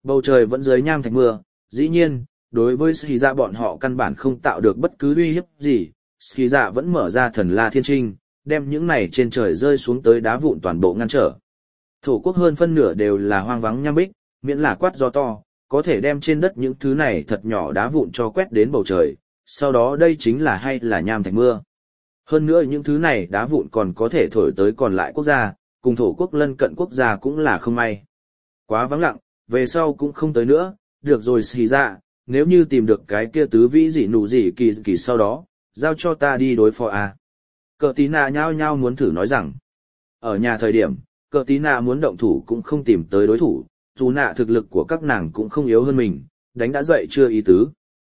Bầu trời vẫn dưới nham thạch mưa, dĩ nhiên, đối với Ski Dạ bọn họ căn bản không tạo được bất cứ uy hiếp gì, Ski Dạ vẫn mở ra thần la thiên trinh, đem những này trên trời rơi xuống tới đá vụn toàn bộ ngăn trở. Thổ quốc hơn phân nửa đều là hoang vắng nham bích, miễn là quát gió to, có thể đem trên đất những thứ này thật nhỏ đá vụn cho quét đến bầu trời, sau đó đây chính là hay là nham thạch mưa. Hơn nữa những thứ này đá vụn còn có thể thổi tới còn lại quốc gia, cùng thổ quốc lân cận quốc gia cũng là không may. Quá vắng lặng, về sau cũng không tới nữa, được rồi xì ra, nếu như tìm được cái kia tứ vĩ dị nụ dị kỳ kỳ sau đó, giao cho ta đi đối phó à. Cờ tí nạ nhao nhao muốn thử nói rằng, ở nhà thời điểm, cờ tí nạ muốn động thủ cũng không tìm tới đối thủ, dù nạ thực lực của các nàng cũng không yếu hơn mình, đánh đã dậy chưa ý tứ.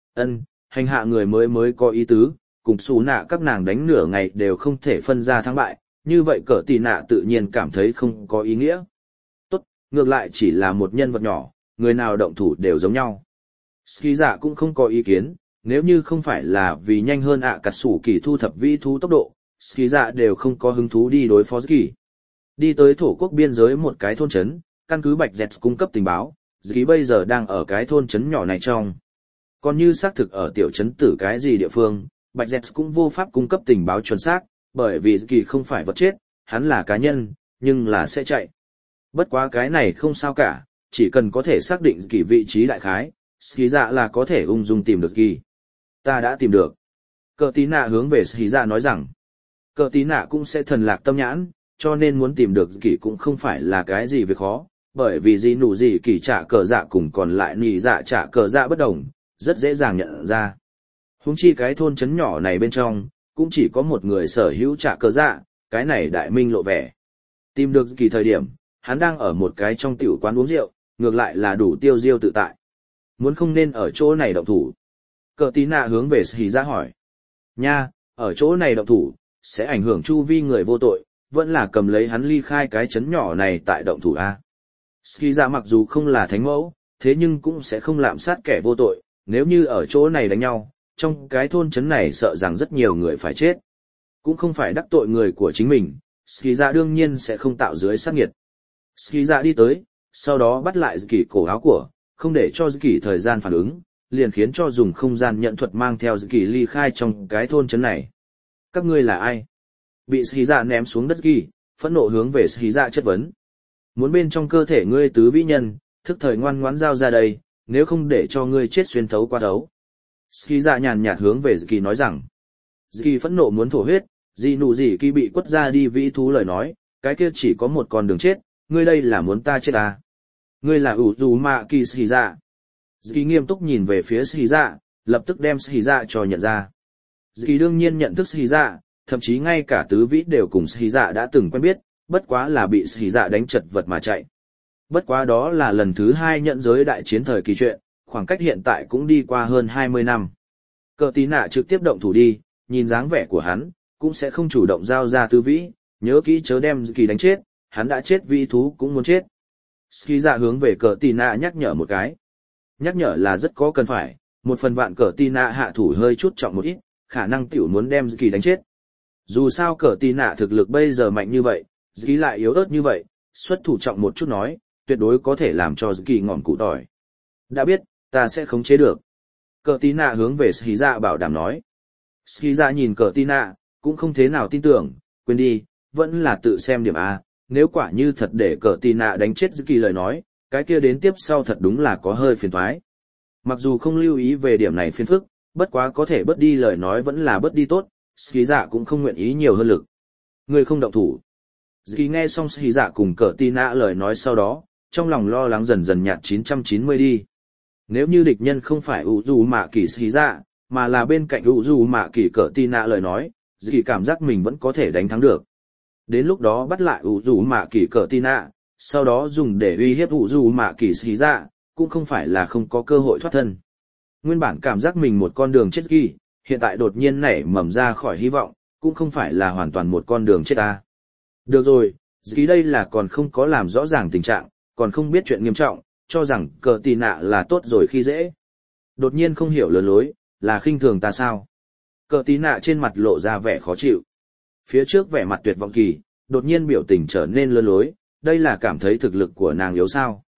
Hành hạ người mới có ý tứ, cùng xù nạ các nàng đánh nửa ngày đều không thể phân ra thắng bại, như vậy cờ tí nạ tự nhiên cảm thấy không có ý nghĩa. Tốt, ngược lại chỉ là một nhân vật nhỏ, người nào động thủ đều giống nhau. Ski Dạ cũng không có ý kiến, nếu như không phải là vì nhanh hơn cà sủ kỳ thu thập vĩ thú tốc độ, Ski Dạ đều không có hứng thú đi đối phó Ski. Đi tới thổ quốc biên giới một cái thôn trấn, căn cứ Bạch Dẹt cung cấp tình báo, Ski bây giờ đang ở cái thôn trấn nhỏ này trong. Còn như xác thực ở tiểu trấn tử cái gì địa phương, Bạch Dẹt cũng vô pháp cung cấp tình báo chuẩn xác, bởi vì Ski không phải vật chết, hắn là cá nhân, nhưng là sẽ chạy. Bất quá cái này không sao cả, chỉ cần có thể xác định Ski vị trí đại khái, Ski Dạ là có thể ung dung tìm được Ski. Ta đã tìm được. Cờ tí nạ hướng về Ski Dạ nói rằng, cờ tí nạ cũng sẽ thần lạc tâm nhãn, cho nên muốn tìm được Ski cũng không phải là cái gì việc khó, bởi vì gì nụ gì kỳ trả cờ dạ cùng còn lại nỉ dạ trả cờ dạ bất đồng, rất dễ dàng nhận ra. Huống chi cái thôn trấn nhỏ này bên trong, cũng chỉ có một người sở hữu trả cờ dạ, cái này đại minh lộ vẻ. Tìm được Ski thời điểm, hắn đang ở một cái trong tiểu quán uống rượu, ngược lại là đủ tiêu diêu tự tại. Muốn không nên ở chỗ này động thủ. Cờ tí nạ hướng về Ski Dạ hỏi. Nha, ở chỗ này động thủ, sẽ ảnh hưởng chu vi người vô tội, vẫn là cầm lấy hắn ly khai cái chấn nhỏ này tại động thủ A. Ski Dạ mặc dù không là thánh mẫu, thế nhưng cũng sẽ không lạm sát kẻ vô tội, nếu như ở chỗ này đánh nhau, trong cái thôn chấn này sợ rằng rất nhiều người phải chết. Cũng không phải đắc tội người của chính mình, Ski Dạ đương nhiên sẽ không tạo dưới sát nghiệt. Ski Dạ đi tới, sau đó bắt lại Ski cổ áo của, không để cho Ski thời gian phản ứng, liền khiến cho dùng không gian nhận thuật mang theo Ski ly khai trong cái thôn trấn này. Các ngươi là ai? Bị Ski Dạ ném xuống đất Ski, phẫn nộ hướng về Ski Dạ chất vấn. Muốn bên trong cơ thể ngươi tứ vĩ nhân, thức thời ngoan ngoãn giao ra đây, nếu không để cho ngươi chết xuyên thấu qua thấu. Ski Dạ nhàn nhạt hướng về Ski nói rằng. Ski phẫn nộ muốn thổ huyết, gì nụ gì kỳ bị quất ra đi vĩ thú lời nói, cái kia chỉ có một con đường chết, ngươi đây là muốn ta chết à? Ngươi là ủ dù mạ kỳ Ski Dạ. Ski nghiêm túc nhìn về phía Ski Dạ, lập tức đem Ski Dạ cho nhận ra. Ski đương nhiên nhận thức Ski Dạ, thậm chí ngay cả tứ vĩ đều cùng Ski Dạ đã từng quen biết, bất quá là bị Ski Dạ đánh chật vật mà chạy. Bất quá đó là lần thứ 2 nhận giới đại chiến thời kỳ chuyện, khoảng cách hiện tại cũng đi qua hơn 20 năm. Cờ tí nạ trực tiếp động thủ đi, nhìn dáng vẻ của hắn, cũng sẽ không chủ động giao ra tứ vĩ, nhớ kỹ chớ đem Ski đánh chết, hắn đã chết vĩ thú cũng muốn chết. Ski Dạ hướng về cờ tí nạ nhắc nhở một cái. Nhắc nhở là rất có cần phải, một phần vạn cờ tí nạ hạ thủ hơi chút trọng một ít, khả năng tiểu muốn đem Ski đánh chết. Dù sao cờ tí nạ thực lực bây giờ mạnh như vậy, Ski lại yếu ớt như vậy, xuất thủ trọng một chút nói, tuyệt đối có thể làm cho Ski ngọn cụ tỏi. Đã biết, ta sẽ khống chế được. Cờ tí nạ hướng về Ski Dạ bảo đảm nói. Ski Dạ nhìn cờ tí nạ, cũng không thế nào tin tưởng, quên đi, vẫn là tự xem điểm A, nếu quả như thật để cờ tí nạ đánh chết Ski lời nói, cái kia đến tiếp sau thật đúng là có hơi phiền toái. Mặc dù không lưu ý về điểm này phiền phức, bất quá có thể bớt đi lời nói vẫn là bớt đi tốt, Ski Dạ cũng không nguyện ý nhiều hơn lực. Người không động thủ. Ski nghe xong Ski Dạ cùng cờ tí nạ lời nói sau đó, trong lòng lo lắng dần dần nhạt 990 đi. Nếu như địch nhân không phải ủ dù mạ kỳ Ski Dạ, mà là bên cạnh ủ dù mạ kỳ cờ tí nạ lời nói, Ski cảm giác mình vẫn có thể đánh thắng được. Đến lúc đó bắt lại ủ dù mạ kỳ cờ tí nạ, sau đó dùng để uy hiếp ủ dù mạ kỳ Ski Dạ, cũng không phải là không có cơ hội thoát thân. Nguyên bản cảm giác mình một con đường chết Ski, hiện tại đột nhiên nảy mầm ra khỏi hy vọng, cũng không phải là hoàn toàn một con đường chết ta. Được rồi, Ski đây là còn không có làm rõ ràng tình trạng, còn không biết chuyện nghiêm trọng, cho rằng cờ tì nạ là tốt rồi khi dễ. Đột nhiên không hiểu lớn lối, là khinh thường ta sao? Cờ tì nạ trên mặt lộ ra vẻ khó chịu. Phía trước vẻ mặt tuyệt vọng kỳ, đột nhiên biểu tình trở nên lớn lối, đây là cảm thấy thực lực của nàng yếu sao.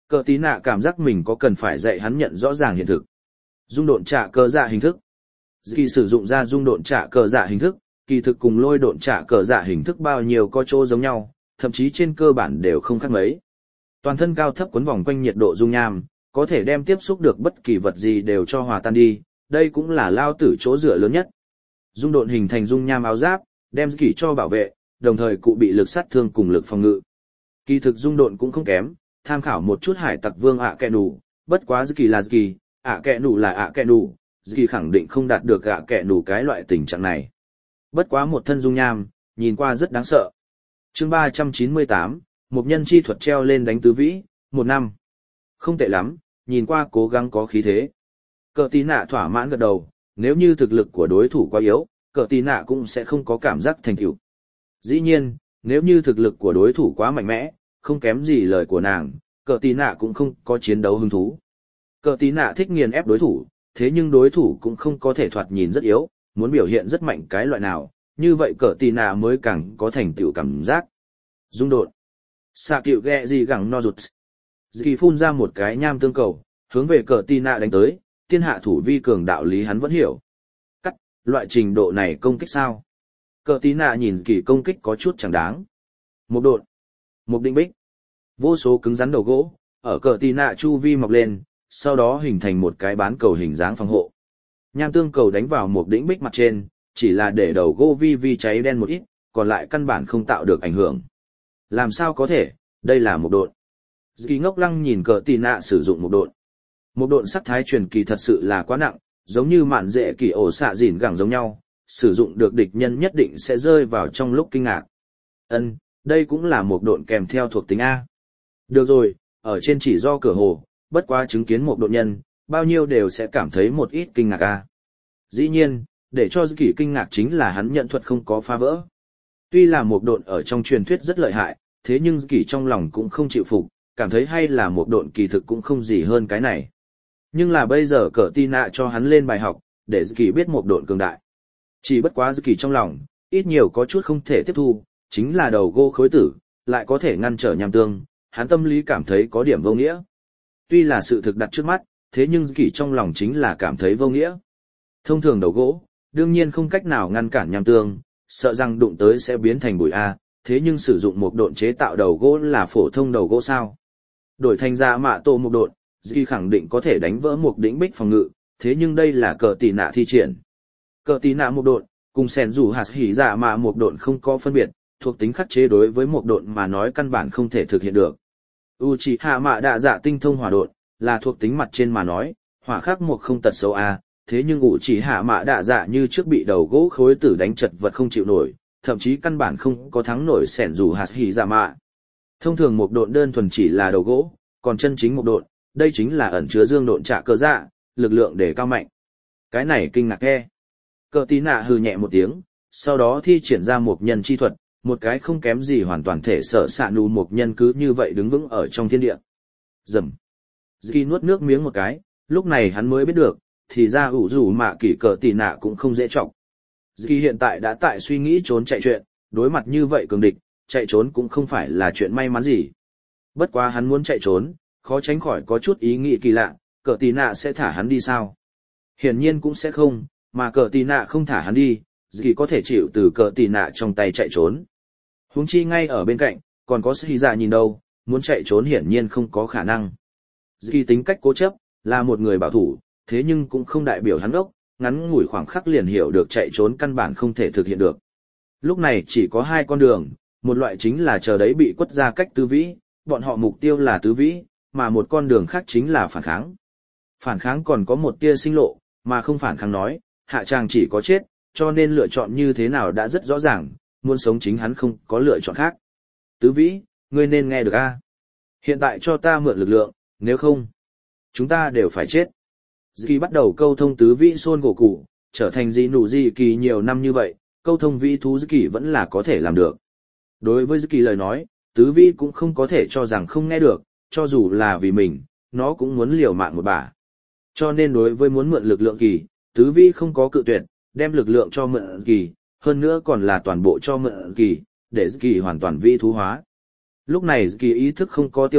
Cờ tí nạ cảm giác mình có cần phải dạy hắn nhận rõ ràng hiện thực. Dung độn trả cờ dạ hình thức. Khi sử dụng ra dung độn trả cờ dạ hình thức, kỳ thực cùng lôi độn trả cờ dạ hình thức bao nhiêu có chỗ giống nhau, thậm chí trên cơ bản đều không khác mấy. Toàn thân cao thấp quấn vòng quanh nhiệt độ dung nham, có thể đem tiếp xúc được bất kỳ vật gì đều cho hòa tan đi, đây cũng là lao tử chỗ dựa lớn nhất. Dung độn hình thành dung nham áo giáp, đem kỳ cho bảo vệ, đồng thời cụ bị lực sát thương cùng lực phòng ngự. Kỳ thực dung độn cũng không kém, tham khảo một chút hải tặc vương ạ kẹ nủ, bất quá kỳ là kỳ, ạ kẹ nủ là ạ kẹ nủ, kỳ khẳng định không đạt được ạ kẹ nủ cái loại tình trạng này. Bất quá một thân dung nham, nhìn qua rất đáng sợ. Chương 398, một nhân chi thuật treo lên đánh tứ vĩ, 1 năm. Không tệ lắm, nhìn qua cố gắng có khí thế. Cờ tí nạ thỏa mãn gật đầu, nếu như thực lực của đối thủ quá yếu, cờ tí nạ cũng sẽ không có cảm giác thành tựu. Dĩ nhiên, nếu như thực lực của đối thủ quá mạnh mẽ, không kém gì lời của nàng, cờ tí nạ cũng không có chiến đấu hứng thú. Cờ tí nạ thích nghiền ép đối thủ, thế nhưng đối thủ cũng không có thể thoạt nhìn rất yếu, muốn biểu hiện rất mạnh cái loại nào, như vậy cờ tí nạ mới càng có thành tựu cảm giác. Dung độn. Xạ cựu ghẹ gì gẳng no rụt. Dì phun ra một cái nham tương cầu, hướng về cờ tí nạ đánh tới, thiên hạ thủ vi cường đạo lý hắn vẫn hiểu. Cắt, loại trình độ này công kích sao? Cờ tí nạ nhìn kỳ công kích có chút chẳng đáng. Một độn. Một định bích. Vô số cứng rắn đầu gỗ, ở cờ tí nạ chu vi mọc lên, sau đó hình thành một cái bán cầu hình dáng phòng hộ. Nham tương cầu đánh vào một đỉnh bích mặt trên, chỉ là để đầu gỗ vi cháy đen một ít, còn lại căn bản không tạo được ảnh hưởng. Làm sao có thể, đây là một độn. Dì ngốc lăng nhìn cờ tí nạ sử dụng một độn. Một độn sắc thái truyền kỳ thật sự là quá nặng, giống như mạn dễ kỳ ổ xạ dỉn gẳng giống nhau, sử dụng được địch nhân nhất định sẽ rơi vào trong lúc kinh ngạc. Đây cũng là một độn kèm theo thuộc tính A. Được rồi, ở trên chỉ do cửa hồ, bất quá chứng kiến một độn nhân, bao nhiêu đều sẽ cảm thấy một ít kinh ngạc A. Dĩ nhiên, để cho kỳ kinh ngạc chính là hắn nhận thuật không có phá vỡ. Tuy là một độn ở trong truyền thuyết rất lợi hại, thế nhưng kỳ trong lòng cũng không chịu phục, cảm thấy hay là một độn kỳ thực cũng không gì hơn cái này. Nhưng là bây giờ cờ tí nạ cho hắn lên bài học, để kỳ biết một độn cường đại. Chỉ bất quá kỳ trong lòng, ít nhiều có chút không thể tiếp thu, chính là đầu gỗ khối tử, lại có thể ngăn trở nham tương, hắn tâm lý cảm thấy có điểm vô nghĩa. Tuy là sự thực đặt trước mắt, thế nhưng kỳ trong lòng chính là cảm thấy vô nghĩa. Thông thường đầu gỗ, đương nhiên không cách nào ngăn cản nham tương, sợ rằng đụng tới sẽ biến thành bụi A, thế nhưng sử dụng một độn chế tạo đầu gỗ là phổ thông đầu gỗ sao. Đổi thành ra mạ tổ một độn, Dì khẳng định có thể đánh vỡ một đỉnh bích phòng ngự, thế nhưng đây là cờ tí nạ thi triển. Cờ tí nạ một độn, cùng sẻn rủ hạt hỉ dạ mà một độn không có phân biệt, thuộc tính khắc chế đối với một độn mà nói căn bản không thể thực hiện được. Uchiha Mạ Đạ Dạ tinh thông hỏa độn, là thuộc tính mặt trên mà nói, hỏa khắc một không tật xấu A, thế nhưng Uchiha Mạ Đạ Dạ như trước bị đầu gỗ khối tử đánh chật vật không chịu nổi, thậm chí căn bản không có thắng nổi sẻn rủ hạt hỉ dạ mạ. Thông thường một độn đơn thuần chỉ là đầu gỗ, còn chân chính một độn, đây chính là ẩn chứa dương độn trả cơ dạ, lực lượng để cao mạnh. Cái này kinh ngạc nghe. Cờ tí nạ hừ nhẹ một tiếng, sau đó thi triển ra một nhân chi thuật, một cái không kém gì hoàn toàn thể sở xạ nụ một nhân cứ như vậy đứng vững ở trong thiên địa. Rầm. Dì nuốt nước miếng một cái, lúc này hắn mới biết được, thì ra ủ rủ mạ kỷ cờ tí nạ cũng không dễ trọng. Dì hiện tại đã tại suy nghĩ trốn chạy chuyện, đối mặt như vậy cường địch, chạy trốn cũng không phải là chuyện may mắn gì. Bất quá hắn muốn chạy trốn, khó tránh khỏi có chút ý nghĩ kỳ lạ, cờ tí nạ sẽ thả hắn đi sao? Hiển nhiên cũng sẽ không, mà cờ tí nạ không thả hắn đi, Dì có thể chịu từ cờ tí nạ trong tay chạy trốn. Huống chi ngay ở bên cạnh, còn có Sĩ Dạ nhìn đâu, muốn chạy trốn hiển nhiên không có khả năng. Dì tính cách cố chấp, là một người bảo thủ, thế nhưng cũng không đại biểu hắn ốc, ngắn ngủi khoảng khắc liền hiểu được chạy trốn căn bản không thể thực hiện được. Lúc này chỉ có hai con đường, một loại chính là chờ đấy bị quất ra cách tứ vĩ, bọn họ mục tiêu là tứ vĩ, mà một con đường khác chính là phản kháng. Phản kháng còn có một tia sinh lộ, mà không phản kháng nói, hạ tràng chỉ có chết, cho nên lựa chọn như thế nào đã rất rõ ràng, muốn sống chính hắn không có lựa chọn khác. Tứ vĩ, ngươi nên nghe được a. Hiện tại cho ta mượn lực lượng, nếu không, chúng ta đều phải chết. Dì bắt đầu câu thông tứ vĩ Son Gỗ Cụ, trở thành Dì Nụ Dì Kỳ nhiều năm như vậy, câu thông vĩ thú Dì Kỳ vẫn là có thể làm được. Đối với Dì Kỳ lời nói, tứ vĩ cũng không có thể cho rằng không nghe được, cho dù là vì mình, nó cũng muốn liều mạng một bả. Cho nên đối với muốn mượn lực lượng kỳ, tứ vĩ không có cự tuyệt, đem lực lượng cho mượn kỳ, hơn nữa còn là toàn bộ cho mượn kỳ, để Dì Kỳ hoàn toàn vĩ thú hóa. Lúc này Dì Kỳ ý thức không có tiêu thất,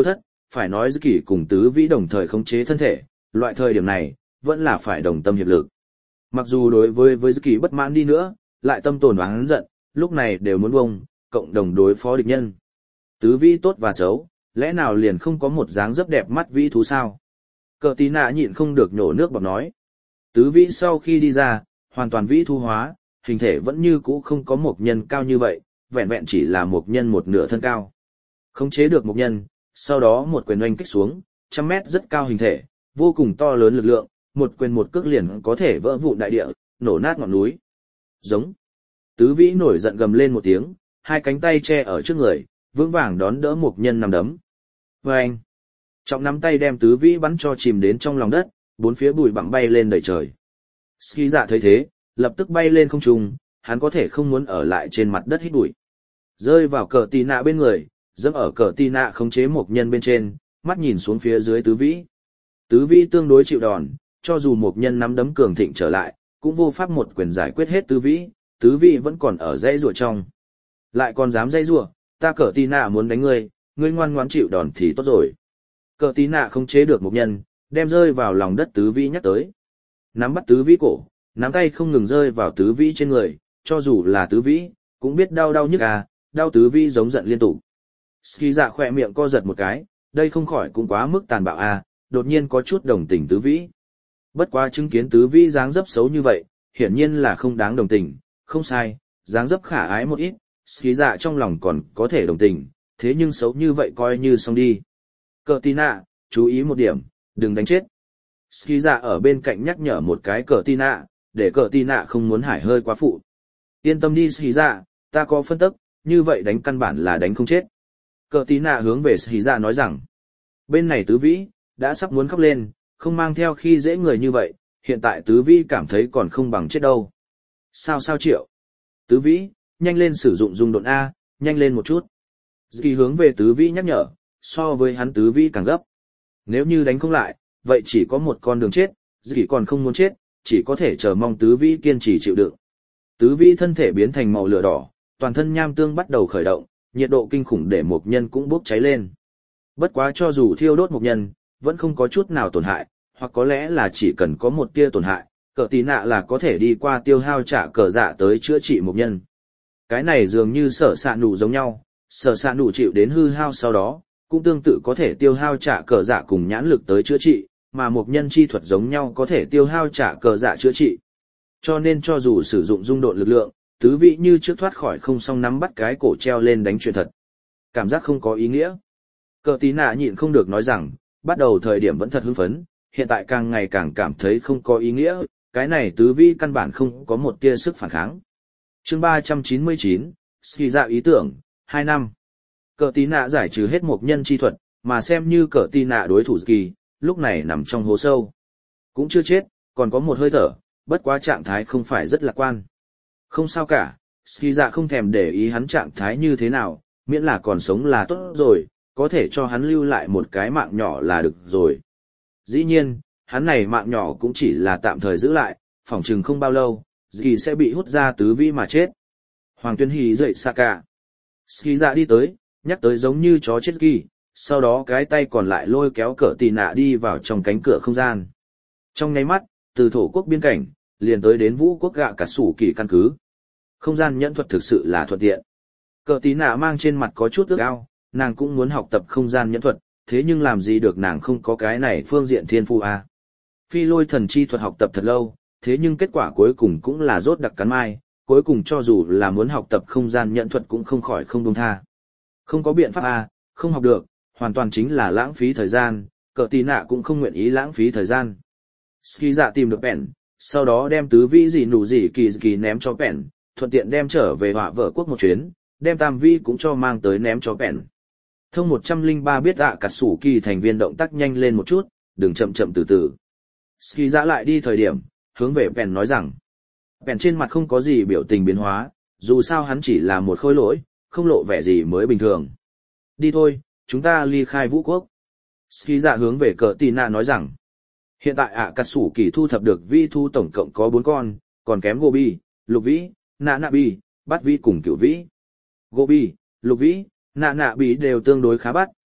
phải nói Dư Kỳ cùng tứ vĩ đồng thời khống chế thân thể, loại thời điểm này, vẫn là phải đồng tâm hiệp lực. Mặc dù đối với Dư Kỳ bất mãn đi nữa, lại tâm tồn oán giận, lúc này đều muốn bông, cộng đồng đối phó địch nhân. Tứ vĩ tốt và xấu, lẽ nào liền không có một dáng dấp đẹp mắt vĩ thú sao? Cờ tí nạ nhịn không được nhổ nước bọt nói. Tứ vĩ sau khi đi ra, hoàn toàn vĩ thu hóa, hình thể vẫn như cũ không có một nhân cao như vậy, vẹn vẹn chỉ là một nhân một nửa thân cao. Khống chế được một nhân, sau đó một quyền oanh kích xuống, 100 mét rất cao hình thể, vô cùng to lớn lực lượng, một quyền một cước liền có thể vỡ vụn đại địa, nổ nát ngọn núi. Giống. Tứ vĩ nổi giận gầm lên một tiếng, hai cánh tay che ở trước người, vững vàng đón đỡ một nhân nằm đấm. Vâng. Trọng nắm tay đem tứ vĩ bắn cho chìm đến trong lòng đất, bốn phía bụi bặm bay lên đầy trời. Ski Dạ thấy thế, lập tức bay lên không trung, hắn có thể không muốn ở lại trên mặt đất hít bụi. Rơi vào cờ tì nạ bên người, dẫm ở cờ tì nạ khống chế một nhân bên trên, mắt nhìn xuống phía dưới tứ vĩ. Tứ vĩ tương đối chịu đòn, cho dù một nhân nắm đấm cường thịnh trở lại, cũng vô pháp một quyền giải quyết hết tứ vĩ vẫn còn ở dãy rùa trong. Lại còn dám dãy rùa, ta cờ tì nạ muốn đánh ngươi, ngươi ngoan ngoãn chịu đòn thì tốt rồi. Cờ tí nạ không chế được một nhân, đem rơi vào lòng đất tứ vĩ nhắc tới. Nắm bắt tứ vĩ cổ, nắm tay không ngừng rơi vào tứ vĩ trên người, cho dù là tứ vĩ, cũng biết đau nhức à, đau tứ vĩ giống giận liên tục. Ski Dạ khỏe miệng co giật một cái, đây không khỏi cũng quá mức tàn bạo à, đột nhiên có chút đồng tình tứ vĩ. Bất quá chứng kiến tứ vĩ dáng dấp xấu như vậy, hiển nhiên là không đáng đồng tình, không sai, dáng dấp khả ái một ít, Ski Dạ trong lòng còn có thể đồng tình, thế nhưng xấu như vậy coi như xong đi. Cờ tí nạ, chú ý một điểm, đừng đánh chết. Ski Dạ ở bên cạnh nhắc nhở một cái cờ tí nạ, để cờ tí nạ không muốn hải hơi quá phụ. Yên tâm đi Ski Dạ, ta có phân tích, như vậy đánh căn bản là đánh không chết. Cờ tí nạ hướng về Ski Dạ nói rằng, bên này tứ vĩ, đã sắp muốn khóc lên, không mang theo khi dễ người như vậy, hiện tại tứ vĩ cảm thấy còn không bằng chết đâu. Sao Triệu? Tứ vĩ, nhanh lên sử dụng dung độn A, nhanh lên một chút. Dì hướng về tứ vĩ nhắc nhở, so với hắn tứ vĩ càng gấp. Nếu như đánh không lại, vậy chỉ có một con đường chết, dì còn không muốn chết, chỉ có thể chờ mong tứ vĩ kiên trì chịu đựng. Tứ vĩ thân thể biến thành màu lửa đỏ, toàn thân nham tương bắt đầu khởi động, nhiệt độ kinh khủng để một nhân cũng bốc cháy lên. Bất quá cho dù thiêu đốt một nhân, vẫn không có chút nào tổn hại, hoặc có lẽ là chỉ cần có một tia tổn hại, cờ tí nạ là có thể đi qua tiêu hao trả cờ dạ tới chữa trị một nhân. Cái này dường như sở sạ nụ giống nhau, sở sạ nụ chịu đến hư hao sau đó, cũng tương tự có thể tiêu hao trả cờ dạ cùng nhãn lực tới chữa trị, mà một nhân chi thuật giống nhau có thể tiêu hao trả cờ dạ chữa trị. Cho nên cho dù sử dụng dung độn lực lượng, tứ vị như trước thoát khỏi không xong nắm bắt cái cổ treo lên đánh chuyện thật. Cảm giác không có ý nghĩa. Cờ tí nạ nhịn không được nói rằng, bắt đầu thời điểm vẫn thật hưng phấn, hiện tại càng ngày càng cảm thấy không có ý nghĩa, cái này tứ vị căn bản không có một tia sức phản kháng. Chương 399, Ski Dạ ý tưởng, 2 năm. Cờ tí nạ giải trừ hết một nhân chi thuật, mà xem như cờ tí nạ đối thủ kỳ, lúc này nằm trong hố sâu. Cũng chưa chết, còn có một hơi thở, bất quá trạng thái không phải rất lạc quan. Không sao cả, Ski Dạ không thèm để ý hắn trạng thái như thế nào, miễn là còn sống là tốt rồi, có thể cho hắn lưu lại một cái mạng nhỏ là được rồi. Dĩ nhiên, hắn này mạng nhỏ cũng chỉ là tạm thời giữ lại, phỏng chừng không bao lâu, Dì sẽ bị hút ra tứ vĩ mà chết. Hoàng Tuyên Hỉ dậy Saka. Ski Dạ đi tới, nhắc tới giống như chó chết ghi, sau đó cái tay còn lại lôi kéo cờ tì nạ đi vào trong cánh cửa không gian. Trong nháy mắt, từ thổ quốc biên cảnh, liền tới đến vũ quốc gạ cả sủ kỳ căn cứ. Không gian nhẫn thuật thực sự là thuận tiện. Cờ tì nạ mang trên mặt có chút ước ao, nàng cũng muốn học tập không gian nhẫn thuật, thế nhưng làm gì được nàng không có cái này phương diện thiên phu à. Phi lôi thần chi thuật học tập thật lâu, thế nhưng kết quả cuối cùng cũng là rốt đặc cắn mai, cuối cùng cho dù là muốn học tập không gian nhẫn thuật cũng không khỏi không buông tha. Không có biện pháp à, không học được, hoàn toàn chính là lãng phí thời gian, cờ tì nạ cũng không nguyện ý lãng phí thời gian. Ski Dạ tìm được Pèn, sau đó đem tứ vĩ gì nụ gì kỳ ném cho Pèn, thuận tiện đem trở về họa vợ quốc một chuyến, đem tam vĩ cũng cho mang tới ném cho Pèn. Thông 103 biết cả sủ kỳ thành viên động tác nhanh lên một chút, đừng chậm từ từ. Ski Dạ lại đi thời điểm, hướng về Pèn nói rằng, Pèn trên mặt không có gì biểu tình biến hóa, dù sao hắn chỉ là một khôi lỗi, không lộ vẻ gì mới bình thường. Đi thôi, chúng ta ly khai vũ quốc. Ski Dạ hướng về cờ tì nạ nói rằng, hiện tại cả sủ kỳ thu thập được vi thu tổng cộng có 4 con, còn kém Gobi, Lục Vĩ, Nạ Bì, Bát Vĩ cùng Cửu Vĩ. Gobi, Lục Vĩ, Nạ Bì đều tương đối khá bắt,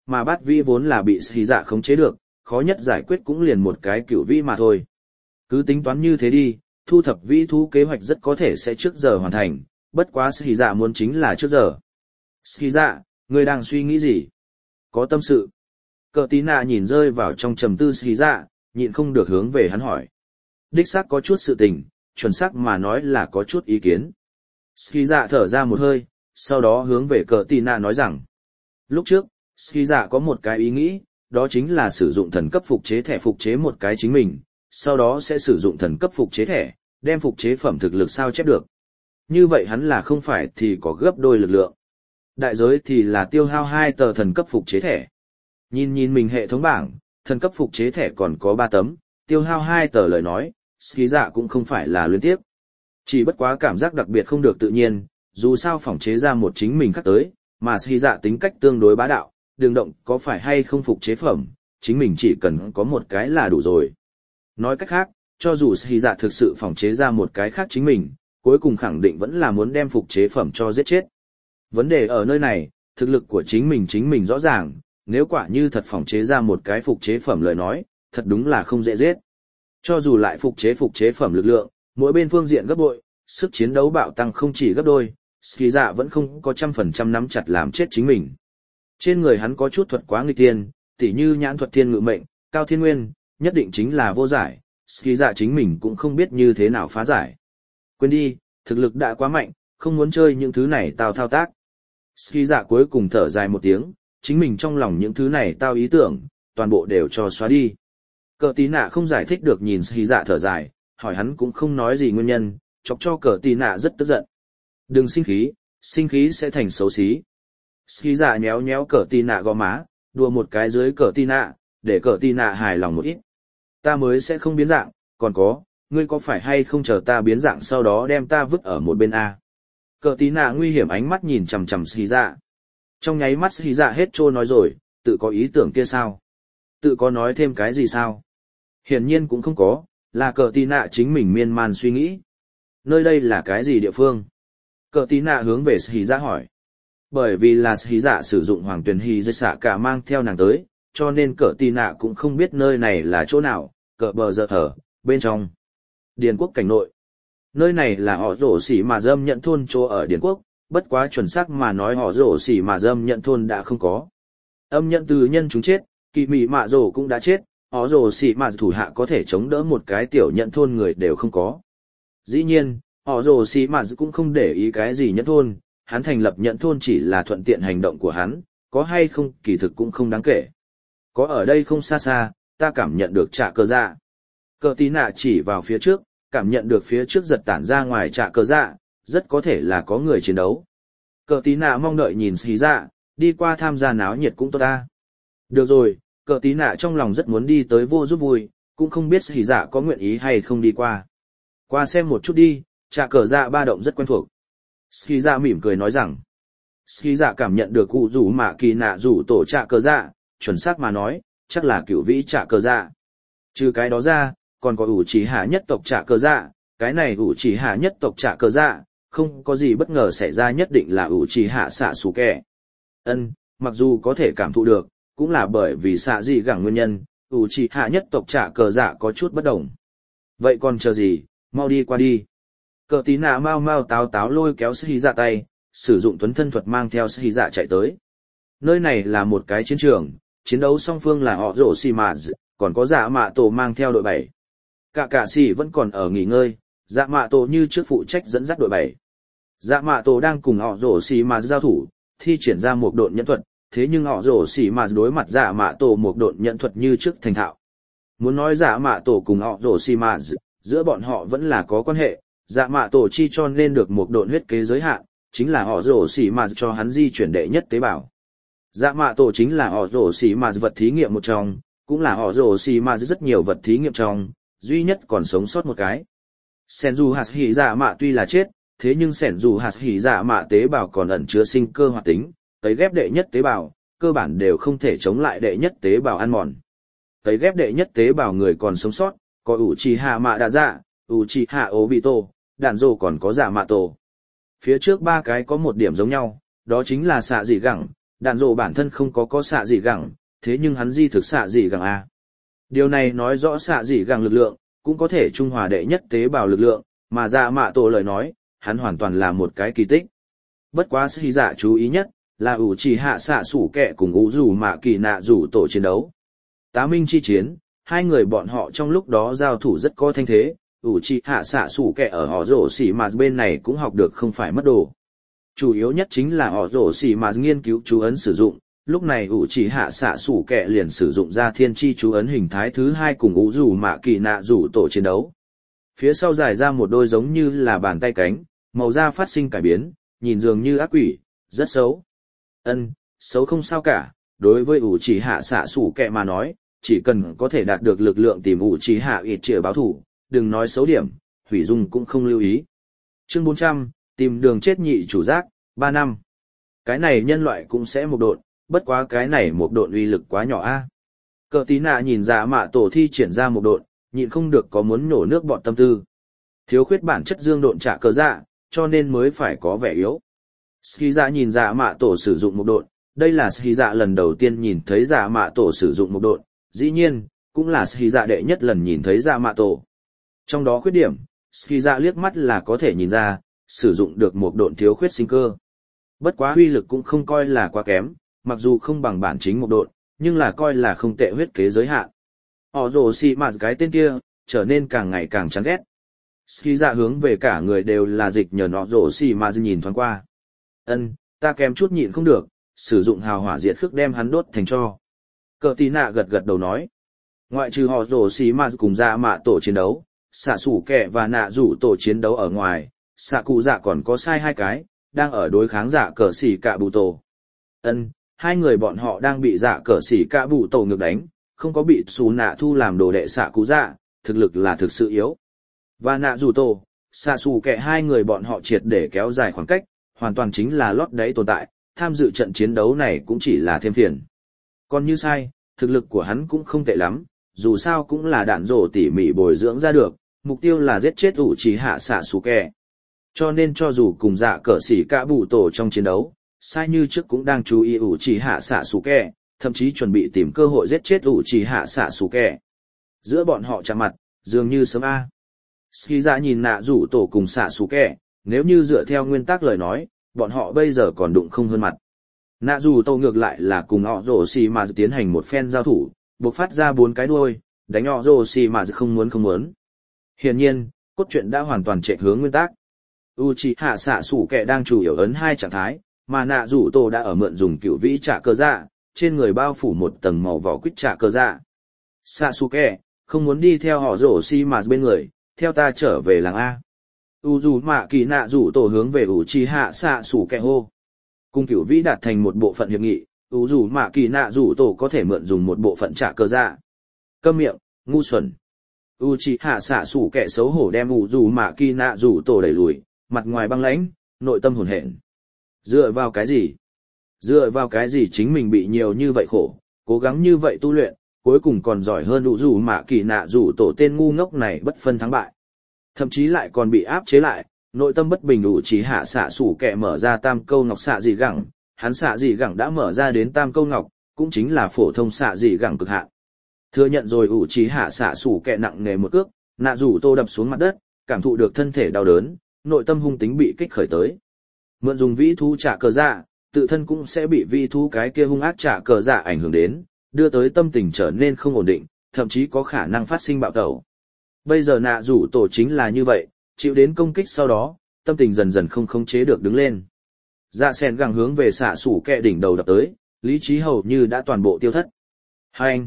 mà bát vĩ vốn là bị Hỉ Dạ khống chế được, khó nhất giải quyết cũng liền một cái cửu vĩ mà thôi. Cứ tính toán như thế đi, thu thập vĩ thú kế hoạch rất có thể sẽ trước giờ hoàn thành, bất quá Hỉ Dạ muốn chính là trước giờ. Hỉ Dạ, ngươi đang suy nghĩ gì? Có tâm sự. Cờ tí nạ nhìn rơi vào trong trầm tư Hỉ Dạ, nhịn không được hướng về hắn hỏi. Đích xác có chút sự tình, chuẩn xác mà nói là có chút ý kiến. Hỉ Dạ thở ra một hơi, sau đó hướng về cờ tí nạ nói rằng. Lúc trước, Hỉ Dạ có một cái ý nghĩ, đó chính là sử dụng thần cấp phục chế thẻ phục chế một cái chính mình, sau đó sẽ sử dụng thần cấp phục chế thẻ, đem phục chế phẩm thực lực sao chép được. Như vậy hắn là không phải thì có gấp đôi lực lượng. Đại giới thì là tiêu hao 2 tờ thần cấp phục chế thẻ. Nhìn mình hệ thống bảng, thần cấp phục chế thẻ còn có 3 tấm, tiêu hao 2 tờ lời nói, Hỉ Dạ cũng không phải là luyến tiếc. Chỉ bất quá cảm giác đặc biệt không được tự nhiên, dù sao phỏng chế ra một chính mình khác tới, mà Hỉ Dạ tính cách tương đối bá đạo, đường động có phải hay không phục chế phẩm, chính mình chỉ cần có một cái là đủ rồi. Nói cách khác, cho dù Hỉ Dạ thực sự phỏng chế ra một cái khác chính mình, cuối cùng khẳng định vẫn là muốn đem phục chế phẩm cho giết chết. Vấn đề ở nơi này, thực lực của chính mình rõ ràng, nếu quả như thật phỏng chế ra một cái phục chế phẩm lời nói, thật đúng là không dễ giết. Cho dù lại phục chế phẩm lực lượng, mỗi bên phương diện gấp bội, sức chiến đấu bạo tăng không chỉ gấp đôi, Hỉ Dạ vẫn không có 100% nắm chặt làm chết chính mình. Trên người hắn có chút thuật quá nghịch tiên, tỉ như nhãn thuật thiên ngự mệnh, cao thiên nguyên, nhất định chính là vô giải, Hỉ Dạ chính mình cũng không biết như thế nào phá giải. Quên đi, thực lực đã quá mạnh, không muốn chơi những thứ này tao thao tác. Hỉ Dạ cuối cùng thở dài một tiếng, chính mình trong lòng những thứ này tao ý tưởng, toàn bộ đều cho xóa đi. Cờ tí nạ không giải thích được nhìn Hỉ Dạ thở dài, hỏi hắn cũng không nói gì nguyên nhân, chọc cho cờ tí nạ rất tức giận. Đừng sinh khí sẽ thành xấu xí. Hỉ Dạ nhéo nhéo cờ tí nạ gò má, đùa một cái dưới cờ tí nạ, để cờ tí nạ hài lòng một ít. Ta mới sẽ không biến dạng, còn có, ngươi có phải hay không chờ ta biến dạng sau đó đem ta vứt ở một bên A. Cờ tí nạ nguy hiểm ánh mắt nhìn chằm chằm Hỉ Dạ. Trong nháy mắt Hỉ Dạ hết trôi nói rồi, tự có ý tưởng kia sao? Tự có nói thêm cái gì sao? Hiển nhiên cũng không có, là cờ tí nạ chính mình miên man suy nghĩ. Nơi đây là cái gì địa phương? Cờ tí nạ hướng về Hỉ Dạ hỏi. Bởi vì là Hỉ Dạ sử dụng hoàng tuyển hỉ dây xạ cả mang theo nàng tới, cho nên cờ tí nạ cũng không biết nơi này là chỗ nào, cờ bờ giờ thở, bên trong. Điền quốc cảnh nội. Nơi này là họ rổ xỉ mà dâm nhận thôn chỗ ở Điền quốc, bất quá chuẩn xác mà nói họ rổ xỉ mà dâm nhận thôn đã không có. Âm nhận từ nhân chúng chết, kỳ mị mạ rổ cũng đã chết, họ rổ xỉ mà thủ hạ có thể chống đỡ một cái tiểu nhận thôn người đều không có. Dĩ nhiên, họ rổ xỉ mà cũng không để ý cái gì nhận thôn, hắn thành lập nhận thôn chỉ là thuận tiện hành động của hắn, có hay không kỳ thực cũng không đáng kể. Có ở đây không xa xa, ta cảm nhận được trạ cờ dạ. Cờ tí nạ chỉ vào phía trước, cảm nhận được phía trước giật tản ra ngoài trạ cờ dạ, rất có thể là có người chiến đấu. Cờ tí nạ mong đợi nhìn Hỉ Dạ, đi qua tham gia náo nhiệt cũng tốt ta. Được rồi, cờ tí nạ trong lòng rất muốn đi tới vô giúp vui, cũng không biết Hỉ Dạ có nguyện ý hay không đi qua. Qua xem một chút đi, trạ cờ dạ ba động rất quen thuộc. Hỉ Dạ mỉm cười nói rằng. Hỉ Dạ cảm nhận được cụ rủ mạ kỳ nạ rủ tổ trạ cờ dạ, chuẩn xác mà nói, chắc là cửu vĩ trạ cờ dạ. Trừ cái đó ra, còn có ủ chỉ hạ nhất tộc trạ cờ dạ, cái này ủ chỉ hạ nhất tộc trạ cờ dạ, không có gì bất ngờ xảy ra nhất định là ủ chỉ hạ xạ xù kẻ. Mặc dù có thể cảm thụ được, cũng là bởi vì xạ gì gẳng nguyên nhân, ủ chỉ hạ nhất tộc trạ cờ dạ có chút bất đồng. Vậy còn chờ gì, mau đi qua đi. Cờ tí nạ mau mau táo táo lôi kéo Hỉ Dạ tay, sử dụng tuấn thân thuật mang theo Hỉ Dạ chạy tới. Nơi này là một cái chiến trường, chiến đấu song phương là họ rổ xì mà còn có dạ mạ tổ mang theo đội 7. Cả xì vẫn còn ở nghỉ ngơi, dạ mạ tổ như trước phụ trách dẫn dắt đội 7. Dạ mạ tổ đang cùng họ rổ xì mà giao thủ, thi triển ra một độn nhẫn thuật, thế nhưng họ rổ xì mà đối mặt dạ mạ tổ một độn nhẫn thuật như trước thành thạo. Muốn nói dạ mạ tổ cùng họ rổ xì mà giữa bọn họ vẫn là có quan hệ, dạ mạ tổ chi cho nên được một độn huyết kế giới hạn, chính là họ rổ xì mà cho hắn di chuyển đệ nhất tế bào. Dạ mạ tổ chính là họ rổ xì mà vật thí nghiệm một trong, cũng là họ rổ xì mà rất nhiều vật thí nghiệm trong, duy nhất còn sống sót một cái. Sen dù hạt hỉ dạ mạ tuy là chết, thế nhưng sen dù hạt hỉ dạ mạ tế bào còn ẩn chứa sinh cơ hoạt tính, tấy ghép đệ nhất tế bào, cơ bản đều không thể chống lại đệ nhất tế bào ăn mòn. Tấy ghép đệ nhất tế bào người còn sống sót, có ủ trì hạ mạ đa dạ, ủ trì hạ ố bị tổ, đạn rồ còn có dạ mạ tổ. Phía trước ba cái có một điểm giống nhau, đó chính là xạ dị gẳng, đạn rộ bản thân không có xạ dị gẳng, thế nhưng hắn di thực xạ dị gẳng A. Điều này nói rõ xạ dị gẳng lực lượng, cũng có thể trung hòa đệ nhất tế bào lực lượng, mà dạ mạ tổ lời nói, hắn hoàn toàn là một cái kỳ tích. Bất quá sĩ dạ chú ý nhất, là ủ trì hạ xạ sủ kẹ cùng ủ rủ mạ kỳ nạ rủ tổ chiến đấu. Tá minh chi chiến, hai người bọn họ trong lúc đó giao thủ rất có thanh thế, ủ trì hạ xạ sủ kẹ ở họ rổ xỉ mà bên này cũng học được không phải mất đồ. Chủ yếu nhất chính là họ rổ xỉ mà nghiên cứu chú ấn sử dụng, lúc này ủ trì hạ xạ sủ kẹ liền sử dụng ra thiên chi chú ấn hình thái thứ hai cùng ủ rủ mạ kỳ nạ rủ tổ chiến đấu. Phía sau dài ra một đôi giống như là bàn tay cánh, màu da phát sinh cải biến, nhìn dường như ác quỷ, rất xấu. Xấu không sao cả, đối với ủ trì hạ xạ sủ kẹ mà nói, chỉ cần có thể đạt được lực lượng tìm ủ trì hạ ít trịa báo thủ, đừng nói xấu điểm, hủy dung cũng không lưu ý. Chương 400, tìm đường chết nhị chủ giác, 3 năm. Cái này nhân loại cũng sẽ một độn, bất quá cái này một độn uy lực quá nhỏ a. Cờ tí nạ nhìn dạ mạ tổ thi triển ra một độn, nhịn không được có muốn nổ nước bọt tâm tư. Thiếu khuyết bản chất dương độn trả cờ dạ, cho nên mới phải có vẻ yếu. Ski dạ nhìn dạ mạ tổ sử dụng một độn, đây là Ski dạ lần đầu tiên nhìn thấy dạ mạ tổ sử dụng một độn, dĩ nhiên, cũng là Ski dạ đệ nhất lần nhìn thấy dạ mạ tổ. Trong đó khuyết điểm, Ski dạ liếc mắt là có thể nhìn ra, sử dụng được một độn thiếu khuyết sinh cơ. Bất quá uy lực cũng không coi là quá kém, mặc dù không bằng bản chính một độn, nhưng là coi là không tệ huyết kế giới hạn. Họ rồ xì mà cái tên kia, trở nên càng ngày càng chán ghét. Ski dạ hướng về cả người đều là dịch nhờ họ rồ xì mà nhìn thoáng qua. Ta kém chút nhịn không được, sử dụng hào hỏa diệt khước đem hắn đốt thành tro. Cờ tí nạ gật gật đầu nói. Ngoại trừ họ rồ xì mà cùng dạ mạ tổ chiến đấu, xạ sủ kẹ và nạ rủ tổ chiến đấu ở ngoài, xạ cụ dạ còn có sai hai cái, đang ở đối kháng dạ cờ xỉ cạ bụ tổ. Hai người bọn họ đang bị dạ cờ xỉ cạ bụ tổ ngược đánh, không có bị xù nạ thu làm đồ đệ xạ cụ dạ, thực lực là thực sự yếu. Và nạ rủ tổ, xạ sủ kẹ hai người bọn họ triệt để kéo dài khoảng cách, hoàn toàn chính là lót đáy tồn tại, tham dự trận chiến đấu này cũng chỉ là thêm phiền. Còn như sai, thực lực của hắn cũng không tệ lắm, dù sao cũng là đạn rổ tỉ mỉ bồi dưỡng ra được, mục tiêu là giết chết ủ trì hạ xạ sủ kẹ. Cho nên cho dù cùng dạ cờ xỉ cả bụ tổ trong chiến đấu, sai như trước cũng đang chú ý ủ trì hạ xạ sủ kẹ, thậm chí chuẩn bị tìm cơ hội giết chết ủ trì hạ xạ sủ kẹ. Giữa bọn họ chạm mặt, dường như sớm A. Ski dạ nhìn nạ rủ tổ cùng xạ sủ kẹ, nếu như dựa theo nguyên tắc lời nói, bọn họ bây giờ còn đụng không hơn mặt. Nạ rủ tổ ngược lại là cùng họ rồ xì mà tiến hành một phen giao thủ, buộc phát ra 4 cái đuôi, đánh họ rồ xì mà không muốn. Hiển nhiên, cốt truyện đã hoàn toàn chạy hướng nguyên tắc. Uchiha xạ sủ kẹ đang chủ yếu ấn 2 trạng thái, mà nạ rủ tổ đã ở mượn dùng cựu vĩ trả cơ dạ, trên người bao phủ một tầng màu vỏ quýt trả cơ dạ. Sasuke, không muốn đi theo họ rổ xi mà bên người, theo ta trở về làng A. Uzumaki nạ rủ tổ hướng về Uchiha Sasuke hô. Cùng cửu vĩ đạt thành một bộ phận hiệp nghị, Uzumaki nạ rủ tổ có thể mượn dùng một bộ phận trả cơ dạ. Câm miệng, ngu xuẩn. Uchiha Sasuke xấu hổ đem Uzumaki nạ rủ tổ đẩy lùi, mặt ngoài băng lãnh, nội tâm hồn hển. Dựa vào cái gì? Dựa vào cái gì chính mình bị nhiều như vậy khổ, cố gắng như vậy tu luyện, cuối cùng còn giỏi hơn Uzumaki nạ rủ tổ tên ngu ngốc này bất phân thắng bại. Thậm chí lại còn bị áp chế lại, nội tâm bất bình Uchiha Sasuke mở ra tam câu ngọc xạ dị gẳng, hắn xạ dị gẳng đã mở ra đến tam câu ngọc, cũng chính là phổ thông xạ dị gẳng cực hạn. Thừa nhận rồi Uchiha Sasuke nặng nề một cước, nạ rủ tô đập xuống mặt đất, cảm thụ được thân thể đau đớn, nội tâm hung tính bị kích khởi tới. Mượn dùng vĩ thú trả cờ dạ, tự thân cũng sẽ bị vĩ thú cái kia hung ác trả cờ dạ ảnh hưởng đến, đưa tới tâm tình trở nên không ổn định, thậm chí có khả năng phát sinh bạo tẩu. Bây giờ nạ rủ tổ chính là như vậy, chịu đến công kích sau đó, tâm tình dần dần không khống chế được đứng lên. Dạ sen gẳng hướng về xạ sủ kẹ đỉnh đầu đập tới, lý trí hầu như đã toàn bộ tiêu thất. Hành!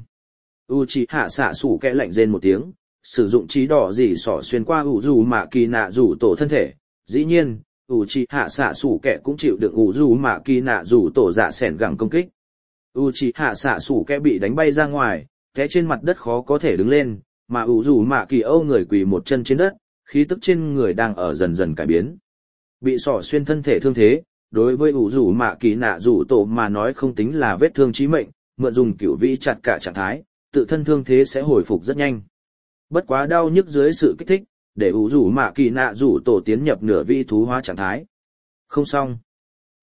Uchiha xạ sủ kẹ lạnh rên một tiếng, sử dụng trí đỏ dỉ sỏ xuyên qua Uzumaki nạ rủ tổ thân thể. Dĩ nhiên, Uchiha xạ sủ kẹ cũng chịu được Uzumaki nạ rủ tổ dạ sẻn gẳng công kích. Uchiha xạ sủ kẹ bị đánh bay ra ngoài, té trên mặt đất khó có thể đứng lên, mà Uzumaki âu người quỳ một chân trên đất, khí tức trên người đang ở dần dần cải biến. Bị sỏ xuyên thân thể thương thế, đối với Uzumaki nạ rủ tổ mà nói không tính là vết thương chí mệnh, mượn dùng cửu vĩ chặt cả trạng thái, tự thân thương thế sẽ hồi phục rất nhanh. Bất quá đau nhức dưới sự kích thích, để Uzumaki nạ rủ tổ tiến nhập nửa vi thú hóa trạng thái. Không xong.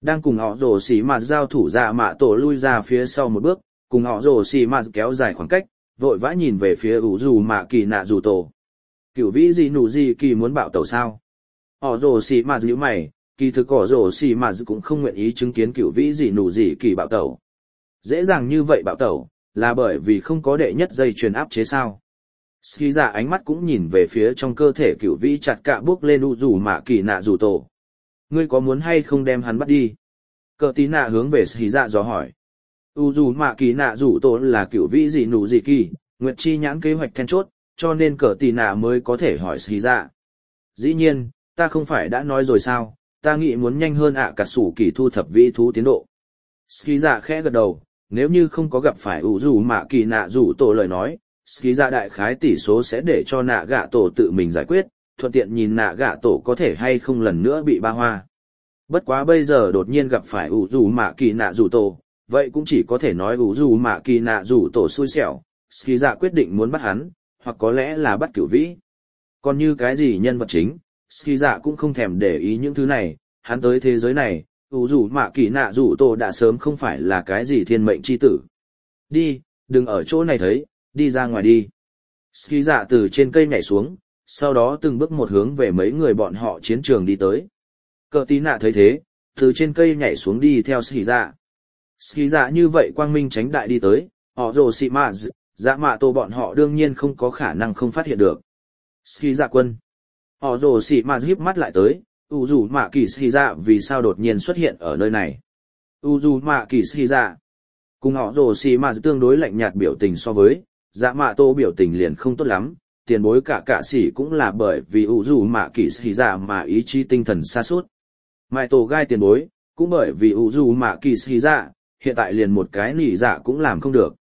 Đang cùng họ rồ xì mà giao thủ dạ mạ tổ lui ra phía sau một bước, cùng họ rồ xì mà kéo dài khoảng cách, vội vã nhìn về phía ủ dù mạ kỳ nạ dù tổ. Cửu vĩ gì nụ gì kỳ muốn bạo tẩu sao? Họ rồ xì mà nhíu mày, kỳ thực họ rồ xì mà cũng không nguyện ý chứng kiến cửu vĩ gì nụ gì kỳ bạo tẩu. Dễ dàng như vậy bạo tẩu, là bởi vì không có đệ nhất dây truyền áp chế sao? Ski dạ ánh mắt cũng nhìn về phía trong cơ thể cửu vĩ chặt cạ bước lên ủ dù mạ kỳ nạ dù tổ. Ngươi có muốn hay không đem hắn bắt đi? Cờ tí nạ hướng về Ski dạ dò hỏi. U dù mạ kỳ nạ dù tổ là cửu vĩ gì nụ gì kỳ, nguyệt chi nhãn kế hoạch then chốt, cho nên cờ tí nạ mới có thể hỏi Ski dạ. Dĩ nhiên, ta không phải đã nói rồi sao, ta nghĩ muốn nhanh hơn cả sủ kỳ thu thập vĩ thú tiến độ. Ski dạ khẽ gật đầu, nếu như không có gặp phải ủ dù mạ kỳ nạ dù tổ lời nói, Ski dạ đại khái tỷ số sẽ để cho nạ gạ tổ tự mình giải quyết, thuận tiện nhìn nạ gạ tổ có thể hay không lần nữa bị ba hoa. Bất quá bây giờ đột nhiên gặp phải ủ dù mạ kỳ nạ dù tổ, vậy cũng chỉ có thể nói ủ dù mạ kỳ nạ dù tổ xui xẻo, Ski dạ quyết định muốn bắt hắn, hoặc có lẽ là bắt cửu vĩ. Còn như cái gì nhân vật chính, Ski dạ cũng không thèm để ý những thứ này, hắn tới thế giới này, ủ dù mạ kỳ nạ dù tổ đã sớm không phải là cái gì thiên mệnh chi tử. Đi, đừng ở chỗ này thấy, đi ra ngoài đi. Ski dạ từ trên cây nhảy xuống, sau đó từng bước một hướng về mấy người bọn họ chiến trường đi tới. Cờ tí nạ thấy thế, từ trên cây nhảy xuống đi theo Ski dạ. Ski dạ như vậy quang minh tránh đại đi tới, họ rồ xị mạ dạ mạ tổ bọn họ đương nhiên không có khả năng không phát hiện được. Ski dạ quân. Họ rồ xị mạ híp mắt lại tới, u dù mạ kỳ Ski dạ vì sao đột nhiên xuất hiện ở nơi này. U dù mạ kỳ Ski dạ. Cùng họ rồ xị mạ tương đối lạnh nhạt biểu tình so với, dạ mạ tổ biểu tình liền không tốt lắm, tiền bối cả sĩ cũng là bởi vì u dù mạ kỳ Ski dạ mà ý chí tinh thần sa sút. Mại tổ gai tiền bối, cũng bởi vì u dù mạ kỳ Ski dạ, hiện tại liền một cái nỉ dạ cũng làm không được.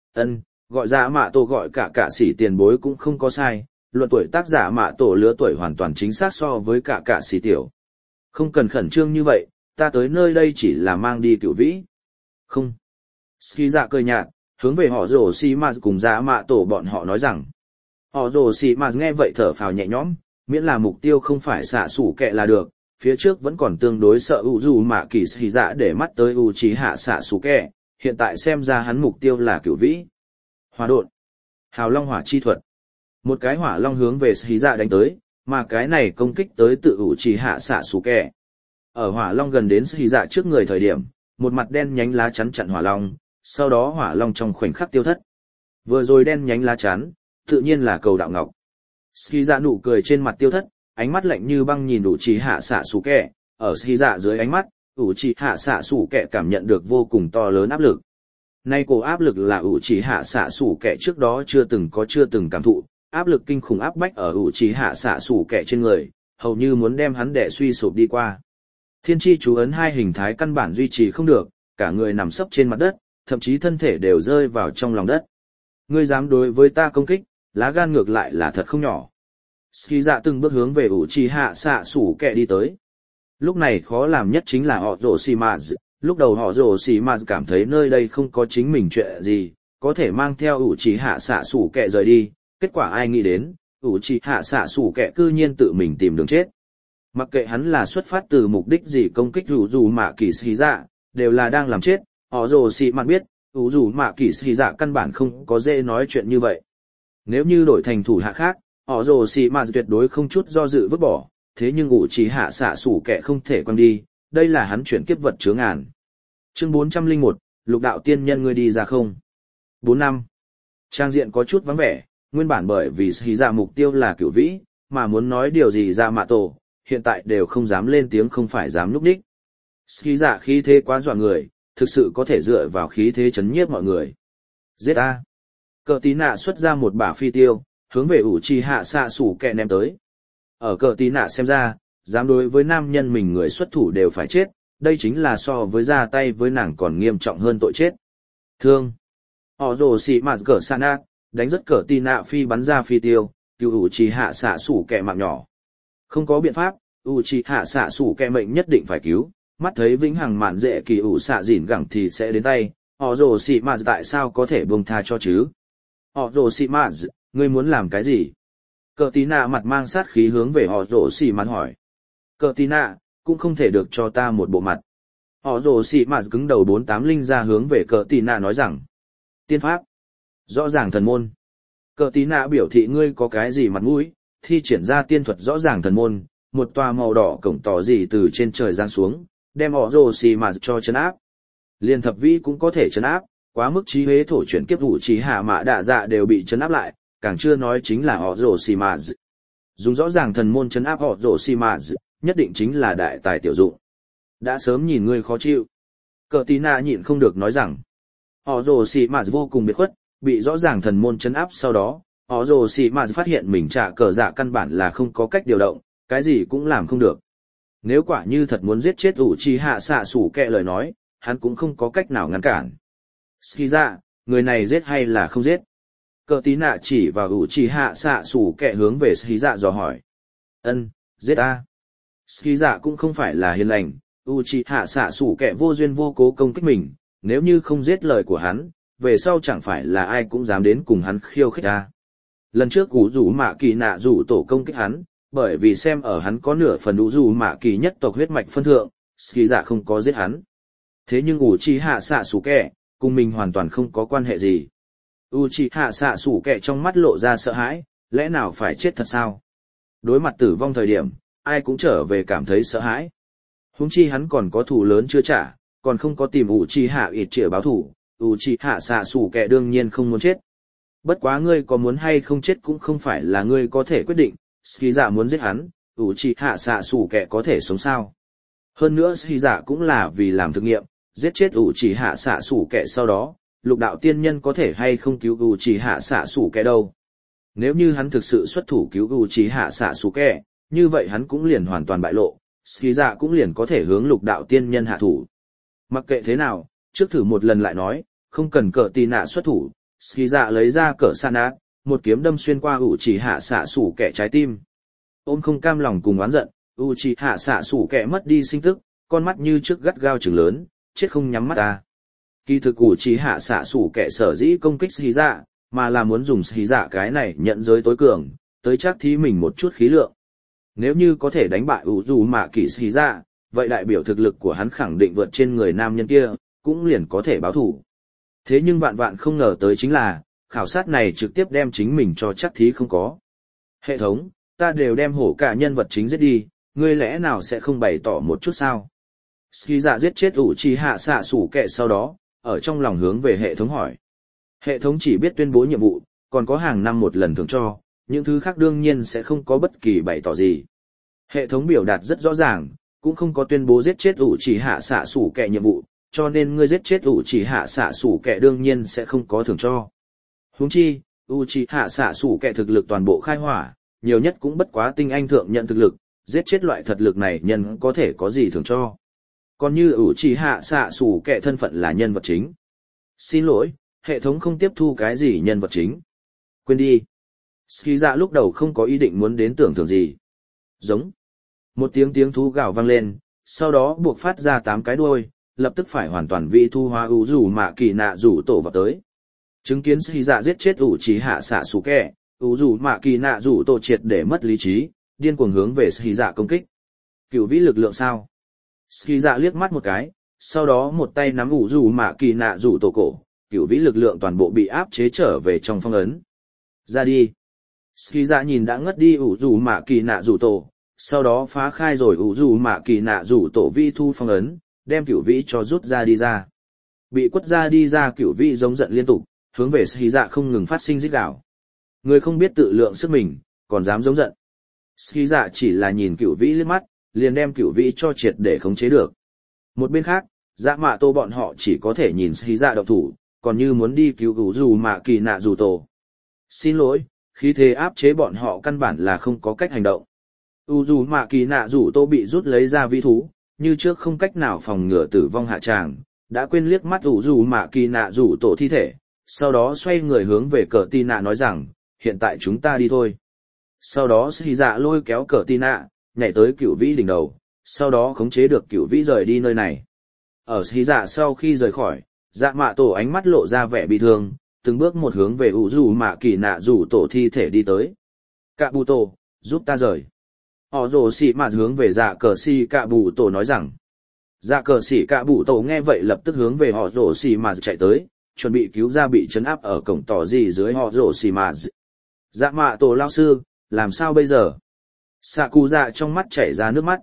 Gọi dạ mạ tổ gọi cả sĩ tiền bối cũng không có sai, luận tuổi tác giả mạ tổ lứa tuổi hoàn toàn chính xác so với cả sĩ tiểu. Không cần khẩn trương như vậy, ta tới nơi đây chỉ là mang đi cửu vĩ. Không. Ski dạ cười nhạt, hướng về họ rồ xì mà cùng dạ mạ tổ bọn họ nói rằng. Họ rồ xì mà nghe vậy thở phào nhẹ nhõm, miễn là mục tiêu không phải xạ sủ kẹ là được, phía trước vẫn còn tương đối sợ u dù mạ kỳ xì dạ để mắt tới u trí hạ xạ sủ kẹ, hiện tại xem ra hắn mục tiêu là cửu vĩ. Hỏa độn. Hào long hỏa chi thuật. Một cái hỏa long hướng về xì dạ đánh tới, mà cái này công kích tới tự u trí hạ xạ sủ kẹ. Ở hỏa long gần đến xì dạ trước người thời điểm, một mặt đen nhánh lá chắn chặn hỏa long, sau đó hỏa long trong khoảnh khắc tiêu thất. Vừa rồi đen nhánh lá chắn, tự nhiên là cầu đạo ngọc. Ski dạ nụ cười trên mặt tiêu thất, ánh mắt lạnh như băng nhìn ủ trì hạ xạ sủ kẹ, ở Ski dạ dưới ánh mắt, ủ trì hạ xạ sủ kẹ cảm nhận được vô cùng to lớn áp lực. Nay cổ áp lực là ủ trì hạ xạ sủ kẹ trước đó chưa từng cảm thụ, áp lực kinh khủng áp bách ở ủ trì hạ xạ sủ kẹ trên người, hầu như muốn đem hắn đè suy sụp đi qua. Thiên chi chú ấn hai hình thái căn bản duy trì không được, cả người nằm sấp trên mặt đất, thậm chí thân thể đều rơi vào trong lòng đất. Ngươi dám đối với ta công kích, lá gan ngược lại là thật không nhỏ. Ski dạ từng bước hướng về ủ trì hạ xạ sủ kẹ đi tới. Lúc này khó làm nhất chính là họ rồ xì mà. Lúc đầu họ rồ xì mà cảm thấy nơi đây không có chính mình chuyện gì, có thể mang theo ủ trì hạ xạ sủ kẹ rời đi. Kết quả ai nghĩ đến, ủ trì hạ xạ sủ kẹ cư nhiên tự mình tìm đường chết. Mặc kệ hắn là xuất phát từ mục đích gì công kích dù mạ kỳ xì dạ, đều là đang làm chết. Họ rồ xì mà biết, dù mạ kỳ xì dạ căn bản không có dễ nói chuyện như vậy. Nếu như đổi thành thủ hạ khác, họ rồ xì mà tuyệt đối không chút do dự vứt bỏ, thế nhưng ủ trì hạ xạ sủ kẻ không thể quăng đi, đây là hắn chuyển kiếp vật chứa ngàn. Chương 401, lục đạo tiên nhân ngươi đi ra không? 4 năm. Trang diện có chút vắng vẻ, nguyên bản bởi vì xì dạ mục tiêu là cửu vĩ, mà muốn nói điều gì ra mạ tổ, hiện tại đều không dám lên tiếng không phải dám núp đích. Xì dạ khí thế quá dọa người, thực sự có thể dựa vào khí thế chấn nhiếp mọi người. Giết a! Cờ tí nạ xuất ra một bả phi tiêu, hướng về ủ trì hạ xạ sủ kẹ ném tới. Ở cờ tí nạ xem ra, dám đối với nam nhân mình người xuất thủ đều phải chết, đây chính là so với ra tay với nàng còn nghiêm trọng hơn tội chết. Thương! Họ rồ xì mạt cờ sa nát, đánh rất cờ tí nạ phi bắn ra phi tiêu, cứu ủ trì hạ xạ sủ kẹ mạng nhỏ. Không có biện pháp, ủ trì hạ xạ sủ kẹ mệnh nhất định phải cứu. Mắt thấy vĩnh hằng mạn dễ kỳ ủ xạ dỉn gẳng thì sẽ đến tay, họ rồ xị mạt tại sao có thể buông tha cho chứ? Họ rồ xị mạt, ngươi muốn làm cái gì? Cờ tí nạ mặt mang sát khí hướng về họ rồ xị mạt hỏi. Cờ tí nạ, cũng không thể được cho ta một bộ mặt. Họ rồ xì mà cứng đầu 48 linh ra hướng về cờ tì nạ nói rằng. Tiên pháp. Rõ ràng thần môn. Cờ tì nạ biểu thị ngươi có cái gì mặt mũi, thi triển ra tiên thuật rõ ràng thần môn, một tòa màu đỏ cổng tỏ gì từ trên trời giáng xuống, đem họ rồ xì mà cho chấn áp. Liên thập vĩ cũng có thể chấn áp, quá mức trí huế thổ chuyển kiếp vụ trí hạ mã đạ dạ đều bị chấn áp lại, càng chưa nói chính là họ rồ xì mà. Dùng rõ ràng thần môn chấn áp họ rồ xì mà, nhất định chính là đại tài tiểu dụng. Đã sớm nhìn ngươi khó chịu. Cờ tí nạ nhịn không được nói rằng, họ rồ xì mà vô cùng biệt khuất, bị rõ ràng thần môn chấn áp sau đó, họ rồ xì mà phát hiện mình trả cờ dạ căn bản là không có cách điều động, cái gì cũng làm không được. Nếu quả như thật muốn giết chết ủ trì hạ xạ sủ kẹ lời nói, hắn cũng không có cách nào ngăn cản. Ski dạ, người này giết hay là không giết? Cờ tí nạ chỉ vào ủ trì hạ xạ sủ kẹ hướng về Ski dạ dò hỏi. Ân, giết a. Ski dạ cũng không phải là hiền lành, ủ trì hạ xạ sủ kẹ vô duyên vô cố công kích mình, nếu như không giết lời của hắn, về sau chẳng phải là ai cũng dám đến cùng hắn khiêu khích a. Lần trước ủ rủ mạ kỳ nạ rủ tổ công kích hắn, bởi vì xem ở hắn có nửa phần ủ rủ mạ kỳ nhất tộc huyết mạch phân thượng, Ski dạ không có giết hắn. Thế nhưng Uchiha Sasuke, cùng mình hoàn toàn không có quan hệ gì. Uchiha Sasuke trong mắt lộ ra sợ hãi, lẽ nào phải chết thật sao? Đối mặt tử vong thời điểm, ai cũng trở về cảm thấy sợ hãi. Huống chi hắn còn có thù lớn chưa trả, còn không có tìm Uchiha Itachi báo thù, Uchiha Sasuke đương nhiên không muốn chết. Bất quá ngươi có muốn hay không chết cũng không phải là ngươi có thể quyết định, Ski dạ muốn giết hắn, Uchiha Sasuke có thể sống sao? Hơn nữa Ski dạ cũng là vì làm thực nghiệm, giết chết ủ chỉ hạ xạ sủ kẻ sau đó, lục đạo tiên nhân có thể hay không cứu ủ chỉ hạ xạ sủ kẻ đâu. Nếu như hắn thực sự xuất thủ cứu ủ chỉ hạ xạ sủ kẻ, như vậy hắn cũng liền hoàn toàn bại lộ, Ski dạ cũng liền có thể hướng lục đạo tiên nhân hạ thủ. Mặc kệ thế nào, trước thử một lần lại nói, không cần cờ tì nạ xuất thủ, Ski dạ lấy ra cờ san át, một kiếm đâm xuyên qua ủ chỉ hạ xạ sủ kẻ trái tim. Ôm không cam lòng cùng oán giận, ủ chỉ hạ xạ sủ kẻ mất đi sinh tức, con mắt như trước gắt gao trừng lớn, chết không nhắm mắt ta. Kỳ thực ủ chỉ hạ xạ sủ kẻ sở dĩ công kích Ski dạ, mà là muốn dùng Ski dạ cái này nhận giới tối cường, tới chắc thí mình một chút khí lượng. Nếu như có thể đánh bại ủ dù mạ kỳ Ski dạ, vậy đại biểu thực lực của hắn khẳng định vượt trên người nam nhân kia, cũng liền có thể báo thủ. Thế nhưng vạn vạn không ngờ tới chính là, khảo sát này trực tiếp đem chính mình cho chắc thí không có. Hệ thống, ta đều đem hổ cả nhân vật chính giết đi, ngươi lẽ nào sẽ không bày tỏ một chút sao? Ski dạ giết chết ủ trì hạ xạ sủ kẹ sau đó, ở trong lòng hướng về hệ thống hỏi. Hệ thống chỉ biết tuyên bố nhiệm vụ, còn có hàng năm một lần thưởng cho, những thứ khác đương nhiên sẽ không có bất kỳ bày tỏ gì. Hệ thống biểu đạt rất rõ ràng, cũng không có tuyên bố giết chết ủ trì hạ xạ sủ kẹ nhiệm vụ, cho nên ngươi giết chết ủ trì hạ xạ sủ kẹ đương nhiên sẽ không có thưởng cho. Huống chi, ủ trì hạ xạ sủ kẹ thực lực toàn bộ khai hỏa, nhiều nhất cũng bất quá tinh anh thượng nhận thực lực, giết chết loại thật lực này nhân có thể có gì thưởng cho. Còn như ủ trì hạ xạ sủ kẻ thân phận là nhân vật chính. Xin lỗi, hệ thống không tiếp thu cái gì nhân vật chính. Quên đi. Ski dạ lúc đầu không có ý định muốn đến tưởng thưởng gì. Giống. Một tiếng thú gào vang lên, sau đó buộc phát ra 8 cái đuôi, lập tức phải hoàn toàn vị thu hóa ủ rủ mạ kỳ nạ rủ tổ vào tới. Chứng kiến Ski dạ giết chết ủ trì hạ xạ sủ kẻ, ủ rủ mạ kỳ nạ rủ tổ triệt để mất lý trí, điên cuồng hướng về Ski dạ công kích. Cửu vĩ lực lượng sao? Ski dạ liếc mắt một cái, sau đó một tay nắm ủ rủ mạ kỳ nạ rủ tổ cổ, cửu vĩ lực lượng toàn bộ bị áp chế trở về trong phong ấn. Ra đi. Ski dạ nhìn đã ngất đi ủ rủ mạ kỳ nạ rủ tổ, sau đó phá khai rồi ủ rủ mạ kỳ nạ rủ tổ vi thu phong ấn, đem cửu vĩ cho rút ra đi ra. Bị quất ra đi ra cửu vĩ giống giận liên tục, hướng về Ski dạ không ngừng phát sinh rít gào. Người không biết tự lượng sức mình, còn dám giống giận. Ski dạ chỉ là nhìn cửu vĩ liếc mắt, liền đem cửu vĩ cho triệt để khống chế được. Một bên khác, dạ mạ tô bọn họ chỉ có thể nhìn Ski dạ động thủ, còn như muốn đi cứu ủ dù mạ kỳ nạ dù tổ. Xin lỗi, khí thế áp chế bọn họ căn bản là không có cách hành động. ủ dù mạ kỳ nạ dù tổ bị rút lấy ra vĩ thú, như trước không cách nào phòng ngừa tử vong hạ tràng, đã quên liếc mắt ủ dù mạ kỳ nạ dù tổ thi thể, sau đó xoay người hướng về cờ tì nạ nói rằng, hiện tại chúng ta đi thôi. Sau đó Ski dạ lôi kéo cờ tì nạ, nhảy tới cửu vĩ đỉnh đầu, sau đó khống chế được cửu vĩ rời đi nơi này. Ở Ski dạ sau khi rời khỏi, dạ mạ tổ ánh mắt lộ ra vẻ bi thương, từng bước một hướng về ủ dù mạ kỳ nạ dù tổ thi thể đi tới. Cạ bù tổ, giúp ta rời. Họ rồ xị mạ hướng về dạ cờ si cạ bù tổ nói rằng. Dạ cờ xỉ cả bụ tổ nghe vậy lập tức hướng về họ rổ xì mà chạy tới, chuẩn bị cứu ra bị trấn áp ở cổng tỏ gì dưới họ rổ xì mà. Dạ mạ tổ lao sư, làm sao bây giờ? Xạ cụ dạ trong mắt chảy ra nước mắt.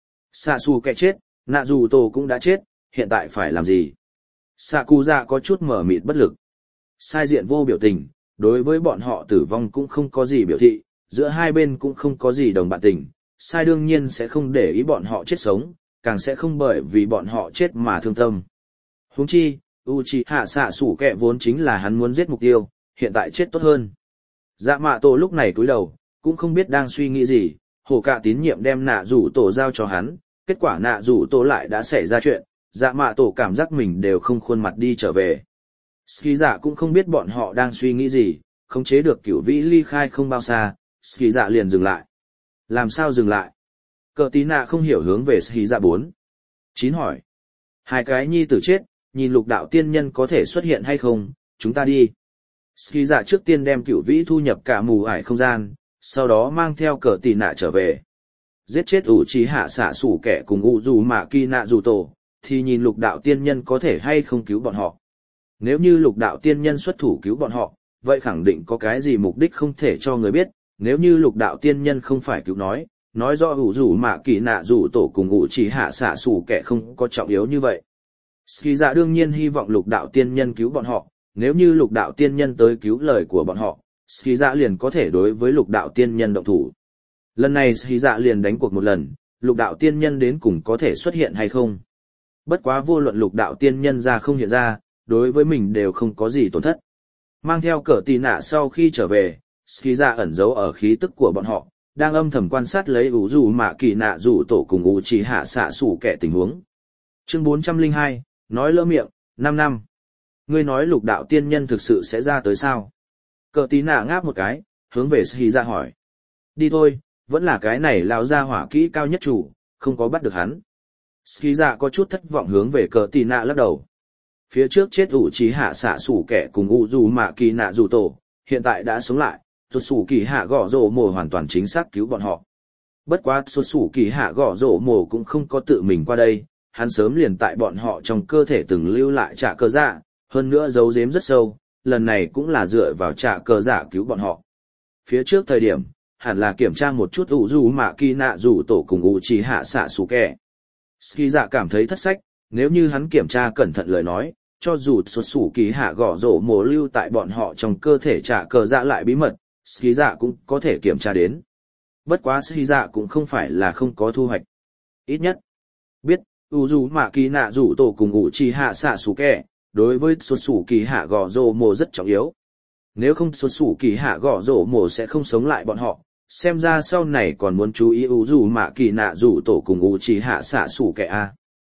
Xạ xù kẻ chết, nạ dù tổ cũng đã chết, hiện tại phải làm gì? Xạ cụ dạ có chút mở mịt bất lực. Sai diện vô biểu tình, đối với bọn họ tử vong cũng không có gì biểu thị, giữa hai bên cũng không có gì đồng bạn tình. Sai đương nhiên sẽ không để ý bọn họ chết sống, càng sẽ không bởi vì bọn họ chết mà thương tâm. Huống chi, Uchiha xạ sủ kẹ vốn chính là hắn muốn giết mục tiêu, hiện tại chết tốt hơn. Dạ mạ tổ lúc này cúi đầu, cũng không biết đang suy nghĩ gì, hổ cả tín nhiệm đem nạ rủ tổ giao cho hắn, kết quả nạ rủ tổ lại đã xảy ra chuyện, dạ mạ tổ cảm giác mình đều không khuôn mặt đi trở về. Ski dạ cũng không biết bọn họ đang suy nghĩ gì, khống chế được cửu vĩ ly khai không bao xa, Ski dạ liền dừng lại. Làm sao dừng lại? Cờ tí nạ không hiểu hướng về Ski dạ 4. 9 hỏi. Hai cái nhi tử chết, nhìn lục đạo tiên nhân có thể xuất hiện hay không, chúng ta đi. Ski dạ trước tiên đem cửu vĩ thu nhập cả mù ải không gian, sau đó mang theo cờ tí nạ trở về. Giết chết ủ trí hạ xạ sủ kẻ cùng ủ dù mạ kỳ nạ dù tổ, thì nhìn lục đạo tiên nhân có thể hay không cứu bọn họ. Nếu như lục đạo tiên nhân xuất thủ cứu bọn họ, vậy khẳng định có cái gì mục đích không thể cho người biết, nếu như lục đạo tiên nhân không phải cứu nói rõ ủ dù mạ kỳ nạ dù tổ cùng ủ trí hạ xạ sủ kẻ không có trọng yếu như vậy. Ski dạ đương nhiên hy vọng lục đạo tiên nhân cứu bọn họ, nếu như lục đạo tiên nhân tới cứu lời của bọn họ, Ski dạ liền có thể đối với lục đạo tiên nhân động thủ. Lần này Ski dạ liền đánh cuộc một lần, lục đạo tiên nhân đến cùng có thể xuất hiện hay không. Bất quá vô luận lục đạo tiên nhân ra không hiện ra, đối với mình đều không có gì tổn thất. Mang theo cờ tì nạ sau khi trở về, Ski dạ ẩn giấu ở khí tức của bọn họ, đang âm thầm quan sát lấy ủ dù mạ kỳ nạ dù tổ cùng ủ chỉ hạ xạ sủ kẻ tình huống. Chương 402, nói lỡ miệng, 5 năm. Ngươi nói lục đạo tiên nhân thực sự sẽ ra tới sao? Cờ tí nạ ngáp một cái, hướng về Ski dạ hỏi. Đi thôi, vẫn là cái này lao ra hỏa kỹ cao nhất chủ, không có bắt được hắn. Ski dạ có chút thất vọng hướng về cờ tí nạ lắc đầu. Phía trước chết ủ trí hạ xạ sủ kẻ cùng ủ dù mạ kỳ nạ dù tổ, hiện tại đã sống lại, xuất sủ kỳ hạ gõ rổ mồ hoàn toàn chính xác cứu bọn họ. Bất quá xuất sủ kỳ hạ gõ rổ mồ cũng không có tự mình qua đây, hắn sớm liền tại bọn họ trong cơ thể từng lưu lại trả cơ dạ, hơn nữa giấu giếm rất sâu, lần này cũng là dựa vào trả cơ dạ cứu bọn họ. Phía trước thời điểm, hẳn là kiểm tra một chút ủ dù mạ kỳ nạ dù tổ cùng ủ trí hạ xạ sủ kẻ. Ski dạ cảm thấy thất sách, nếu như hắn kiểm tra cẩn thận lời nói, cho dù xuất sủ kỳ hạ gõ rổ mồ lưu tại bọn họ trong cơ thể trả cờ dạ lại bí mật, Ski dạ cũng có thể kiểm tra đến. Bất quá Ski dạ cũng không phải là không có thu hoạch. Ít nhất, biết, u dù mạ kỳ nạ rủ tổ cùng ủ trì hạ xạ sủ kẻ, đối với xuất sủ kỳ hạ gõ rổ mồ rất trọng yếu. Nếu không xuất sủ kỳ hạ gõ rổ mồ sẽ không sống lại bọn họ, xem ra sau này còn muốn chú ý u dù mạ kỳ nạ rủ tổ cùng ủ trì hạ xạ sủ kẻ a.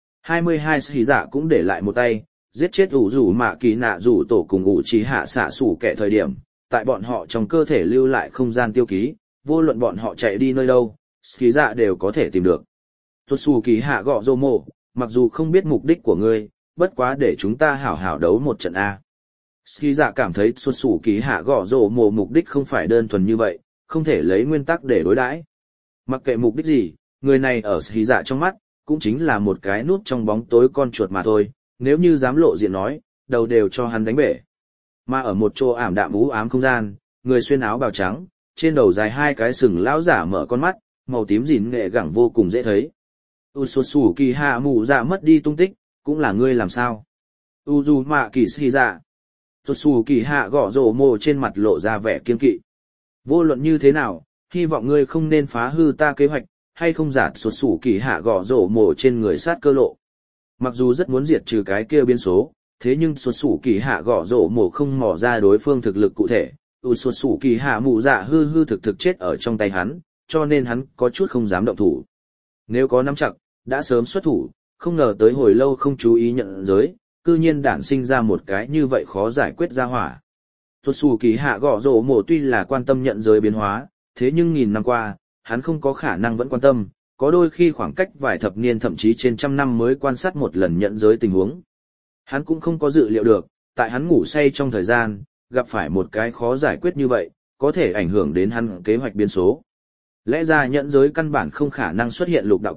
22 Ski dạ cũng để lại một tay, giết chết ủ rủ mạ kỳ nạ rủ tổ cùng ủ trí hạ xạ sủ kẻ thời điểm, tại bọn họ trong cơ thể lưu lại không gian tiêu ký, vô luận bọn họ chạy đi nơi đâu, Ski dạ đều có thể tìm được. Xuất xù kỳ hạ gọ rô mộ, mặc dù không biết mục đích của ngươi, bất quá để chúng ta hảo hảo đấu một trận A. Ski dạ cảm thấy xuất xù kỳ hạ gọ rô mộ mục đích không phải đơn thuần như vậy, không thể lấy nguyên tắc để đối đãi. Mặc kệ mục đích gì, người này ở Ski dạ trong mắt, cũng chính là một cái núp trong bóng tối con chuột mà thôi, nếu như dám lộ diện nói, đầu đều cho hắn đánh bể. Mà ở một chỗ ảm đạm u ám không gian, người xuyên áo bào trắng, trên đầu dài hai cái sừng lão giả mở con mắt, màu tím rỉn nghệ gẳng vô cùng dễ thấy. Usosu kỳ hạ mù dạ mất đi tung tích, cũng là ngươi làm sao? Uzu mạ kỳ si dạ. Usosu kỳ hạ gõ rổ mồ trên mặt lộ ra vẻ kiên kỵ. Vô luận như thế nào, hy vọng ngươi không nên phá hư ta kế hoạch, hay không giả xuất sủ kỳ hạ gõ rổ mồ trên người sát cơ lộ. Mặc dù rất muốn diệt trừ cái kia biến số, thế nhưng xuất sủ kỳ hạ gõ rổ mồ không mò ra đối phương thực lực cụ thể, xuất sủ kỳ hạ mù dạ hư thực chết ở trong tay hắn, cho nên hắn có chút không dám động thủ. Nếu có nắm chặt, đã sớm xuất thủ, không ngờ tới hồi lâu không chú ý nhận giới, cư nhiên đản sinh ra một cái như vậy khó giải quyết ra hỏa. Xuất sủ kỳ hạ gõ rổ mồ tuy là quan tâm nhận giới biến hóa, thế nhưng nghìn năm qua, hắn không có khả năng vẫn quan tâm, có đôi khi khoảng cách vài thập niên thậm chí trên trăm năm mới quan sát một lần nhận giới tình huống. Hắn cũng không có dự liệu được, tại hắn ngủ say trong thời gian, gặp phải một cái khó giải quyết như vậy, có thể ảnh hưởng đến hắn kế hoạch biến số. Lẽ ra nhận giới căn bản không khả năng xuất hiện lục đạo cấp,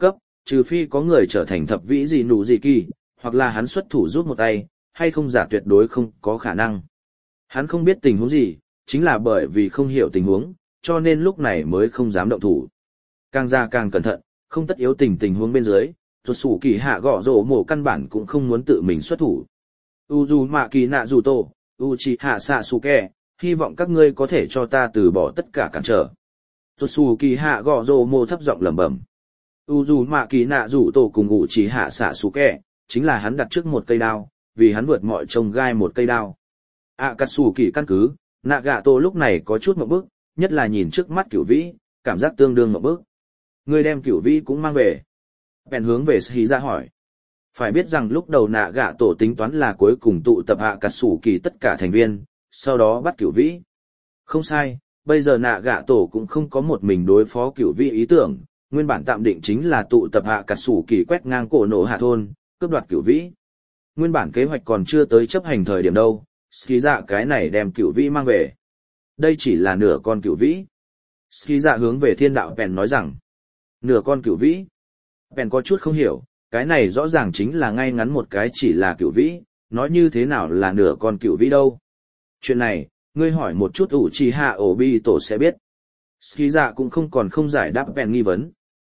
trừ phi có người trở thành thập vĩ gì nụ gì kỳ, hoặc là hắn xuất thủ giúp một tay, hay không giả tuyệt đối không có khả năng. Hắn không biết tình huống gì, chính là bởi vì không hiểu tình huống, cho nên lúc này mới không dám động thủ. Càng ra càng cẩn thận, không tất yếu tình huống bên dưới, rốt sủ kỳ hạ gõ rổ mổ căn bản cũng không muốn tự mình xuất thủ. Uzumaki Naruto, Uchiha Sasuke, hy vọng các ngươi có thể cho ta từ bỏ tất cả cản trở. Rốt sủ kỳ hạ gõ rổ mổ thấp giọng lẩm bẩm. Uzumaki Naruto cùng Uchiha Sasuke, chính là hắn đặt trước một cây đao, vì hắn vượt mọi trông gai một cây đao. Akatsuki căn cứ, Nagato lúc này có chút ngộp bức, nhất là nhìn trước mắt Cửu Vĩ, cảm giác tương đương ngộp bức. Người đem Cửu Vĩ cũng mang về. Bèn hướng về Shiza hỏi. Phải biết rằng lúc đầu Nagato tính toán là cuối cùng tụ tập Akatsuki tất cả thành viên, sau đó bắt Cửu Vĩ. Không sai, bây giờ Nagato cũng không có một mình đối phó Cửu Vĩ ý tưởng, nguyên bản tạm định chính là tụ tập Akatsuki quét ngang cổ nổ hạ thôn, cướp đoạt Cửu Vĩ. Nguyên bản kế hoạch còn chưa tới chấp hành thời điểm đâu, Shiza cái này đem Cửu Vĩ mang về. Đây chỉ là nửa con Cửu Vĩ. Shiza hướng về thiên đạo Pen nói rằng, nửa con Cửu Vĩ. Pen có chút không hiểu, cái này rõ ràng chính là ngay ngắn một cái chỉ là Cửu Vĩ, nói như thế nào là nửa con Cửu Vĩ đâu. Chuyện này, ngươi hỏi một chút Uchiha Obito sẽ biết. Shiza cũng không giải đáp Pen nghi vấn.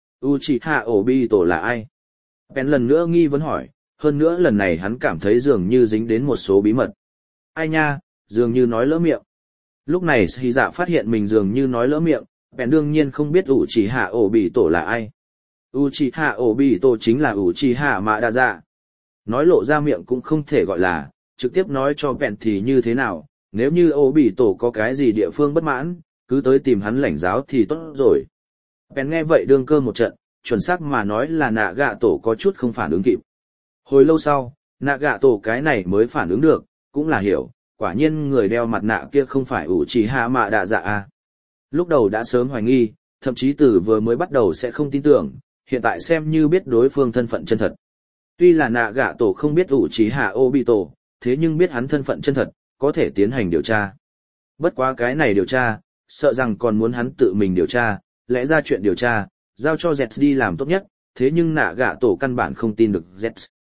Uchiha Obito là ai? Pen lần nữa nghi vấn hỏi, hơn nữa lần này hắn cảm thấy dường như dính đến một số bí mật. Ai nha, dường như nói lỡ miệng. Lúc này Shiza phát hiện mình dường như nói lỡ miệng, Pen đương nhiên không biết Uchiha Obito là ai. Uchiha Obito chính là Uchiha Madara. Nói lộ ra miệng cũng không thể gọi là, trực tiếp nói cho Pen thì như thế nào, nếu như Obito có cái gì địa phương bất mãn, cứ tới tìm hắn lãnh giáo thì tốt rồi. Pen nghe vậy đương cơ một trận, chuẩn xác mà nói là Nagato có chút không phản ứng kịp. Hồi lâu sau, Nagato cái này mới phản ứng được, cũng là hiểu, quả nhiên người đeo mặt nạ kia không phải Uchiha Madara à. Lúc đầu đã sớm hoài nghi, thậm chí từ vừa mới bắt đầu sẽ không tin tưởng, hiện tại xem như biết đối phương thân phận chân thật. Tuy là Nagato không biết Uchiha Obito, thế nhưng biết hắn thân phận chân thật, có thể tiến hành điều tra. Bất quá cái này điều tra, sợ rằng còn muốn hắn tự mình điều tra, lẽ ra chuyện điều tra, giao cho Z đi làm tốt nhất, thế nhưng Nagato căn bản không tin được Z.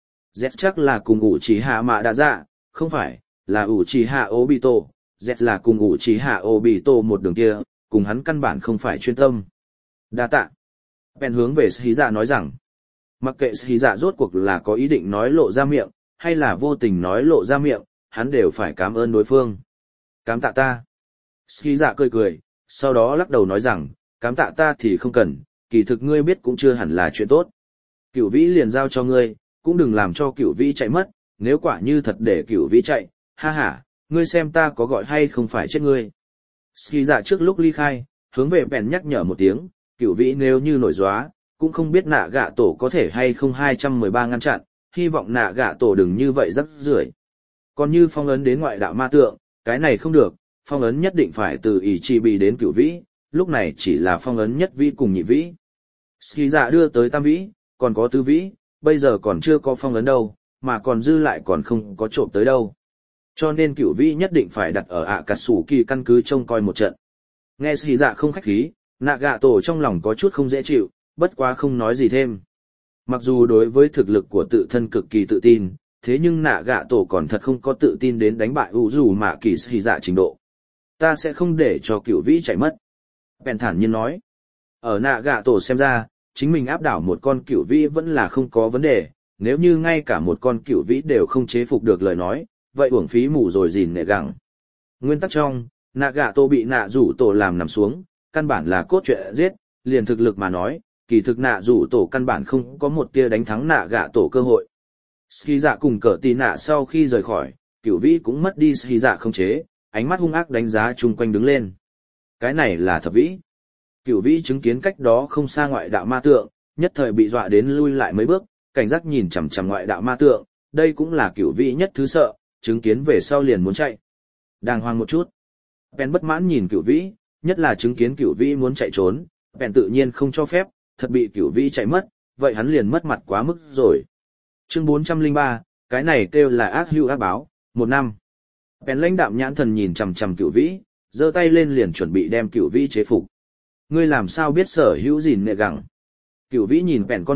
Z chắc là cùng Uchiha Madara, không phải, là Uchiha Obito, Z là cùng Uchiha Obito một đường kia, cùng hắn căn bản không phải chuyên tâm. Đa tạ. Pen hướng về Shiza nói rằng, mặc kệ Shiza rốt cuộc là có ý định nói lộ ra miệng, hay là vô tình nói lộ ra miệng, hắn đều phải cảm ơn đối phương. Cảm tạ ta. Shiza cười cười, sau đó lắc đầu nói rằng, cảm tạ ta thì không cần, kỳ thực ngươi biết cũng chưa hẳn là chuyện tốt. Cửu Vĩ liền giao cho ngươi, cũng đừng làm cho Cửu Vĩ chạy mất, nếu quả như thật để Cửu Vĩ chạy, ha ha, ngươi xem ta có gọi hay không phải chết ngươi. Shiza trước lúc ly khai, hướng về Pen nhắc nhở một tiếng, Cửu Vĩ nếu như nổi gióa, cũng không biết Nagato có thể hay không 213 ngăn chặn, hy vọng Nagato đừng như vậy rắc rưởi. Còn như phong ấn đến ngoại đạo ma tượng, cái này không được, phong ấn nhất định phải từ Ichibi đến Cửu Vĩ, lúc này chỉ là phong ấn nhất vĩ cùng nhị vĩ. Shiza đưa tới tam vĩ, còn có tứ vĩ, bây giờ còn chưa có phong ấn đâu, mà còn dư lại còn không có trộm tới đâu. Cho nên Cửu Vĩ nhất định phải đặt ở Akatsuki căn cứ trông coi một trận. Nghe Shiza không khách khí, Nagato trong lòng có chút không dễ chịu, bất quá không nói gì thêm. Mặc dù đối với thực lực của tự thân cực kỳ tự tin, thế nhưng Nagato còn thật không có tự tin đến đánh bại Uzumaki Shiza trình độ. Ta sẽ không để cho Cửu Vĩ chạy mất. Pen thản nhiên nói. Ở Nagato xem ra, chính mình áp đảo một con Cửu Vĩ vẫn là không có vấn đề, nếu như ngay cả một con Cửu Vĩ đều không chế phục được lời nói, vậy uổng phí mù rồi gìn nệ gẳng. Nguyên tắc trong, Nagato bị nạ rủ tổ làm nằm xuống, căn bản là cốt truyện giết, liền thực lực mà nói, kỳ thực nạ rủ tổ căn bản không có một tia đánh thắng Nagato cơ hội. Shiza cùng cỡ tì nạ sau khi rời khỏi, Cửu Vĩ cũng mất đi Shiza không chế, ánh mắt hung ác đánh giá chung quanh đứng lên. Cái này là thập vĩ. Cửu Vĩ chứng kiến cách đó không xa ngoại đạo ma tượng, nhất thời bị dọa đến lui lại mấy bước, cảnh giác nhìn chằm chằm ngoại đạo ma tượng, đây cũng là Cửu Vĩ nhất thứ sợ, chứng kiến về sau liền muốn chạy. Đàng hoàng một chút. Pen bất mãn nhìn Cửu Vĩ, nhất là chứng kiến Cửu Vĩ muốn chạy trốn, Pen tự nhiên không cho phép, thật bị Cửu Vĩ chạy mất, vậy hắn liền mất mặt quá mức rồi. Chương 403, cái này kêu là ác hữu ác báo, 1 năm. Pen lãnh đạm nhãn thần nhìn chằm chằm Cửu Vĩ, giơ tay lên liền chuẩn bị đem Cửu Vĩ chế phục. Ngươi làm sao biết sở hữu gìn nệ gẳng? Cửu Vĩ nhìn Pen con mắt,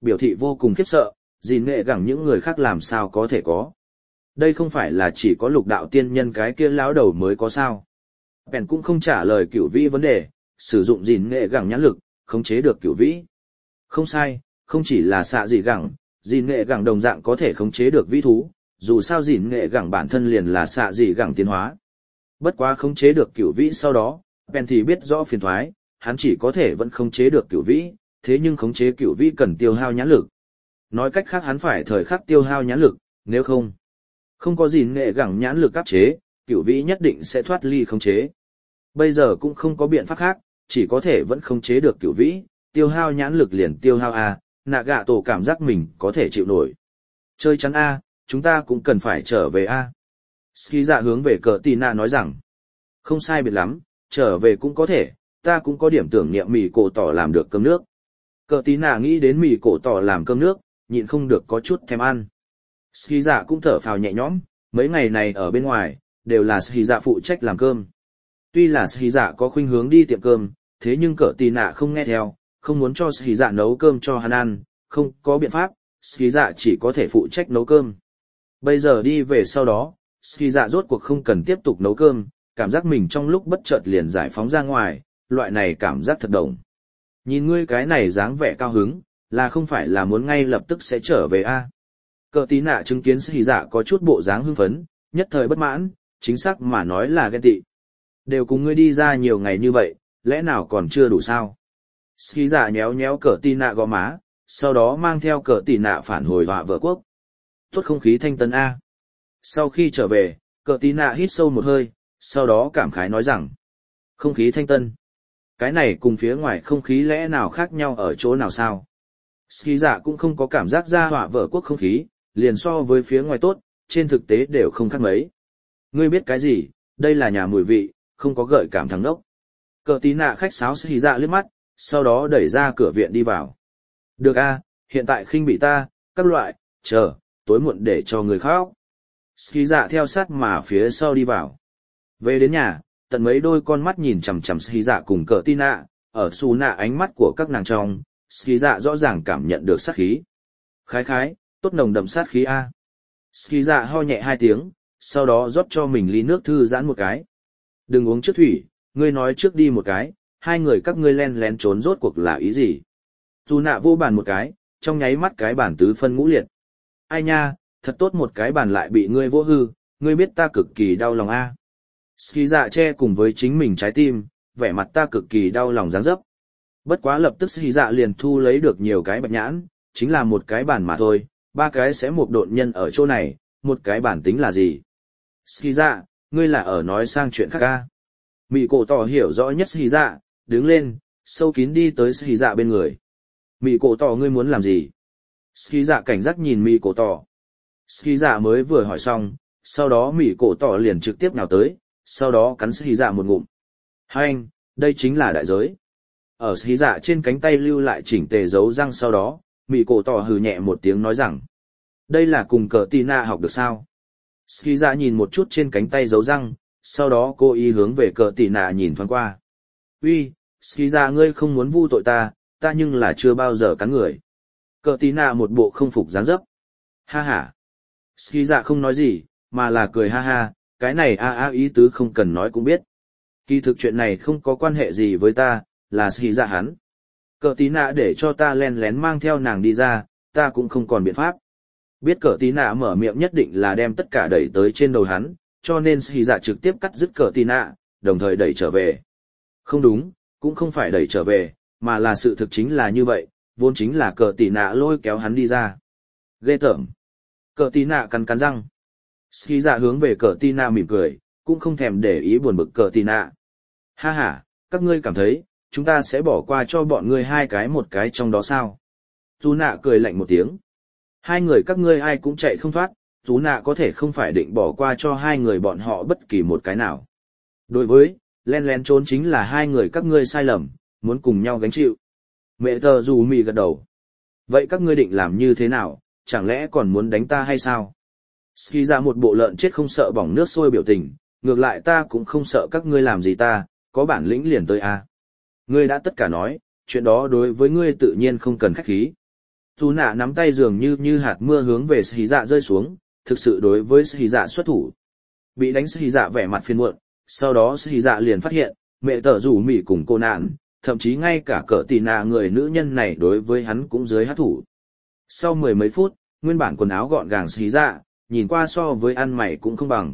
biểu thị vô cùng khiếp sợ, gìn nghệ gẳng những người khác làm sao có thể có. Đây không phải là chỉ có lục đạo tiên nhân cái kia lão đầu mới có sao. Bèn cũng không trả lời cửu vĩ vấn đề, sử dụng gìn nghệ gẳng nhãn lực, khống chế được cửu vĩ. Không sai, không chỉ là xạ dị gẳng, gìn nghệ gẳng đồng dạng có thể khống chế được vĩ thú, dù sao gìn nghệ gẳng bản thân liền là xạ dị gẳng tiến hóa. Bất quá khống chế được cửu vĩ sau đó, Bèn thì biết rõ phiền thoái, hắn chỉ có thể vẫn khống chế được cửu vĩ, thế nhưng khống chế cửu vĩ cần tiêu hao nhãn lực. Nói cách khác hắn phải thời khắc tiêu hao nhãn lực, nếu không có gìn nghệ gẳng nhãn lực áp chế, cửu vĩ nhất định sẽ thoát ly khống chế. Bây giờ cũng không có biện pháp khác, chỉ có thể vẫn khống chế được cửu vĩ, tiêu hao nhãn lực liền tiêu hao A, nạ gạ tổ cảm giác mình có thể chịu nổi. Chơi chắn A, chúng ta cũng cần phải trở về A. Ski dạ hướng về cờ tì nạ nói rằng, không sai biệt lắm, trở về cũng có thể, ta cũng có điểm tưởng niệm mì cổ tỏ làm được cơm nước. Cờ tì nạ nghĩ đến mì cổ tỏ làm cơm nước, nhịn không được có chút thèm ăn. Ski dạ cũng thở phào nhẹ nhõm, mấy ngày này ở bên ngoài, đều là Ski dạ phụ trách làm cơm. Tuy là Ski dạ có khuynh hướng đi tiệm cơm, thế nhưng cờ tì nạ không nghe theo, không muốn cho Ski dạ nấu cơm cho hắn ăn, không có biện pháp, Ski dạ chỉ có thể phụ trách nấu cơm. Bây giờ đi về sau đó, Ski dạ rốt cuộc không cần tiếp tục nấu cơm, cảm giác mình trong lúc bất chợt liền giải phóng ra ngoài, loại này cảm giác thật đồng. Nhìn ngươi cái này dáng vẻ cao hứng, là không phải là muốn ngay lập tức sẽ trở về a? Cờ tí nạ chứng kiến Ski dạ có chút bộ dáng hưng phấn, nhất thời bất mãn, chính xác mà nói là ghen tị. Đều cùng ngươi đi ra nhiều ngày như vậy, lẽ nào còn chưa đủ sao? Ski dạ nhéo nhéo cờ tí nạ gò má, sau đó mang theo cờ tí nạ phản hồi họa vợ quốc. Tốt không khí thanh tân a. Sau khi trở về, cờ tí nạ hít sâu một hơi, sau đó cảm khái nói rằng, không khí thanh tân. Cái này cùng phía ngoài không khí lẽ nào khác nhau ở chỗ nào sao? Ski dạ cũng không có cảm giác ra họa vợ quốc không khí, liền so với phía ngoài tốt, trên thực tế đều không khác mấy. Ngươi biết cái gì, đây là nhà mùi vị, không có gợi cảm thằng đốc. Cờ tí nạ khách sáo Ski dạ liếc mắt, sau đó đẩy ra cửa viện đi vào. Được a, hiện tại khinh bị ta, các loại, chờ, tối muộn để cho người khóc. Ski dạ theo sát mà phía sau đi vào. Về đến nhà, tận mấy đôi con mắt nhìn chằm chằm Ski dạ cùng cờ tí nạ, ở xù nạ ánh mắt của các nàng trong, Ski dạ rõ ràng cảm nhận được sát khí. Khái khái, tốt nồng đậm sát khí a. Ski dạ ho nhẹ 2 tiếng, sau đó rót cho mình ly nước thư giãn một cái. Đừng uống trước thủy, ngươi nói trước đi một cái, hai người các ngươi len lén trốn rốt cuộc là ý gì? Dù nạ vô bàn một cái, trong nháy mắt cái bàn tứ phân ngũ liệt. Ai nha, thật tốt một cái bàn lại bị ngươi vô hư, ngươi biết ta cực kỳ đau lòng a. Ski dạ che cùng với chính mình trái tim, vẻ mặt ta cực kỳ đau lòng dáng dấp. Bất quá lập tức Ski dạ liền thu lấy được nhiều cái bạch nhãn, chính là một cái bàn mà thôi, 3 cái sẽ một độn nhân ở chỗ này, một cái bản tính là gì? Ski dạ, ngươi là ở nói sang chuyện khác a. Mị cổ tỏ hiểu rõ nhất Ski dạ, đứng lên, sâu kín đi tới Ski dạ bên người. Mị cổ tỏ ngươi muốn làm gì? Ski dạ cảnh giác nhìn mị cổ tỏ. Ski dạ mới vừa hỏi xong, sau đó mị cổ tỏ liền trực tiếp nào tới, sau đó cắn Ski dạ một ngụm. Hai anh, đây chính là đại giới. Ở Ski dạ trên cánh tay lưu lại chỉnh tề dấu răng sau đó, mị cổ tỏ hừ nhẹ một tiếng nói rằng, đây là cùng cờ tì nạ học được sao? Ski dạ nhìn một chút trên cánh tay dấu răng, sau đó cô ý hướng về cờ tì nạ nhìn thoáng qua. Uy, Ski dạ ngươi không muốn vu tội ta, ta nhưng là chưa bao giờ cắn người. Cờ tì nạ một bộ không phục dáng dấp. Ha ha. Ski dạ không nói gì, mà là cười ha ha, cái này ý tứ không cần nói cũng biết. Kỳ thực chuyện này không có quan hệ gì với ta, là Ski dạ hắn. Cờ tí nạ để cho ta len lén mang theo nàng đi ra, ta cũng không còn biện pháp. Biết cờ tí nạ mở miệng nhất định là đem tất cả đẩy tới trên đầu hắn, cho nên Ski dạ trực tiếp cắt dứt cờ tí nạ, đồng thời đẩy trở về. Không đúng, cũng không phải đẩy trở về, mà là sự thực chính là như vậy, vốn chính là cờ tí nạ lôi kéo hắn đi ra. Ghê tởm. Cờ tí nạ cắn cắn răng. Ski dạ hướng về cờ tí nạ mỉm cười, cũng không thèm để ý buồn bực cờ tí nạ. Ha ha, các ngươi cảm thấy, chúng ta sẽ bỏ qua cho bọn ngươi hai cái một cái trong đó sao? Chú nạ cười lạnh một tiếng. Hai người các ngươi ai cũng chạy không thoát, chú nạ có thể không phải định bỏ qua cho hai người bọn họ bất kỳ một cái nào. Đối với, len lén trốn chính là hai người các ngươi sai lầm, muốn cùng nhau gánh chịu. Mẹ tờ dù mì gật đầu. Vậy các ngươi định làm như thế nào, chẳng lẽ còn muốn đánh ta hay sao? Ski ra một bộ lợn chết không sợ bỏng nước sôi biểu tình, ngược lại ta cũng không sợ các ngươi làm gì ta, có bản lĩnh liền tới a. Ngươi đã tất cả nói, chuyện đó đối với ngươi tự nhiên không cần khách khí. Dù nạ nắm tay dường như hạt mưa hướng về Sĩ Dạ rơi xuống, thực sự đối với Sĩ Dạ xuất thủ. Bị đánh Sĩ Dạ vẻ mặt phiền muộn, sau đó Sĩ Dạ liền phát hiện, mẹ tở rủ mỉ cùng cô nạn, thậm chí ngay cả cỡ tì nạ người nữ nhân này đối với hắn cũng dưới hát thủ. Sau mười mấy phút, nguyên bản quần áo gọn gàng Sĩ Dạ, nhìn qua so với ăn mày cũng không bằng.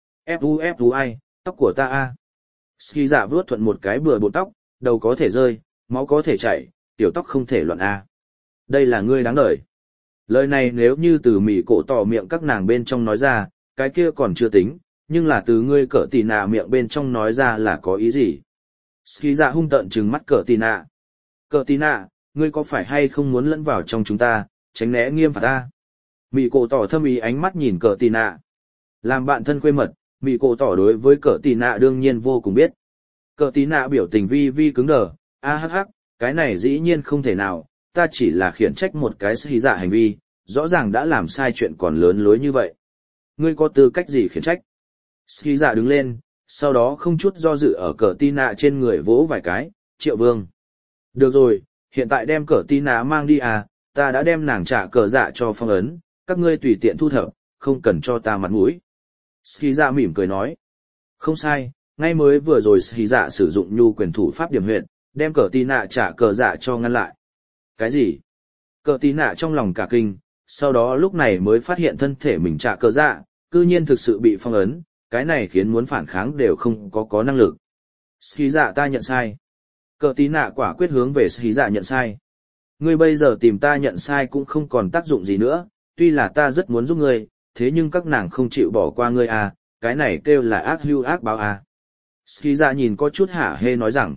Fu ai, tóc của ta a. Sĩ Dạ vuốt thuận một cái bừa bộn tóc, đầu có thể rơi, máu có thể chảy, tiểu tóc không thể loạn a. Đây là ngươi đáng đời. Lời này nếu như từ mỉ cổ tỏ miệng các nàng bên trong nói ra, cái kia còn chưa tính, nhưng là từ ngươi cỡ tì nạ miệng bên trong nói ra là có ý gì? Ski dạ hung tợn trừng mắt cỡ tì nạ. Cỡ tì nạ, ngươi có phải hay không muốn lẫn vào trong chúng ta, tránh né nghiêm phạt ta? Mỉ cổ tỏ thâm ý ánh mắt nhìn cỡ tì nạ. Làm bạn thân khuê mật, mỉ cổ tỏ đối với cỡ tì nạ đương nhiên vô cùng biết. Cỡ tì nạ biểu tình vi vi cứng đờ, a hắc hắc, cái này dĩ nhiên không thể nào, ta chỉ là khiển trách một cái Ski dạ hành vi, rõ ràng đã làm sai chuyện còn lớn lối như vậy. Ngươi có tư cách gì khiển trách? Ski dạ đứng lên, sau đó không chút do dự ở cỡ tì nạ trên người vỗ vài cái, Triệu Vương. Được rồi, hiện tại đem cỡ tì nạ mang đi à, ta đã đem nàng trả cờ dạ cho phong ấn, các ngươi tùy tiện thu thập, không cần cho ta mặt mũi. Ski dạ mỉm cười nói. Không sai, ngay mới vừa rồi Ski dạ sử dụng nhu quyền thủ pháp điểm huyệt, đem cỡ tì nạ trả cờ dạ cho ngăn lại. Cái gì? Cỡ tì nạ trong lòng cả kinh, sau đó lúc này mới phát hiện thân thể mình trả cờ dạ, cư nhiên thực sự bị phong ấn, cái này khiến muốn phản kháng đều không có năng lực. Ski dạ ta nhận sai. Cỡ tí nạ quả quyết hướng về Ski dạ nhận sai. Ngươi bây giờ tìm ta nhận sai cũng không còn tác dụng gì nữa, tuy là ta rất muốn giúp ngươi, thế nhưng các nàng không chịu bỏ qua ngươi à, cái này kêu là ác hưu ác báo à. Ski dạ nhìn có chút hả hê nói rằng,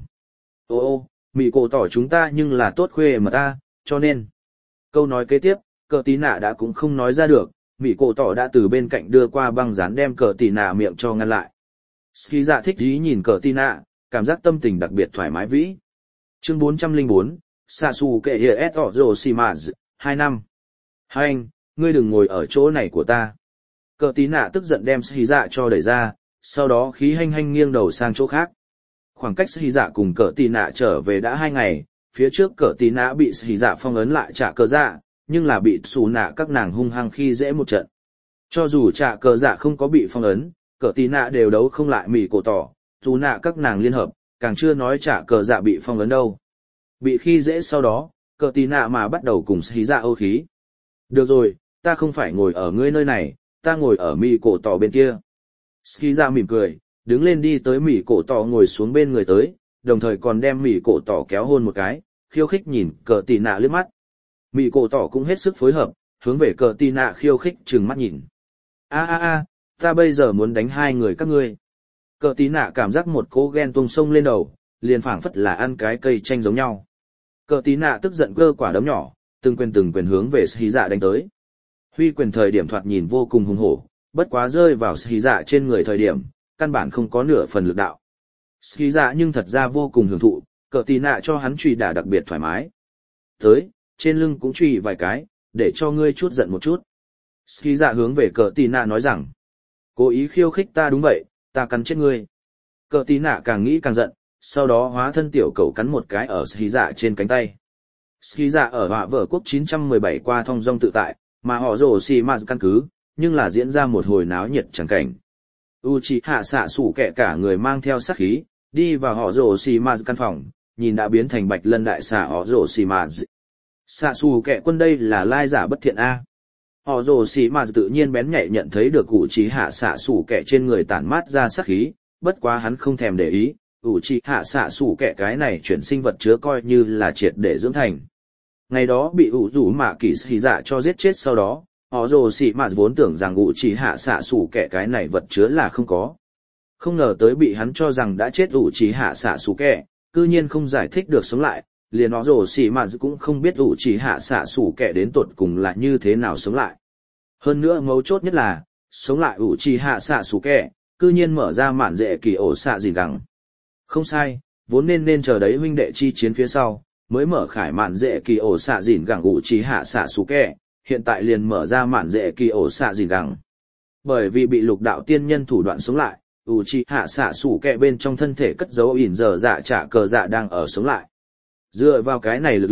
ô, mị cổ tỏ chúng ta nhưng là tốt khuê mà ta, cho nên. Câu nói kế tiếp, cỡ tí nạ đã cũng không nói ra được, mị cổ tỏ đã từ bên cạnh đưa qua băng dán đem cỡ tí nạ miệng cho ngăn lại. Ski dạ thích ý nhìn cỡ tí nạ, cảm giác tâm tình đặc biệt thoải mái vĩ. Chương 404, Sasuke Hies Orochimaru, 2 năm. Hai anh, ngươi đừng ngồi ở chỗ này của ta. Cỡ tí nạ tức giận đem Ski dạ cho đẩy ra, sau đó khí hanh hanh nghiêng đầu sang chỗ khác. Khoảng cách Ski dạ cùng cỡ tí nạ trở về đã 2 ngày, phía trước cỡ tí nạ bị Ski dạ phong ấn lại trả cờ dạ, nhưng là bị xù nạ các nàng hung hăng khi dễ một trận. Cho dù trả cờ dạ không có bị phong ấn, cỡ tí nạ đều đấu không lại mỉ cổ tỏ, dù nạ các nàng liên hợp, càng chưa nói trả cờ dạ bị phong ấn đâu. Bị khi dễ sau đó, cỡ tí nạ mà bắt đầu cùng Ski dạ âu khí. Được rồi, ta không phải ngồi ở ngươi nơi này, ta ngồi ở mỉ cổ tỏ bên kia. Ski dạ mỉm cười, đứng lên đi tới mỉ cổ tỏ ngồi xuống bên người tới, đồng thời còn đem mỉ cổ tỏ kéo hôn một cái, khiêu khích nhìn cỡ tí nạ liếc mắt. Mị cổ tỏ cũng hết sức phối hợp, hướng về cờ tì nạ khiêu khích trừng mắt nhìn. Ta bây giờ muốn đánh hai người các ngươi. Cờ tì nạ cảm giác một cỗ ghen tuông sông lên đầu, liền phảng phất là ăn cái cây chanh giống nhau. Cờ tì nạ tức giận cơ quả đấm nhỏ, từng quyền hướng về Ski dạ đánh tới. Huy quyền thời điểm thoạt nhìn vô cùng hùng hổ, bất quá rơi vào Ski dạ trên người thời điểm, căn bản không có nửa phần lực đạo. Ski dạ nhưng thật ra vô cùng hưởng thụ, cờ tì nạ cho hắn truy đả đặc biệt thoải mái. Tới, trên lưng cũng truy vài cái, để cho ngươi chút giận một chút. Ski dạ hướng về cờ tì nạ nói rằng, cố ý khiêu khích ta đúng vậy, ta cắn chết ngươi. Cờ tì nạ càng nghĩ càng giận, sau đó hóa thân tiểu cầu cắn một cái ở Ski dạ trên cánh tay. Ski dạ ở họa vở quốc 917 qua thong dong tự tại, mà họ rồ xì mà căn cứ, nhưng là diễn ra một hồi náo nhiệt chẳng cảnh. Uchiha xạ sủ kẻ cả người mang theo sát khí, đi vào họ rồ xì mà căn phòng, nhìn đã biến thành bạch lân đại xà họ rồ xì mà. Xạ xù kẻ quân đây là lai giả bất thiện A. Họ rồ xì mà tự nhiên bén nhạy nhận thấy được Uchiha xạ xù kẻ trên người tản mát ra sát khí, bất quá hắn không thèm để ý, Uchiha xạ xù kẻ cái này chuyển sinh vật chứa coi như là triệt để dưỡng thành. Ngày đó bị rủ mạ kỳ xì dạ cho giết chết sau đó, họ rồ xì mà vốn tưởng rằng Uchiha xạ xù kẻ cái này vật chứa là không có. Không ngờ tới bị hắn cho rằng đã chết Uchiha xạ xù kẻ, cư nhiên không giải thích được sống lại. Liền nó rồ xì mà cũng không biết Uchiha xạ xù kẻ đến tột cùng là như thế nào sống lại. Hơn nữa mấu chốt nhất là, sống lại Uchiha xạ xù kẻ, cư nhiên mở ra mạn dễ kỳ ổ xạ gìn gẳng. Không sai, vốn nên chờ đấy huynh đệ chi chiến phía sau, mới mở khải mạn dễ kỳ ổ xạ gìn gẳng Uchiha xạ xù kẻ, hiện tại liền mở ra mạn dễ kỳ ổ xạ gìn gẳng. Bởi vì bị lục đạo tiên nhân thủ đoạn sống lại, Uchiha xạ xù kẻ bên trong thân thể cất giấu ỉn giờ dạ trả cờ dạ đang ở sống lại. Dựa vào cái này lực lượng,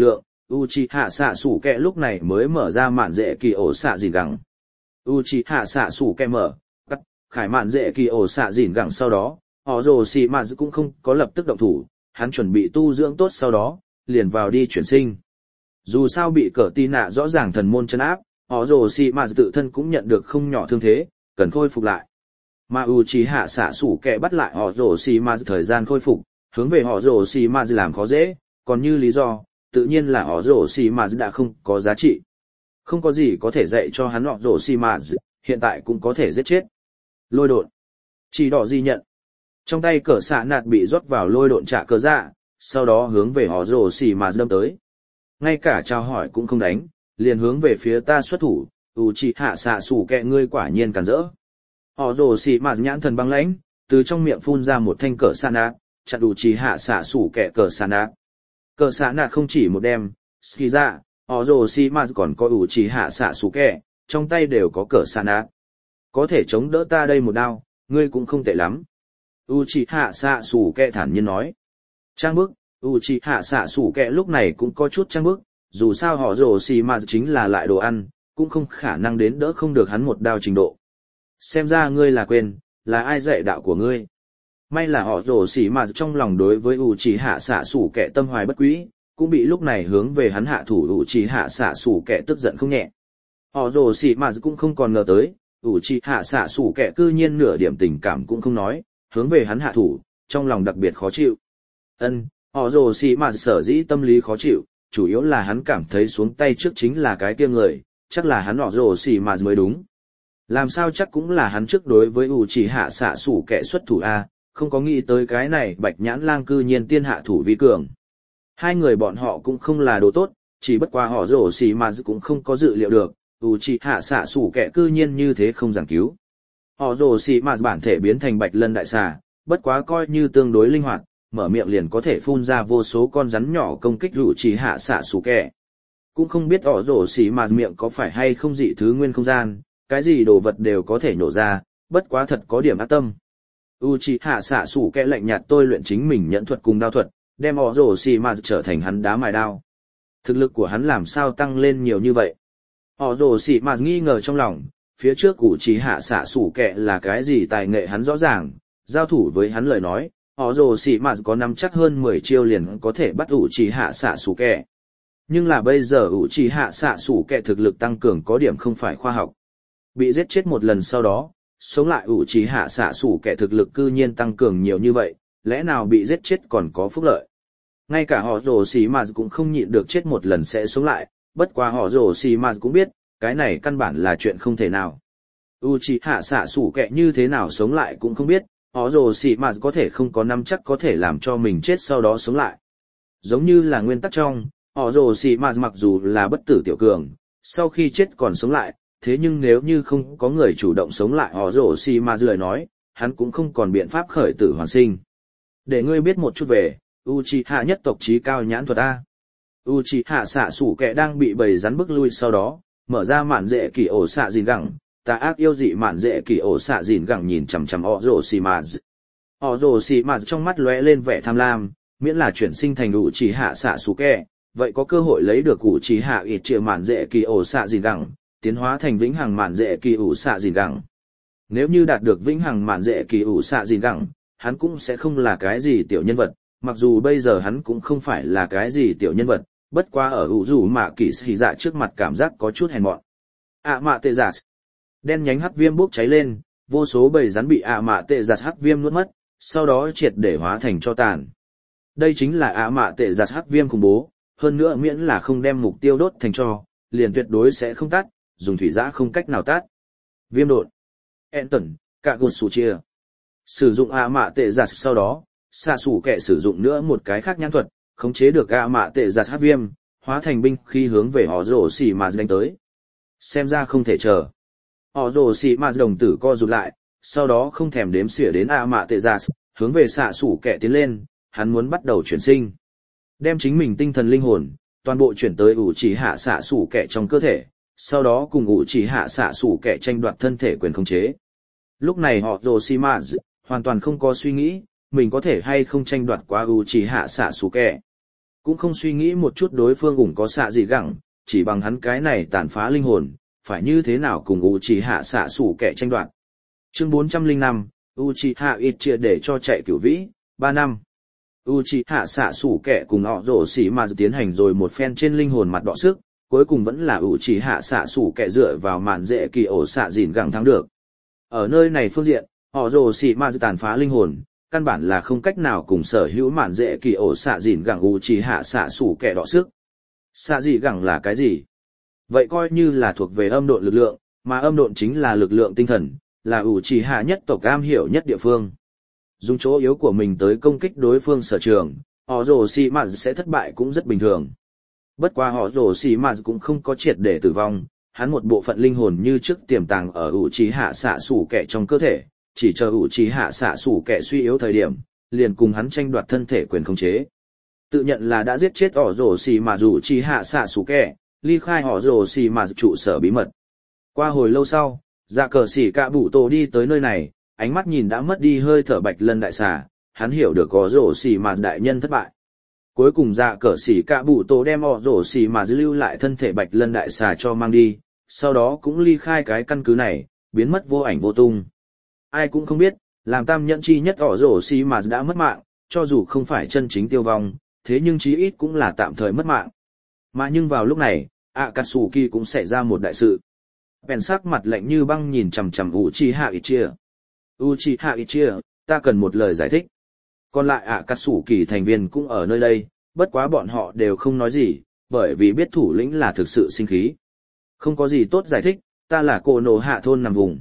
Uchiha Sasuke lúc này mới mở ra mạn dễ kỳ ổ xạ dìn gẳng. Uchiha Sasuke mở, cắt, khải mạn dễ kỳ ổ xạ dìn gẳng sau đó, Orochimaru cũng không có lập tức động thủ, hắn chuẩn bị tu dưỡng tốt sau đó, liền vào đi chuyển sinh. Dù sao bị cỡ tì nạ rõ ràng thần môn chân áp, Orochimaru tự thân cũng nhận được không nhỏ thương thế, cần khôi phục lại. Mà Uchiha Sasuke bắt lại Orochimaru thời gian khôi phục, hướng về Orochimaru làm khó dễ, còn như lý do, tự nhiên là Orochimaru đã không có giá trị. Không có gì có thể dạy cho hắn Orochimaru, hiện tại cũng có thể giết chết. Lôi độn. Chỉ đỏ di nhận. Trong tay cỡ xạ nạt bị rót vào lôi độn trả cờ dạ, sau đó hướng về Orochimaru đâm tới. Ngay cả chào hỏi cũng không đánh, liền hướng về phía ta xuất thủ, Uchiha Sasuke ngươi quả nhiên cản rỡ. Orochimaru nhãn thần băng lãnh, từ trong miệng phun ra một thanh cỡ xạ nạt, chặn Uchiha Sasuke cỡ xạ nạt. Cỡ xạ nạt không chỉ một đem, Skiza, Orochimaru còn có Uchiha Sasuke, trong tay đều có cỡ xạ nạt. Có thể chống đỡ ta đây một đao, ngươi cũng không tệ lắm. Uchiha Sasuke thản nhiên nói. Trang bức, Uchiha Sasuke lúc này cũng có chút trang bức, dù sao Orochimaru chính là lại đồ ăn, cũng không khả năng đến đỡ không được hắn một đao trình độ. Xem ra ngươi là quên, là ai dạy đạo của ngươi. May là Orochimaru trong lòng đối với Uchiha Sasuke tâm hoài bất quý, cũng bị lúc này hướng về hắn hạ thủ Uchiha Sasuke tức giận không nhẹ. Orochimaru cũng không còn ngờ tới, Uchiha Sasuke cư nhiên nửa điểm tình cảm cũng không nói, hướng về hắn hạ thủ, trong lòng đặc biệt khó chịu. Orochimaru sở dĩ tâm lý khó chịu, chủ yếu là hắn cảm thấy xuống tay trước chính là cái kia người, chắc là hắn Orochimaru mới đúng. Làm sao chắc cũng là hắn trước đối với Uchiha Sasuke xuất thủ a, không có nghĩ tới cái này Bạch Nhãn Lang cư nhiên tiên hạ thủ vi cường. Hai người bọn họ cũng không là đồ tốt, chỉ bất quá Orochimaru cũng không có dự liệu được, Uchiha Sasuke cư nhiên như thế không giảng cứu. Orochimaru bản thể biến thành Bạch Lân đại xà, bất quá coi như tương đối linh hoạt, mở miệng liền có thể phun ra vô số con rắn nhỏ công kích Uchiha Sasuke. Cũng không biết Orochimaru miệng có phải hay không dị thứ nguyên không gian, cái gì đồ vật đều có thể nổ ra, bất quá thật có điểm ác tâm. Uchiha Sasuke lạnh nhạt tôi luyện chính mình nhẫn thuật cùng đao thuật, đem Orochimaru trở thành hắn đá mài đao. Thực lực của hắn làm sao tăng lên nhiều như vậy? Orochimaru nghi ngờ trong lòng, phía trước Uchiha Sasuke là cái gì tài nghệ hắn rõ ràng, giao thủ với hắn lời nói, Orochimaru có nắm chắc hơn 10 chiêu liền có thể bắt Uchiha Sasuke. Nhưng là bây giờ Uchiha Sasuke thực lực tăng cường có điểm không phải khoa học. Bị giết chết một lần sau đó, sống lại Uchiha Sasuke thực lực cư nhiên tăng cường nhiều như vậy, lẽ nào bị giết chết còn có phúc lợi. Ngay cả Orochimaru cũng không nhịn được chết một lần sẽ sống lại, bất quá Orochimaru cũng biết, cái này căn bản là chuyện không thể nào. Uchiha Sasuke như thế nào sống lại cũng không biết, Orochimaru có thể không có nắm chắc có thể làm cho mình chết sau đó sống lại. Giống như là nguyên tắc trong, Orochimaru mặc dù là bất tử tiểu cường, sau khi chết còn sống lại, thế nhưng nếu như không có người chủ động sống lại Orochimaru lời nói, hắn cũng không còn biện pháp khởi tử hoàn sinh. Để ngươi biết một chút về Uchiha nhất tộc trí cao nhãn thuật A. Uchiha Sasuke đang bị bầy rắn bức lui sau đó, mở ra mạn dễ kỳ ổ xạ dìn gẳng, tà ác yêu dị mạn dễ kỳ ổ xạ dìn gẳng nhìn chằm chằm Orochimaru. Orochimaru trong mắt lóe lên vẻ tham lam, miễn là chuyển sinh thành Uchiha Sasuke, vậy có cơ hội lấy được Uchiha Itachi mạn dễ kỳ ổ xạ dìn gẳng, tiến hóa thành vĩnh hằng mạn dễ kỳ ổ xạ dìn gẳng. Nếu như đạt được vĩnh hằng mạn dễ kỳ ổ xạ dìn gẳng, hắn cũng sẽ không là cái gì tiểu nhân vật, mặc dù bây giờ hắn cũng không phải là cái gì tiểu nhân vật, bất quá ở Uzu Mạ Kỳ Sĩ Dạ trước mặt cảm giác có chút hèn mọn. Mạ Tệ Giạt. Đen nhánh hắc viêm bốc cháy lên, vô số bầy rắn bị Mạ Tệ Giạt hắc viêm nuốt mất, sau đó triệt để hóa thành tro tàn. Đây chính là Mạ Tệ Giạt hắc viêm khủng bố, hơn nữa miễn là không đem mục tiêu đốt thành tro, liền tuyệt đối sẽ không tắt, dùng thủy giã không cách nào tắt. Viêm độn. Enton, Kagosuchia. Sử dụng Mạ Tệ Giạt sau đó, Sasuke sử dụng nữa một cái khác nhãn thuật, khống chế được Mạ Tệ Giạt hắc viêm, hóa thành binh khi hướng về Orochimaru đánh tới. Xem ra không thể chờ. Orochimaru đồng tử co rụt lại, sau đó không thèm đếm xỉa đến Mạ Tệ Giạt, hướng về Sasuke tiến lên, hắn muốn bắt đầu chuyển sinh. Đem chính mình tinh thần linh hồn, toàn bộ chuyển tới Uchiha Sasuke trong cơ thể, sau đó cùng Uchiha Sasuke tranh đoạt thân thể quyền khống chế. Lúc này Orochimaru hoàn toàn không có suy nghĩ, mình có thể hay không tranh đoạt qua Uchiha Sasuke. Cũng không suy nghĩ một chút đối phương ủng có xạ gì gẳng, chỉ bằng hắn cái này tàn phá linh hồn, phải như thế nào cùng Uchiha xạ sủ kẻ tranh đoạt. Chương 405, Uchiha Itachi để cho chạy cửu vĩ, 3 năm. Uchiha xạ sủ kẻ cùng họ rổ xỉ mà tiến hành rồi một phen trên linh hồn mặt đọ sức, cuối cùng vẫn là Uchiha xạ sủ kẻ dựa vào màn dễ kỳ ổ xạ dìn gẳng thắng được. Ở nơi này phương diện, họ rổ xỉ mà tàn phá linh hồn, căn bản là không cách nào cùng sở hữu màn dễ kỳ ổ xạ dìn gẳng Uchiha xạ sủ kẻ đọ sức. Xạ dị gẳng là cái gì? Vậy coi như là thuộc về âm độn lực lượng, mà âm độn chính là lực lượng tinh thần, là Uchiha nhất tộc am hiểu nhất địa phương. Dùng chỗ yếu của mình tới công kích đối phương sở trường, Orochimaru sẽ thất bại cũng rất bình thường. Bất quá Orochimaru cũng không có triệt để tử vong, hắn một bộ phận linh hồn như trước tiềm tàng ở Uchiha xạ sủ kẻ trong cơ thể, chỉ chờ Uchiha xạ sủ kẻ suy yếu thời điểm, liền cùng hắn tranh đoạt thân thể quyền khống chế. Tự nhận là đã giết chết Orochimaru Uchiha xạ sủ kẻ, ly khai Orochimaru trụ sở bí mật. Qua hồi lâu sau, dạ cờ xỉ cạ bụ tổ đi tới nơi này, ánh mắt nhìn đã mất đi hơi thở Bạch Lân đại xà, hắn hiểu được Orochimaru đại nhân thất bại. Cuối cùng dạ cờ xỉ cạ bụ tổ đem Orochimaru lưu lại thân thể Bạch Lân đại xà cho mang đi, sau đó cũng ly khai cái căn cứ này, biến mất vô ảnh vô tung. Ai cũng không biết, làm tam nhẫn chi nhất Orochimaru đã mất mạng, cho dù không phải chân chính tiêu vong, thế nhưng chí ít cũng là tạm thời mất mạng. Mà nhưng vào lúc này, Akatsuki cũng xảy ra một đại sự. Bèn sắc mặt lạnh như băng nhìn chằm chằm Uchiha Itachi. Uchiha Itachi, ta cần một lời giải thích. Còn lại Akatsuki thành viên cũng ở nơi đây, bất quá bọn họ đều không nói gì, bởi vì biết thủ lĩnh là thực sự sinh khí. Không có gì tốt giải thích, ta là Konoha thôn nằm vùng.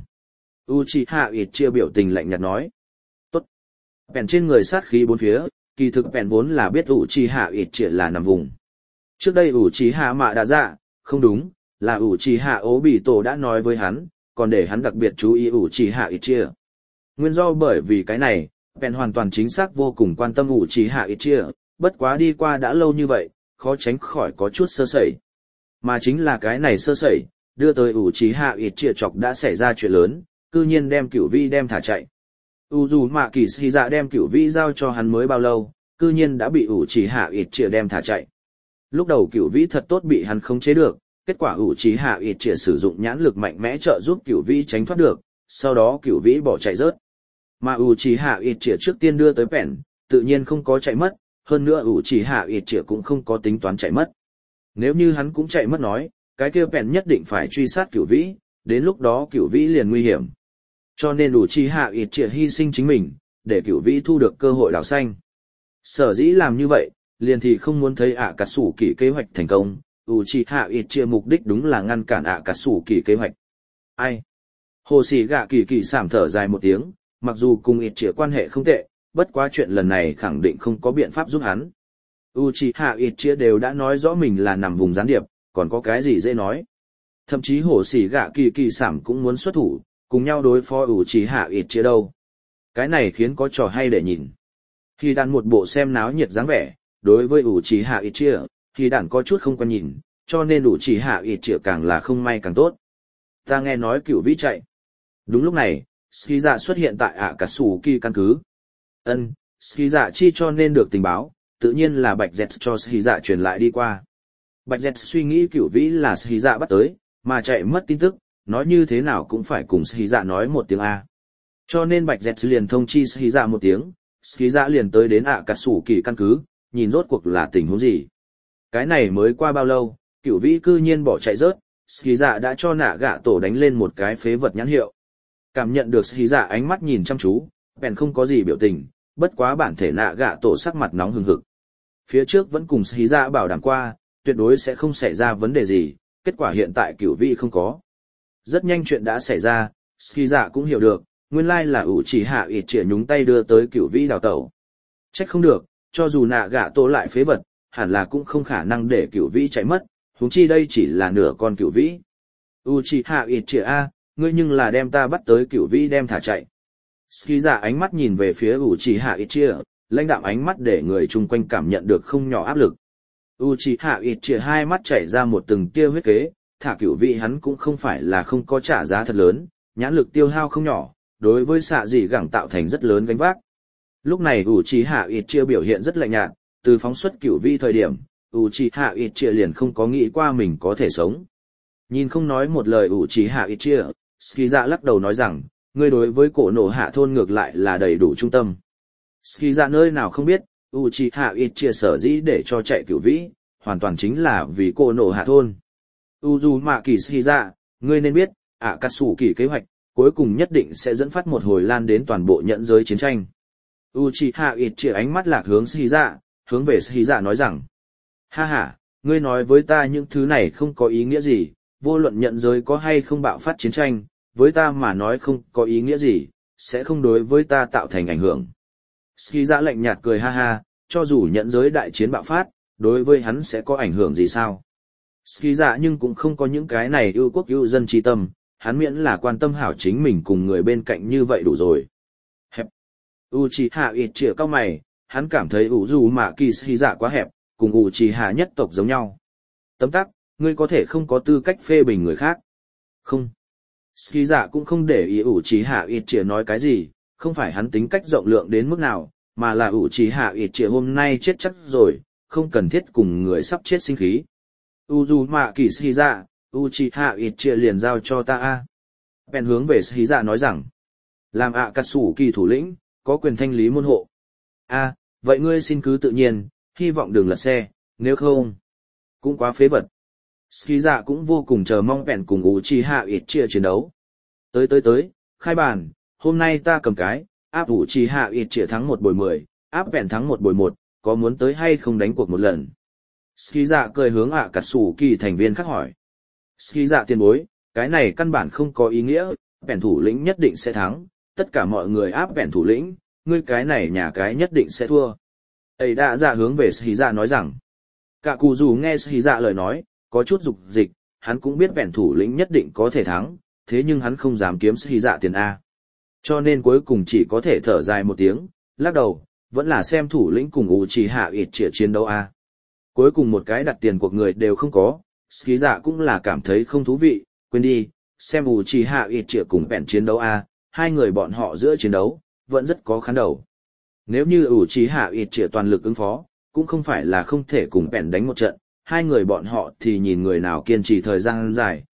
Uchiha Itachi biểu tình lạnh nhạt nói. Tốt. Bèn trên người sát khí bốn phía, kỳ thực bèn vốn là biết Uchiha Itachi là nằm vùng. Trước đây Uchiha Mạ đã dạ, không đúng, là Uchiha Obito đã nói với hắn, còn để hắn đặc biệt chú ý Uchiha Itachi. Nguyên do bởi vì cái này, bèn hoàn toàn chính xác vô cùng quan tâm Uchiha Itachi, bất quá đi qua đã lâu như vậy, khó tránh khỏi có chút sơ sẩy. Mà chính là cái này sơ sẩy, đưa tới Uchiha Itachi chọc đã xảy ra chuyện lớn, cư nhiên đem cửu vĩ đem thả chạy. Uzumaki Shiza đem cửu vĩ giao cho hắn mới bao lâu, cư nhiên đã bị Uchiha Itachi đem thả chạy. Lúc đầu cửu vĩ thật tốt bị hắn khống chế được, kết quả Uchiha Itachi sử dụng nhãn lực mạnh mẽ trợ giúp cửu vĩ tránh thoát được, sau đó cửu vĩ bỏ chạy rớt. Mà Uchiha Itachi trước tiên đưa tới Pen, tự nhiên không có chạy mất, hơn nữa Uchiha Itachi cũng không có tính toán chạy mất. Nếu như hắn cũng chạy mất nói, cái kia Pen nhất định phải truy sát cửu vĩ, đến lúc đó cửu vĩ liền nguy hiểm. Cho nên Uchiha Itachi hy sinh chính mình, để cửu vĩ thu được cơ hội đào xanh. Sở dĩ làm như vậy, liền thì không muốn thấy Akatsuki kế hoạch thành công, Uchiha Itachi mục đích đúng là ngăn cản Akatsuki kế hoạch. Ai? Hồ Sĩ Gạ Kỳ Kỳ sảm thở dài một tiếng, mặc dù cùng Itachi quan hệ không tệ, bất quá chuyện lần này khẳng định không có biện pháp giúp hắn. Uchiha Itachi đều đã nói rõ mình là nằm vùng gián điệp, còn có cái gì dễ nói. Thậm chí Hồ Sĩ Gạ Kỳ Kỳ sảm cũng muốn xuất thủ, cùng nhau đối phó Uchiha Itachi đâu. Cái này khiến có trò hay để nhìn. Khi đàn một bộ xem náo nhiệt dáng vẻ, đối với Uchiha Itachi, thì đàn có chút không quan nhìn, cho nên Uchiha Itachi càng là không may càng tốt. Ta nghe nói cửu vĩ chạy. Đúng lúc này, Shiza xuất hiện tại Akatsuki căn cứ. Shiza chi cho nên được tình báo, tự nhiên là Bạch Dẹt cho Shiza truyền lại đi qua. Bạch Dẹt suy nghĩ cửu vĩ là Shiza bắt tới, mà chạy mất tin tức, nói như thế nào cũng phải cùng Shiza nói một tiếng A. Cho nên Bạch Dẹt liền thông chi Shiza một tiếng, Shiza liền tới đến Akatsuki căn cứ, nhìn rốt cuộc là tình huống gì. Cái này mới qua bao lâu, cửu vĩ cư nhiên bỏ chạy rớt, Shiza đã cho nạ gạ tổ đánh lên một cái phế vật nhãn hiệu. Cảm nhận được Shiza ánh mắt nhìn chăm chú, bèn không có gì biểu tình, bất quá bản thể nạ gạ tổ sắc mặt nóng hừng hực. Phía trước vẫn cùng Shiza bảo đảm qua, tuyệt đối sẽ không xảy ra vấn đề gì, kết quả hiện tại cửu vĩ không có. Rất nhanh chuyện đã xảy ra, Shiza cũng hiểu được, nguyên lai là Uchiha Itachi nhúng tay đưa tới cửu vĩ đào tẩu. Trách không được, cho dù nạ gạ tổ lại phế vật, hẳn là cũng không khả năng để cửu vĩ chạy mất, huống chi đây chỉ là nửa con cửu vĩ. Uchiha Itachi a, ngươi nhưng là đem ta bắt tới cửu vĩ đem thả chạy. Shiza ánh mắt nhìn về phía Uchiha Itachi, lãnh đạm ánh mắt để người chung quanh cảm nhận được không nhỏ áp lực. Uchiha Itachi hai mắt chảy ra một từng tia huyết kế, thả cửu vĩ hắn cũng không phải là không có trả giá thật lớn, nhãn lực tiêu hao không nhỏ, đối với xạ dị gẳng tạo thành rất lớn gánh vác. Lúc này Uchiha Itachi biểu hiện rất lạnh nhạt, từ phóng xuất cửu vi thời điểm, Uchiha Itachi liền không có nghĩ qua mình có thể sống. Nhìn không nói một lời Uchiha Itachi, Skiza lắc đầu nói rằng, ngươi đối với cổ nổ hạ thôn ngược lại là đầy đủ trung tâm. Skiza nơi nào không biết, Uchiha Itachi sở dĩ để cho chạy cửu vĩ, hoàn toàn chính là vì cổ nổ hạ thôn. Uzumaki Skiza, ngươi nên biết, Akatsuki kế hoạch, cuối cùng nhất định sẽ dẫn phát một hồi lan đến toàn bộ nhận giới chiến tranh. Uchiha Itachi ánh mắt lạc hướng Skiza, hướng về Skiza nói rằng, ha ha, ngươi nói với ta những thứ này không có ý nghĩa gì, vô luận nhận giới có hay không bạo phát chiến tranh, với ta mà nói không có ý nghĩa gì, sẽ không đối với ta tạo thành ảnh hưởng. Skiza lạnh nhạt cười ha ha, cho dù nhận giới đại chiến bạo phát, đối với hắn sẽ có ảnh hưởng gì sao? Skiza nhưng cũng không có những cái này yêu quốc yêu dân trí tâm, hắn miễn là quan tâm hảo chính mình cùng người bên cạnh như vậy đủ rồi. Hẹp. Uchiha Itachi cao mày, hắn cảm thấy Uzumaki Skiza quá hẹp, cùng Uchiha nhất tộc giống nhau. Tấm tắc, ngươi có thể không có tư cách phê bình người khác. Không. Skiza cũng không để ý Uchiha Itachi nói cái gì, không phải hắn tính cách rộng lượng đến mức nào, mà là Uchiha Itachi hôm nay chết chắc rồi, không cần thiết cùng người sắp chết sinh khí. Uzumaki Skiza, Uchiha Itachi liền giao cho ta a. Bèn hướng về Skiza nói rằng, làm Akatsuki thủ lĩnh, có quyền thanh lý môn hộ. A, vậy ngươi xin cứ tự nhiên, hy vọng đừng lật xe, nếu không, cũng quá phế vật. Skiza cũng vô cùng chờ mong bèn cùng Uchiha Itachi chiến đấu. Tới, khai bàn, hôm nay ta cầm cái, áp Uchiha Itachi thắng 1-10, áp bèn thắng 1-1, có muốn tới hay không đánh cuộc một lần? Skiza cười hướng Akatsuki thành viên khác hỏi. Skiza tiền bối, cái này căn bản không có ý nghĩa, bèn thủ lĩnh nhất định sẽ thắng, tất cả mọi người áp bèn thủ lĩnh, ngươi cái này nhà cái nhất định sẽ thua. Ấy đã ra hướng về Skiza nói rằng, cả cụ dù nghe Skiza lời nói, có chút dục dịch, hắn cũng biết bèn thủ lĩnh nhất định có thể thắng, thế nhưng hắn không dám kiếm Skiza tiền A. Cho nên cuối cùng chỉ có thể thở dài một tiếng, lắc đầu, vẫn là xem thủ lĩnh cùng Uchiha Itachi chiến đấu A. Cuối cùng một cái đặt tiền cuộc người đều không có, Skiza cũng là cảm thấy không thú vị, quên đi, xem Uchiha Itachi cùng bèn chiến đấu A, hai người bọn họ giữa chiến đấu, vẫn rất có khán đầu. Nếu như Uchiha Itachi toàn lực ứng phó, cũng không phải là không thể cùng bèn đánh một trận, hai người bọn họ thì nhìn người nào kiên trì thời gian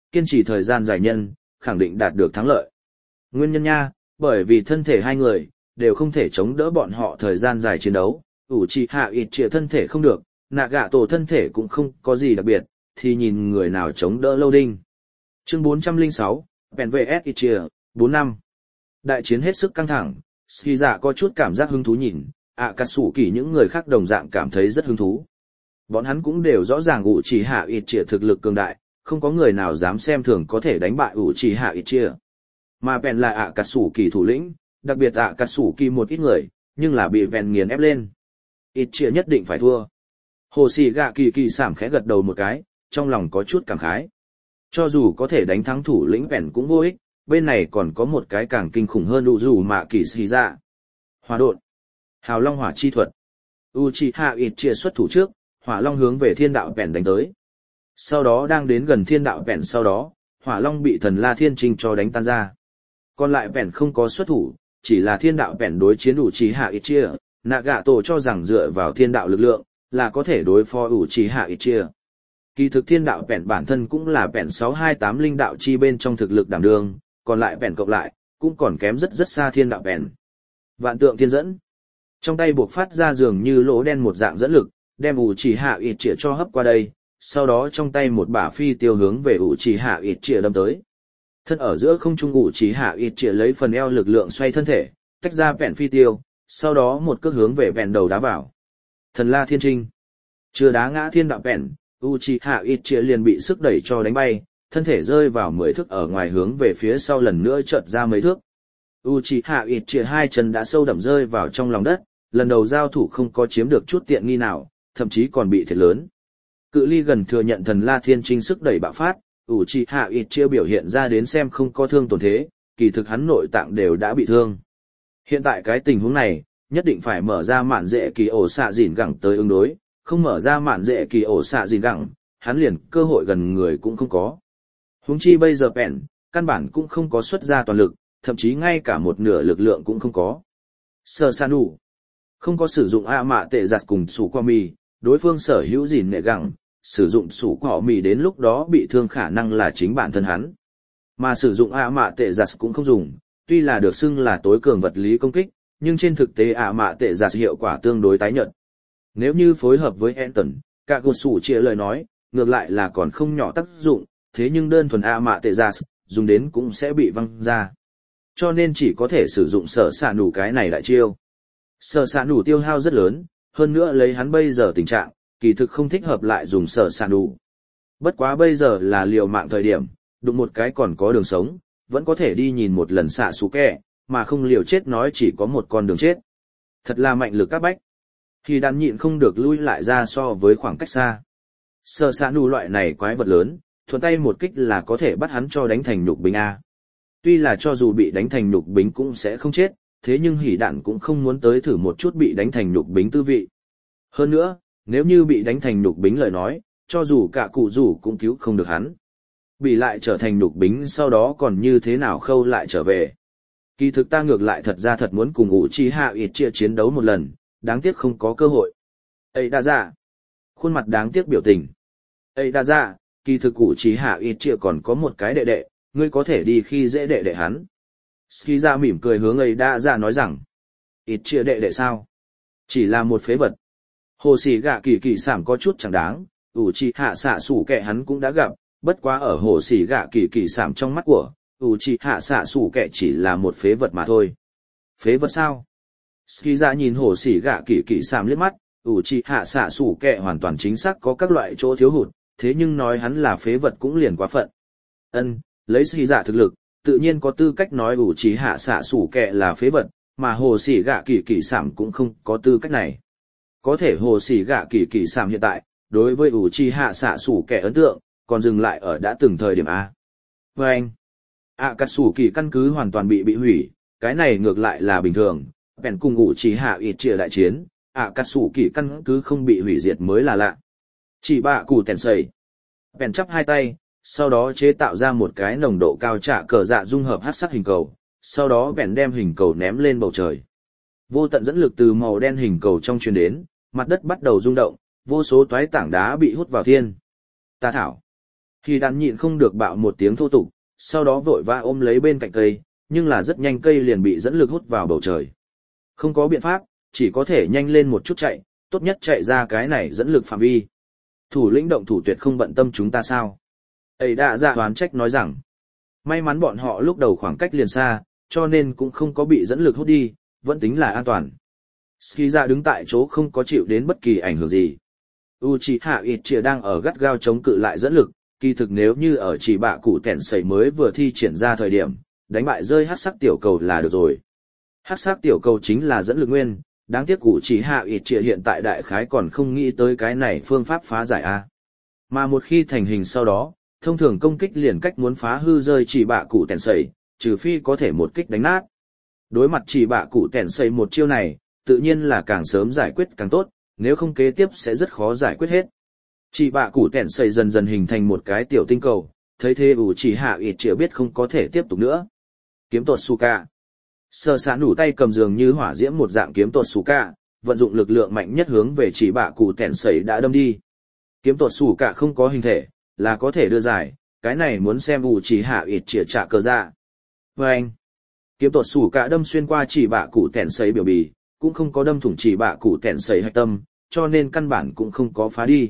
dài nhân, khẳng định đạt được thắng lợi. Nguyên nhân nha, bởi vì thân thể hai người, đều không thể chống đỡ bọn họ thời gian dài chiến đấu, Uchiha Itachi thân thể không được, Nagato thân thể cũng không có gì đặc biệt, thì nhìn người nào chống đỡ lâu đinh. Chương 406, bèn vs Itachi, 4 năm. Đại chiến hết sức căng thẳng, Skiza có chút cảm giác hứng thú nhìn, Akatsuki những người khác đồng dạng cảm thấy rất hứng thú. Bọn hắn cũng đều rõ ràng Uchiha Itachi thực lực cường đại, không có người nào dám xem thường có thể đánh bại Uchiha Itachi. Mà bèn là Akatsuki thủ lĩnh, đặc biệt Akatsuki một ít người, nhưng là bị bèn nghiền ép lên. Itachi nhất định phải thua. Hồ Sĩ Gạ Kỳ sảm khẽ gật đầu một cái, trong lòng có chút cảm khái. Cho dù có thể đánh thắng thủ lĩnh bèn cũng vô ích, bên này còn có một cái càng kinh khủng hơn Uzumaki Skiza. Hỏa độn. Hào Long Hỏa chi thuật. Uchiha Itachi xuất thủ trước, Hỏa Long hướng về Thiên Đạo Bèn đánh tới. Sau đó đang đến gần Thiên Đạo Bèn sau đó, Hỏa Long bị Thần La Thiên Trinh cho đánh tan ra. Còn lại Bèn không có xuất thủ, chỉ là Thiên Đạo Bèn đối chiến Uchiha Itachi, Nagato cho rằng dựa vào Thiên Đạo lực lượng, là có thể đối phó Uchiha Itachi. Kỳ thực Thiên Đạo Bèn bản thân cũng là Bèn 628 linh đạo chi bên trong thực lực đảm đương, còn lại Bèn cộng lại, cũng còn kém rất xa Thiên Đạo Bèn. Vạn tượng thiên dẫn. Trong tay buộc phát ra dường như lỗ đen một dạng dẫn lực, đem Uchiha Itachi cho hấp qua đây, sau đó trong tay một bả phi tiêu hướng về Uchiha Itachi đâm tới. Thân ở giữa không trung Uchiha Itachi lấy phần eo lực lượng xoay thân thể, tách ra Bèn phi tiêu, sau đó một cước hướng về Bèn đầu đá vào. Thần La Thiên Trinh. Chưa đá ngã Thiên Đạo Bèn, Uchiha Itachi liền bị sức đẩy cho đánh bay, thân thể rơi vào 10 thước ở ngoài hướng về phía sau lần nữa chợt ra mấy thước. Uchiha Itachi hai chân đã sâu đậm rơi vào trong lòng đất, lần đầu giao thủ không có chiếm được chút tiện nghi nào, thậm chí còn bị thiệt lớn. Cự ly gần thừa nhận Thần La Thiên Trinh sức đẩy bạo phát, Uchiha Itachi biểu hiện ra đến xem không có thương tổn thế, kỳ thực hắn nội tạng đều đã bị thương. Hiện tại cái tình huống này, nhất định phải mở ra mạn dễ kỳ ổ xạ dìn gẳng tới ứng đối, không mở ra mạn dễ kỳ ổ xạ dìn gẳng, hắn liền cơ hội gần người cũng không có. Huống chi bây giờ Bèn, căn bản cũng không có xuất ra toàn lực, thậm chí ngay cả một nửa lực lượng cũng không có. Sơ san đủ. Không có sử dụng ạ mạ tệ giặt cùng sủ qua mì, đối phương sở hữu gìn nệ gẳng, sử dụng sủ qua mì đến lúc đó bị thương khả năng là chính bản thân hắn. Mà sử dụng ạ mạ tệ giặt cũng không dùng, tuy là được xưng là tối cường vật lý công kích, nhưng trên thực tế ạ mạ tệ giặt hiệu quả tương đối tái nhợt. Nếu như phối hợp với Anton, cả gột sủ chia lời nói, ngược lại là còn không nhỏ tác dụng, thế nhưng đơn thuần ạ mạ tệ giặt, dùng đến cũng sẽ bị văng ra. Cho nên chỉ có thể sử dụng sở xạ nủ cái này đại chiêu. Sở xạ nủ tiêu hao rất lớn, hơn nữa lấy hắn bây giờ tình trạng, kỳ thực không thích hợp lại dùng sở xạ nủ. Bất quá bây giờ là liều mạng thời điểm, đụng một cái còn có đường sống, vẫn có thể đi nhìn một lần xạ xú kẹ, mà không liều chết nói chỉ có một con đường chết. Thật là mạnh lực các bách. Khi đàn nhịn không được lui lại ra so với khoảng cách xa. Sở xạ nủ loại này quái vật lớn, thuận tay một kích là có thể bắt hắn cho đánh thành nhục bính A. Tuy là cho dù bị đánh thành nhục bính cũng sẽ không chết, thế nhưng hỉ đạn cũng không muốn tới thử một chút bị đánh thành nhục bính tư vị. Hơn nữa, nếu như bị đánh thành nhục bính lời nói, cho dù cả cụ rủ cũng cứu không được hắn. Bị lại trở thành nhục bính sau đó còn như thế nào khâu lại trở về. Kỳ thực ta ngược lại thật ra thật muốn cùng Uchiha Itachi chiến đấu một lần, đáng tiếc không có cơ hội. Ây đa dạ. Khuôn mặt đáng tiếc biểu tình. Ây đa dạ, kỳ thực Uchiha Itachi còn có một cái đệ đệ, ngươi có thể đi khi dễ đệ đệ hắn. Skiza mỉm cười hướng Ây đa dạ nói rằng. Itachi đệ đệ sao? Chỉ là một phế vật. Hồ Sĩ Gạ Kỳ Kỳ Sảm có chút chẳng đáng, Uchiha xạ sủ kẹ hắn cũng đã gặp, bất quá ở Hồ Sĩ Gạ Kỳ Kỳ Sảm trong mắt của, Uchiha xạ sủ kẹ chỉ là một phế vật mà thôi. Phế vật sao? Skiza nhìn Hồ Sĩ Gạ Kỳ Kỳ Sảm liếc mắt, Uchiha xạ sủ kẹ hoàn toàn chính xác có các loại chỗ thiếu hụt, thế nhưng nói hắn là phế vật cũng liền quá phận. Lấy Skiza thực lực, tự nhiên có tư cách nói Uchiha xạ sủ kẹ là phế vật, mà Hồ Sĩ Gạ Kỳ Kỳ Sảm cũng không có tư cách này. Có thể Hồ Sĩ Gạ Kỳ Kỳ Sảm hiện tại, đối với Uchiha xạ sủ kẻ ấn tượng, còn dừng lại ở đã từng thời điểm A. Và anh, Akatsuki căn cứ hoàn toàn bị hủy, cái này ngược lại là bình thường, bèn cùng Uchiha Itachi đại chiến, Akatsuki căn cứ không bị hủy diệt mới là lạ. Chỉ bạ cụ tèn sầy. Bèn chắp hai tay, sau đó chế tạo ra một cái nồng độ cao trả cờ dạ dung hợp hắc sắc hình cầu, sau đó bèn đem hình cầu ném lên bầu trời. Vô tận dẫn lực từ màu đen hình cầu trong truyền đến, mặt đất bắt đầu rung động, vô số toái tảng đá bị hút vào thiên. Ta thảo. Khi đàn nhịn không được bạo một tiếng thô tục, sau đó vội vã ôm lấy bên cạnh cây, nhưng là rất nhanh cây liền bị dẫn lực hút vào bầu trời. Không có biện pháp, chỉ có thể nhanh lên một chút chạy, tốt nhất chạy ra cái này dẫn lực phạm vi. Thủ lĩnh động thủ tuyệt không bận tâm chúng ta sao? Ấy đã ra đoán trách nói rằng, may mắn bọn họ lúc đầu khoảng cách liền xa, cho nên cũng không có bị dẫn lực hút đi, vẫn tính là an toàn. Skiza đứng tại chỗ không có chịu đến bất kỳ ảnh hưởng gì. Uchiha Itachi đang ở gắt gao chống cự lại dẫn lực, kỳ thực nếu như ở chỉ bạ cụ tèn sẩy mới vừa thi triển ra thời điểm, đánh bại rơi hắc sắc tiểu cầu là được rồi. Hắc sắc tiểu cầu chính là dẫn lực nguyên, đáng tiếc Uchiha Itachi hiện tại đại khái còn không nghĩ tới cái này phương pháp phá giải A. Mà một khi thành hình sau đó, thông thường công kích liền cách muốn phá hư rơi chỉ bạ cụ tèn sẩy, trừ phi có thể một kích đánh nát. Đối mặt chỉ bạ cụ tèn sẩy một chiêu này, tự nhiên là càng sớm giải quyết càng tốt, nếu không kế tiếp sẽ rất khó giải quyết hết. Chỉ bạ cụ tèn sẩy dần dần hình thành một cái tiểu tinh cầu, thấy thế Uchiha Itachi biết không có thể tiếp tục nữa. Kiếm tuột Suka. Sơ sán đủ tay cầm dường như hỏa diễm một dạng kiếm tuột Suka, vận dụng lực lượng mạnh nhất hướng về chỉ bạ cụ tèn sẩy đã đâm đi. Kiếm tuột Suka không có hình thể, là có thể đưa giải, cái này muốn xem Uchiha Itachi trả cờ ra. Và anh, kiếm tuột Suka đâm xuyên qua chỉ bạ cụ tèn sẩy biểu bì, cũng không có đâm thủng chỉ bạ cụ tèn sẩy hạch tâm, cho nên căn bản cũng không có phá đi.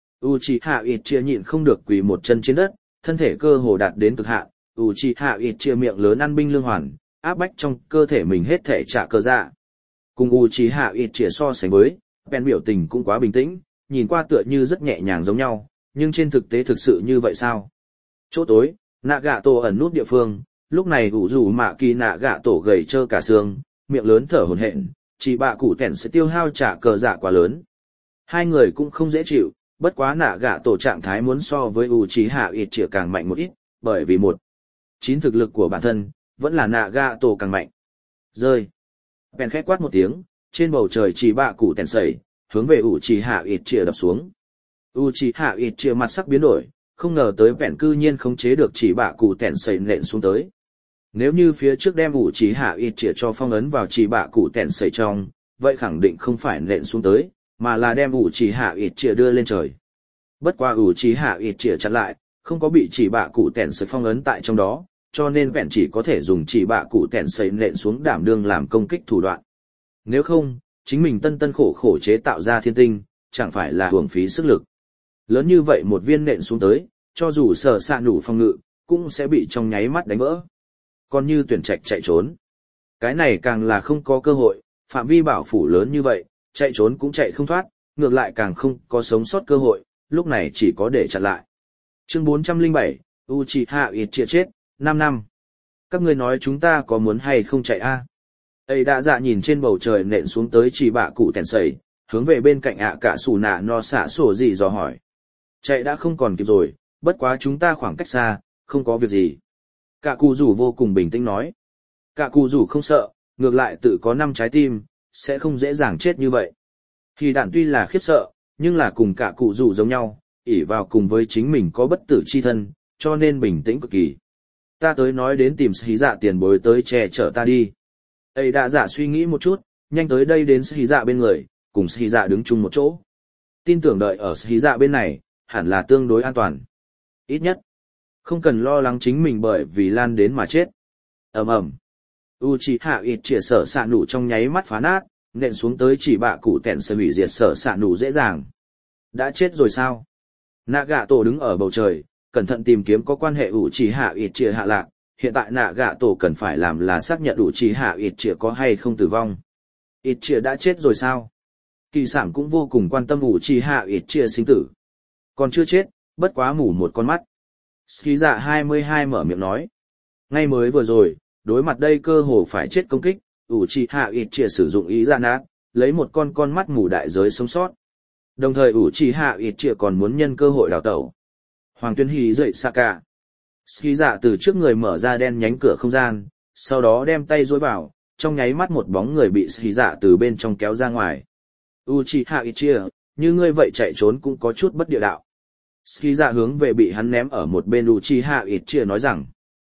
Uchiha Itachi nhịn không được quỳ một chân trên đất, thân thể cơ hồ đạt đến cực hạn. Uchiha Itachi miệng lớn ăn binh lương hoàn, áp bách trong cơ thể mình hết thể trả cờ dạ. Cùng Uchiha Itachi so sánh với, Ben biểu tình cũng quá bình tĩnh, nhìn qua tựa như rất nhẹ nhàng giống nhau, nhưng trên thực tế thực sự như vậy sao? Chỗ tối, Nagato ẩn nút địa phương, lúc này Uzumaki Nagato gầy trơ cả xương, miệng lớn thở hổn hển, chỉ bạ cụ tèn sẽ tiêu hao trả cờ dạ quá lớn. Hai người cũng không dễ chịu, bất quá Nagato trạng thái muốn so với Uchiha Itachi càng mạnh một ít, bởi vì chín thực lực của bản thân, vẫn là Nagato càng mạnh. Rơi. Ben khét quát một tiếng, trên bầu trời chỉ bạ cụ tèn sẩy, hướng về Uchiha Itachi đập xuống. Uchiha Itachi mặt sắc biến đổi, không ngờ tới Ben cư nhiên không chế được chỉ bạ cụ tèn sẩy nện xuống tới. Nếu như phía trước đem Uchiha Itachi cho phong ấn vào chỉ bạ cụ tèn sẩy trong, vậy khẳng định không phải nện xuống tới, mà là đem ủ chỉ hạ ít trịa đưa lên trời. Bất qua ủ chỉ hạ ít trịa chặn lại, không có bị chỉ bạ cụ tẹn sấy phong ấn tại trong đó, cho nên vẹn chỉ có thể dùng chỉ bạ cụ tẹn sấy nện xuống đảm đương làm công kích thủ đoạn. Nếu không, chính mình tân tân khổ khổ chế tạo ra thiên tinh, chẳng phải là hưởng phí sức lực. Lớn như vậy một viên nện xuống tới, cho dù sở xạ nủ phòng ngự, cũng sẽ bị trong nháy mắt đánh vỡ. Còn như tuyển trạch chạy trốn. Cái này càng là không có cơ hội, phạm vi bảo phủ lớn như vậy, chạy trốn cũng chạy không thoát, ngược lại càng không có sống sót cơ hội, lúc này chỉ có để chặn lại. Chương 407, Uchiha Itachi chết, 5 năm. Các ngươi nói chúng ta có muốn hay không chạy a? Ấy đã dạ nhìn trên bầu trời nện xuống tới chỉ bạ cụ tèn sẩy, hướng về bên cạnh ạ cả sủ nạ no xạ sổ gì dò hỏi. Chạy đã không còn kịp rồi, bất quá chúng ta khoảng cách xa, không có việc gì. Cả cụ rủ vô cùng bình tĩnh nói. Cả cụ rủ không sợ, ngược lại tự có 5 trái tim, sẽ không dễ dàng chết như vậy. Thì đạn tuy là khiếp sợ, nhưng là cùng cả cụ rủ giống nhau, ỷ vào cùng với chính mình có bất tử chi thân, cho nên bình tĩnh cực kỳ. Ta tới nói đến tìm sĩ dạ tiền bối tới che chở ta đi. Ấy đã dạ suy nghĩ một chút, nhanh tới đây đến sĩ dạ bên người, cùng sĩ dạ đứng chung một chỗ. Tin tưởng đợi ở sĩ dạ bên này, hẳn là tương đối an toàn. Ít nhất, không cần lo lắng chính mình bởi vì lan đến mà chết. Ầm ầm. Uchiha Itachi sở xạ nụ trong nháy mắt phá nát, nện xuống tới chỉ bạ cụ tẹn sẽ hủy diệt sở xạ nụ dễ dàng. Đã chết rồi sao? Nagato đứng ở bầu trời, cẩn thận tìm kiếm có quan hệ Uchiha Itachi hạ lạc. Hiện tại Nagato cần phải làm là xác nhận Uchiha Itachi có hay không tử vong. Itachi đã chết rồi sao? Kỳ sản cũng vô cùng quan tâm Uchiha Itachi sinh tử. Còn chưa chết, bất quá mù một con mắt. Ski dạ 22 mở miệng nói. Ngay mới vừa rồi, đối mặt đây cơ hồ phải chết công kích, Uchiha Itachi sử dụng ý ra nát, lấy một con mắt mù đại giới sống sót. Đồng thời Uchiha Itachi còn muốn nhân cơ hội đào tẩu. Hoàng Tuyên Hỉ dậy Saka. Ski dạ từ trước người mở ra đen nhánh cửa không gian, sau đó đem tay duỗi vào, trong nháy mắt một bóng người bị Ski dạ từ bên trong kéo ra ngoài. Uchiha Itachi, như ngươi vậy chạy trốn cũng có chút bất địa đạo. Ski dạ hướng về bị hắn ném ở một bên Uchiha Itachi nói rằng.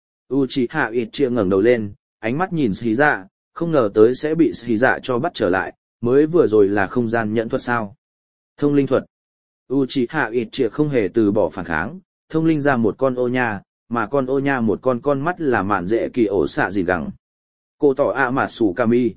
Uchiha Itachi ngẩng đầu lên, ánh mắt nhìn Ski dạ, không ngờ tới sẽ bị Ski dạ cho bắt trở lại, mới vừa rồi là không gian nhận thuật sao. Thông linh thuật. Uchiha Itachi không hề từ bỏ phản kháng, thông linh ra một con ô nha, mà con ô nha một con mắt là mạn dễ kỳ ổ xạ gì gẳng. Cô tỏ ạ mà sủ kami.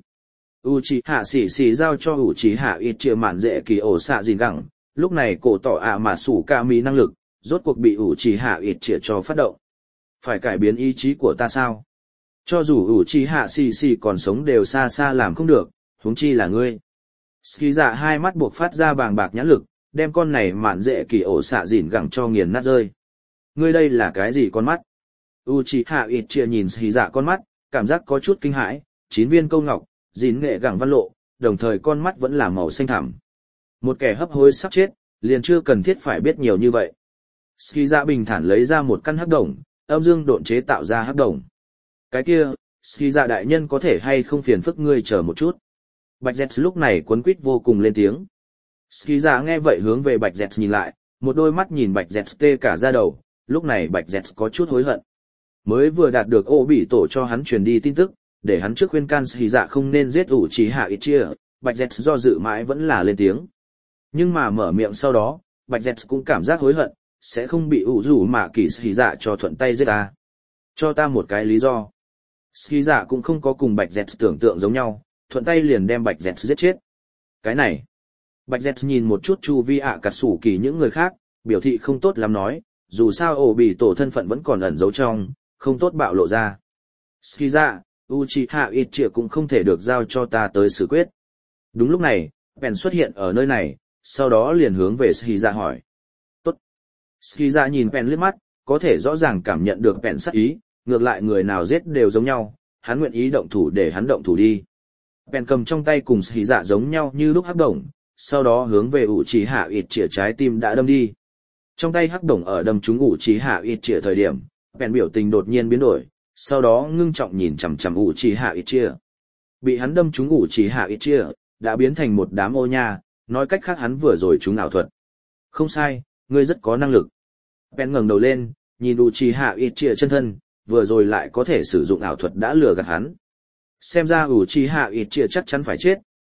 Uchiha xỉ giao cho Uchiha Itachi mạn dễ kỳ ổ xạ gì gẳng, lúc này cổ tỏ ạ mà sủ kami năng lực, rốt cuộc bị Uchiha Itachi cho phát động. Phải cải biến ý chí của ta sao? Cho dù Uchiha xỉ còn sống đều xa xa làm không được, huống chi là ngươi. Ski dạ hai mắt buộc phát ra bàng bạc nhãn lực, đem con này mạn dễ kỳ ổ xạ dỉn gẳng cho nghiền nát rơi. Ngươi đây là cái gì con mắt? Uchiha Itachi nhìn Ski dạ con mắt, cảm giác có chút kinh hãi, 9 viên câu ngọc, dỉn nghệ gẳng văn lộ, đồng thời con mắt vẫn là màu xanh thẳm. Một kẻ hấp hối sắp chết, liền chưa cần thiết phải biết nhiều như vậy. Ski dạ bình thản lấy ra một căn hắc đồng, âm dương độn chế tạo ra hắc đồng. Cái kia, Ski dạ đại nhân có thể hay không phiền phức ngươi chờ một chút. Bạch Dẹt lúc này cuốn quýt vô cùng lên tiếng. Ski dạ nghe vậy hướng về Bạch Dẹt nhìn lại, một đôi mắt nhìn Bạch Dẹt tê cả da đầu, lúc này Bạch Dẹt có chút hối hận. Mới vừa đạt được ô bị tổ cho hắn truyền đi tin tức, để hắn trước khuyên can Ski dạ không nên giết Uchiha Itachi, Bạch Dẹt do dự mãi vẫn là lên tiếng. Nhưng mà mở miệng sau đó, Bạch Dẹt cũng cảm giác hối hận, sẽ không bị ủ rủ mà kỳ Ski dạ cho thuận tay giết ta. Cho ta một cái lý do. Ski dạ cũng không có cùng Bạch Dẹt tưởng tượng giống nhau, thuận tay liền đem Bạch Dẹt giết chết. Cái này. Bạch Dẹt nhìn một chút chu vi ạ cà sủ kỳ những người khác, biểu thị không tốt lắm nói, dù sao ổ bị tổ thân phận vẫn còn ẩn giấu trong, không tốt bạo lộ ra. Ski dạ, Uchiha Itachi cũng không thể được giao cho ta tới xử quyết. Đúng lúc này, Pen xuất hiện ở nơi này, sau đó liền hướng về Ski dạ hỏi. Tốt. Ski dạ nhìn Pen liếc mắt, có thể rõ ràng cảm nhận được Pen sắc ý, ngược lại người nào giết đều giống nhau, hắn nguyện ý động thủ để hắn động thủ đi. Pen cầm trong tay cùng Ski dạ giống nhau như lúc hắc đồng, sau đó hướng về Uchiha Itachi trái tim đã đâm đi. Trong tay hắc đồng ở đâm trúng Uchiha Itachi thời điểm, Pen biểu tình đột nhiên biến đổi, sau đó ngưng trọng nhìn chằm chằm Uchiha Itachi. Bị hắn đâm trúng Uchiha Itachi, đã biến thành một đám ô nha, nói cách khác hắn vừa rồi trúng ảo thuật. Không sai, ngươi rất có năng lực. Pen ngẩng đầu lên, nhìn Uchiha Itachi chân thân, vừa rồi lại có thể sử dụng ảo thuật đã lừa gạt hắn. Xem ra Uchiha Itachi chắc chắn phải chết,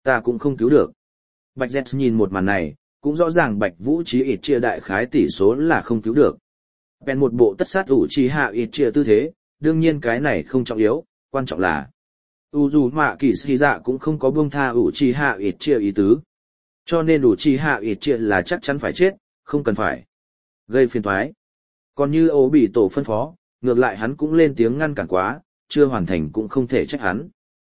Ta cũng không cứu được. Bạch Dẹt nhìn một màn này, cũng rõ ràng Bạch Vũ Trí ít chia đại khái tỷ số là không cứu được. Bèn một bộ tất sát ủ trì hạ ít chia tư thế, đương nhiên cái này không trọng yếu, quan trọng là dù mà kỳ sĩ dạ cũng không có buông tha ủ trì hạ ít chia ý tứ. Cho nên ủ trì hạ ít chia là chắc chắn phải chết, không cần phải gây phiền toái. Còn như ố bị tổ phân phó, ngược lại hắn cũng lên tiếng ngăn cản quá, chưa hoàn thành cũng không thể trách hắn.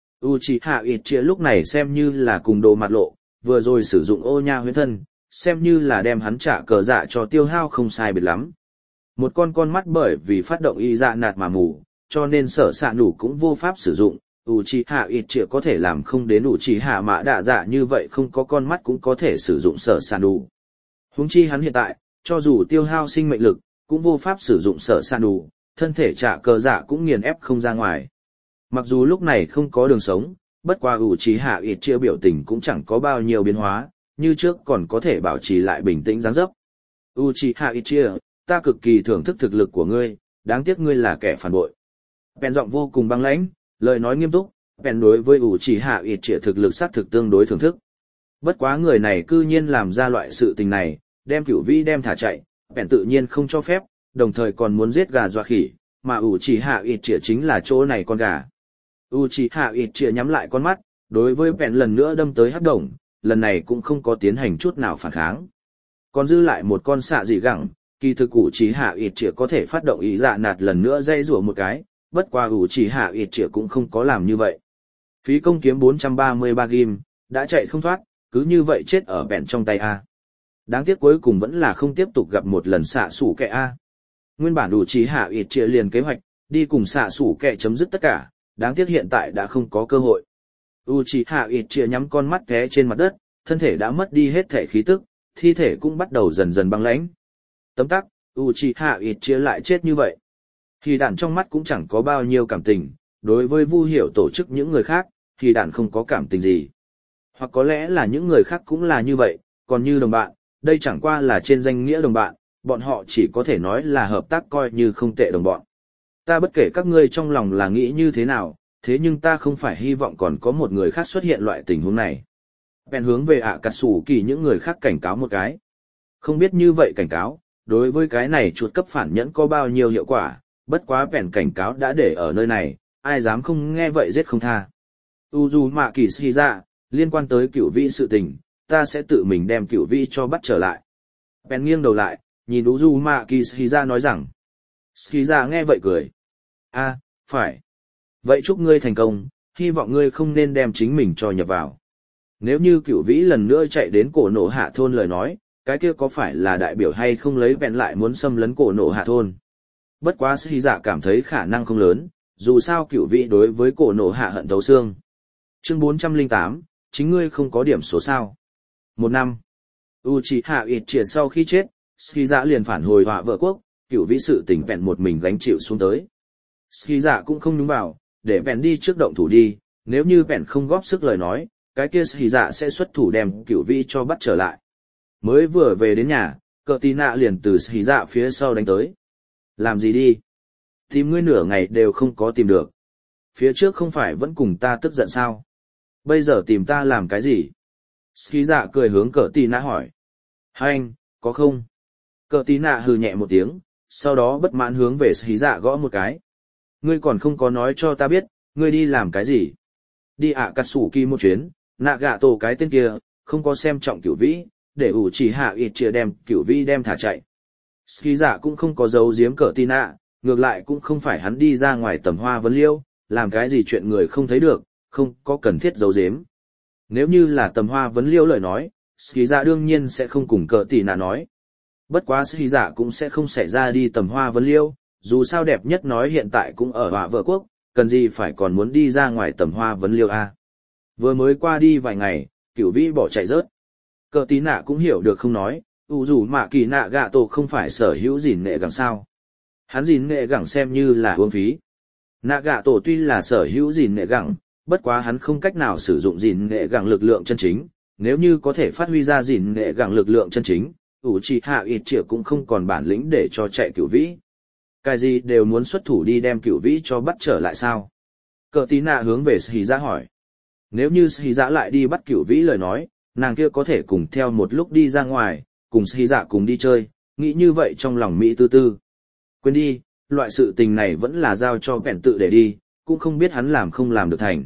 Uchiha Itachi lúc này xem như là cùng đồ mặt lộ, vừa rồi sử dụng ô nha huyễn thân, xem như là đem hắn trả cờ dạ cho tiêu hao không sai biệt lắm. Một con mắt bởi vì phát động y dạ nạt mà mù, cho nên sở xạ nủ cũng vô pháp sử dụng. Uchiha Itachi có thể làm không đến Uchiha mã đạ dạ như vậy không có con mắt cũng có thể sử dụng sở xạ nủ. Huống chi hắn hiện tại, cho dù tiêu hao sinh mệnh lực, cũng vô pháp sử dụng sở xạ nủ, thân thể trả cờ dạ cũng nghiền ép không ra ngoài. Mặc dù lúc này không có đường sống, bất qua Uchiha Itachi biểu tình cũng chẳng có bao nhiêu biến hóa, như trước còn có thể bảo trì lại bình tĩnh dáng dấp. Uchiha Itachi, ta cực kỳ thưởng thức thực lực của ngươi, đáng tiếc ngươi là kẻ phản bội. Bèn giọng vô cùng băng lãnh, lời nói nghiêm túc, bèn đối với Uchiha Itachi thực lực xác thực tương đối thưởng thức. Bất quá người này cư nhiên làm ra loại sự tình này, đem Cửu Vĩ đem thả chạy, bèn tự nhiên không cho phép, đồng thời còn muốn giết gà dọa khỉ, mà Uchiha Itachi chính là chỗ này con gà. Uchiha Itachi nhắm lại con mắt, đối với bèn lần nữa đâm tới hắc đồng, lần này cũng không có tiến hành chút nào phản kháng. Còn dư lại một con xạ dị gẳng, kỳ thực Uchiha Itachi có thể phát động ý dạ nạt lần nữa dây rủa một cái, bất qua Uchiha Itachi cũng không có làm như vậy. Phí công kiếm 433 ghim, đã chạy không thoát, cứ như vậy chết ở bèn trong tay A. Đáng tiếc cuối cùng vẫn là không tiếp tục gặp một lần xạ sủ kẹ A. Nguyên bản Uchiha Itachi liền kế hoạch, đi cùng xạ sủ kẹ chấm dứt tất cả, đáng tiếc hiện tại đã không có cơ hội. Uchiha Itachi nhắm con mắt té trên mặt đất, thân thể đã mất đi hết thể khí tức, thi thể cũng bắt đầu dần dần băng lãnh. Tấm tắc, Uchiha Itachi lại chết như vậy. Thì đàn trong mắt cũng chẳng có bao nhiêu cảm tình, đối với Vu Hiểu tổ chức những người khác, thì đàn không có cảm tình gì. Hoặc có lẽ là những người khác cũng là như vậy, còn như đồng bạn, đây chẳng qua là trên danh nghĩa đồng bạn, bọn họ chỉ có thể nói là hợp tác coi như không tệ đồng bọn. Ta bất kể các ngươi trong lòng là nghĩ như thế nào, thế nhưng ta không phải hy vọng còn có một người khác xuất hiện loại tình huống này. Bèn hướng về Akatsuki những người khác cảnh cáo một cái. Không biết như vậy cảnh cáo, đối với cái này chuột cấp phản nhẫn có bao nhiêu hiệu quả, bất quá bèn cảnh cáo đã để ở nơi này, ai dám không nghe vậy giết không tha. Uzumaki Shiza, liên quan tới Cửu Vĩ sự tình, ta sẽ tự mình đem Cửu Vĩ cho bắt trở lại. Bèn nghiêng đầu lại, nhìn Uzumaki Shiza nói rằng. Shiza nghe vậy cười. Phải. Vậy chúc ngươi thành công, hy vọng ngươi không nên đem chính mình cho nhập vào. Nếu như Cửu Vĩ lần nữa chạy đến cổ nổ hạ thôn lời nói, cái kia có phải là đại biểu hay không lấy bèn lại muốn xâm lấn cổ nổ hạ thôn? Bất quá Shiza cảm thấy khả năng không lớn, dù sao Cửu Vĩ đối với cổ nổ hạ hận thấu xương. Chương 408, chính ngươi không có điểm số sao. 1 năm. Uchiha Itachi sau khi chết, Shiza liền phản hồi Họa Vợ Quốc, Cửu Vĩ sự tình bèn một mình gánh chịu xuống tới. Shiza cũng không nhúng vào, để bèn đi trước động thủ đi, nếu như bèn không góp sức lời nói, cái kia Shiza sẽ xuất thủ đem Cửu Vĩ cho bắt trở lại. Mới vừa về đến nhà, Cờ Tì Nạ liền từ Shiza phía sau đánh tới. Làm gì đi? Tìm ngươi nửa ngày đều không có tìm được. Phía trước không phải vẫn cùng ta tức giận sao? Bây giờ tìm ta làm cái gì? Shiza cười hướng Cờ Tì Nạ hỏi. Anh, có không? Cờ Tì Nạ hừ nhẹ một tiếng, sau đó bất mãn hướng về Shiza gõ một cái. Ngươi còn không có nói cho ta biết, ngươi đi làm cái gì? Đi Akatsuki một chuyến, Nagato cái tên kia, không có xem trọng Cửu Vĩ, để Uchiha Itachi đem Cửu Vĩ đem thả chạy. Shiza cũng không có giấu giếm Cờ Tì Nạ, ngược lại cũng không phải hắn đi ra ngoài tầm hoa vấn liêu, làm cái gì chuyện người không thấy được, không có cần thiết giấu giếm. Nếu như là tầm hoa vấn liêu lời nói, Shiza đương nhiên sẽ không cùng Cờ Tì Nạ nói. Bất quá Shiza cũng sẽ không xảy ra đi tầm hoa vấn liêu, dù sao đẹp nhất nói hiện tại cũng ở Họa Vợ Quốc, cần gì phải còn muốn đi ra ngoài tầm hoa vấn liêu a. Vừa mới qua đi vài ngày, Cửu Vĩ bỏ chạy rớt. Cờ Tí Nạ cũng hiểu được không nói, dù mà kỳ nạ gạ tổ không phải sở hữu gìn nghệ gẳng sao. Hắn gìn nghệ gẳng xem như là uổng phí. Nạ gạ tổ tuy là sở hữu gìn nghệ gẳng, bất quá hắn không cách nào sử dụng gìn nghệ gẳng lực lượng chân chính, nếu như có thể phát huy ra gìn nghệ gẳng lực lượng chân chính, Uchiha Itachi cũng không còn bản lĩnh để cho chạy Cửu Vĩ. Cái gì đều muốn xuất thủ đi đem Cửu Vĩ cho bắt trở lại sao? Cờ Tí Nạ hướng về Shiza hỏi. Nếu như Sĩ Dạ lại đi bắt Cửu Vĩ lời nói, nàng kia có thể cùng theo một lúc đi ra ngoài, cùng Sĩ Dạ cùng đi chơi, nghĩ như vậy trong lòng Mỹ tư tư. Quên đi, loại sự tình này vẫn là giao cho bèn tự để đi, cũng không biết hắn làm không làm được thành.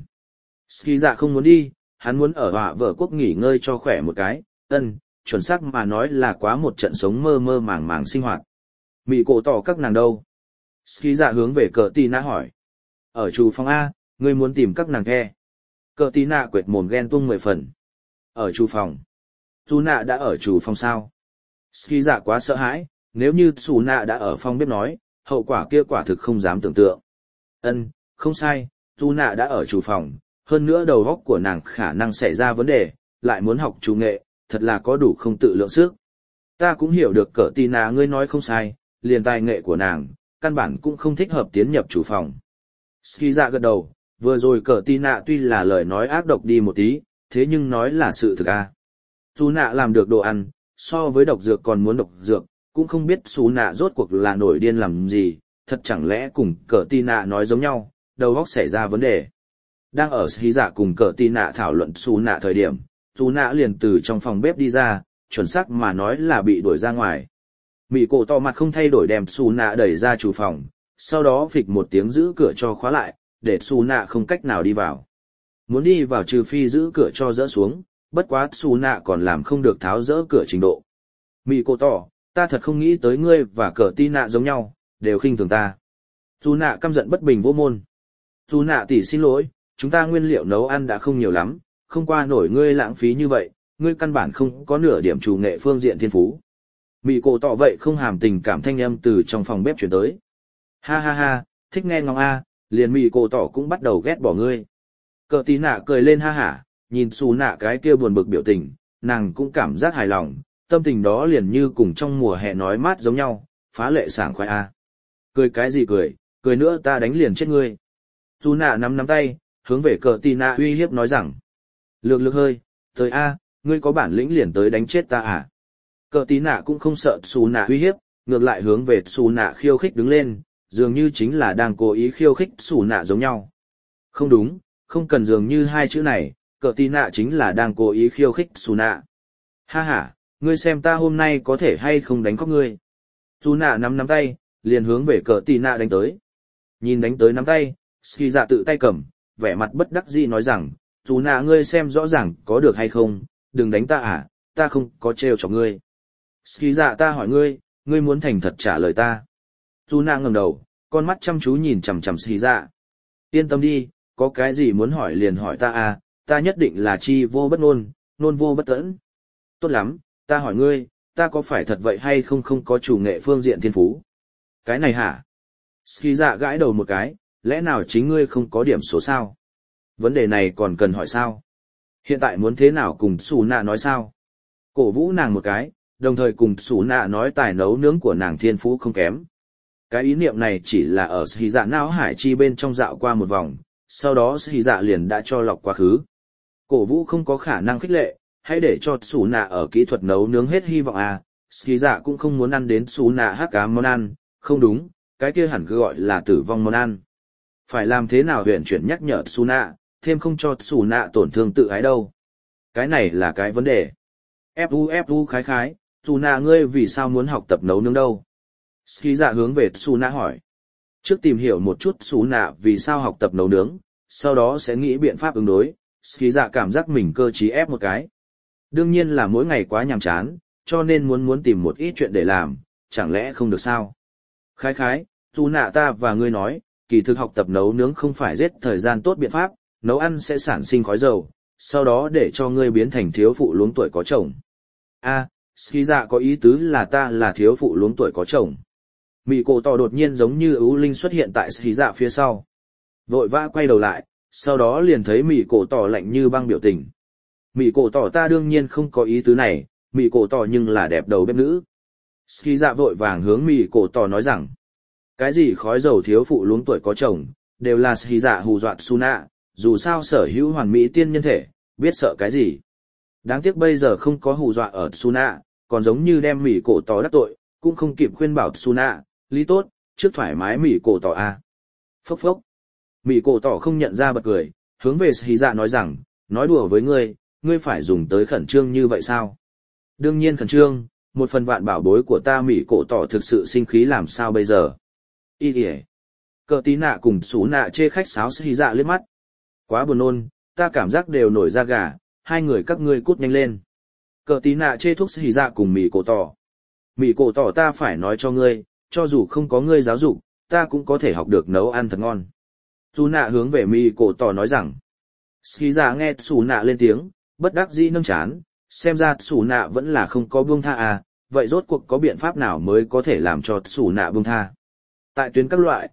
Sĩ Dạ không muốn đi, hắn muốn ở họa vợ quốc nghỉ ngơi cho khỏe một cái, chuẩn xác mà nói là quá một trận sống mơ mơ màng màng sinh hoạt. Mị cổ tỏ các nàng đâu? Sĩ Dạ hướng về cờ tì nạ hỏi. Ở chủ phòng A, ngươi muốn tìm các nàng ke. Cờ tì nạ quệt mồm ghen tuông 10 phần. Ở chủ phòng. Dù nạ đã ở chủ phòng sao? Sĩ Dạ quá sợ hãi, nếu như Dù nạ đã ở phòng bếp nói, hậu quả kia quả thực không dám tưởng tượng. Không sai, Dù nạ đã ở chủ phòng, hơn nữa đầu óc của nàng khả năng xảy ra vấn đề, lại muốn học chủ nghệ, thật là có đủ không tự lượng sức. Ta cũng hiểu được cờ tì nạ ngươi nói không sai, liền tài nghệ của nàng, căn bản cũng không thích hợp tiến nhập chủ phòng. Ski dạ gật đầu, vừa rồi cờ tì nạ tuy là lời nói ác độc đi một tí, thế nhưng nói là sự thực a. Dù nạ làm được đồ ăn, so với độc dược còn muốn độc dược, cũng không biết xú nạ rốt cuộc là nổi điên làm gì, thật chẳng lẽ cùng cờ tì nạ nói giống nhau, đầu óc xảy ra vấn đề. Đang ở Ski dạ cùng cờ tì nạ thảo luận xú nạ thời điểm, xú nạ liền từ trong phòng bếp đi ra, chuẩn xác mà nói là bị đuổi ra ngoài. Mị cổ to mặt không thay đổi đem xù nạ đẩy ra chủ phòng, sau đó phịch một tiếng giữ cửa cho khóa lại, để xù nạ không cách nào đi vào. Muốn đi vào trừ phi giữ cửa cho dỡ xuống, bất quá xù nạ còn làm không được tháo dỡ cửa trình độ. Mị cổ to, ta thật không nghĩ tới ngươi và cờ ti nạ giống nhau, đều khinh thường ta. Xù nạ căm giận bất bình vô môn. Xù nạ tỷ xin lỗi, chúng ta nguyên liệu nấu ăn đã không nhiều lắm, không qua nổi ngươi lãng phí như vậy, ngươi căn bản không có nửa điểm chủ nghệ phương diện thiên phú. Mị cổ tỏ vậy không hàm tình cảm thanh âm từ trong phòng bếp chuyển tới. Ha ha ha, thích nghe ngóng a, liền mị cổ tỏ cũng bắt đầu ghét bỏ ngươi. Cờ tí nạ cười lên ha hả, nhìn xù nạ cái kia buồn bực biểu tình, nàng cũng cảm giác hài lòng, tâm tình đó liền như cùng trong mùa hè nói mát giống nhau, phá lệ sảng khoái a. Cười cái gì cười nữa ta đánh liền chết ngươi. Xù nạ nắm tay, hướng về cờ tí nạ uy hiếp nói rằng. Lược hơi, tới a, ngươi có bản lĩnh liền tới đánh chết ta à. Cờ tí nạ cũng không sợ xù nạ uy hiếp, ngược lại hướng về xù nạ khiêu khích đứng lên, dường như chính là đang cố ý khiêu khích xù nạ giống nhau. Không đúng, không cần dường như hai chữ này, cờ tí nạ chính là đang cố ý khiêu khích xù nạ. Ha ha, ngươi xem ta hôm nay có thể hay không đánh khóc ngươi. Xù nạ nắm tay, liền hướng về cờ tí nạ đánh tới. Nhìn đánh tới nắm tay, Ski dạ tự tay cầm, vẻ mặt bất đắc dĩ nói rằng, xù nạ ngươi xem rõ ràng có được hay không, đừng đánh ta à, ta không có trêu cho ngươi. Ski dạ ta hỏi ngươi, ngươi muốn thành thật trả lời ta. Dù nạ ngẩng đầu, con mắt chăm chú nhìn chằm chằm Ski dạ. Yên tâm đi, có cái gì muốn hỏi liền hỏi ta à, ta nhất định là chi vô bất ngôn, ngôn vô bất tẫn. Tốt lắm, ta hỏi ngươi, ta có phải thật vậy hay không có chủ nghệ phương diện thiên phú? Cái này hả? Ski dạ gãi đầu một cái, lẽ nào chính ngươi không có điểm số sao? Vấn đề này còn cần hỏi sao? Hiện tại muốn thế nào cùng Sủ Nạ nói sao? Cổ vũ nàng một cái, đồng thời cùng Sủ Nạ nói tài nấu nướng của nàng thiên phú không kém. Cái ý niệm này chỉ là ở Sĩ Dạ não hải chi bên trong dạo qua một vòng, sau đó Sĩ Dạ liền đã cho lọc quá khứ. Cổ vũ không có khả năng khích lệ, hãy để cho Sủ Nạ ở kỹ thuật nấu nướng hết hy vọng à, Sĩ Dạ cũng không muốn ăn đến Sủ Nạ hắc cá món ăn, không đúng, cái kia hẳn cứ gọi là tử vong món ăn. Phải làm thế nào huyền chuyển nhắc nhở Sủ Nạ, thêm không cho Sủ Nạ tổn thương tự ái đâu. Cái này là cái vấn đề. Fu khái, Sủ Nạ ngươi vì sao muốn học tập nấu nướng đâu? Ski dạ hướng về Sủ Nạ hỏi. Trước tìm hiểu một chút Sủ Nạ vì sao học tập nấu nướng, sau đó sẽ nghĩ biện pháp ứng đối. Ski dạ cảm giác mình cơ trí ép một cái. Đương nhiên là mỗi ngày quá nhàm chán, cho nên muốn tìm một ít chuyện để làm, chẳng lẽ không được sao? Khái, Sủ Nạ ta và ngươi nói, kỳ thực học tập nấu nướng không phải giết thời gian tốt biện pháp, nấu ăn sẽ sản sinh khói dầu, sau đó để cho ngươi biến thành thiếu phụ luống tuổi có chồng. Ski dạ có ý tứ là ta là thiếu phụ luống tuổi có chồng. Mị cổ tỏ đột nhiên giống như ưu linh xuất hiện tại Ski dạ phía sau. Vội vã quay đầu lại, sau đó liền thấy mị cổ tỏ lạnh như băng biểu tình. Mị cổ tỏ ta đương nhiên không có ý tứ này, mị cổ tỏ nhưng là đẹp đầu bếp nữ. Ski dạ vội vàng hướng mị cổ tỏ nói rằng, cái gì khói dầu thiếu phụ luống tuổi có chồng, đều là Ski dạ hù dọa Su Nạ, dù sao sở hữu hoàn mỹ tiên nhân thể, biết sợ cái gì. Đáng tiếc bây giờ không có hù dọa ở Su Nạ, còn giống như đem mỉ cổ tỏ đắc tội, cũng không kịp khuyên bảo Su Nạ, lý tốt, trước thoải mái mỉ cổ tỏ a. Phốc. Mỉ cổ tỏ không nhận ra bật cười, hướng về Sĩ Dạ nói rằng, nói đùa với ngươi phải dùng tới khẩn trương như vậy sao? Đương nhiên khẩn trương, một phần vạn bảo bối của ta Mỹ cổ tỏ thực sự sinh khí làm sao bây giờ? Ý kìa. Cờ tí nạ cùng xú nạ chê khách sáo xì dạ liếc mắt. Quá buồn nôn, ta cảm giác đều nổi da gà, hai người các ngươi cút nhanh lên. Cờ tí nạ chê thuốc xì dạ cùng Mỹ cổ tỏ. Mỹ cổ tỏ ta phải nói cho ngươi, cho dù không có ngươi giáo dục, ta cũng có thể học được nấu ăn thật ngon. Xú nạ hướng về Mỹ cổ tỏ nói rằng. Xì dạ nghe xú nạ lên tiếng, bất đắc dĩ nâng chán, xem ra xú nạ vẫn là không có buông tha à, vậy rốt cuộc có biện pháp nào mới có thể làm cho xú nạ buông tha. Tại tuyến các loại,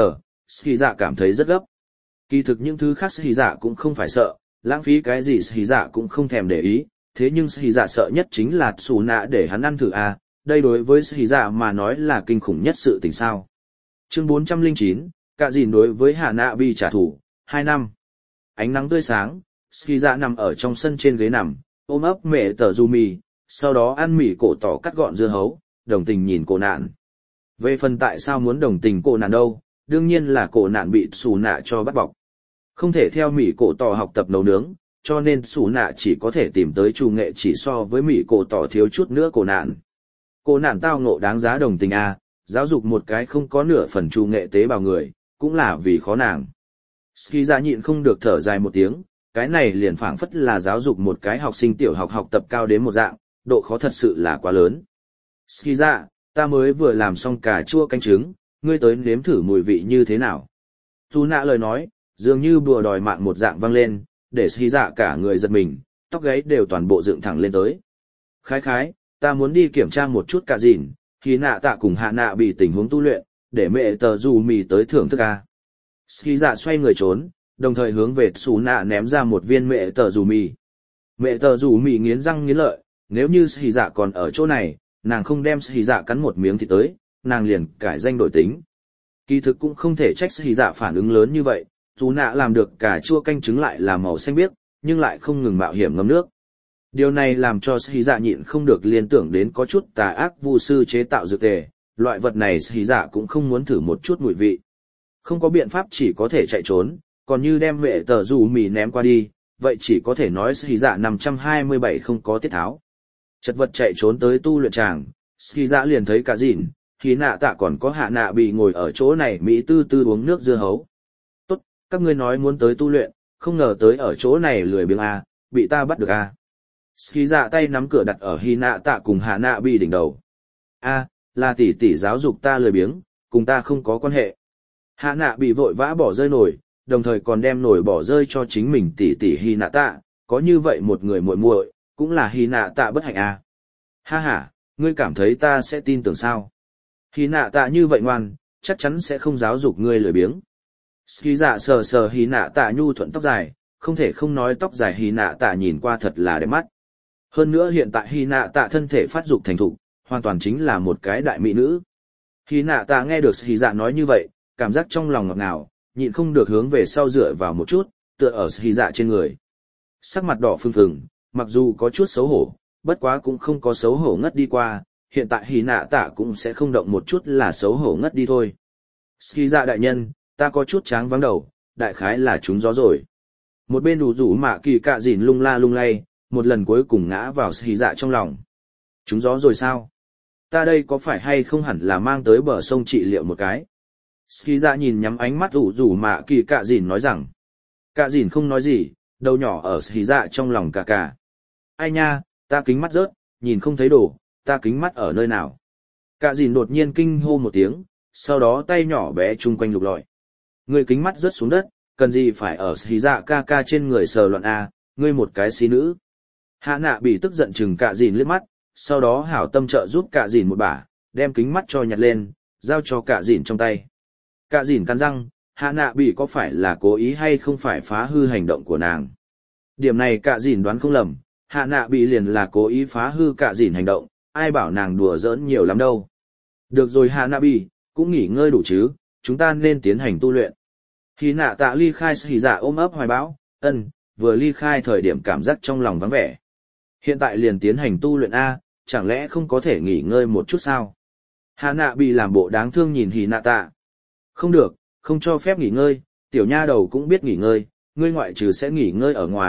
xì dạ cảm thấy rất gấp. Kỳ thực những thứ khác xì dạ cũng không phải sợ, lãng phí cái gì xì dạ cũng không thèm để ý, thế nhưng xì dạ sợ nhất chính là xù nạ để hắn ăn thử à, đây đối với xì dạ mà nói là kinh khủng nhất sự tình sao. Chương 409, Cạ Dìn đối với Hạ Nạ bị trả thù, 2 năm. Ánh nắng tươi sáng, xì dạ nằm ở trong sân trên ghế nằm, ôm ấp mẹ tờ du mì, sau đó ăn mì cổ tỏ cắt gọn dưa hấu, đồng tình nhìn cổ nạn. Về phần tại sao muốn đồng tình cổ nạn đâu, đương nhiên là cổ nạn bị xù nạ cho bắt bọc. Không thể theo Mỹ cổ tỏ học tập nấu nướng, cho nên xù nạ chỉ có thể tìm tới chủ nghệ chỉ so với Mỹ cổ tỏ thiếu chút nữa cổ nạn. Cổ nạn tao ngộ đáng giá đồng tình à, giáo dục một cái không có nửa phần chủ nghệ tế bào người, cũng là vì khó nàng. Ski ra nhịn không được thở dài một tiếng, cái này liền phảng phất là giáo dục một cái học sinh tiểu học học tập cao đến một dạng, độ khó thật sự là quá lớn. Ski ra, ta mới vừa làm xong cà chua canh trứng, ngươi tới nếm thử mùi vị như thế nào. Dù nạ lời nói, dường như bùa đòi mạng một dạng vang lên, để Ski dạ cả người giật mình, tóc gáy đều toàn bộ dựng thẳng lên tới. Khái, ta muốn đi kiểm tra một chút Cạ Dìn, khi nạ tạ cùng Hạ Nạ bị tình huống tu luyện, để mẹ tờ dù mì tới thưởng thức a. Ski dạ xoay người trốn, đồng thời hướng về Xú nạ ném ra một viên mẹ tờ dù mì. Mẹ tờ dù mì nghiến răng nghiến lợi, nếu như Ski dạ còn ở chỗ này, nàng không đem Ski dạ cắn một miếng thì tới, nàng liền cải danh đổi tính. Kỳ thực cũng không thể trách Ski dạ phản ứng lớn như vậy, Xú nạ làm được cà chua canh trứng lại là màu xanh biếc, nhưng lại không ngừng mạo hiểm ngâm nước. Điều này làm cho Ski dạ nhịn không được liên tưởng đến có chút tà ác vu sư chế tạo dược tề, loại vật này Ski dạ cũng không muốn thử một chút mùi vị. Không có biện pháp chỉ có thể chạy trốn, còn như đem mẹ tờ dù mì ném qua đi, vậy chỉ có thể nói Ski dạ 527 không có tiết tháo. Chật vật chạy trốn tới tu luyện tràng, Ski dạ liền thấy Cạ Dìn, khi nạ tạ còn có Hạ Nạ bị ngồi ở chỗ này Mỹ tư tư uống nước dưa hấu. Tốt, các ngươi nói muốn tới tu luyện, không ngờ tới ở chỗ này lười biếng a, bị ta bắt được a. Ski dạ tay nắm cửa đặt ở Hy Nạ tạ cùng Hạ Nạ bị đỉnh đầu. A, là tỷ tỷ giáo dục ta lười biếng, cùng ta không có quan hệ. Hạ Nạ bị vội vã bỏ rơi nổi, đồng thời còn đem nổi bỏ rơi cho chính mình tỷ tỷ Hy Nạ tạ, có như vậy một người muội muội, cũng là Hy Nạ tạ bất hạnh a. Ha ha, ngươi cảm thấy ta sẽ tin tưởng sao? Hy Nạ tạ như vậy ngoan, chắc chắn sẽ không giáo dục ngươi lười biếng. Ski dạ sờ sờ Hy Nạ tạ nhu thuận tóc dài, không thể không nói tóc dài Hy Nạ tạ nhìn qua thật là đẹp mắt. Hơn nữa hiện tại Hy Nạ tạ thân thể phát dục thành thục, hoàn toàn chính là một cái đại mỹ nữ. Hy Nạ tạ nghe được Ski dạ nói như vậy, cảm giác trong lòng ngọt ngào, nhịn không được hướng về sau dựa vào một chút, tựa ở Ski dạ trên người. Sắc mặt đỏ phừng phừng, mặc dù có chút xấu hổ, bất quá cũng không có xấu hổ ngất đi qua, hiện tại Hy Nạ tạ cũng sẽ không động một chút là xấu hổ ngất đi thôi. Ski dạ đại nhân, ta có chút tráng vắng đầu, đại khái là trúng gió rồi. Một bên đủ rủ mạ kỳ Cạ Dìn lung la lung lay, một lần cuối cùng ngã vào Ski dạ trong lòng. Trúng gió rồi sao? Ta đây có phải hay không hẳn là mang tới bờ sông trị liệu một cái? Ski dạ nhìn nhắm ánh mắt đủ rủ mạ kỳ Cạ Dìn nói rằng. Cạ Dìn không nói gì, đầu nhỏ ở Ski dạ trong lòng cả. Ai nha, ta kính mắt rớt, nhìn không thấy đồ, ta kính mắt ở nơi nào? Cạ Dìn đột nhiên kinh hô một tiếng, sau đó tay nhỏ bé chung quanh lục lọi. Ngươi kính mắt rớt xuống đất, cần gì phải ở Ski dạ ca trên người sờ loạn a, ngươi một cái xí nữ. Hạ Nạ bị tức giận chừng Cạ Dìn liếc mắt, sau đó hảo tâm trợ giúp Cạ Dìn một bả, đem kính mắt cho nhặt lên, giao cho Cạ Dìn trong tay. Cạ Dìn cắn răng, Hạ Nạ bị có phải là cố ý hay không phải phá hư hành động của nàng. Điểm này Cạ Dìn đoán không lầm, Hạ Nạ bị liền là cố ý phá hư Cạ Dìn hành động, ai bảo nàng đùa giỡn nhiều lắm đâu. Được rồi Hạ Nạ bị, cũng nghỉ ngơi đủ chứ, chúng ta nên tiến hành tu luyện. Hy Nạ tạ ly khai Ski dạ ôm ấp hoài bão, vừa ly khai thời điểm cảm giác trong lòng vắng vẻ. Hiện tại liền tiến hành tu luyện A, chẳng lẽ không có thể nghỉ ngơi một chút sao? Hạ Nạ bị làm bộ đáng thương nhìn Hy Nạ tạ. Không được, không cho phép nghỉ ngơi, tiểu nha đầu cũng biết nghỉ ngơi, ngươi ngoại trừ sẽ nghỉ ngơi ở ngoài,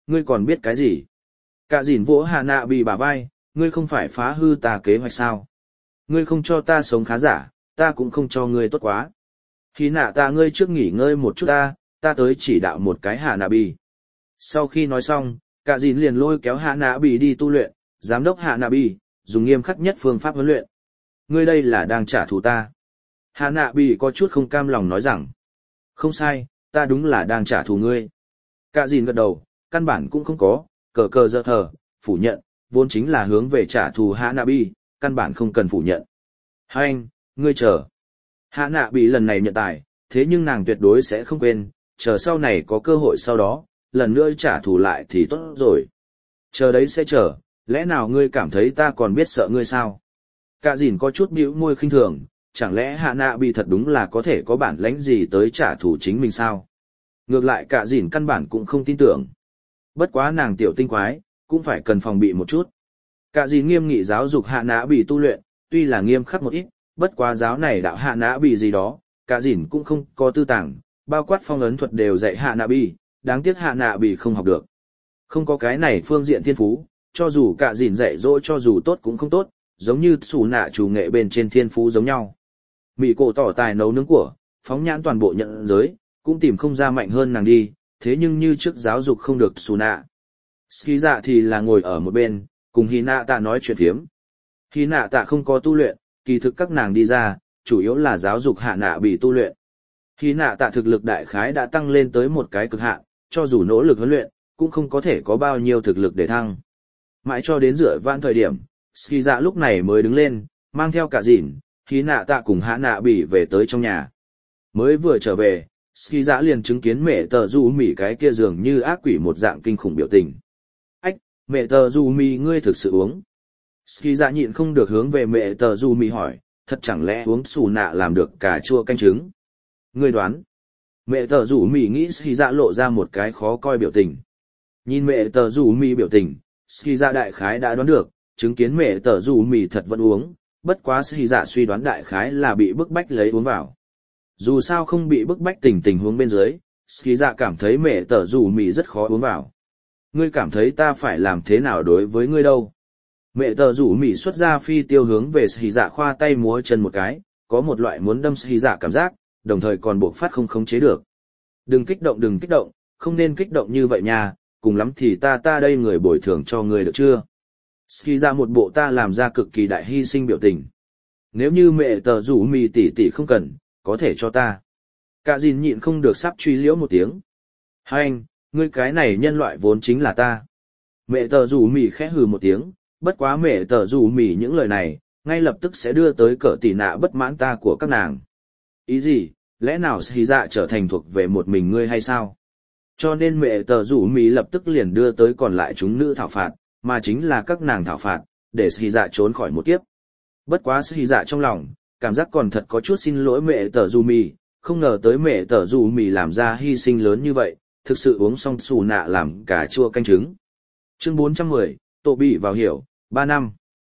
Ngươi còn biết cái gì? Cả dìn vỗ hạ nạ bị bả vai, ngươi không phải phá hư ta kế hoạch sao? Ngươi không cho ta sống khá giả, ta cũng không cho ngươi tốt quá. Khi nạ ta ngươi trước nghỉ ngơi một chút ta tới chỉ đạo một cái hạ nạ bị. Sau khi nói xong, cả dìn liền lôi kéo hạ nạ bị đi tu luyện, giám đốc hạ nạ bị, dùng nghiêm khắc nhất phương pháp huấn luyện. Ngươi đây là đang trả thù ta. Hạ nạ bị có chút không cam lòng nói rằng, không sai, ta đúng là đang trả thù ngươi. Cả dìn gật đầu, căn bản cũng không có, cờ cờ giơ thờ, phủ nhận, vốn chính là hướng về trả thù hạ nạ bị, căn bản không cần phủ nhận. Hai anh, ngươi chờ. Hạ nạ bị lần này nhận tài, thế nhưng nàng tuyệt đối sẽ không quên, chờ sau này có cơ hội sau đó, lần nữa trả thù lại thì tốt rồi. Chờ đấy sẽ chờ, lẽ nào ngươi cảm thấy ta còn biết sợ ngươi sao? Cả dìn có chút bĩu môi khinh thường, chẳng lẽ hạ nạ bị thật đúng là có thể có bản lãnh gì tới trả thù chính mình sao? Ngược lại cả dìn căn bản cũng không tin tưởng. Bất quá nàng tiểu tinh quái, cũng phải cần phòng bị một chút. Cả dìn nghiêm nghị giáo dục hạ nạ bị tu luyện, tuy là nghiêm khắc một ít, bất quá giáo này đạo hạ nạ bị gì đó, cả dìn cũng không có tư tàng, bao quát phong ấn thuật đều dạy hạ nạ bị, đáng tiếc hạ nạ bị không học được. Không có cái này phương diện thiên phú, cho dù cả dìn dạy dỗ cho dù tốt cũng không tốt, giống như xù nạ chủ nghệ bên trên thiên phú giống nhau. Mỹ cổ tỏ tài nấu nướng của, phóng nhãn toàn bộ nhận giới, cũng tìm không ra mạnh hơn nàng đi, thế nhưng như trước giáo dục không được xù nạ. Ski dạ thì là ngồi ở một bên, cùng Hy nạ tạ nói chuyện phiếm. Hy nạ tạ không có tu luyện, kỳ thực các nàng đi ra, chủ yếu là giáo dục hạ nạ bị tu luyện. Hy nạ tạ thực lực đại khái đã tăng lên tới một cái cực hạn, cho dù nỗ lực huấn luyện, cũng không có thể có bao nhiêu thực lực để thăng. Mãi cho đến rửa vãn thời điểm, Ski dạ lúc này mới đứng lên, mang theo cả dìn, Hy nạ tạ cùng hạ nạ bị về tới trong nhà. Mới vừa trở về, Ski dạ liền chứng kiến mẹ tờ du mỉ cái kia dường như ác quỷ một dạng kinh khủng biểu tình. Ách, mẹ tờ du mỉ ngươi thực sự uống. Ski dạ nhịn không được hướng về mẹ tờ du mỉ hỏi, thật chẳng lẽ uống xù nạ làm được cà chua canh trứng? Ngươi đoán. Mẹ tờ du mỉ nghĩ Ski dạ lộ ra một cái khó coi biểu tình. Nhìn mẹ tờ du mỉ biểu tình, Ski dạ đại khái đã đoán được, chứng kiến mẹ tờ du mỉ thật vẫn uống, bất quá Ski dạ suy đoán đại khái là bị bức bách lấy uống vào. Dù sao không bị bức bách tình huống bên dưới, Ski dạ cảm thấy mẹ tờ dù mì rất khó uống vào. Ngươi cảm thấy ta phải làm thế nào đối với ngươi đâu? Mẹ tờ rủ mì xuất ra phi tiêu hướng về Ski dạ khoa tay múa chân một cái, có một loại muốn đâm Ski dạ cảm giác, đồng thời còn buộc phát không khống chế được. Đừng kích động, không nên kích động như vậy nha, cùng lắm thì ta đây người bồi thường cho ngươi được chưa? Ski dạ một bộ ta làm ra cực kỳ đại hy sinh biểu tình. Nếu như mẹ tờ rủ mì tỷ không cần, có thể cho ta. Cả dìn nhịn không được sắp truy liễu một tiếng. Hai anh, ngươi cái này nhân loại vốn chính là ta. Mẹ tờ rủ mì khẽ hừ một tiếng, bất quá mẹ tờ rủ mì những lời này, ngay lập tức sẽ đưa tới cỡ tỉ nạ bất mãn ta của các nàng. Ý gì, lẽ nào Ski dạ trở thành thuộc về một mình ngươi hay sao? Cho nên mẹ tờ rủ mì lập tức liền đưa tới còn lại chúng nữ thảo phạt, mà chính là các nàng thảo phạt, để Ski dạ trốn khỏi một kiếp. Bất quá Ski dạ trong lòng, cảm giác còn thật có chút xin lỗi mẹ tờ dù mì, không ngờ tới mẹ tờ dù mì làm ra hy sinh lớn như vậy, thực sự uống xong xù nạ làm cà chua canh trứng. Chương 410, Tổ bị vào hiểu, 3 năm.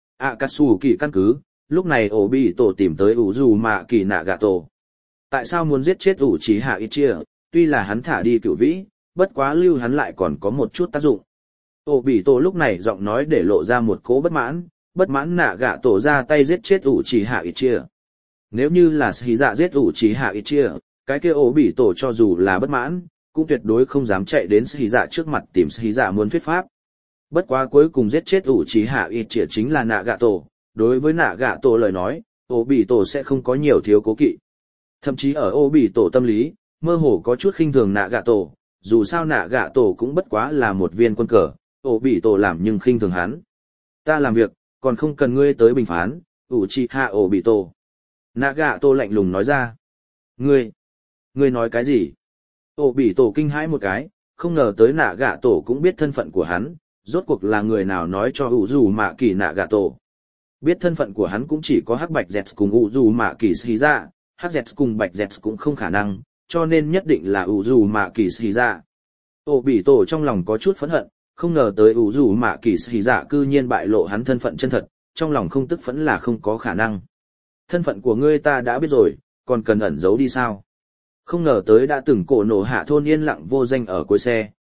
Akatsu kỳ căn cứ, lúc này ổ bị tổ tìm tới ủ dù mạ kỳ nạ gạ tổ. Tại sao muốn giết chết ủ trí hạ ít chia, tuy là hắn thả đi cửu vĩ, bất quá lưu hắn lại còn có một chút tác dụng. Ổ bị tổ lúc này giọng nói để lộ ra một cố bất mãn nạ gạ tổ ra tay giết chết ủ trí hạ ít chia. Nếu như là Ski dạ giết ủ trí hạ ít chia, cái kia ổ bị tổ cho dù là bất mãn, cũng tuyệt đối không dám chạy đến Ski dạ trước mặt tìm Ski dạ muốn thuyết pháp. Bất quá cuối cùng giết chết ủ trí hạ ít chia chính là nạ gạ tổ, đối với nạ gạ tổ lời nói, ổ bị tổ sẽ không có nhiều thiếu cố kỵ. Thậm chí ở ổ bị tổ tâm lý, mơ hồ có chút khinh thường nạ gạ tổ, dù sao nạ gạ tổ cũng bất quá là một viên quân cờ, ổ bị tổ làm nhưng khinh thường hắn. Ta làm việc, còn không cần ngươi tới bình phán, ủ trí hạ ổ bị tổ. Nạ gạ tổ lạnh lùng nói ra. Ngươi nói cái gì? Ổ bị tổ kinh hãi một cái, không ngờ tới nạ gạ tổ cũng biết thân phận của hắn, rốt cuộc là người nào nói cho ủ dù mạ kỳ nạ gạ tổ. Biết thân phận của hắn cũng chỉ có hắc bạch dẹt cùng ủ dù mạ kỳ xì ra, hắc dẹt cùng bạch dẹt cũng không khả năng, cho nên nhất định là ủ dù mạ kỳ xì ra. Ổ bị tổ trong lòng có chút phẫn hận, không ngờ tới ủ dù mạ kỳ xì ra cư nhiên bại lộ hắn thân phận chân thật, trong lòng không tức phẫn là không có khả năng. Thân phận của ngươi ta đã biết rồi, còn cần ẩn giấu đi sao? Không ngờ tới đã từng cổ nổ hạ thôn yên lặng vô danh ở cuối xe,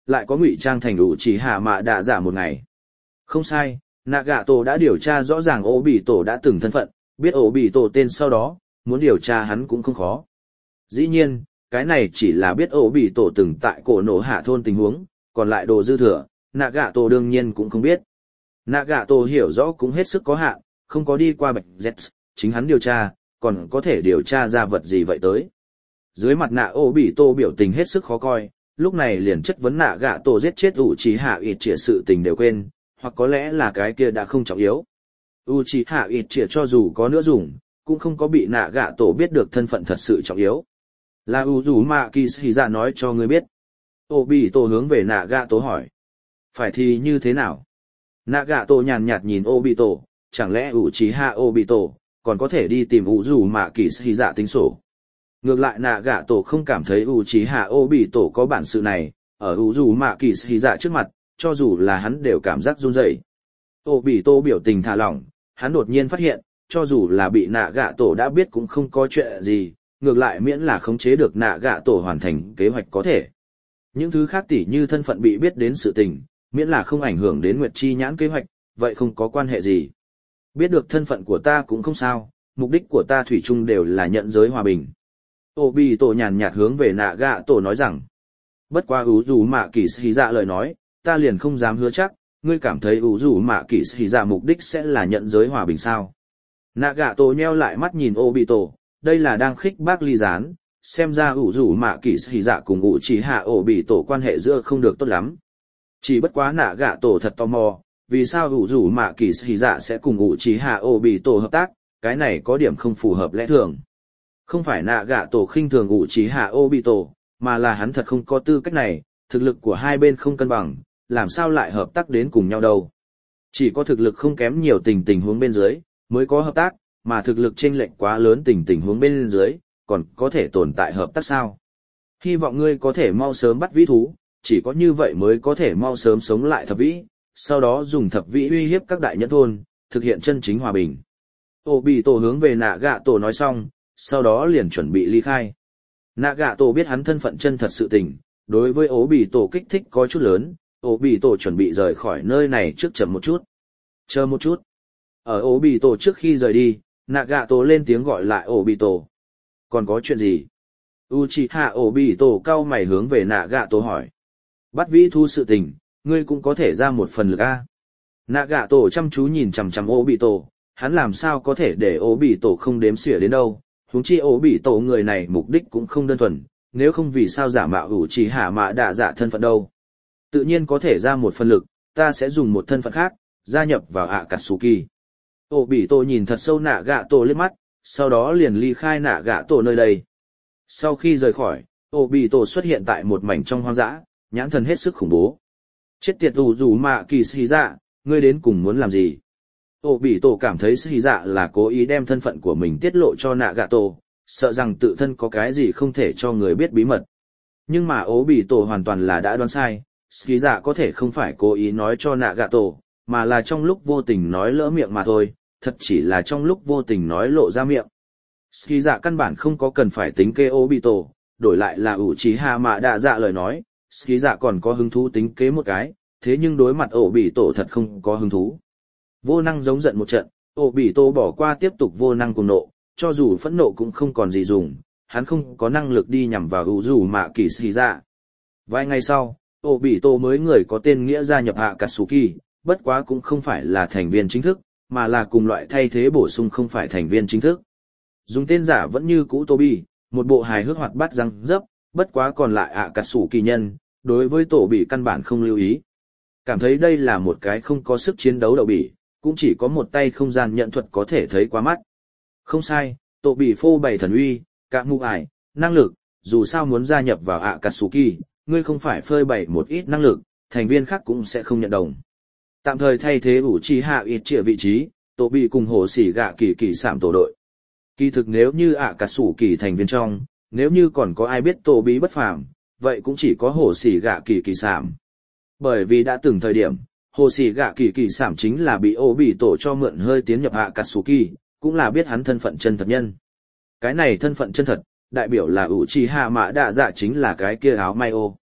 lại có ngụy trang thành ủ chỉ hạ mạ đạ giả một ngày. Không sai, Nagato đã điều tra rõ ràng Obito đã từng thân phận, biết Obito tên sau đó, muốn điều tra hắn cũng không khó. Dĩ nhiên, cái này chỉ là biết Obito từng tại cổ nổ hạ thôn tình huống, còn lại đồ dư thừa, Nagato đương nhiên cũng không biết. Nagato hiểu rõ cũng hết sức có hạn, không có đi qua Bạch Z, chính hắn điều tra, còn có thể điều tra ra vật gì vậy tới. Dưới mặt nạ Obito biểu tình hết sức khó coi, lúc này liền chất vấn Nagato giết chết Uchiha Itachi sự tình đều quên, hoặc có lẽ là cái kia đã không trọng yếu. Uchiha Itachi cho dù có nữa dùng, cũng không có bị Nagato biết được thân phận thật sự trọng yếu. Là Uzumaki Shiza nói cho ngươi biết. Obito hướng về Nagato hỏi. Phải thì như thế nào? Nagato nhàn nhạt nhìn Obito, chẳng lẽ Uchiha Obito còn có thể đi tìm Uzumaki Shiza tính sổ. Ngược lại Nagato không cảm thấy Uchiha Obito có bản sự này, ở Uzumaki Shiza trước mặt, cho dù là hắn đều cảm giác run rẩy. Obito biểu tình thả lỏng, hắn đột nhiên phát hiện, cho dù là bị Nagato đã biết cũng không có chuyện gì, ngược lại miễn là khống chế được Nagato hoàn thành kế hoạch có thể. Những thứ khác tỉ như thân phận bị biết đến sự tình, miễn là không ảnh hưởng đến Nguyệt Chi Nhãn kế hoạch, vậy không có quan hệ gì. Biết được thân phận của ta cũng không sao, mục đích của ta thủy chung đều là nhận giới hòa bình. Obito nhàn nhạt hướng về Nagato nói rằng, bất quá Uzumaki Shiza lời nói, ta liền không dám hứa chắc, ngươi cảm thấy Uzumaki Shiza mục đích sẽ là nhận giới hòa bình sao? Nagato nheo lại mắt nhìn Obito, đây là đang khích bác ly gián, xem ra Uzumaki Shiza cùng Uchiha Obito quan hệ giữa không được tốt lắm. Chỉ bất quá Nagato thật tò mò, vì sao Uzumaki Shiza sẽ cùng Uchiha Obito hợp tác, cái này có điểm không phù hợp lẽ thường. Không phải Nagato khinh thường Uchiha Obito, mà là hắn thật không có tư cách này, thực lực của hai bên không cân bằng, làm sao lại hợp tác đến cùng nhau đâu. Chỉ có thực lực không kém nhiều tình huống bên dưới, mới có hợp tác, mà thực lực chênh lệch quá lớn tình huống bên dưới, còn có thể tồn tại hợp tác sao. Hy vọng ngươi có thể mau sớm bắt vĩ thú, chỉ có như vậy mới có thể mau sớm sống lại thập vĩ, sau đó dùng thập vĩ uy hiếp các đại nhẫn thôn, thực hiện chân chính hòa bình. Obito hướng về Nagato nói xong, sau đó liền chuẩn bị ly khai. Nagato biết hắn thân phận chân thật sự tình, đối với Obito kích thích có chút lớn, Obito chuẩn bị rời khỏi nơi này trước chậm một chút. Chờ một chút. Ở Obito trước khi rời đi, Nagato lên tiếng gọi lại Obito. Còn có chuyện gì? Uchiha Obito cau mày hướng về Nagato hỏi. Bắt vĩ thu sự tình, ngươi cũng có thể ra một phần lực a. Nagato chăm chú nhìn chằm chằm Obito, hắn làm sao có thể để Obito không đếm xỉa đến đâu, huống chi Obito người này mục đích cũng không đơn thuần, nếu không vì sao giả mạo Uchiha Mạ Đạ Dạ thân phận đâu. Tự nhiên có thể ra một phần lực, ta sẽ dùng một thân phận khác, gia nhập vào Akatsuki. Obito nhìn thật sâu Nagato liếc mắt, sau đó liền ly khai Nagato nơi đây. Sau khi rời khỏi, Obito xuất hiện tại một mảnh trong hoang dã, nhãn thần hết sức khủng bố. Chết tiệt Uzumaki Shiza, ngươi đến cùng muốn làm gì? Obito cảm thấy Shiza là cố ý đem thân phận của mình tiết lộ cho Nagato, sợ rằng tự thân có cái gì không thể cho người biết bí mật. Nhưng mà Obito hoàn toàn là đã đoán sai, Shiza có thể không phải cố ý nói cho Nagato, mà là trong lúc vô tình nói lỡ miệng mà thôi, thật chỉ là trong lúc vô tình nói lộ ra miệng. Shiza căn bản không có cần phải tính kế Obito, đổi lại là Uchiha Mạ Đạ Dạ lời nói, Shiza còn có hứng thú tính kế một cái, thế nhưng đối mặt Obito thật không có hứng thú. Vô năng giống giận một trận, Obito bỏ qua tiếp tục vô năng cùng nộ, cho dù phẫn nộ cũng không còn gì dùng, hắn không có năng lực đi nhằm vào Uzumaki Shiza. Vài ngày sau, Obito mới người có tên nghĩa gia nhập Akatsuki, bất quá cũng không phải là thành viên chính thức, mà là cùng loại thay thế bổ sung không phải thành viên chính thức. Dùng tên giả vẫn như cũ Tobi, một bộ hài hước hoạt bát răng dấp, bất quá còn lại Akatsuki nhân, đối với tổ bị căn bản không lưu ý. Cảm thấy đây là một cái không có sức chiến đấu đậu bỉ, cũng chỉ có một tay không gian nhận thuật có thể thấy quá mắt. Không sai, tổ bị phô bày thần uy, cả mưu ải, năng lực, dù sao muốn gia nhập vào Akatsuki, ngươi không phải phơi bày một ít năng lực, thành viên khác cũng sẽ không nhận đồng. Tạm thời thay thế Uchiha Itachi vị trí, tổ bị cùng Hổ Sĩ Gạ Kỳ Kỳ sạm tổ đội. Kỳ thực nếu như Akatsuki thành viên trong, nếu như còn có ai biết tổ bí bất phàm, vậy cũng chỉ có Hổ Sĩ Gạ Kỳ Kỳ sạm. Bởi vì đã từng thời điểm, Hổ Sĩ Gạ Kỳ Kỳ sạm chính là bị Obito cho mượn hơi tiến nhập Akatsuki, cũng là biết hắn thân phận chân thật nhân. Cái này thân phận chân thật, đại biểu là Uchiha Mạ Đạ Dạ chính là cái kia áo may ô.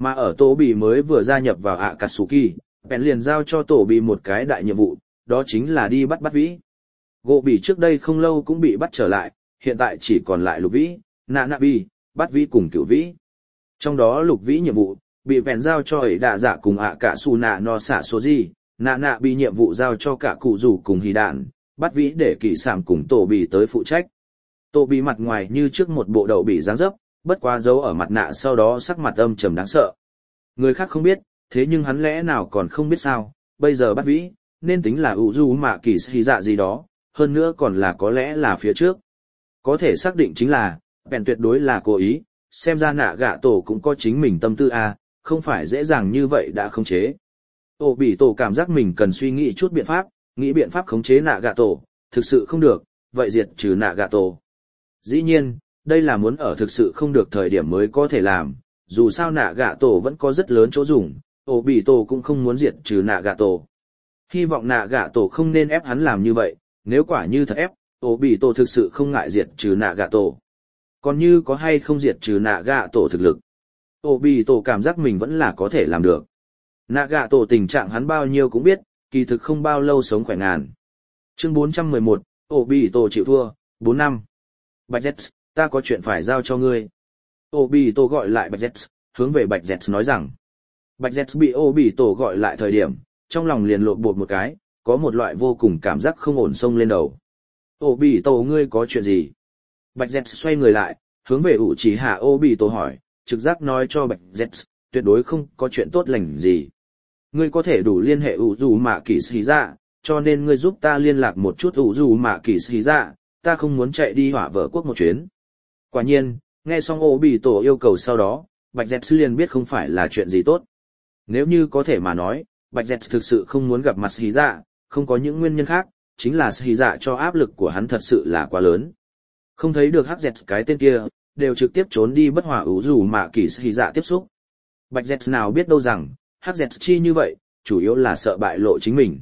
Mà ở Tô Bì mới vừa gia nhập vào Akatsuki, bèn liền giao cho Tô Bì một cái đại nhiệm vụ, đó chính là đi bắt Bát Vĩ. Gỗ Bì trước đây không lâu cũng bị bắt trở lại, hiện tại chỉ còn lại Lục Vĩ, Nanabi, Bát Vĩ cùng Cửu Vĩ. Trong đó Lục Vĩ nhiệm vụ, bị bèn giao cho ấy đạ dạ cùng Akasuna no Sasoji, Nanabi nhiệm vụ giao cho cả cụ rủ cùng Hỉ Đạn, Bát Vĩ để Kỳ Sảm cùng Tô Bì tới phụ trách. Tô Bì mặt ngoài như trước một bộ đậu bỉ dáng dấp, bất quá giấu ở mặt nạ sau đó sắc mặt âm trầm đáng sợ. Người khác không biết, thế nhưng hắn lẽ nào còn không biết sao, bây giờ Bát Vĩ, nên tính là Uzumaki Shiza gì đó, hơn nữa còn là có lẽ là phía trước. Có thể xác định chính là, bèn tuyệt đối là cố ý, xem ra nạ gạ tổ cũng có chính mình tâm tư không phải dễ dàng như vậy đã khống chế. Tô Bì tổ cảm giác mình cần suy nghĩ chút biện pháp, nghĩ biện pháp khống chế nạ gạ tổ, thực sự không được, vậy diệt trừ nạ gạ tổ. Dĩ nhiên, đây là muốn ở thực sự không được thời điểm mới có thể làm, dù sao nạ gạ tổ vẫn có rất lớn chỗ dùng, Tô Bì tổ cũng không muốn diệt trừ nạ gạ tổ. Hy vọng nạ gạ tổ không nên ép hắn làm như vậy, nếu quả như thật ép, Tô Bì tổ thực sự không ngại diệt trừ nạ gạ tổ. Còn như có hay không diệt trừ nạ gạ tổ thực lực, Tô Bì tổ cảm giác mình vẫn là có thể làm được. Nạ gạ tổ tình trạng hắn bao nhiêu cũng biết, kỳ thực không bao lâu sống khỏe ngàn. Chương 411, Tô Bì tổ chịu thua, 4 năm. Bạch Dẹt, ta có chuyện phải giao cho ngươi. Tô Bì tổ gọi lại Bạch Dẹt, hướng về Bạch Dẹt nói rằng. Bạch Dẹt bị Tô Bì tổ gọi lại thời điểm, trong lòng liền lộn bột một cái, có một loại vô cùng cảm giác không ổn xông lên đầu. Tô Bì tổ ngươi có chuyện gì? Bạch Dẹt xoay người lại, hướng về Uchiha Obito hỏi, trực giác nói cho Bạch Dẹt, tuyệt đối không có chuyện tốt lành gì. Ngươi có thể đủ liên hệ Uzumaki Shiza, cho nên ngươi giúp ta liên lạc một chút Uzumaki Shiza, ta không muốn chạy đi hỏa vợ quốc một chuyến. Quả nhiên, nghe xong Obito yêu cầu sau đó, Bạch Dẹt liền biết không phải là chuyện gì tốt. Nếu như có thể mà nói, Bạch Dẹt thực sự không muốn gặp mặt Shiza, không có những nguyên nhân khác, chính là Shiza cho áp lực của hắn thật sự là quá lớn. Không thấy được Hắc Dẹt cái tên kia, đều trực tiếp trốn đi bất hòa Uzumaki Shiza tiếp xúc. Bạch Dẹt nào biết đâu rằng, Hắc Dẹt chi như vậy, chủ yếu là sợ bại lộ chính mình.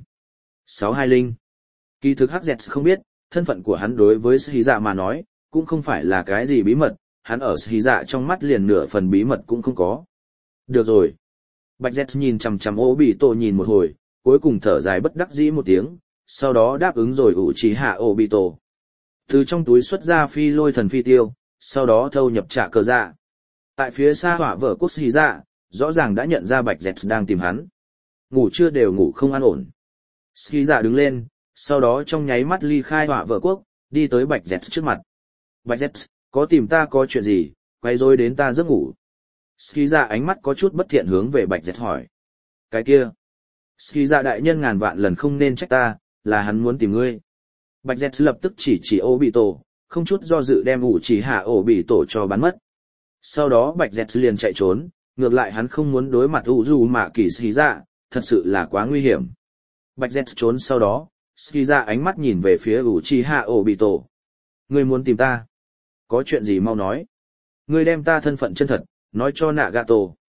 620. Kỳ thực Hắc Dẹt không biết, thân phận của hắn đối với Shiza mà nói, cũng không phải là cái gì bí mật, hắn ở Shiza trong mắt liền nửa phần bí mật cũng không có. Được rồi. Bạch Dẹt nhìn chằm chằm Obito nhìn một hồi, cuối cùng thở dài bất đắc dĩ một tiếng, sau đó đáp ứng rồi Uchiha Obito. Từ trong túi xuất ra phi lôi thần phi tiêu, sau đó thâu nhập trả cờ dạ. Tại phía xa hỏa vợ quốc Shiza, rõ ràng đã nhận ra Bạch Dẹt đang tìm hắn. Ngủ chưa đều ngủ không an ổn. Shiza đứng lên, sau đó trong nháy mắt ly khai hỏa vợ quốc, đi tới Bạch Dẹt trước mặt. Bạch Dẹt, có tìm ta có chuyện gì, quay rối đến ta giấc ngủ. Shiza ánh mắt có chút bất thiện hướng về Bạch Dẹt hỏi. Cái kia. Shiza đại nhân ngàn vạn lần không nên trách ta, là hắn muốn tìm ngươi. Bạch Dẹt lập tức chỉ Obito, không chút do dự đem Uchiha Obito cho bắn mất. Sau đó Bạch Dẹt liền chạy trốn, ngược lại hắn không muốn đối mặt Uzumaki Shiza, thật sự là quá nguy hiểm. Bạch Dẹt trốn sau đó, Shiza ánh mắt nhìn về phía Uchiha Obito. Ngươi muốn tìm ta? Có chuyện gì mau nói. Ngươi đem ta thân phận chân thật, nói cho Nagato.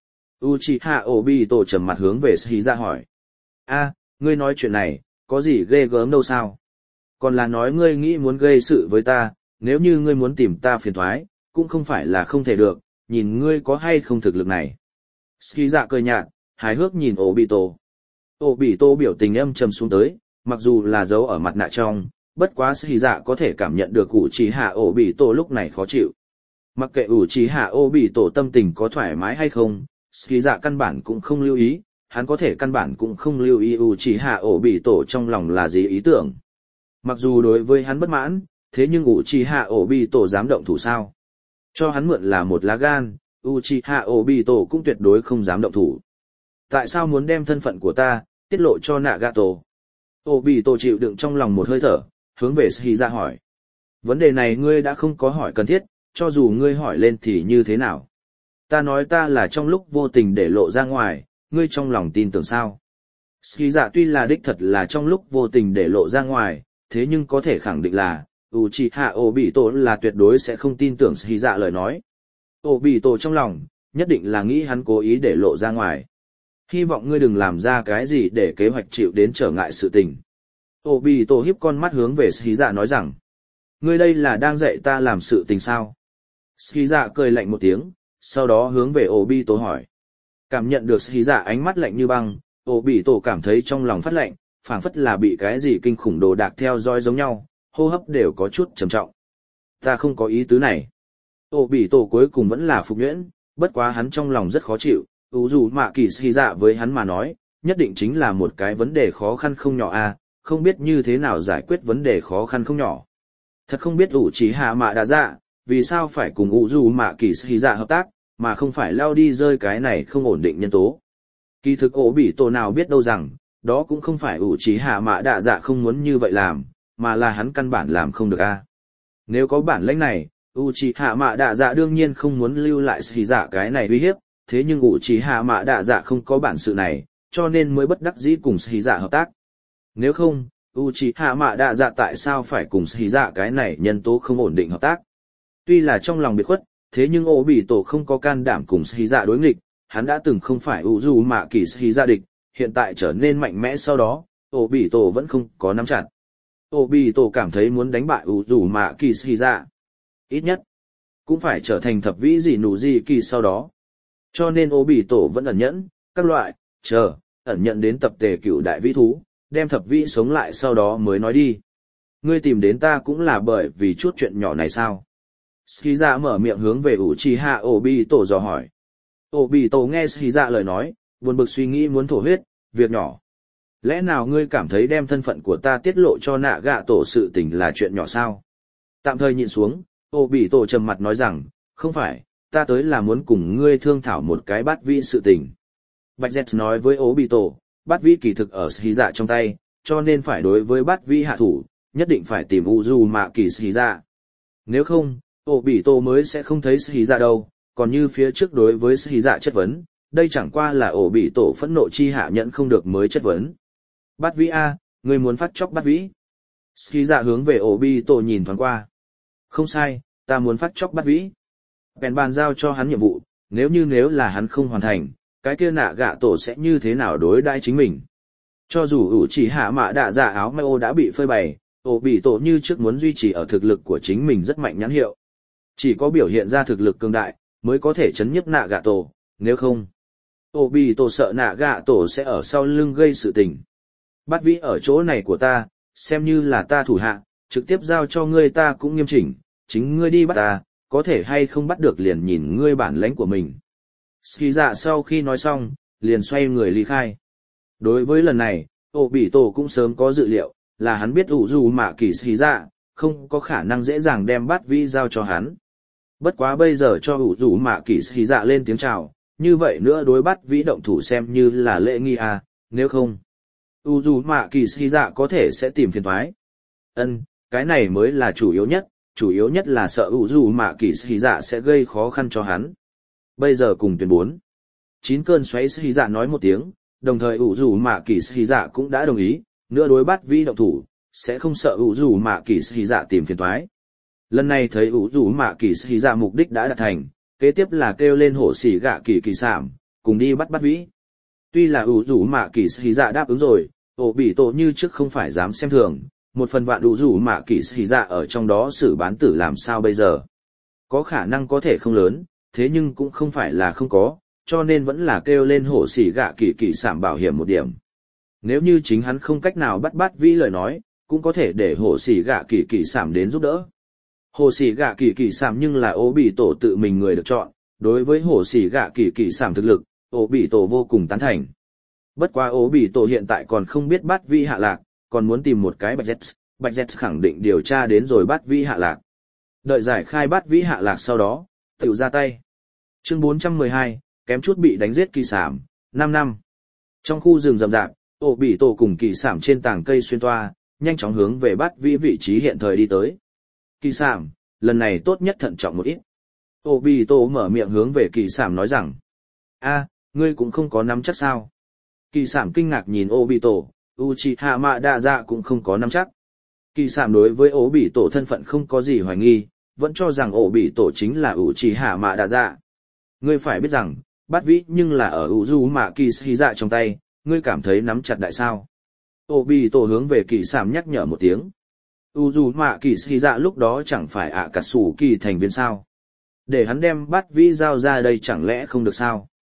Uchiha Obito trầm mặt hướng về Shiza hỏi. Ngươi nói chuyện này, có gì ghê gớm đâu sao? Còn là nói ngươi nghĩ muốn gây sự với ta, nếu như ngươi muốn tìm ta phiền toái, cũng không phải là không thể được, nhìn ngươi có hay không thực lực này. Shiza cười nhạt, hài hước nhìn Obito. Obito biểu tình âm trầm xuống tới, mặc dù là giấu ở mặt nạ trong, bất quá Shiza có thể cảm nhận được Uchiha Obito lúc này khó chịu. Mặc kệ Uchiha Obito tâm tình có thoải mái hay không, Shiza căn bản cũng không lưu ý, hắn có thể căn bản cũng không lưu ý Uchiha Obito trong lòng là gì ý tưởng. Mặc dù đối với hắn bất mãn, thế nhưng Uchiha Obito dám động thủ sao? Cho hắn mượn là một lá gan, Uchiha Obito cũng tuyệt đối không dám động thủ. Tại sao muốn đem thân phận của ta tiết lộ cho Nagato? Obito chịu đựng trong lòng một hơi thở, hướng về Shiza hỏi. Vấn đề này ngươi đã không có hỏi cần thiết, cho dù ngươi hỏi lên thì như thế nào? Ta nói ta là trong lúc vô tình để lộ ra ngoài, ngươi trong lòng tin tưởng sao? Shiza tuy là đích thật là trong lúc vô tình để lộ ra ngoài, thế nhưng có thể khẳng định là Uchiha Obito là tuyệt đối sẽ không tin tưởng Shiza lời nói. Obito trong lòng, nhất định là nghĩ hắn cố ý để lộ ra ngoài. Hy vọng ngươi đừng làm ra cái gì để kế hoạch chịu đến trở ngại sự tình. Obito hiếp con mắt hướng về Shiza nói rằng, ngươi đây là đang dạy ta làm sự tình sao? Shiza cười lạnh một tiếng, sau đó hướng về Obito hỏi. Cảm nhận được Hí Dạ ánh mắt lạnh như băng, ổ bị tổ cảm thấy trong lòng phát lạnh, phảng phất là bị cái gì kinh khủng đồ đạc theo dõi giống nhau, hô hấp đều có chút trầm trọng. Ta không có ý tứ này. Ổ bị tổ cuối cùng vẫn là phục nhuyễn, bất quá hắn trong lòng rất khó chịu, dù mà kỳ Hí Dạ với hắn mà nói, nhất định chính là một cái vấn đề khó khăn không nhỏ a, không biết như thế nào giải quyết vấn đề khó khăn không nhỏ. Thật không biết ủ chỉ hạ mạ đã dạ, vì sao phải cùng dù mà kỳ Hí Dạ hợp tác, mà không phải lao đi rơi cái này không ổn định nhân tố. Kỳ thực ổ bị tổ nào biết đâu rằng, đó cũng không phải ủ chỉ hạ mạ đạ dạ không muốn như vậy làm, mà là hắn căn bản làm không được a. Nếu có bản lĩnh này, ủ chỉ hạ mạ đạ dạ đương nhiên không muốn lưu lại Hí Dạ cái này uy hiếp, thế nhưng ủ chỉ hạ mạ đạ dạ không có bản sự này, cho nên mới bất đắc dĩ cùng Hí Dạ hợp tác. Nếu không, ủ chỉ hạ mạ đạ dạ tại sao phải cùng Hí Dạ cái này nhân tố không ổn định hợp tác? Tuy là trong lòng biệt khuất, thế nhưng ổ bị tổ không có can đảm cùng Hí Dạ đối nghịch, hắn đã từng không phải dù mà kỳ Hí Dạ địch, hiện tại trở nên mạnh mẽ sau đó, ổ bị tổ vẫn không có nắm chặt. Ổ bị tổ cảm thấy muốn đánh bại dù mà kỳ Hí Dạ, ít nhất cũng phải trở thành thập vĩ gì nụ gì kỳ sau đó. Cho nên ổ bị tổ vẫn ẩn nhẫn, các loại, ẩn nhận đến tập tề cựu đại vĩ thú, đem thập vĩ sống lại sau đó mới nói đi. Ngươi tìm đến ta cũng là bởi vì chút chuyện nhỏ này sao? Hí Dạ mở miệng hướng về Uchiha Obito dò hỏi. Obito nghe Hí Dạ lời nói, buồn bực suy nghĩ muốn thổ huyết, việc nhỏ. Lẽ nào ngươi cảm thấy đem thân phận của ta tiết lộ cho nạ gạ tổ sự tình là chuyện nhỏ sao? Tạm thời nhịn xuống, Obito trầm mặt nói rằng, không phải, ta tới là muốn cùng ngươi thương thảo một cái bát vĩ sự tình. Bạch Jet nói với Obito, bát vĩ kỳ thực ở Hí Dạ trong tay, cho nên phải đối với bát vĩ hạ thủ, nhất định phải tìm Uzumaki Hí Dạ. Nếu không, Obito mới sẽ không thấy Hí Dạ đâu, còn như phía trước đối với Hí Dạ chất vấn, đây chẳng qua là Obito phẫn nộ chi hạ nhận không được mới chất vấn. Bát vĩ A, ngươi muốn phát chóc bát vĩ. Hí Dạ hướng về Obito nhìn thoáng qua. Không sai, ta muốn phát chóc bát vĩ. Bèn bàn giao cho hắn nhiệm vụ, nếu là hắn không hoàn thành, cái kia nạ gạ tổ sẽ như thế nào đối đãi chính mình. Cho dù ủ chỉ hạ mạ đạ dạ áo mai ô đã bị phơi bày, Obito như trước muốn duy trì ở thực lực của chính mình rất mạnh nhãn hiệu. Chỉ có biểu hiện ra thực lực cường đại, mới có thể chấn nhấp nạ gạ tổ, nếu không. Obito sợ nạ gạ tổ sẽ ở sau lưng gây sự tình. Bát vĩ ở chỗ này của ta, xem như là ta thủ hạ, trực tiếp giao cho ngươi ta cũng nghiêm chỉnh, chính ngươi đi bắt ta, có thể hay không bắt được liền nhìn ngươi bản lãnh của mình. Hí Dạ sau khi nói xong, liền xoay người ly khai. Đối với lần này, Obito cũng sớm có dự liệu, là hắn biết Uzumaki Hí Dạ, không có khả năng dễ dàng đem bát vĩ giao cho hắn. Bất quá bây giờ cho Uzumaki Hí Dạ lên tiếng chào, như vậy nữa đối bát vĩ động thủ xem như là lễ nghi à, nếu không, Uzumaki Hí Dạ có thể sẽ tìm phiền toái. Cái này mới là chủ yếu nhất là sợ Uzumaki Hí Dạ sẽ gây khó khăn cho hắn. Bây giờ cùng tuyển 4. 9 cơn xoáy Hí Dạ nói một tiếng, đồng thời Uzumaki Hí Dạ cũng đã đồng ý, nữa đối bát vĩ động thủ, sẽ không sợ Uzumaki Hí Dạ tìm phiền toái. Lần này thấy Uzumaki Hí Dạ mục đích đã đạt thành, kế tiếp là kêu lên hổ xỉ gạ kỳ kỳ sảm, cùng đi bắt bát vĩ. Tuy là Uzumaki Hí Dạ đáp ứng rồi, Obito như trước không phải dám xem thường, một phần vạn Uzumaki Hí Dạ ở trong đó xử bán tử làm sao bây giờ. Có khả năng có thể không lớn, thế nhưng cũng không phải là không có, cho nên vẫn là kêu lên hổ xỉ gạ kỳ kỳ sảm bảo hiểm một điểm. Nếu như chính hắn không cách nào bắt bát vĩ lời nói, cũng có thể để hổ xỉ gạ kỳ kỳ sảm đến giúp đỡ. Hổ xỉ gạ kỳ kỳ sảm nhưng là Obito tự mình người được chọn, đối với hổ xỉ gạ kỳ kỳ sảm thực lực, Obito vô cùng tán thành. Bất quá Obito hiện tại còn không biết bát vĩ hạ lạc, còn muốn tìm một cái Bạch Jet khẳng định điều tra đến rồi bát vĩ hạ lạc. Đợi giải khai bát vĩ hạ lạc sau đó, tự ra tay. Chương 412, kém chút bị đánh giết kỳ sảm, 5 năm. Trong khu rừng rậm rạp, Obito cùng kỳ sảm trên tảng cây xuyên toa, nhanh chóng hướng về bát vĩ vị trí hiện thời đi tới. Kỳ sảm, lần này tốt nhất thận trọng một ít. Obito mở miệng hướng về kỳ sảm nói rằng, ngươi cũng không có nắm chắc sao. Kỳ sảm kinh ngạc nhìn Obito, Uchiha Madara dạ cũng không có nắm chắc. Kỳ sảm đối với Obito thân phận không có gì hoài nghi, vẫn cho rằng Obito chính là Uchiha Madara dạ. Ngươi phải biết rằng, bát vĩ nhưng là ở Uzumaki Hí Dạ trong tay, ngươi cảm thấy nắm chặt đại sao. Obito hướng về kỳ sảm nhắc nhở một tiếng. Uzumaki Hí Dạ lúc đó chẳng phải Akatsuki thành viên sao. Để hắn đem bát vĩ giao ra đây chẳng lẽ không được sao.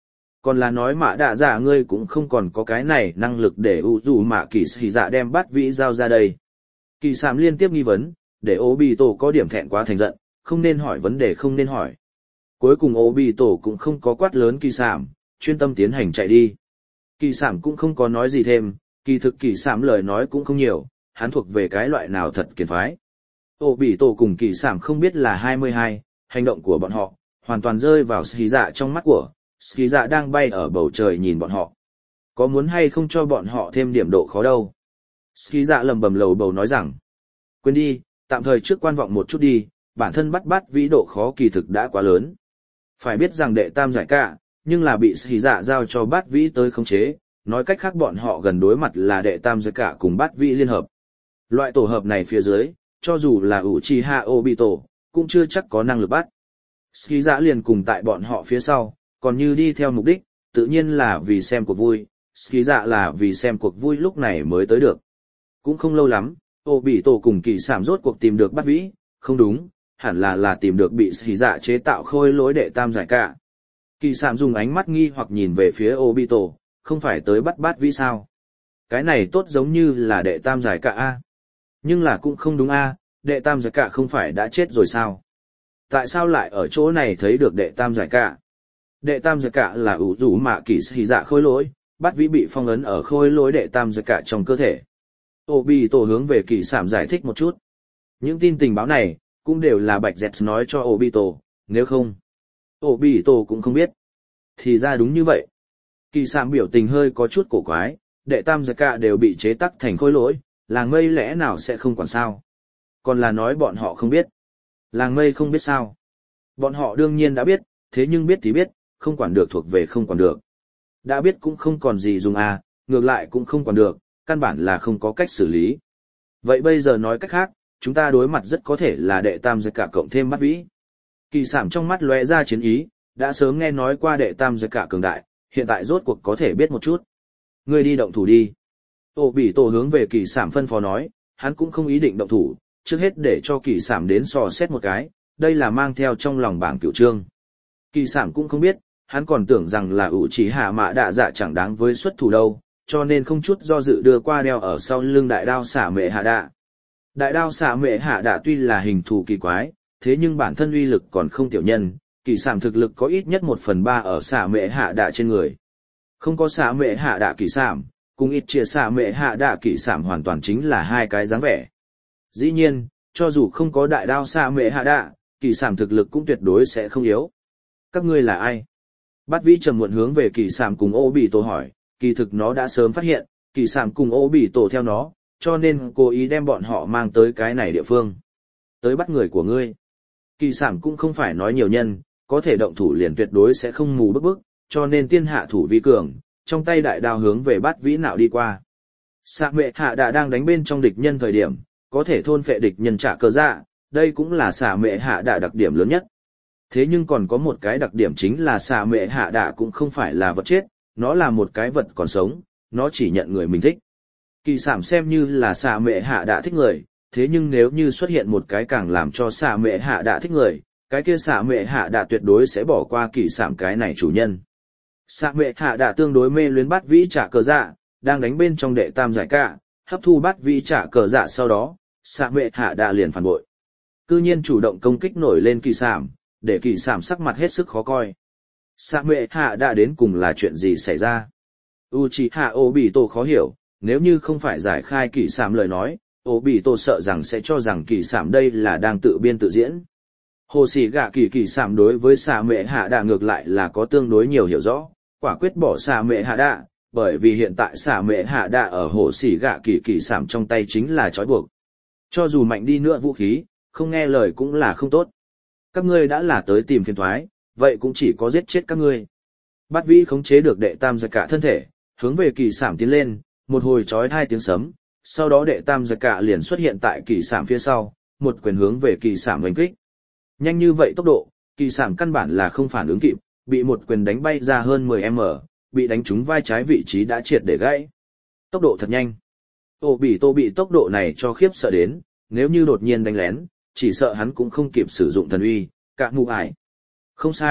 Còn là nói mạ đạ dạ ngươi cũng không còn có cái này năng lực để ủ dù mạ kỳ xì dạ đem bát vĩ giao ra đây. Kỳ sảm liên tiếp nghi vấn, để ô bị tổ có điểm thẹn quá thành giận, không nên hỏi vấn đề không nên hỏi. Cuối cùng ô bị tổ cũng không có quát lớn kỳ sảm, chuyên tâm tiến hành chạy đi. Kỳ sảm cũng không có nói gì thêm, kỳ thực kỳ sảm lời nói cũng không nhiều, hắn thuộc về cái loại nào thật kiền phái. Ô bị tổ cùng kỳ sảm không biết là 22, hành động của bọn họ, hoàn toàn rơi vào xì dạ trong mắt của, xì dạ đang bay ở bầu trời nhìn bọn họ. Có muốn hay không cho bọn họ thêm điểm độ khó đâu. Xì dạ lầm bầm lầu bầu nói rằng, quên đi, tạm thời trước quan vọng một chút đi, bản thân bắt bát vĩ độ khó kỳ thực đã quá lớn. Phải biết rằng đệ tam giải cả, nhưng là bị xì dạ giao cho bát vĩ tới khống chế, nói cách khác bọn họ gần đối mặt là đệ tam giải cả cùng bát vĩ liên hợp. Loại tổ hợp này phía dưới, cho dù là Uchiha Obito, cũng chưa chắc có năng lực bắt. Xì dạ liền cùng tại bọn họ phía sau, còn như đi theo mục đích, tự nhiên là vì xem cuộc vui, xì dạ là vì xem cuộc vui lúc này mới tới được. Cũng không lâu lắm, Obito cùng kỳ sảm rốt cuộc tìm được bát vĩ, không đúng, hẳn là tìm được bị xì dạ chế tạo khôi lỗi đệ tam giải cả. Kỳ sảm dùng ánh mắt nghi hoặc nhìn về phía Obito, không phải tới bắt bát vĩ sao? Cái này tốt giống như là đệ tam giải cả A. Nhưng là cũng không đúng A, đệ tam giải cả không phải đã chết rồi sao? Tại sao lại ở chỗ này thấy được đệ tam giải cả? Đệ tam giải cả là ủ rủ mạ kỳ xì dạ khôi lỗi, bát vĩ bị phong ấn ở khôi lỗi đệ tam giải cả trong cơ thể. Obito hướng về kỳ sảm giải thích một chút. Những tin tình báo này, cũng đều là Bạch Dẹt nói cho Obito, nếu không, Obito cũng không biết. Thì ra đúng như vậy. Kỳ sảm biểu tình hơi có chút cổ quái, đệ tam giải cả đều bị chế tắc thành khôi lỗi, làng mây lẽ nào sẽ không quản sao? Còn là nói bọn họ không biết. Làng mây không biết sao? Bọn họ đương nhiên đã biết, thế nhưng biết thì biết, không quản được thuộc về không quản được. Đã biết cũng không còn gì dùng à, ngược lại cũng không quản được, căn bản là không có cách xử lý. Vậy bây giờ nói cách khác, chúng ta đối mặt rất có thể là đệ tam giải cả cộng thêm bát vĩ. Kỳ sảm trong mắt lóe ra chiến ý, đã sớm nghe nói qua đệ tam giải cả cường đại, hiện tại rốt cuộc có thể biết một chút. Ngươi đi động thủ đi. Obito hướng về kỳ sảm phân phó nói, hắn cũng không ý định động thủ, trước hết để cho kỳ sảm đến dò xét một cái, đây là mang theo trong lòng bảng cửu trương. Kỳ sảm cũng không biết, hắn còn tưởng rằng là Uchiha Mạ Đạ Dạ chẳng đáng với xuất thủ đâu, cho nên không chút do dự đưa qua đeo ở sau lưng đại đao xả mệ hạ đạ. Đại đao xả mệ hạ đạ tuy là hình thù kỳ quái, thế nhưng bản thân uy lực còn không tiểu nhân, kỳ sảm thực lực có ít nhất 1/3 ở xả mệ hạ đạ trên người. Không có xả mệ hạ đạ kỳ sảm, cùng ít chia xả mệ hạ đạ kỳ sảm hoàn toàn chính là hai cái dáng vẻ. Dĩ nhiên, cho dù không có đại đao xả mệ hạ đạ, kỳ sảm thực lực cũng tuyệt đối sẽ không yếu. Các ngươi là ai? Bát vĩ trầm muộn hướng về kỳ sảm cùng Obito hỏi, kỳ thực nó đã sớm phát hiện, kỳ sảm cùng Obito theo nó, cho nên cố ý đem bọn họ mang tới cái này địa phương. Tới bắt người của ngươi. Kỳ sảm cũng không phải nói nhiều nhân, có thể động thủ liền tuyệt đối sẽ không mù bức, cho nên tiên hạ thủ vi cường, trong tay đại đao hướng về bát vĩ nạo đi qua. Sạ mệ hạ đã đang đánh bên trong địch nhân thời điểm, có thể thôn phệ địch nhân trả cơ dạ, đây cũng là xạ mệ hạ đã đặc điểm lớn nhất. Thế nhưng còn có một cái đặc điểm chính là xạ mệ hạ đạ cũng không phải là vật chết, nó là một cái vật còn sống, nó chỉ nhận người mình thích. Kỳ sảm xem như là xạ mệ hạ đạ thích người, thế nhưng nếu như xuất hiện một cái càng làm cho xạ mệ hạ đạ thích người, cái kia xạ mệ hạ đạ tuyệt đối sẽ bỏ qua kỳ sảm cái này chủ nhân. Xạ mệ hạ đạ tương đối mê luyến bát vĩ trả cờ dạ, đang đánh bên trong đệ tam giải cả, hấp thu bát vĩ trả cờ dạ sau đó, xạ mệ hạ đạ liền phản bội. Cư nhiên chủ động công kích nổi lên kỳ sảm, để kỳ sảm sắc mặt hết sức khó coi. Sạ mệ hạ đã đến cùng là chuyện gì xảy ra? Uchiha Obito khó hiểu, nếu như không phải giải khai kỳ sảm lời nói, Obito sợ rằng sẽ cho rằng kỳ sảm đây là đang tự biên tự diễn. Hồ sĩ gạ kỳ sảm đối với sạ mệ hạ đã ngược lại là có tương đối nhiều hiểu rõ, quả quyết bỏ sạ mệ hạ đã, bởi vì hiện tại sạ mệ hạ đã ở hồ sĩ gạ kỳ sảm trong tay chính là trói buộc. Cho dù mạnh đi nữa vũ khí, không nghe lời cũng là không tốt. Các ngươi đã là tới tìm phiền thoái, vậy cũng chỉ có giết chết các ngươi. Bát vĩ khống chế được đệ tam giải cả thân thể, hướng về kỳ sảm tiến lên, một hồi chói tai tiếng sấm, sau đó đệ tam giải cả liền xuất hiện tại kỳ sảm phía sau, một quyền hướng về kỳ sảm đánh kích. Nhanh như vậy tốc độ, kỳ sảm căn bản là không phản ứng kịp, bị một quyền đánh bay ra hơn 10m, bị đánh trúng vai trái vị trí đã triệt để gãy. Tốc độ thật nhanh. Obito bị tốc độ này cho khiếp sợ đến, nếu như đột nhiên đánh lén, chỉ sợ hắn cũng không kịp sử dụng thần uy, cả mù ải. Không sai,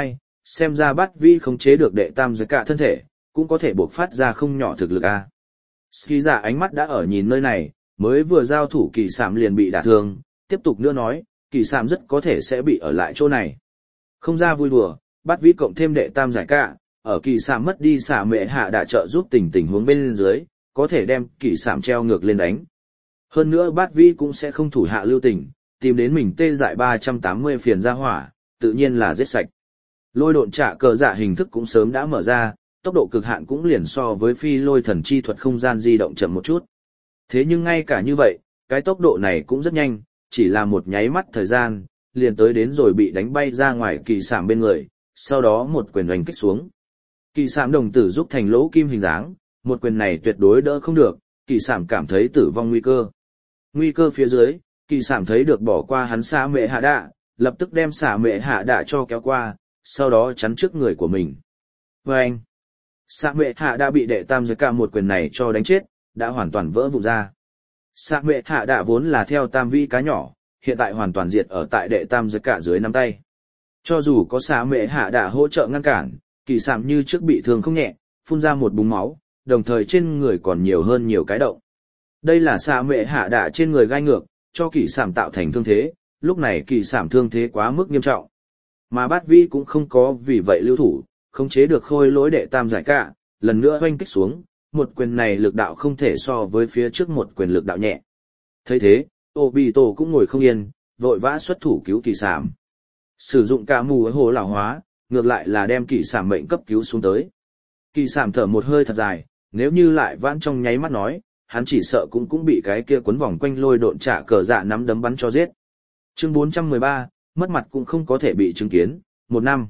Xem ra Bát Vĩ khống chế được đệ tam giới cả thân thể, cũng có thể buộc phát ra không nhỏ thực lực a. Ski dạ ánh mắt đã ở nhìn nơi này, mới vừa giao thủ kỳ sảm liền bị đả thương, tiếp tục nữa nói, kỳ sảm rất có thể sẽ bị ở lại chỗ này. Không ra vui đùa, Bát Vĩ cộng thêm đệ tam giải cả, ở kỳ sảm mất đi xả mệ hạ đã trợ giúp tình huống bên dưới, có thể đem kỳ sảm treo ngược lên đánh. Hơn nữa Bát Vĩ cũng sẽ không thủ hạ lưu tình, tìm đến mình tê dại 380 phiền ra hỏa, tự nhiên là giết sạch. Lôi độn trả cờ dạ hình thức cũng sớm đã mở ra, tốc độ cực hạn cũng liền so với phi lôi thần chi thuật không gian di động chậm một chút. Thế nhưng ngay cả như vậy, cái tốc độ này cũng rất nhanh, chỉ là một nháy mắt thời gian, liền tới đến rồi bị đánh bay ra ngoài kỳ sảm bên người, sau đó một quyền đánh kích xuống. Kỳ sảm đồng tử giúp thành lỗ kim hình dáng, một quyền này tuyệt đối đỡ không được, kỳ sảm cảm thấy tử vong nguy cơ. Nguy cơ phía dưới, kỳ sảm thấy được bỏ qua hắn xả mệ hạ đạ, lập tức đem xả mệ hạ đạ cho kéo qua, sau đó chắn trước người của mình. Và anh, xả mệ hạ đã bị đệ tam giới cả một quyền này cho đánh chết, đã hoàn toàn vỡ vụn ra. Xả mệ hạ đạ vốn là theo tam vĩ cá nhỏ, hiện tại hoàn toàn diệt ở tại đệ tam giới cả dưới nắm tay. Cho dù có xả mệ hạ đạ hỗ trợ ngăn cản, kỳ sảm như trước bị thương không nhẹ, phun ra một búng máu, đồng thời trên người còn nhiều hơn nhiều cái động. Đây là xả mệ hạ đạ trên người gai ngược, cho kỳ sảm tạo thành thương thế, lúc này kỳ sảm thương thế quá mức nghiêm trọng. Mà Bát Vĩ cũng không có vì vậy lưu thủ, khống chế được khôi lỗi đệ tam giải cả, lần nữa oanh kích xuống, một quyền này lực đạo không thể so với phía trước một quyền lực đạo nhẹ. Thấy thế, Obito cũng ngồi không yên, vội vã xuất thủ cứu kỳ sảm. Sử dụng cả mù hồ lão hóa, ngược lại là đem kỳ sảm mệnh cấp cứu xuống tới. Kỳ sảm thở một hơi thật dài, nếu như lại vãn trong nháy mắt nói, hắn chỉ sợ cũng bị cái kia cuốn vòng quanh lôi độn trả cờ dạ nắm đấm bắn cho giết. Chương 413, mất mặt cũng không có thể bị chứng kiến, 1 năm.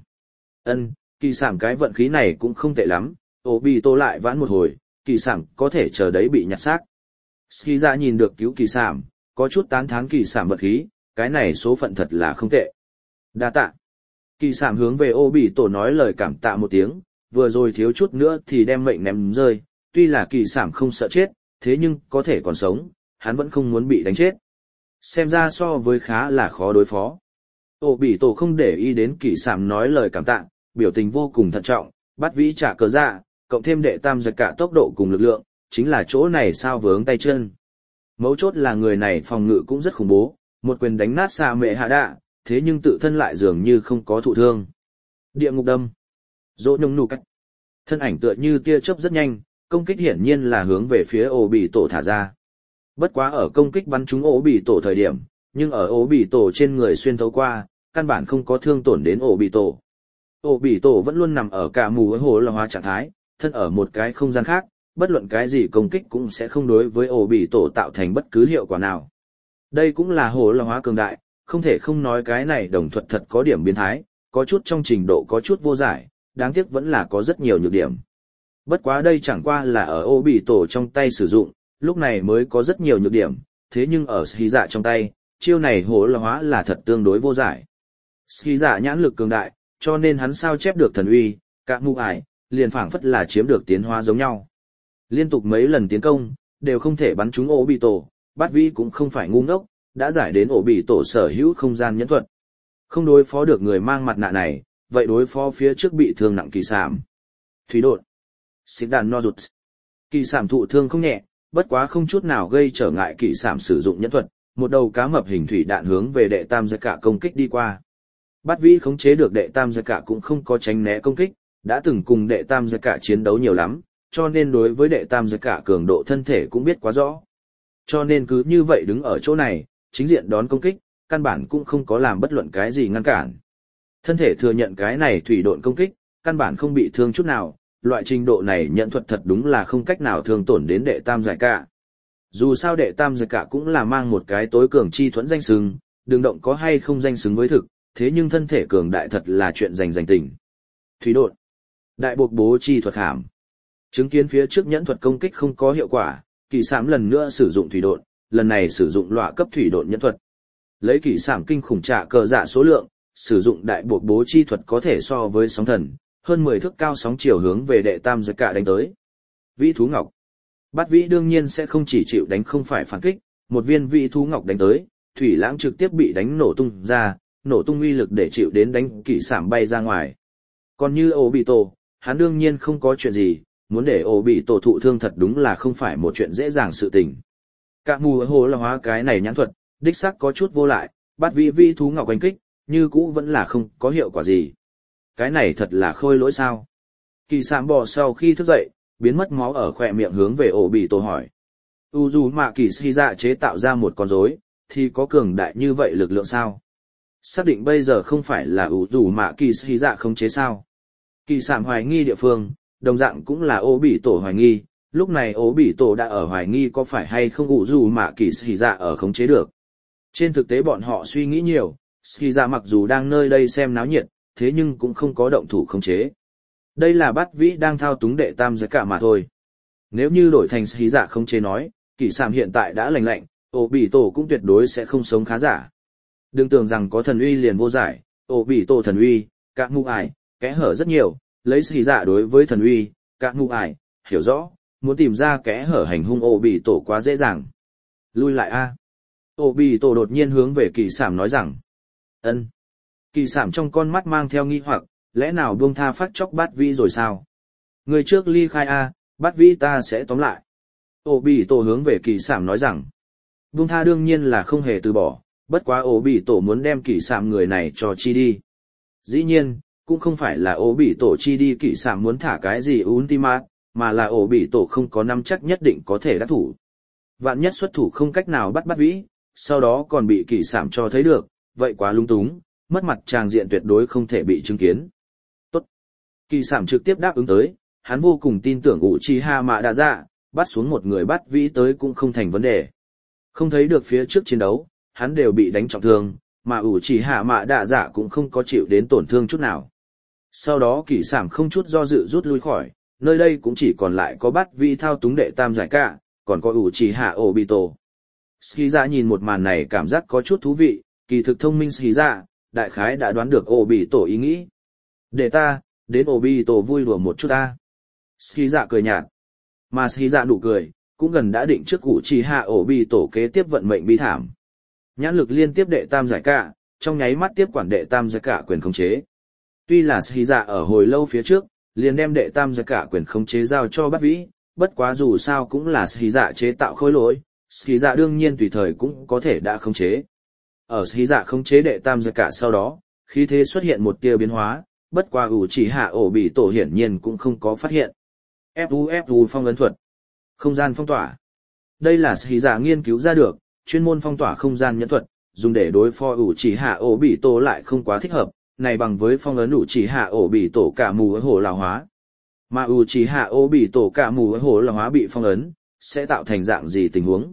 Kỳ sảm cái vận khí này cũng không tệ lắm, Obito lại vãn một hồi, kỳ sảm có thể chờ đấy bị nhặt xác. Skiza nhìn được cứu kỳ sảm, có chút tán thán kỳ sảm vận khí, cái này số phận thật là không tệ. Đa tạ. Kỳ sảm hướng về Obito nói lời cảm tạ một tiếng, vừa rồi thiếu chút nữa thì đem mệnh ném rơi, tuy là kỳ sảm không sợ chết, thế nhưng có thể còn sống, hắn vẫn không muốn bị đánh chết. Xem ra so với khá là khó đối phó. Obito không để ý đến kỳ sảm nói lời cảm tạ, biểu tình vô cùng thận trọng, Bát Vĩ trả cờ dạ, cộng thêm đệ tam giật cả tốc độ cùng lực lượng, chính là chỗ này sao vướng tay chân. Mấu chốt là người này phòng ngự cũng rất khủng bố, một quyền đánh nát xạ mệ hạ đạ, thế nhưng tự thân lại dường như không có thụ thương. Địa ngục đâm, dỗ nhông nụ cách, thân ảnh tựa như tia chớp rất nhanh, công kích hiển nhiên là hướng về phía Obito thả ra. Bất quá ở công kích bắn trúng Obito thời điểm, nhưng ở Obito trên người xuyên thấu qua, căn bản không có thương tổn đến Obito. Obito vẫn luôn nằm ở cả mù hồ là hóa trạng thái, thân ở một cái không gian khác, bất luận cái gì công kích cũng sẽ không đối với Obito tạo thành bất cứ hiệu quả nào. Đây cũng là hồ là hóa cường đại, không thể không nói cái này đồng thuật thật có điểm biến thái, có chút trong trình độ có chút vô giải, đáng tiếc vẫn là có rất nhiều nhược điểm. Bất quá đây chẳng qua là ở Obito trong tay sử dụng, lúc này mới có rất nhiều nhược điểm, thế nhưng ở Skiza trong tay, chiêu này hồ là hóa là thật tương đối vô giải. Skiza nhãn lực cường đại, cho nên hắn sao chép được thần uy, cả mù ải, liền phảng phất là chiếm được tiến hóa giống nhau. Liên tục mấy lần tiến công, đều không thể bắn trúng Obito, Bát Vĩ cũng không phải ngu ngốc, đã giải đến Obito sở hữu không gian nhẫn thuật. Không đối phó được người mang mặt nạ này, vậy đối phó phía trước bị thương nặng kỳ sảm. Thủy đột, xích đàn no rụt. Kỳ sảm thụ thương không nhẹ, bất quá không chút nào gây trở ngại kỳ sảm sử dụng nhẫn thuật, một đầu cá mập hình thủy đạn hướng về đệ tam giật cả công kích đi qua. Bát Vĩ khống chế được đệ tam giật cả cũng không có tránh né công kích, đã từng cùng đệ tam giật cả chiến đấu nhiều lắm, cho nên đối với đệ tam giật cả cường độ thân thể cũng biết quá rõ. Cho nên cứ như vậy đứng ở chỗ này, chính diện đón công kích, căn bản cũng không có làm bất luận cái gì ngăn cản. Thân thể thừa nhận cái này thủy độn công kích, căn bản không bị thương chút nào, loại trình độ này nhận thuật thật đúng là không cách nào thương tổn đến đệ tam giải cả. Dù sao đệ tam giải cả cũng là mang một cái tối cường chi thuẫn danh xứng, đừng động có hay không danh xứng với thực, thế nhưng thân thể cường đại thật là chuyện giành tình. Thủy độn, đại buộc bố chi thuật hàm. Chứng kiến phía trước nhẫn thuật công kích không có hiệu quả, kỳ sảm lần nữa sử dụng thủy độn, lần này sử dụng loại cấp thủy độn nhẫn thuật. Lấy kỳ sảm kinh khủng trả cờ dạ số lượng, sử dụng đại buộc bố chi thuật có thể so với sóng thần, hơn 10 thước cao sóng chiều hướng về đệ tam giật cả đánh tới. Vĩ thú ngọc. Bát Vĩ đương nhiên sẽ không chỉ chịu đánh không phải phản kích, một viên vĩ thú ngọc đánh tới, thủy lãng trực tiếp bị đánh nổ tung ra, nổ tung uy lực để chịu đến đánh kỳ sảm bay ra ngoài. Còn như ổ bị tổ, hắn đương nhiên không có chuyện gì, muốn để ổ bị tổ thụ thương thật đúng là không phải một chuyện dễ dàng sự tình. Cả mù hồ là hóa cái này nhãn thuật, đích xác có chút vô lại, bắt vi thú ngọc oanh kích, như cũ vẫn là không có hiệu quả gì. Cái này thật là khôi lỗi sao? Kỳ sạm bò sau khi thức dậy, biến mất máu ở khỏe miệng hướng về ổ bị tổ hỏi. Dù mà kỳ si dạ chế tạo ra một con rối, thì có cường đại như vậy lực lượng sao? Xác định bây giờ không phải là dù mà kỳ si dạ không chế sao? Kỳ sạm hoài nghi địa phương, đồng dạng cũng là ổ bị tổ hoài nghi, lúc này ổ bị tổ đã ở hoài nghi có phải hay không dù mà kỳ si dạ ở khống chế được. Trên thực tế bọn họ suy nghĩ nhiều, si dạ mặc dù đang nơi đây xem náo nhiệt, thế nhưng cũng không có động thủ khống chế. Đây là bát vĩ đang thao túng đệ tam giới cả mà thôi. Nếu như đổi thành si dạ khống chế nói, kỳ sạm hiện tại đã lành lạnh, ổ bị tổ cũng tuyệt đối sẽ không sống khá giả. Đừng tưởng rằng có thần uy liền vô giải, ổ bị tổ thần uy, các mụ ải, kẽ hở rất nhiều, lấy si dạ đối với thần uy, các mụ ải, hiểu rõ, muốn tìm ra kẽ hở hành hung ổ bị tổ quá dễ dàng. Lui lại a. Ổ bị tổ đột nhiên hướng về kỳ sảm nói rằng. Ân. Kỳ sảm trong con mắt mang theo nghi hoặc, lẽ nào buông tha phát chóc bát vĩ rồi sao? Người trước ly khai a, bát vĩ ta sẽ tóm lại. Ổ bị tổ hướng về kỳ sảm nói rằng. Buông tha đương nhiên là không hề từ bỏ, bất quá ổ bị tổ muốn đem kỳ sảm người này cho chi đi. Dĩ nhiên, cũng không phải là ổ bị tổ chi đi kỳ sảm muốn thả cái gì ultimate, mà là ổ bị tổ không có nắm chắc nhất định có thể đắc thủ. Vạn nhất xuất thủ không cách nào bắt bát vĩ, sau đó còn bị kỳ sảm cho thấy được, vậy quá lung túng, mất mặt tràng diện tuyệt đối không thể bị chứng kiến. Tốt. Kỳ sảm trực tiếp đáp ứng tới, hắn vô cùng tin tưởng Uchiha Mạ Đa Dạ, bắt xuống một người bắt vĩ tới cũng không thành vấn đề. Không thấy được phía trước chiến đấu, hắn đều bị đánh trọng thương, mà Uchiha Mạ Đa Dạ cũng không có chịu đến tổn thương chút nào. Sau đó kỳ sảm không chút do dự rút lui khỏi, nơi đây cũng chỉ còn lại có bắt vĩ thao túng đệ tam giải cả, còn có Uchiha Obito. Shiza nhìn một màn này cảm giác có chút thú vị, kỳ thực thông minh Shiza, đại khái đã đoán được Obito ý nghĩ. Để ta, đến Obito vui đùa một chút ta. Shiza cười nhạt. Mà Shiza nụ cười, cũng gần đã định trước Uchiha Obito kế tiếp vận mệnh bi thảm. Nhãn lực liên tiếp đệ tam giải cả, trong nháy mắt tiếp quản đệ tam giải cả quyền khống chế. Tuy là Shiza ở hồi lâu phía trước, liền đem đệ tam giải cả quyền khống chế giao cho Bát Vĩ, bất quá dù sao cũng là Shiza chế tạo khối lỗi, Shiza đương nhiên tùy thời cũng có thể đã khống chế. Ở Shiza khống chế đệ tam giải cả sau đó, khí thế xuất hiện một tia biến hóa, bất quá Uchiha Obito hiển nhiên cũng không có phát hiện. Fu phong ấn thuật, không gian phong tỏa. Đây là Shiza nghiên cứu ra được, chuyên môn phong tỏa không gian nhẫn thuật, dùng để đối phó Uchiha Obito lại không quá thích hợp, này bằng với phong ấn Uchiha Obito cả mù với hồ lão hóa. Mà Uchiha Obito cả mù với hồ lão hóa bị phong ấn, sẽ tạo thành dạng gì tình huống?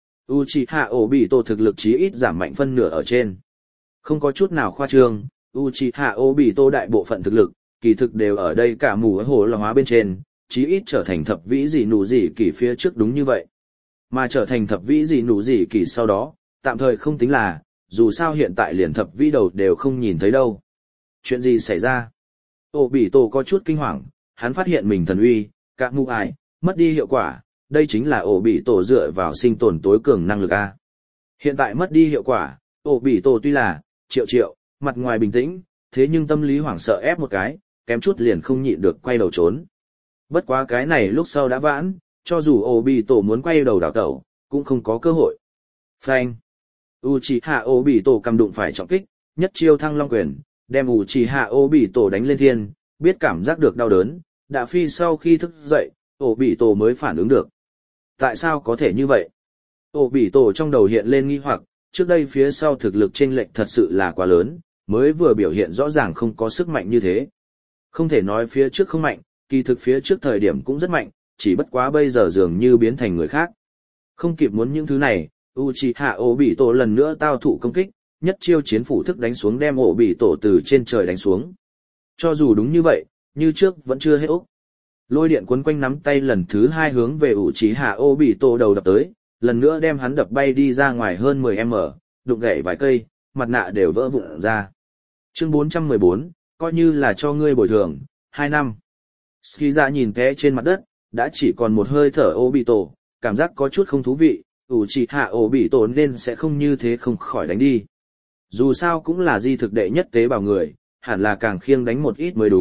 Uchiha Obito thực lực chí ít giảm mạnh phân nửa ở trên. Không có chút nào khoa trương, Uchiha Obito đại bộ phận thực lực, kỳ thực đều ở đây cả mù với hồ lão hóa bên trên, chí ít trở thành thập vĩ gì nụ gì kỳ phía trước đúng như vậy. Mà trở thành thập vĩ gì nụ gì kỳ sau đó, tạm thời không tính là, dù sao hiện tại liền thập vĩ đầu đều không nhìn thấy đâu. Chuyện gì xảy ra? Obito có chút kinh hoàng, hắn phát hiện mình thần uy, các mụ ải, mất đi hiệu quả, đây chính là Obito dựa vào sinh tồn tối cường năng lực A. Hiện tại mất đi hiệu quả, Obito tuy là, triệu, mặt ngoài bình tĩnh, thế nhưng tâm lý hoảng sợ ép một cái, kém chút liền không nhịn được quay đầu trốn. Bất quá cái này lúc sau đã vãn, cho dù Obito muốn quay đầu đảo tẩu, cũng không có cơ hội. Phanh. Uchiha Obito cầm đụng phải trọng kích, nhất chiêu thăng long quyền, đem Uchiha Obito đánh lên thiên, biết cảm giác được đau đớn, đã phi sau khi thức dậy, Obito mới phản ứng được. Tại sao có thể như vậy? Obito trong đầu hiện lên nghi hoặc, trước đây phía sau thực lực chênh lệch thật sự là quá lớn, mới vừa biểu hiện rõ ràng không có sức mạnh như thế. Không thể nói phía trước không mạnh, kỳ thực phía trước thời điểm cũng rất mạnh, chỉ bất quá bây giờ dường như biến thành người khác. Không kịp muốn những thứ này, Uchiha Obito lần nữa tao thụ công kích, nhất chiêu chiến phủ thức đánh xuống đem Obito từ trên trời đánh xuống. Cho dù đúng như vậy, như trước vẫn chưa hết ốc. Lôi điện quấn quanh nắm tay lần thứ hai hướng về Uchiha Obito đầu đập tới, lần nữa đem hắn đập bay đi ra ngoài hơn 10m, đụng gãy vài cây, mặt nạ đều vỡ vụn ra. Chương 414, coi như là cho ngươi bồi thường, 2 năm. Shiza nhìn té trên mặt đất, đã chỉ còn một hơi thở Obito, cảm giác có chút không thú vị, Uchiha Obito nên sẽ không như thế không khỏi đánh đi. Dù sao cũng là di thực đệ nhất tế bào người, hẳn là càng khiêng đánh một ít mới đúng,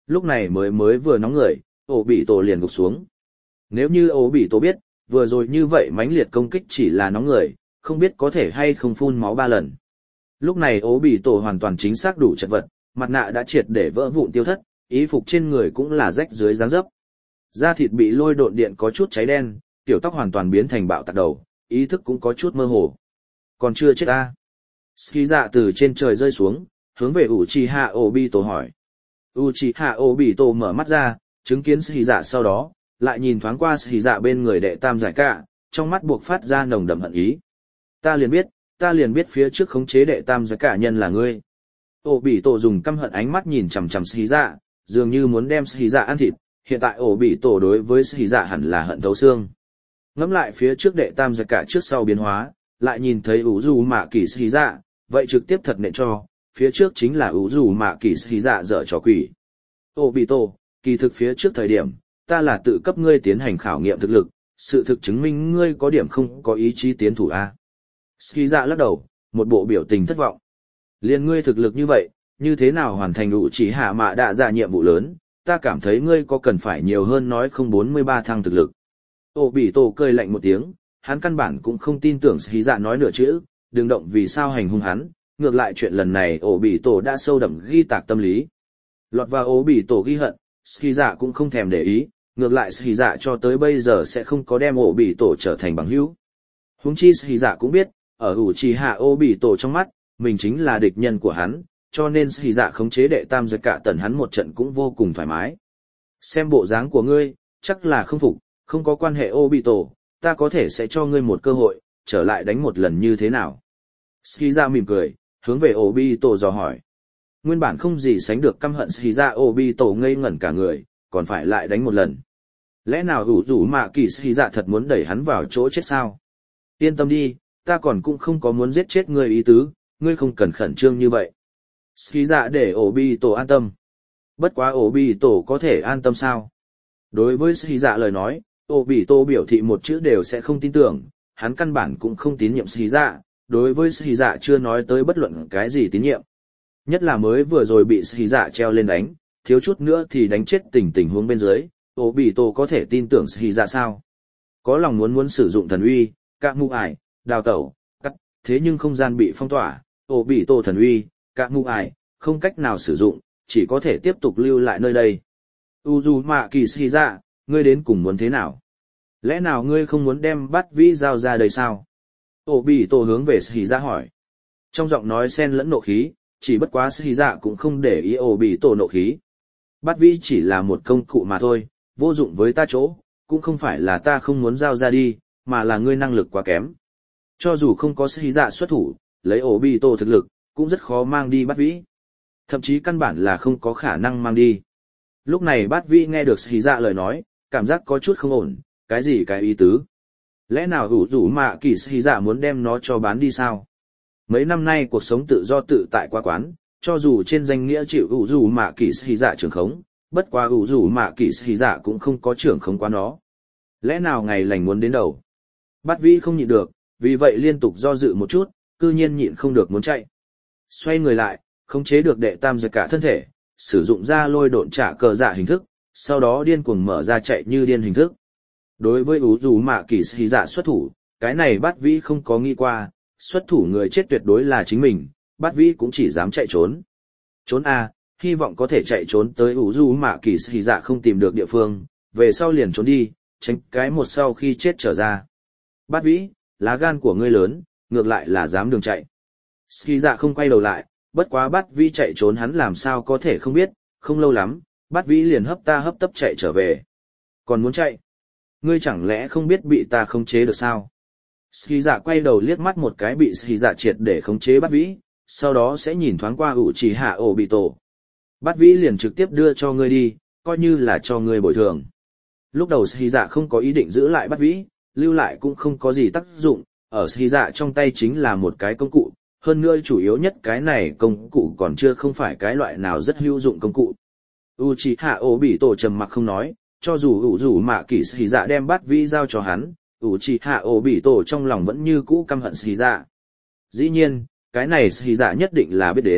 lúc này mới vừa nóng người, ổ bị tổ liền gục xuống. Nếu như ổ bị tổ biết, vừa rồi như vậy mãnh liệt công kích chỉ là nóng người, không biết có thể hay không phun máu 3 lần. Lúc này ổ bị tổ hoàn toàn chính xác đủ chật vật, mặt nạ đã triệt để vỡ vụn tiêu thất, y phục trên người cũng là rách dưới dáng dấp. Da thịt bị lôi độn điện có chút cháy đen, tiểu tóc hoàn toàn biến thành bạo tạc đầu, ý thức cũng có chút mơ hồ. Còn chưa chết ta. Ski dạ từ trên trời rơi xuống, hướng về Uchiha Obito hỏi. Uchiha Obito mở mắt ra, chứng kiến Ski dạ sau đó, lại nhìn thoáng qua Ski dạ bên người đệ tam giải cả, trong mắt buộc phát ra nồng đậm hận ý. Ta liền biết phía trước khống chế đệ tam giải cả nhân là ngươi. Obito dùng căm hận ánh mắt nhìn chằm chằm Ski dạ, dường như muốn đem Ski dạ ăn thịt. Hiện tại Obito đối với Ski dạ hẳn là hận thấu xương. Ngẫm lại phía trước đệ tam giải cả trước sau biến hóa, lại nhìn thấy Uzumaki Ski dạ, vậy trực tiếp thật nện cho, phía trước chính là Uzumaki Ski dạ dở trò quỷ. Obito, kỳ thực phía trước thời điểm, ta là tự cấp ngươi tiến hành khảo nghiệm thực lực, sự thực chứng minh ngươi có điểm không có ý chí tiến thủ a. Ski dạ lắc đầu, một bộ biểu tình thất vọng. Liên ngươi thực lực như vậy, như thế nào hoàn thành đủ chỉ hạ mạ đạ dạ nhiệm vụ lớn, ta cảm thấy ngươi có cần phải nhiều hơn nói không 43 thăng thực lực. Obito cười lạnh một tiếng, hắn căn bản cũng không tin tưởng Ski dạ nói nửa chữ, đừng động vì sao hành hung hắn, ngược lại chuyện lần này Obito đã sâu đậm ghi tạc tâm lý. Lọt vào Obito ghi hận, Ski dạ cũng không thèm để ý, ngược lại Ski dạ cho tới bây giờ sẽ không có đem Obito trở thành bằng hữu. Huống chi Ski dạ cũng biết, ở Uchiha Obito trong mắt, mình chính là địch nhân của hắn, cho nên Ski dạ khống chế đệ tam giật cả tần hắn một trận cũng vô cùng thoải mái. Xem bộ dáng của ngươi, chắc là không phục, không có quan hệ Obito, ta có thể sẽ cho ngươi một cơ hội, trở lại đánh một lần như thế nào. Ski dạ mỉm cười, hướng về Obito dò hỏi. Nguyên bản không gì sánh được căm hận Ski dạ Obito ngây ngẩn cả người, còn phải lại đánh một lần. Lẽ nào Uzumaki Ski dạ thật muốn đẩy hắn vào chỗ chết sao? Yên tâm đi, ta còn cũng không có muốn giết chết ngươi ý tứ, ngươi không cần khẩn trương như vậy. Ski dạ để Obito an tâm. Bất quá Obito có thể an tâm sao? Đối với Ski dạ lời nói, Obito biểu thị một chữ đều sẽ không tin tưởng, hắn căn bản cũng không tín nhiệm Ski dạ, đối với Ski dạ chưa nói tới bất luận cái gì tín nhiệm. Nhất là mới vừa rồi bị Ski dạ treo lên đánh, thiếu chút nữa thì đánh chết tình huống bên dưới, Obito có thể tin tưởng Ski dạ sao? Có lòng muốn sử dụng thần uy, cạ mù ải, đào tẩu, cắt, thế nhưng không gian bị phong tỏa, Obito thần uy, cạ mù ải, không cách nào sử dụng, chỉ có thể tiếp tục lưu lại nơi đây. Uzumaki Ski dạ, ngươi đến cùng muốn thế nào? Lẽ nào ngươi không muốn đem Bát Vĩ giao ra đây sao? Obito hướng về Ski dạ hỏi. Trong giọng nói xen lẫn nộ khí, chỉ bất quá Ski dạ cũng không để ý Obito nộ khí. Bát Vĩ chỉ là một công cụ mà thôi, vô dụng với ta chỗ, cũng không phải là ta không muốn giao ra đi, mà là ngươi năng lực quá kém. Cho dù không có Ski dạ xuất thủ, lấy Obito thực lực, cũng rất khó mang đi Bát Vĩ. Thậm chí căn bản là không có khả năng mang đi. Lúc này Bát Vĩ nghe được Ski dạ lời nói, cảm giác có chút không ổn, cái gì cái ý tứ? Lẽ nào Uzumaki Ski dạ muốn đem nó cho bán đi sao? Mấy năm nay cuộc sống tự do tự tại quá quán, cho dù trên danh nghĩa chịu Uzumaki Ski dạ trưởng khống, bất quá Uzumaki Ski dạ cũng không có trưởng khống quá nó. Lẽ nào ngày lành muốn đến đầu? Bát Vĩ không nhịn được, vì vậy liên tục do dự một chút, cư nhiên nhịn không được muốn chạy. Xoay người lại, khống chế được đệ tam giật cả thân thể, sử dụng ra lôi độn trả cờ dạ hình thức, sau đó điên cuồng mở ra chạy như điên hình thức. Đối với Uzumaki Ski dạ xuất thủ, cái này Bát Vĩ không có nghĩ qua, xuất thủ người chết tuyệt đối là chính mình, Bát Vĩ cũng chỉ dám chạy trốn. Trốn a, hy vọng có thể chạy trốn tới Uzumaki Ski dạ không tìm được địa phương, về sau liền trốn đi, tránh cái một sau khi chết trở ra. Bát Vĩ, lá gan của ngươi lớn, ngược lại là dám đường chạy. Ski dạ không quay đầu lại, bất quá Bát Vĩ chạy trốn hắn làm sao có thể không biết, không lâu lắm, Bát Vĩ liền hấp tấp chạy trở về. Còn muốn chạy? Ngươi chẳng lẽ không biết bị ta khống chế được sao? Ski dạ quay đầu liếc mắt một cái bị Ski dạ triệt để khống chế Bát Vĩ, sau đó sẽ nhìn thoáng qua Uchiha Obito. Bát Vĩ liền trực tiếp đưa cho ngươi đi, coi như là cho ngươi bồi thường. Lúc đầu Ski dạ không có ý định giữ lại Bát Vĩ, lưu lại cũng không có gì tác dụng, ở Ski dạ trong tay chính là một cái công cụ, hơn nữa chủ yếu nhất cái này công cụ còn chưa không phải cái loại nào rất hữu dụng công cụ. Uchiha Obito trầm mặc không nói, cho dù Uzumaki Ski dạ đem Bát Vĩ giao cho hắn, Uchiha Obito trong lòng vẫn như cũ căm hận Ski dạ. Dĩ nhiên, cái này Ski dạ nhất định là biết đến,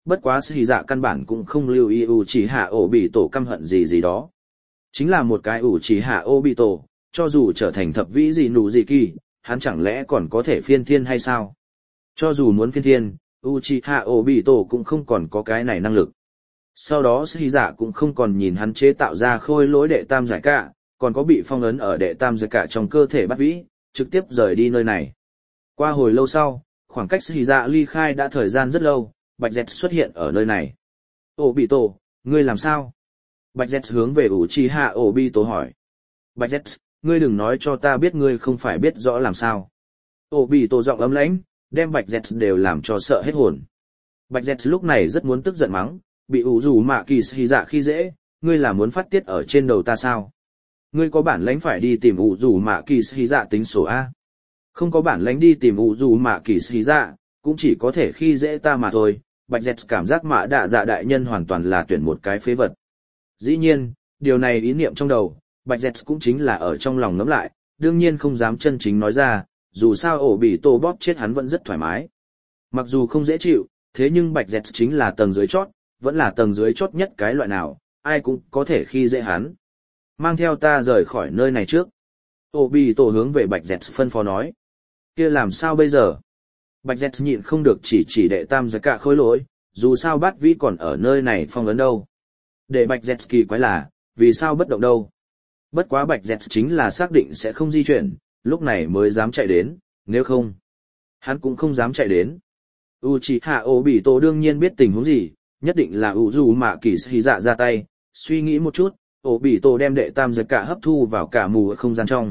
bất quá Sĩ Dạ căn bản cũng không lưu ý Uchiha Obito căm hận gì gì đó. Chính là một cái Uchiha Obito, cho dù trở thành thập vĩ gì nụ gì kỳ, hắn chẳng lẽ còn có thể phiên thiên hay sao? Cho dù muốn phiên thiên, Uchiha Obito cũng không còn có cái này năng lực. Sau đó Sĩ Dạ cũng không còn nhìn hắn chế tạo ra khôi lỗi đệ tam giải cả, còn có bị phong ấn ở đệ tam giải cả trong cơ thể bắt vĩ, trực tiếp rời đi nơi này. Qua hồi lâu sau, khoảng cách Sĩ Dạ ly khai đã thời gian rất lâu, Bạch Dẹt xuất hiện ở nơi này. Obito, ngươi làm sao? Bạch Dẹt hướng về Uchiha Obito hỏi. Bạch Dẹt, ngươi đừng nói cho ta biết ngươi không phải biết rõ làm sao. Obito giọng ấm lãnh, đem Bạch Dẹt đều làm cho sợ hết hồn. Bạch Dẹt lúc này rất muốn tức giận mắng, bị Uzumaki Sĩ Dạ khi dễ, ngươi là muốn phát tiết ở trên đầu ta sao? Ngươi có bản lãnh phải đi tìm Uzumaki Sĩ Dạ tính sổ A. Không có bản lãnh đi tìm Uzumaki Sĩ Dạ, cũng chỉ có thể khi dễ ta mà thôi. Bạch Dẹt cảm giác Mã Đạ Dạ đại nhân hoàn toàn là tuyển một cái phế vật. Dĩ nhiên, điều này ý niệm trong đầu, Bạch Dẹt cũng chính là ở trong lòng ngẫm lại, đương nhiên không dám chân chính nói ra, dù sao Obito bóp chết hắn vẫn rất thoải mái. Mặc dù không dễ chịu, thế nhưng Bạch Dẹt chính là tầng dưới chót, vẫn là tầng dưới chót nhất cái loại nào, ai cũng có thể khi dễ hắn. Mang theo ta rời khỏi nơi này trước. Obito hướng về Bạch Dẹt phân phó nói. Kia làm sao bây giờ? Bạch Dẹt nhịn không được chỉ đệ tam giải cả khối lỗi, dù sao bát vĩ còn ở nơi này phong ấn đâu. Để Bạch Dẹt kỳ quái là, vì sao bất động đâu? Bất quá Bạch Dẹt chính là xác định sẽ không di chuyển, lúc này mới dám chạy đến, nếu không, hắn cũng không dám chạy đến. Uchiha Obito đương nhiên biết tình huống gì, nhất định là Uzumaki Sĩ Dạ ra tay, suy nghĩ một chút, Obito đem đệ tam giải cả hấp thu vào cả mù không gian trong.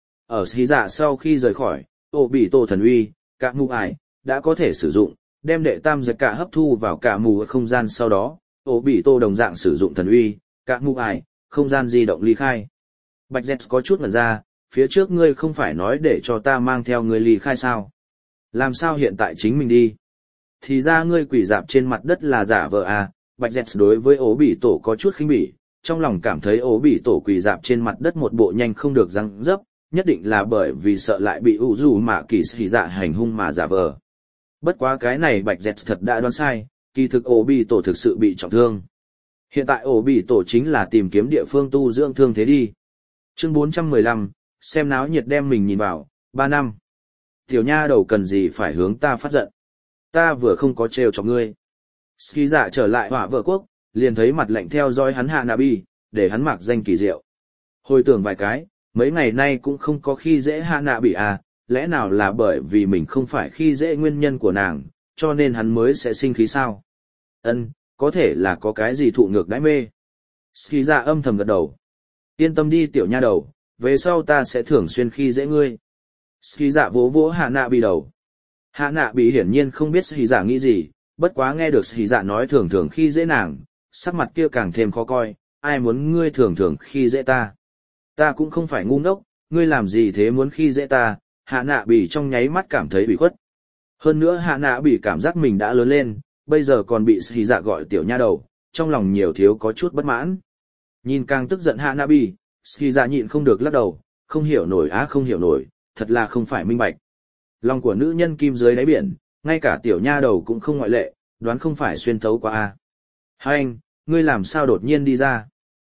Ở Sĩ Dạ sau khi rời khỏi, Obito thần uy, cả mù ải, đã có thể sử dụng, đem đệ tam giải cả hấp thu vào cả mù không gian sau đó, Obito đồng dạng sử dụng thần uy, cả mù ải, không gian di động ly khai. Bạch Dẹt có chút ngẩn ra, phía trước ngươi không phải nói để cho ta mang theo ngươi ly khai sao? Làm sao hiện tại chính mình đi? Thì ra ngươi quỷ dạp trên mặt đất là giả vờ à? Bạch Dẹt đối với Obito có chút khinh bỉ, trong lòng cảm thấy Obito quỷ dạp trên mặt đất một bộ nhanh không được răng dấp, nhất định là bởi vì sợ lại bị Uzumaki Sĩ Dạ hành hung mà giả vờ. Bất quá cái này Bạch Dẹt thật đã đoán sai, kỳ thực Obito thực sự bị trọng thương. Hiện tại Obito chính là tìm kiếm địa phương tu dưỡng thương thế đi. Chương 415, xem náo nhiệt đem mình nhìn vào, 3 năm. Tiểu nha đầu cần gì phải hướng ta phát giận. Ta vừa không có trêu cho ngươi. Ski Dạ trở lại Hỏa Vợ Quốc, liền thấy mặt lạnh theo dõi hắn Hanabi, để hắn mặc danh kỳ diệu. Hồi tưởng vài cái, mấy ngày nay cũng không có khi dễ Hanabi à, lẽ nào là bởi vì mình không phải khi dễ nguyên nhân của nàng, cho nên hắn mới sẽ sinh khí sao? Ân, có thể là có cái gì thụ ngược đãi mê. Ski Dạ âm thầm gật đầu. Yên tâm đi tiểu nha đầu, về sau ta sẽ thường xuyên khi dễ ngươi. Ski Dạ vỗ vỗ Hanabi đầu. Hanabi hiển nhiên không biết Ski Dạ nghĩ gì, bất quá nghe được Ski Dạ nói thường thường khi dễ nàng, sắc mặt kia càng thêm khó coi, ai muốn ngươi thường thường khi dễ ta. Ta cũng không phải ngu ngốc, ngươi làm gì thế muốn khi dễ ta, Hanabi trong nháy mắt cảm thấy bị khuất. Hơn nữa Hanabi cảm giác mình đã lớn lên, bây giờ còn bị Ski Dạ gọi tiểu nha đầu, trong lòng nhiều thiếu có chút bất mãn. Nhìn càng tức giận Hanabi, Ski Dạ nhịn không được lắc đầu, không hiểu nổi không hiểu nổi, thật là không phải minh bạch. Lòng của nữ nhân kim dưới đáy biển, ngay cả tiểu nha đầu cũng không ngoại lệ, đoán không phải xuyên thấu qua a. Hai anh, ngươi làm sao đột nhiên đi ra?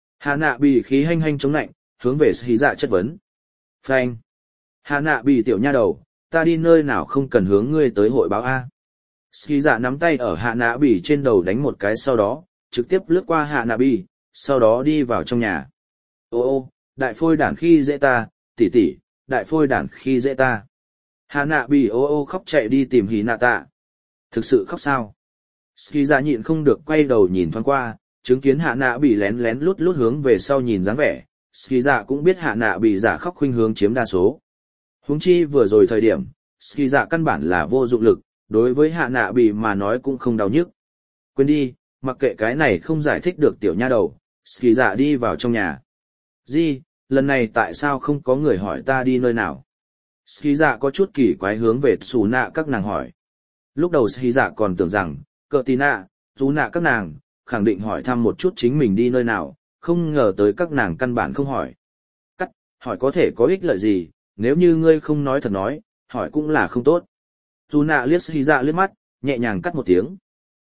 Hanabi khí hanh hanh chống nạnh, hướng về Ski Dạ chất vấn. Phanh. Hanabi tiểu nha đầu, ta đi nơi nào không cần hướng ngươi tới hội báo a. Ski Dạ nắm tay ở Hanabi trên đầu đánh một cái sau đó, trực tiếp lướt qua Hanabi, sau đó đi vào trong nhà. Ô, đại phôi đản khi dễ ta, tỷ tỷ, đại phôi đản khi dễ ta. Hanabi ô khóc chạy đi tìm Hinata. Thực sự khóc sao? Ski Dạ nhịn không được quay đầu nhìn thoáng qua, chứng kiến Hanabi lén lén lút lút hướng về sau nhìn dáng vẻ. Ski Dạ cũng biết Hanabi giả khóc khuynh hướng chiếm đa số. Huống chi vừa rồi thời điểm, Ski Dạ căn bản là vô dụng lực, đối với Hanabi mà nói cũng không đau nhức. Quên đi, mặc kệ cái này không giải thích được tiểu nha đầu, Ski Dạ đi vào trong nhà. Di, lần này tại sao không có người hỏi ta đi nơi nào? Ski Dạ có chút kỳ quái hướng về Xù Nạ các nàng hỏi. Lúc đầu Ski Dạ còn tưởng rằng, Cờ Tì Nạ, Xù Nạ các nàng, khẳng định hỏi thăm một chút chính mình đi nơi nào, không ngờ tới các nàng căn bản không hỏi. Hỏi có thể có ích lợi gì, nếu như ngươi không nói thật nói, hỏi cũng là không tốt. Xù Nạ liếc Ski Dạ liếc mắt, nhẹ nhàng cắt một tiếng.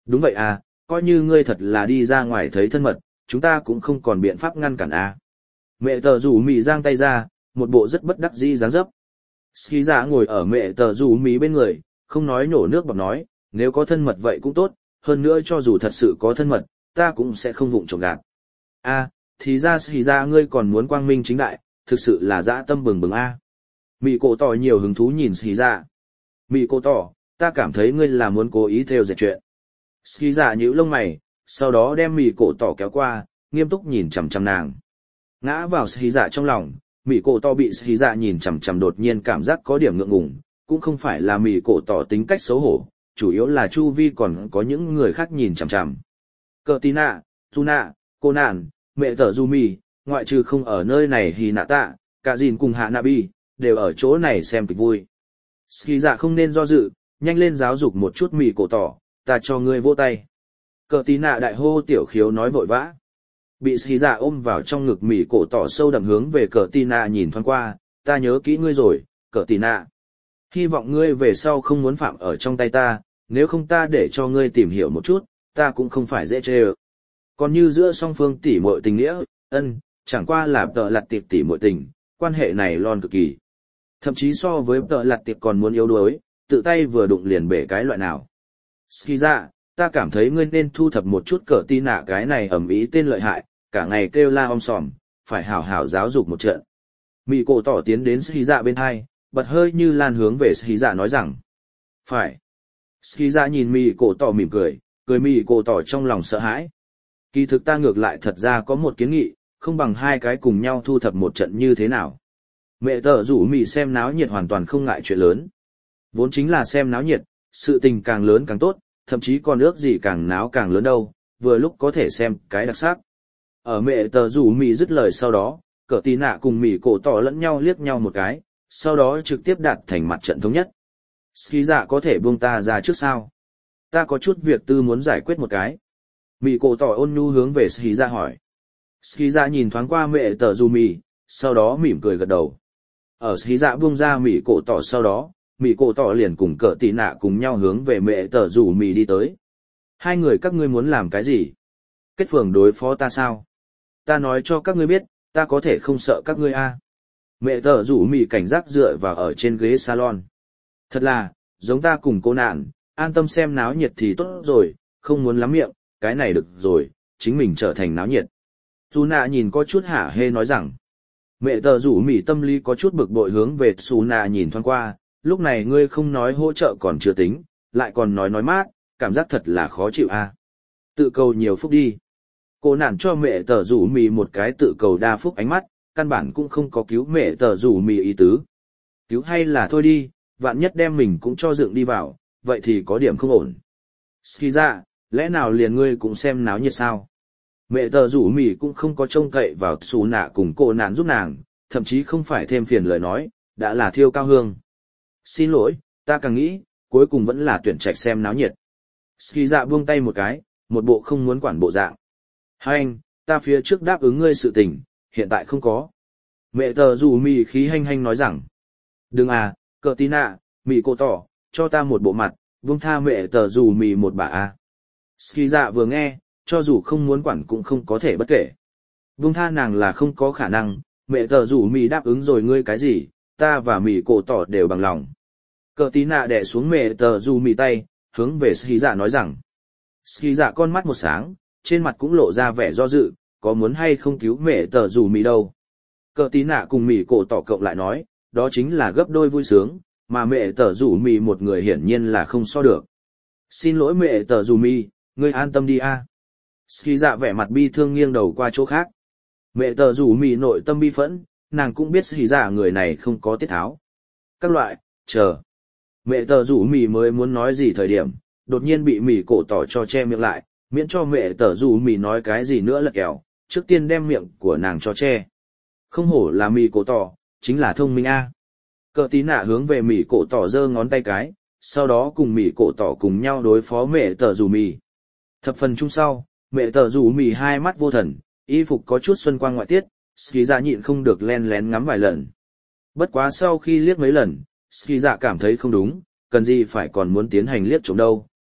Đúng vậy à, coi như ngươi thật là đi ra ngoài thấy thân mật, chúng ta cũng không còn biện pháp ngăn cản à. Mẹ tờ rủ mì giang tay ra, một bộ rất bất đắc dĩ dáng dấp. Ski dạ ngồi ở mẹ tờ rủ mì bên người, không nói nhổ nước bọt nói, nếu có thân mật vậy cũng tốt, hơn nữa cho dù thật sự có thân mật, ta cũng sẽ không vụng trộm gạt. A, thì ra Ski dạ ngươi còn muốn quang minh chính đại, thực sự là dã tâm bừng bừng a. Mị cổ tỏ nhiều hứng thú nhìn Ski dạ. Mị cổ tỏ, ta cảm thấy ngươi là muốn cố ý theo dệt chuyện. Ski dạ nhíu lông mày, sau đó đem mị cổ tỏ kéo qua, nghiêm túc nhìn chằm chằm nàng. Ngã vào Ski dạ trong lòng, mị cổ tỏ bị Ski dạ nhìn chằm chằm đột nhiên cảm giác có điểm ngượng ngùng, cũng không phải là mị cổ tỏ tính cách xấu hổ, chủ yếu là chu vi còn có những người khác nhìn chằm chằm. Cờ tí nạ, Tuna, cô nạn, mẹ tờ du mì, ngoại trừ không ở nơi này thì nạ tạ, cả dìn cùng hạ nạ bi, đều ở chỗ này xem kịch vui. Ski dạ không nên do dự, nhanh lên giáo dục một chút mì cổ tỏ, ta cho ngươi vỗ tay. Cờ tí nạ đại hô tiểu khiếu nói vội vã. Bị Ski dạ ôm vào trong ngực mì cổ tỏ sâu đậm hướng về cờ tí nạ nhìn thoáng qua, ta nhớ kỹ ngươi rồi, cờ tí nạ. Hy vọng ngươi về sau không muốn phạm ở trong tay ta, nếu không ta để cho ngươi tìm hiểu một chút, ta cũng không phải dễ chê ơ. Còn như giữa song phương tỉ muội tình nghĩa, chẳng qua là tợ lặt tiệp tỉ muội tình, quan hệ này lon cực kỳ. Thậm chí so với tợ lặt tiệp còn muốn yếu đuối, tự tay vừa đụng liền bể cái loại nào. Ski dạ, ta cảm thấy ngươi nên thu thập một chút cờ tí nạ cái này ẩm ý tên lợi hại, cả ngày kêu la om sòm, phải hảo hảo giáo dục một trận. Mị cổ tỏ tiến đến Ski dạ bên hai, bật hơi như lan hướng về Ski dạ nói rằng. Phải. Ski dạ nhìn mị cổ tỏ mỉm cười, cười mị cổ tỏ trong lòng sợ hãi. Kỳ thực ta ngược lại thật ra có một kiến nghị, không bằng hai cái cùng nhau thu thập một trận như thế nào. Mẹ tờ rủ mị xem náo nhiệt hoàn toàn không ngại chuyện lớn. Vốn chính là xem náo nhiệt, sự tình càng lớn càng tốt, thậm chí còn ước gì càng náo càng lớn đâu, vừa lúc có thể xem cái đặc sắc. Ở mẹ tờ rủ mị dứt lời sau đó, cờ tí nạ cùng mị cổ tỏ lẫn nhau liếc nhau một cái, sau đó trực tiếp đạt thành mặt trận thống nhất. Ski dạ có thể buông ta ra trước sao? Ta có chút việc tư muốn giải quyết một cái. Mị cổ tỏ ôn nhu hướng về Ski dạ hỏi. Ski dạ nhìn thoáng qua mẹ tờ rủ mị, sau đó mỉm cười gật đầu. Ở Ski dạ buông ra mị cổ tỏ sau đó, mị cổ tỏ liền cùng cờ tí nạ cùng nhau hướng về mẹ tờ rủ mị đi tới. Hai người các ngươi muốn làm cái gì? Kết phường đối phó ta sao? Ta nói cho các ngươi biết, ta có thể không sợ các ngươi a. Mẹ tờ rủ mị cảnh giác dựa vào ở trên ghế salon. Thật là, giống ta cùng cô nạn, an tâm xem náo nhiệt thì tốt rồi, không muốn lắm miệng, cái này được rồi, chính mình trở thành náo nhiệt. Tuna nhìn có chút hả hê nói rằng, mẹ tờ rủ mị tâm lý có chút bực bội hướng về Tuna nhìn thoáng qua, lúc này ngươi không nói hỗ trợ còn chưa tính, lại còn nói mát, cảm giác thật là khó chịu a. Tự cầu nhiều phúc đi. Cô nạn cho mẹ tờ rủ mị một cái tự cầu đa phúc ánh mắt, căn bản cũng không có cứu mẹ tờ rủ mị ý tứ. Cứu hay là thôi đi, vạn nhất đem mình cũng cho dựng đi vào, vậy thì có điểm không ổn. Ski dạ, lẽ nào liền ngươi cũng xem náo nhiệt sao? Mẹ tờ rủ mị cũng không có trông cậy vào xù nạ cùng cô nạn giúp nàng, thậm chí không phải thêm phiền lời nói, đã là thiêu cao hương. Xin lỗi, ta càng nghĩ, cuối cùng vẫn là tuyển trạch xem náo nhiệt. Ski dạ buông tay một cái, một bộ không muốn quản bộ dạng. Hai anh, ta phía trước đáp ứng ngươi sự tình, hiện tại không có. Mẹ tờ rủ mị khí hanh hanh nói rằng. Đừng à, cờ tí nạ, mị cổ tỏ, cho ta một bộ mặt, buông tha mẹ tờ rủ mị một bà à. Ski dạ vừa nghe, cho dù không muốn quản cũng không có thể bất kể. Buông tha nàng là không có khả năng, mẹ tờ rủ mị đáp ứng rồi ngươi cái gì, ta và mị cổ tỏ đều bằng lòng. Cờ tí nạ đè xuống mẹ tờ rủ mị tay, hướng về Ski dạ nói rằng. Ski dạ con mắt một sáng, trên mặt cũng lộ ra vẻ do dự, có muốn hay không cứu mẹ tờ rủ mị đâu. Cờ tí nạ cùng mị cổ tỏ cộng lại nói, đó chính là gấp đôi vui sướng, mà mẹ tờ rủ mị một người hiển nhiên là không so được. Xin lỗi mẹ tờ rủ mị, ngươi an tâm đi a. Ski dạ vẻ mặt bi thương nghiêng đầu qua chỗ khác. Mẹ tờ rủ mị nội tâm bi phẫn, nàng cũng biết Ski dạ người này không có tiết tháo. Các loại, chờ. Mẹ tờ rủ mị mới muốn nói gì thời điểm, đột nhiên bị mị cổ tỏ cho che miệng lại, miễn cho mẹ tờ rủ mị nói cái gì nữa lật kẹo, trước tiên đem miệng của nàng cho che. Không hổ là mị cổ tỏ, chính là thông minh a. Cờ tí nạ hướng về mị cổ tỏ giơ ngón tay cái, sau đó cùng mị cổ tỏ cùng nhau đối phó mẹ tờ rủ mị. Thập phần chung sau, mẹ tờ rủ mị hai mắt vô thần, y phục có chút xuân quang ngoại tiết, Ski dạ nhịn không được len lén ngắm vài lần. Bất quá sau khi liếc mấy lần, Ski dạ cảm thấy không đúng, cần gì phải còn muốn tiến hành liếc trộm đâu,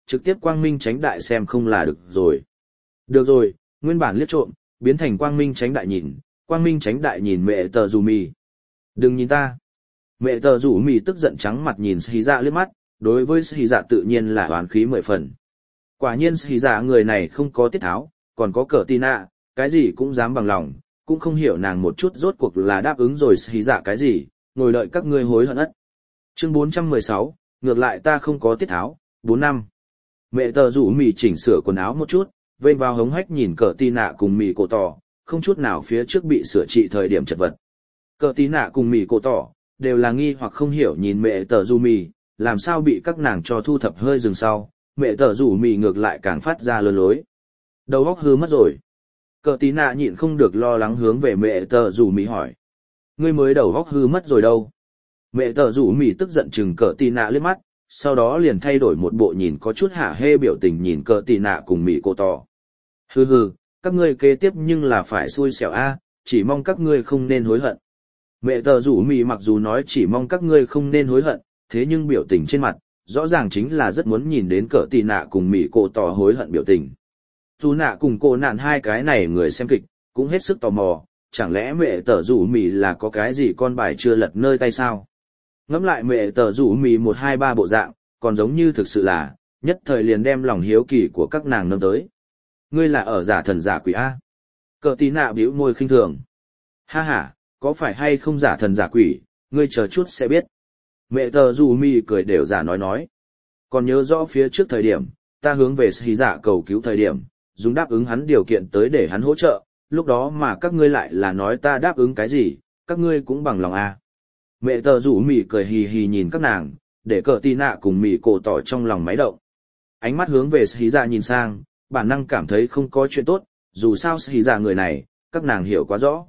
trực tiếp quang minh tránh đại xem không là được rồi. Được rồi, nguyên bản liếc trộm, biến thành quang minh tránh đại nhìn, quang minh tránh đại nhìn mẹ tờ rủ mì. Đừng nhìn ta. Mẹ tờ rủ mì tức giận trắng mặt nhìn Sĩ Dạ liếc mắt, đối với Sĩ Dạ tự nhiên là oán khí 10 phần. Quả nhiên Sĩ Dạ người này không có tiết tháo, còn có cờ tin ạ, cái gì cũng dám bằng lòng, cũng không hiểu nàng một chút rốt cuộc là đáp ứng rồi Sĩ Dạ cái gì, ngồi đợi các ngươi hối hận ất. Chương 416, ngược lại ta không có tiết tháo, 4 năm. Mẹ tờ rủ mì chỉnh sửa quần áo một chút, vênh vào hống hách nhìn cờ tin ạ cùng mì cổ tỏ, không chút nào phía trước bị sửa trị thời điểm chật vật. Cờ tí nạ cùng mì cổ tỏ, đều là nghi hoặc không hiểu nhìn mẹ tờ rủ mì, làm sao bị các nàng cho thu thập hơi dừng sau, mẹ tờ rủ mì ngược lại càng phát ra lơ lối. Đầu óc hư mất rồi. Cờ tí nạ nhịn không được lo lắng hướng về mẹ tờ rủ mì hỏi. Ngươi mới đầu óc hư mất rồi đâu? Mẹ tờ rủ mì tức giận chừng cờ tí nạ liếc mắt, sau đó liền thay đổi một bộ nhìn có chút hả hê biểu tình nhìn cờ tí nạ cùng mì cổ tỏ. Hừ hừ, các ngươi kế tiếp nhưng là phải xui xẻo a, chỉ mong các ngươi không nên hối hận. Mẹ tờ rủ mì mặc dù nói chỉ mong các ngươi không nên hối hận, thế nhưng biểu tình trên mặt, rõ ràng chính là rất muốn nhìn đến cỡ tì nạ cùng mì cổ tỏ hối hận biểu tình. Dù nạ cùng cô nạn hai cái này người xem kịch, cũng hết sức tò mò, chẳng lẽ mẹ tờ rủ mì là có cái gì con bài chưa lật nơi tay sao? Ngẫm lại mẹ tờ rủ mì 1-2-3 bộ dạng, còn giống như thực sự là, nhất thời liền đem lòng hiếu kỳ của các nàng nâng tới. Ngươi là ở giả thần giả quỷ A. Cờ tí nạ bĩu môi khinh thường. Ha ha, có phải hay không giả thần giả quỷ, ngươi chờ chút sẽ biết. Mẹ tờ dù mi cười đều giả nói. Còn nhớ rõ phía trước thời điểm, ta hướng về Sĩ Dạ cầu cứu thời điểm, dùng đáp ứng hắn điều kiện tới để hắn hỗ trợ, lúc đó mà các ngươi lại là nói ta đáp ứng cái gì, các ngươi cũng bằng lòng A. Mẹ tờ rủ mì cười hì hì nhìn các nàng, để cờ tí nạ cùng mì cổ tỏ trong lòng máy động. Ánh mắt hướng về Sĩ Dạ nhìn sang, bản năng cảm thấy không có chuyện tốt, dù sao Sĩ Dạ người này, các nàng hiểu quá rõ.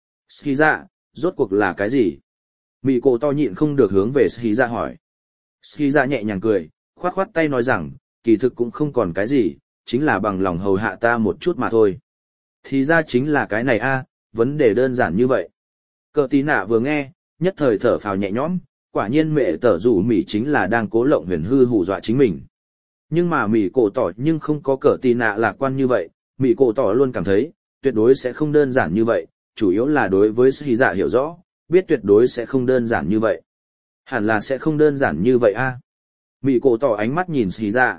Sĩ Dạ, rốt cuộc là cái gì? Mị cổ to nhịn không được hướng về Sĩ Dạ hỏi. Sĩ Dạ nhẹ nhàng cười, khoát khoát tay nói rằng, kỳ thực cũng không còn cái gì, chính là bằng lòng hầu hạ ta một chút mà thôi. Thì ra chính là cái này a, vấn đề đơn giản như vậy. Cờ tí nạ vừa nghe, nhất thời thở phào nhẹ nhõm, quả nhiên mẹ tở rủ mỉ chính là đang cố lộng huyền hư hù dọa chính mình. Nhưng mà mỉ cổ tỏ nhưng không có cờ tí nạ lạc quan như vậy, mỉ cổ tỏ luôn cảm thấy, tuyệt đối sẽ không đơn giản như vậy, chủ yếu là đối với Sĩ Dạ hiểu rõ, biết tuyệt đối sẽ không đơn giản như vậy. Hẳn là sẽ không đơn giản như vậy a. Mỉ cổ tỏ ánh mắt nhìn Sĩ Dạ.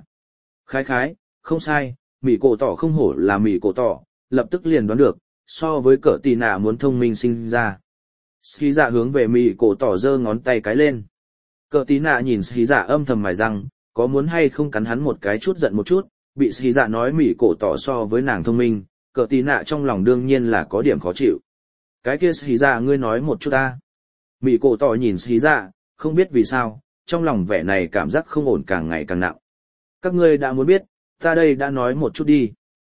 Khái, không sai, mỉ cổ tỏ không hổ là mỉ cổ tỏ, lập tức liền đoán được, so với cờ tí nạ muốn thông minh sinh ra. Sĩ Dạ hướng về mỉ cổ tỏ giơ ngón tay cái lên. Cờ tí nạ nhìn Sĩ Dạ âm thầm mài răng, có muốn hay không cắn hắn một cái chút giận một chút, bị Sĩ Dạ nói mỉ cổ tỏ so với nàng thông minh, cờ tí nạ trong lòng đương nhiên là có điểm khó chịu. Cái kia Sĩ Dạ ngươi nói một chút ta. Mỉ cổ tỏ nhìn Sĩ Dạ, không biết vì sao, trong lòng vẻ này cảm giác không ổn càng ngày càng nặng. Các ngươi đã muốn biết, ta đây đã nói một chút đi.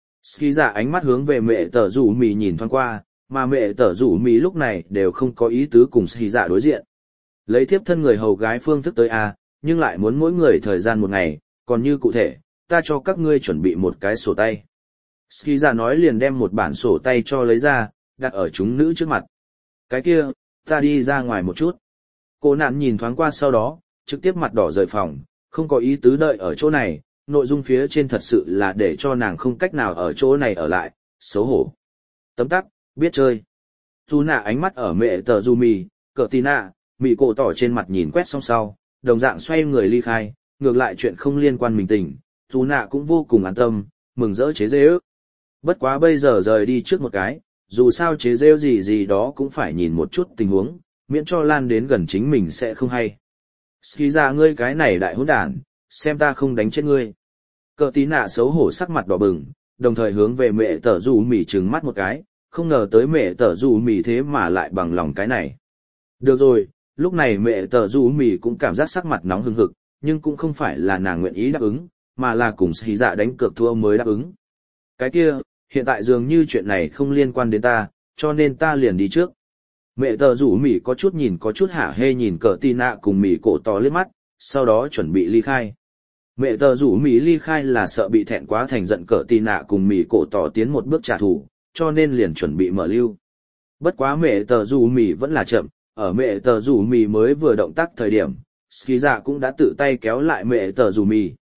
Sĩ Dạ ánh mắt hướng về mẹ tở rủ mì nhìn thoáng qua, mà mẹ tở rủ mì lúc này đều không có ý tứ cùng Sĩ Dạ đối diện. Lấy tiếp thân người hầu gái phương thức tới a, nhưng lại muốn mỗi người thời gian một ngày, còn như cụ thể, ta cho các ngươi chuẩn bị một cái sổ tay. Sĩ Dạ nói liền đem một bản sổ tay cho lấy ra, đặt ở chúng nữ trước mặt. Cái kia, ta đi ra ngoài một chút. Cô nạn nhìn thoáng qua sau đó, trực tiếp mặt đỏ rời phòng, không có ý tứ đợi ở chỗ này, nội dung phía trên thật sự là để cho nàng không cách nào ở chỗ này ở lại, xấu hổ. Tấm tắc, biết chơi. Dù nạ ánh mắt ở mẹ tờ dù mì, cờ tí nạ, mì cổ tỏ trên mặt nhìn quét xong sau, đồng dạng xoay người ly khai, ngược lại chuyện không liên quan mình tình, dù nạ cũng vô cùng an tâm, mừng rỡ chế dê ước. Bất quá bây giờ rời đi trước một cái, dù sao chế rêu gì đó cũng phải nhìn một chút tình huống, miễn cho lan đến gần chính mình sẽ không hay. Ski ra ngươi cái này đại hỗn đản, xem ta không đánh chết ngươi. Cờ tí nạ xấu hổ sắc mặt đỏ bừng, đồng thời hướng về mẹ tở dù mỉ trừng mắt một cái, không ngờ tới mẹ tở dù mỉ thế mà lại bằng lòng cái này. Được rồi, lúc này mẹ tở dù mỉ cũng cảm giác sắc mặt nóng hừng hực, nhưng cũng không phải là nàng nguyện ý đáp ứng, mà là cùng Sĩ Dạ đánh cược thua mới đáp ứng. Cái kia, hiện tại dường như chuyện này không liên quan đến ta, cho nên ta liền đi trước. Mẹ tờ rủ mỉ có chút hả hê nhìn cờ tì nạ cùng mỉ cổ tỏ liếc mắt, sau đó chuẩn bị ly khai. Mẹ tờ rủ mỉ ly khai là sợ bị thẹn quá thành giận cờ tì nạ cùng mỉ cổ tỏ tiến một bước trả thù, cho nên liền chuẩn bị mở lưu. Bất quá mẹ tờ rủ mỉ vẫn là chậm, ở mẹ tờ rủ mỉ mới vừa động tác thời điểm, Ski Dạ cũng đã tự tay kéo lại mẹ tờ rủ mỉ.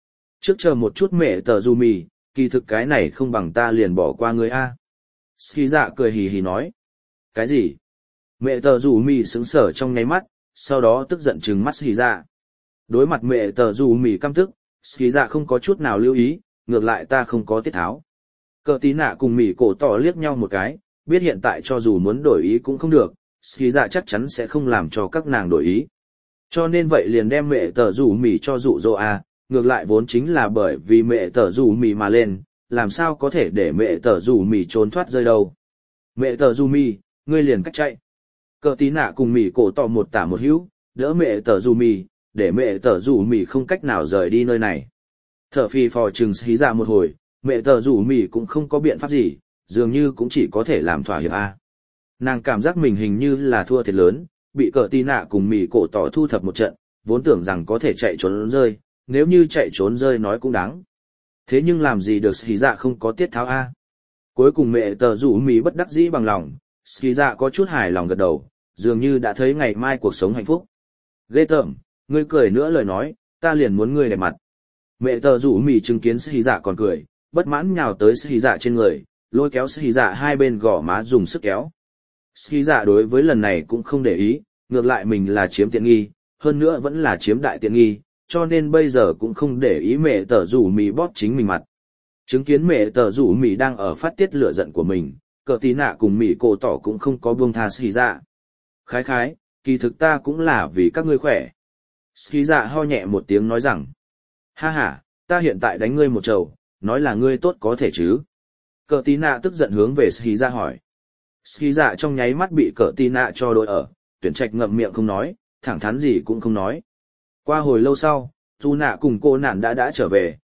Trước chờ một chút mẹ tờ dù mì, kỳ thực cái này không bằng ta liền bỏ qua ngươi a. Ski dạ cười hì hì nói. Cái gì? Mẹ tờ dù mì sững sờ trong nháy mắt, sau đó tức giận trừng mắt Ski dạ. Đối mặt mẹ tờ dù mì căm tức, Ski dạ không có chút nào lưu ý, ngược lại ta không có tiết tháo. Cờ tí nạ cùng mì cổ tỏ liếc nhau một cái, biết hiện tại cho dù muốn đổi ý cũng không được, Ski dạ chắc chắn sẽ không làm cho các nàng đổi ý. Cho nên vậy liền đem mẹ tờ rủ mì cho dụ dỗ à, ngược lại vốn chính là bởi vì mẹ tờ rủ mì mà lên, làm sao có thể để mẹ tờ rủ mì trốn thoát rơi đâu. Mẹ tờ rủ mì, ngươi liền cách chạy. Cờ tí nạ cùng mì cổ tỏ một tả một hữu, đỡ mẹ tờ rủ mì, để mẹ tờ rủ mì không cách nào rời đi nơi này. Thở phì phò chừng hí ra một hồi, mẹ tờ rủ mì cũng không có biện pháp gì, dường như cũng chỉ có thể làm thỏa hiệp a. Nàng cảm giác mình hình như là thua thiệt lớn, bị cờ tí nạ cùng mì cổ tỏ thu thập một trận, vốn tưởng rằng có thể chạy trốn rơi, nếu như chạy trốn rơi nói cũng đáng. Thế nhưng làm gì được Ski dạ không có tiết tháo a. Cuối cùng mẹ tờ rủ mì bất đắc dĩ bằng lòng, Ski dạ có chút hài lòng gật đầu, dường như đã thấy ngày mai cuộc sống hạnh phúc. Ghê tởm, ngươi cười nữa lời nói, ta liền muốn ngươi đẹp mặt. Mẹ tờ rủ mì chứng kiến Ski dạ còn cười, bất mãn nhào tới Ski dạ trên người, lôi kéo Ski dạ hai bên gò má dùng sức kéo. Ski dạ đối với lần này cũng không để ý, ngược lại mình là chiếm tiện nghi, hơn nữa vẫn là chiếm đại tiện nghi, cho nên bây giờ cũng không để ý mẹ tờ rủ mì bóp chính mình mặt. Chứng kiến mẹ tờ rủ mì đang ở phát tiết lửa giận của mình, cờ tí nạ cùng mì cổ tỏ cũng không có buông tha Ski dạ. Khái khái, kỳ thực ta cũng là vì các ngươi khỏe. Ski dạ ho nhẹ một tiếng nói rằng, ha ha, ta hiện tại đánh ngươi một trầu, nói là ngươi tốt có thể chứ. Cờ tí nạ tức giận hướng về Ski dạ hỏi. Ski dạ trong nháy mắt bị cờ tí nạ cho đội ở, tuyển trạch ngậm miệng không nói, thẳng thắn gì cũng không nói. Qua hồi lâu sau, dù nạ cùng cô nạn đã trở về,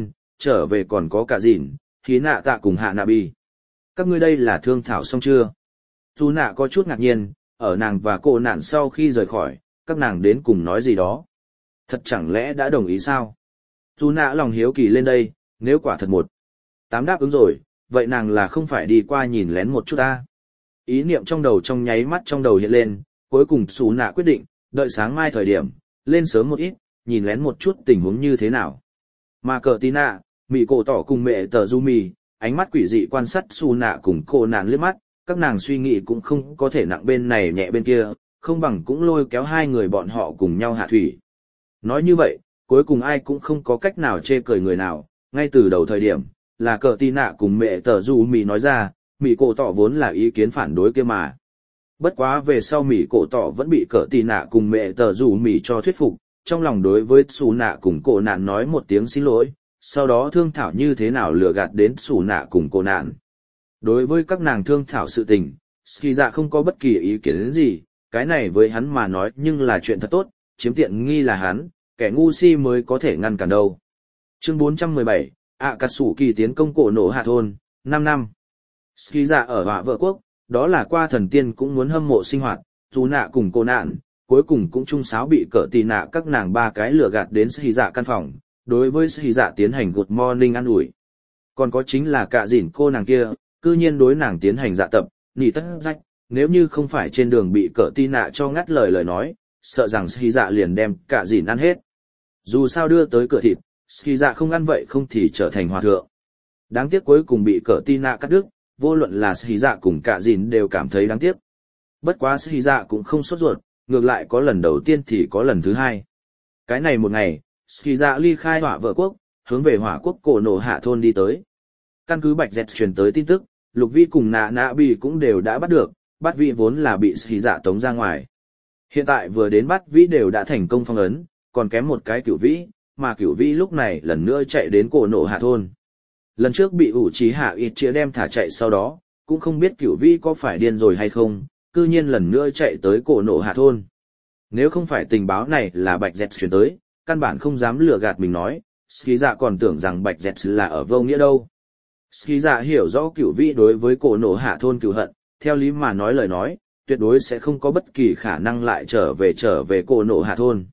trở về còn có cả dìn, khí nạ tạ cùng hạ nạ bi. Các ngươi đây là thương thảo xong chưa? Dù nạ có chút ngạc nhiên, ở nàng và cô nạn sau khi rời khỏi, các nàng đến cùng nói gì đó. Thật chẳng lẽ đã đồng ý sao? Dù nạ lòng hiếu kỳ lên đây, nếu quả thật 1-8 đáp ứng rồi, vậy nàng là không phải đi qua nhìn lén một chút ta. Ý niệm trong đầu trong nháy mắt trong đầu hiện lên, cuối cùng Sú nạ quyết định, đợi sáng mai thời điểm, lên sớm một ít, nhìn lén một chút tình huống như thế nào. Mà cờ tí nạ, mị cổ tỏ cùng mẹ tờ du mì, ánh mắt quỷ dị quan sát Sú nạ cùng cô nạn liếc mắt, các nàng suy nghĩ cũng không có thể nặng bên này nhẹ bên kia, không bằng cũng lôi kéo hai người bọn họ cùng nhau hạ thủy. Nói như vậy, cuối cùng ai cũng không có cách nào chê cười người nào, ngay từ đầu thời điểm, là cờ tí nạ cùng mẹ tờ du mì nói ra, mị cổ tỏ vốn là ý kiến phản đối kia mà. Bất quá về sau mỉ cổ tỏ vẫn bị cỡ tì nạ cùng mẹ tờ rủ mỉ cho thuyết phục, trong lòng đối với xù nạ cùng cổ nạn nói một tiếng xin lỗi, sau đó thương thảo như thế nào lừa gạt đến xù nạ cùng cổ nạn. Đối với các nàng thương thảo sự tình, Ski dạ không có bất kỳ ý kiến gì, cái này với hắn mà nói nhưng là chuyện thật tốt, chiếm tiện nghi là hắn, kẻ ngu si mới có thể ngăn cản đâu. Chương 417, Akatsuki tiến công cổ nổ hạ thôn, 5 năm. Ski dạ ở Hỏa Vợ Quốc, đó là qua thần tiên cũng muốn hâm mộ sinh hoạt, dù nạ cùng cô nạn, cuối cùng cũng chung sáo bị cỡ tì nạ các nàng ba cái lừa gạt đến Ski dạ căn phòng, đối với Ski dạ tiến hành good morning ăn ủi. Còn có chính là cả dỉn cô nàng kia, cư nhiên đối nàng tiến hành dạ tập, nỉ tất rách, nếu như không phải trên đường bị cỡ tì nạ cho ngắt lời nói, sợ rằng Ski dạ liền đem cả dỉn ăn hết. Dù sao đưa tới cửa thịt, Ski dạ không ăn vậy không thì trở thành hòa thượng. Đáng tiếc cuối cùng bị cỡ tì nạ cắt đứt, vô luận là Ski dạ cùng cả dìn đều cảm thấy đáng tiếc. Bất quá Ski dạ cũng không sốt ruột, ngược lại có lần đầu tiên thì có lần thứ hai. Cái này một ngày, Ski dạ ly khai Hỏa Vợ Quốc, hướng về Hỏa Quốc cổ nổ hạ thôn đi tới. Căn cứ Bạch Dẹt truyền tới tin tức, Lục Vi cùng Nạ Nạ Bì cũng đều đã bắt được, Bát Vĩ vốn là bị Ski dạ tống ra ngoài. Hiện tại vừa đến Bát Vĩ đều đã thành công phong ấn, còn kém một cái Cửu Vĩ, mà Cửu Vĩ lúc này lần nữa chạy đến cổ nổ hạ thôn. Lần trước bị ủ trí hạ ít chia đem thả chạy sau đó, cũng không biết Cửu Vĩ có phải điên rồi hay không, cư nhiên lần nữa chạy tới cổ nổ hạ thôn. Nếu không phải tình báo này là Bạch Dẹt truyền tới, căn bản không dám lừa gạt mình nói, Ski dạ còn tưởng rằng Bạch Dẹt là ở vô nghĩa đâu. Ski dạ hiểu rõ Cửu Vĩ đối với cổ nổ hạ thôn cừu hận, theo lý mà nói lời nói, tuyệt đối sẽ không có bất kỳ khả năng lại trở về cổ nổ hạ thôn.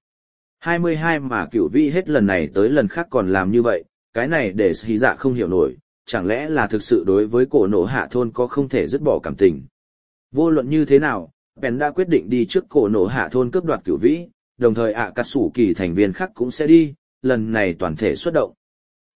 22 mà Cửu Vĩ hết lần này tới lần khác còn làm như vậy, cái này để Ski dạ không hiểu nổi, chẳng lẽ là thực sự đối với cổ nổ hạ thôn có không thể dứt bỏ cảm tình. Vô luận như thế nào, Ben đã quyết định đi trước cổ nổ hạ thôn cướp đoạt Cửu Vĩ, đồng thời Akatsuki thành viên khác cũng sẽ đi, lần này toàn thể xuất động.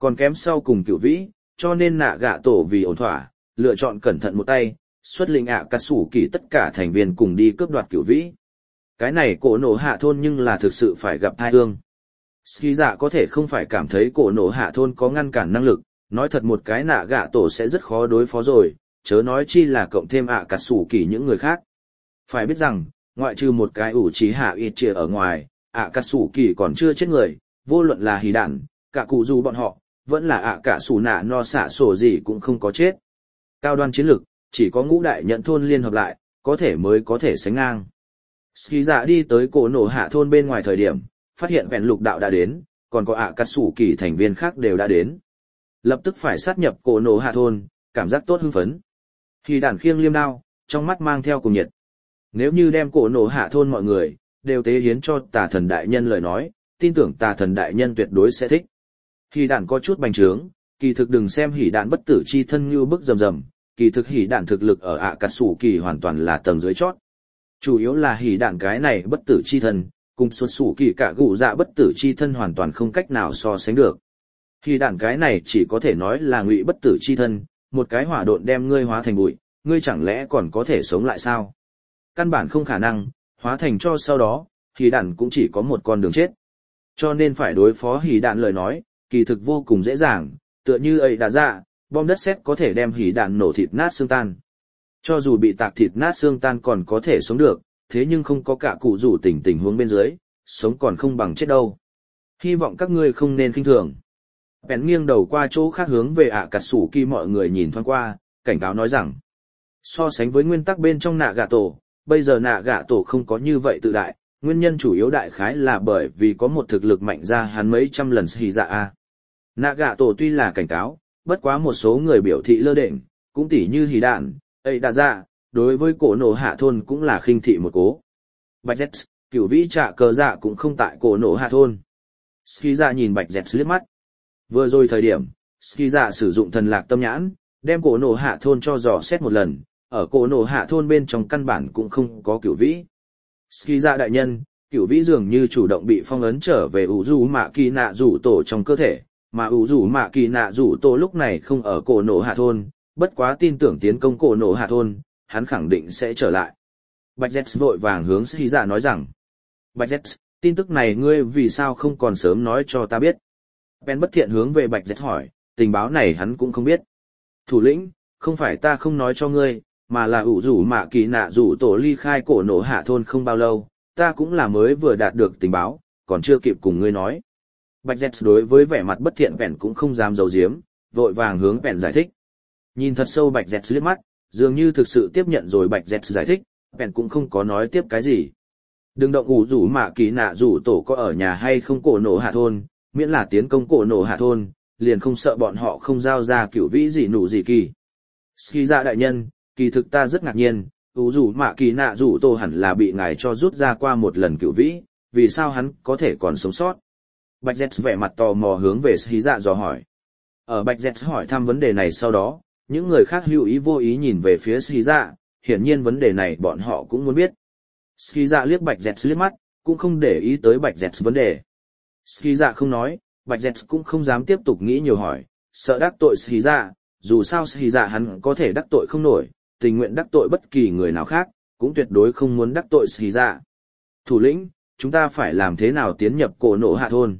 Còn kém sau cùng cửu vĩ, cho nên nạ gạ tổ vì ổn thỏa, lựa chọn cẩn thận một tay, xuất lĩnh ạ cà sủ kỳ tất cả thành viên cùng đi cướp đoạt cửu vĩ. Cái này cổ nổ hạ thôn nhưng là thực sự phải gặp tai ương. Ski dạ có thể không phải cảm thấy cổ nổ hạ thôn có ngăn cản năng lực, nói thật một cái nạ gạ tổ sẽ rất khó đối phó rồi, chớ nói chi là cộng thêm ạ cà sủ kỳ những người khác. Phải biết rằng, ngoại trừ một cái ủ trí hạ ít chia ở ngoài, ạ cà sủ kỳ còn chưa chết người, vô luận là hỉ đản, cả cụ dù bọn họ, vẫn là ạ cà sủ nạ no xạ sổ gì cũng không có chết. Cao đoan chiến lực, chỉ có ngũ đại nhận thôn liên hợp lại, có thể mới có thể sánh ngang. Ski dạ đi tới cổ nổ hạ thôn bên ngoài thời điểm, phát hiện vẹn lục đạo đã đến, còn có ạ cà sủ kỳ thành viên khác đều đã đến. Lập tức phải sát nhập cổ nổ hạ thôn, cảm giác tốt hưng phấn. Hỉ đản khiêng liêm đao, trong mắt mang theo cùng nhiệt. Nếu như đem cổ nổ hạ thôn mọi người, đều tế hiến cho tà thần đại nhân lời nói, tin tưởng tà thần đại nhân tuyệt đối sẽ thích. Hỉ đản có chút bành trướng, kỳ thực đừng xem hỉ đản bất tử chi thân như bức rầm rầm, kỳ thực hỉ đản thực lực ở ạ cà sủ kỳ hoàn toàn là tầng dưới chót. Chủ yếu là hỉ đản cái này bất tử chi thân, cùng xuất sủ kỳ cả gụ dạ bất tử chi thân hoàn toàn không cách nào so sánh được. Hỉ đản cái này chỉ có thể nói là ngụy bất tử chi thân, một cái hỏa độn đem ngươi hóa thành bụi, ngươi chẳng lẽ còn có thể sống lại sao? Căn bản không khả năng, hóa thành cho sau đó, hỉ đản cũng chỉ có một con đường chết. Cho nên phải đối phó hỉ đản lời nói, kỳ thực vô cùng dễ dàng, tựa như ấy đã ra, bom đất sét có thể đem hỉ đạn nổ thịt nát xương tan. Cho dù bị tạc thịt nát xương tan còn có thể sống được, thế nhưng không có cả cụ rủ tình huống bên dưới, sống còn không bằng chết đâu. Hy vọng các ngươi không nên khinh thường. Bèn nghiêng đầu qua chỗ khác hướng về ạ cà sủ kỳ mọi người nhìn thoáng qua, cảnh cáo nói rằng, so sánh với nguyên tắc bên trong nạ gạ tổ, bây giờ nạ gạ tổ không có như vậy tự đại, nguyên nhân chủ yếu đại khái là bởi vì có một thực lực mạnh ra hắn mấy trăm lần hỉ dạ a. Nạ gạ tổ tuy là cảnh cáo, bất quá một số người biểu thị lơ đễnh, cũng tỉ như hỉ đạn, ấy đã ra, đối với cổ nổ hạ thôn cũng là khinh thị một cố. Bạch Z, cửu vĩ trạ cờ dạ cũng không tại cổ nổ hạ thôn. Ski dạ nhìn Bạch Z liếc mắt. Vừa rồi thời điểm, Ski dạ sử dụng thần lạc tâm nhãn, đem cổ nổ hạ thôn cho dò xét một lần, ở cổ nổ hạ thôn bên trong căn bản cũng không có cửu vĩ. Ski dạ đại nhân, cửu vĩ dường như chủ động bị phong ấn trở về ủ rủ mạ kỳ nạ rủ tổ trong cơ thể, mà ủ rủ mạ kỳ nạ rủ tổ lúc này không ở cổ nổ hạ thôn, bất quá tin tưởng tiến công cổ nổ hạ thôn, hắn khẳng định sẽ trở lại. Bạch Z vội vàng hướng Ski dạ nói rằng, Bạch Z, tin tức này ngươi vì sao không còn sớm nói cho ta biết? Ben bất thiện hướng về Bạch Z hỏi, tình báo này hắn cũng không biết. Thủ lĩnh, không phải ta không nói cho ngươi, mà là ủ rủ mạ kỳ nạ rủ tổ ly khai cổ nổ hạ thôn không bao lâu, ta cũng là mới vừa đạt được tình báo, còn chưa kịp cùng ngươi nói. Bạch Z đối với vẻ mặt bất thiện Ben cũng không dám giấu giếm, vội vàng hướng Ben giải thích. Nhìn thật sâu Bạch Z liếc mắt, dường như thực sự tiếp nhận rồi Bạch Z giải thích, Ben cũng không có nói tiếp cái gì. Đừng động ủ rủ mạ kỳ nạ rủ tổ có ở nhà hay không cổ nổ hạ thôn, miễn là tiến công cổ nổ hạ thôn, liền không sợ bọn họ không giao ra cửu vĩ gì nụ gì kỳ. Ski dạ đại nhân, kỳ thực ta rất ngạc nhiên, ủ rủ mạ kỳ nạ rủ tổ hẳn là bị ngài cho rút ra qua một lần cửu vĩ, vì sao hắn có thể còn sống sót? Bạch Z vẻ mặt tò mò hướng về Ski dạ dò hỏi. Ở Bạch Z hỏi thăm vấn đề này sau đó, những người khác hữu ý vô ý nhìn về phía Ski dạ, hiển nhiên vấn đề này bọn họ cũng muốn biết. Ski dạ liếc Bạch Z liếc mắt, cũng không để ý tới Bạch Z vấn đề. Ski dạ không nói, Bạch Z cũng không dám tiếp tục nghĩ nhiều hỏi, sợ đắc tội Ski dạ, dù sao Ski dạ hắn có thể đắc tội không nổi, tình nguyện đắc tội bất kỳ người nào khác, cũng tuyệt đối không muốn đắc tội Ski dạ. Thủ lĩnh, chúng ta phải làm thế nào tiến nhập cổ nổ hạ thôn?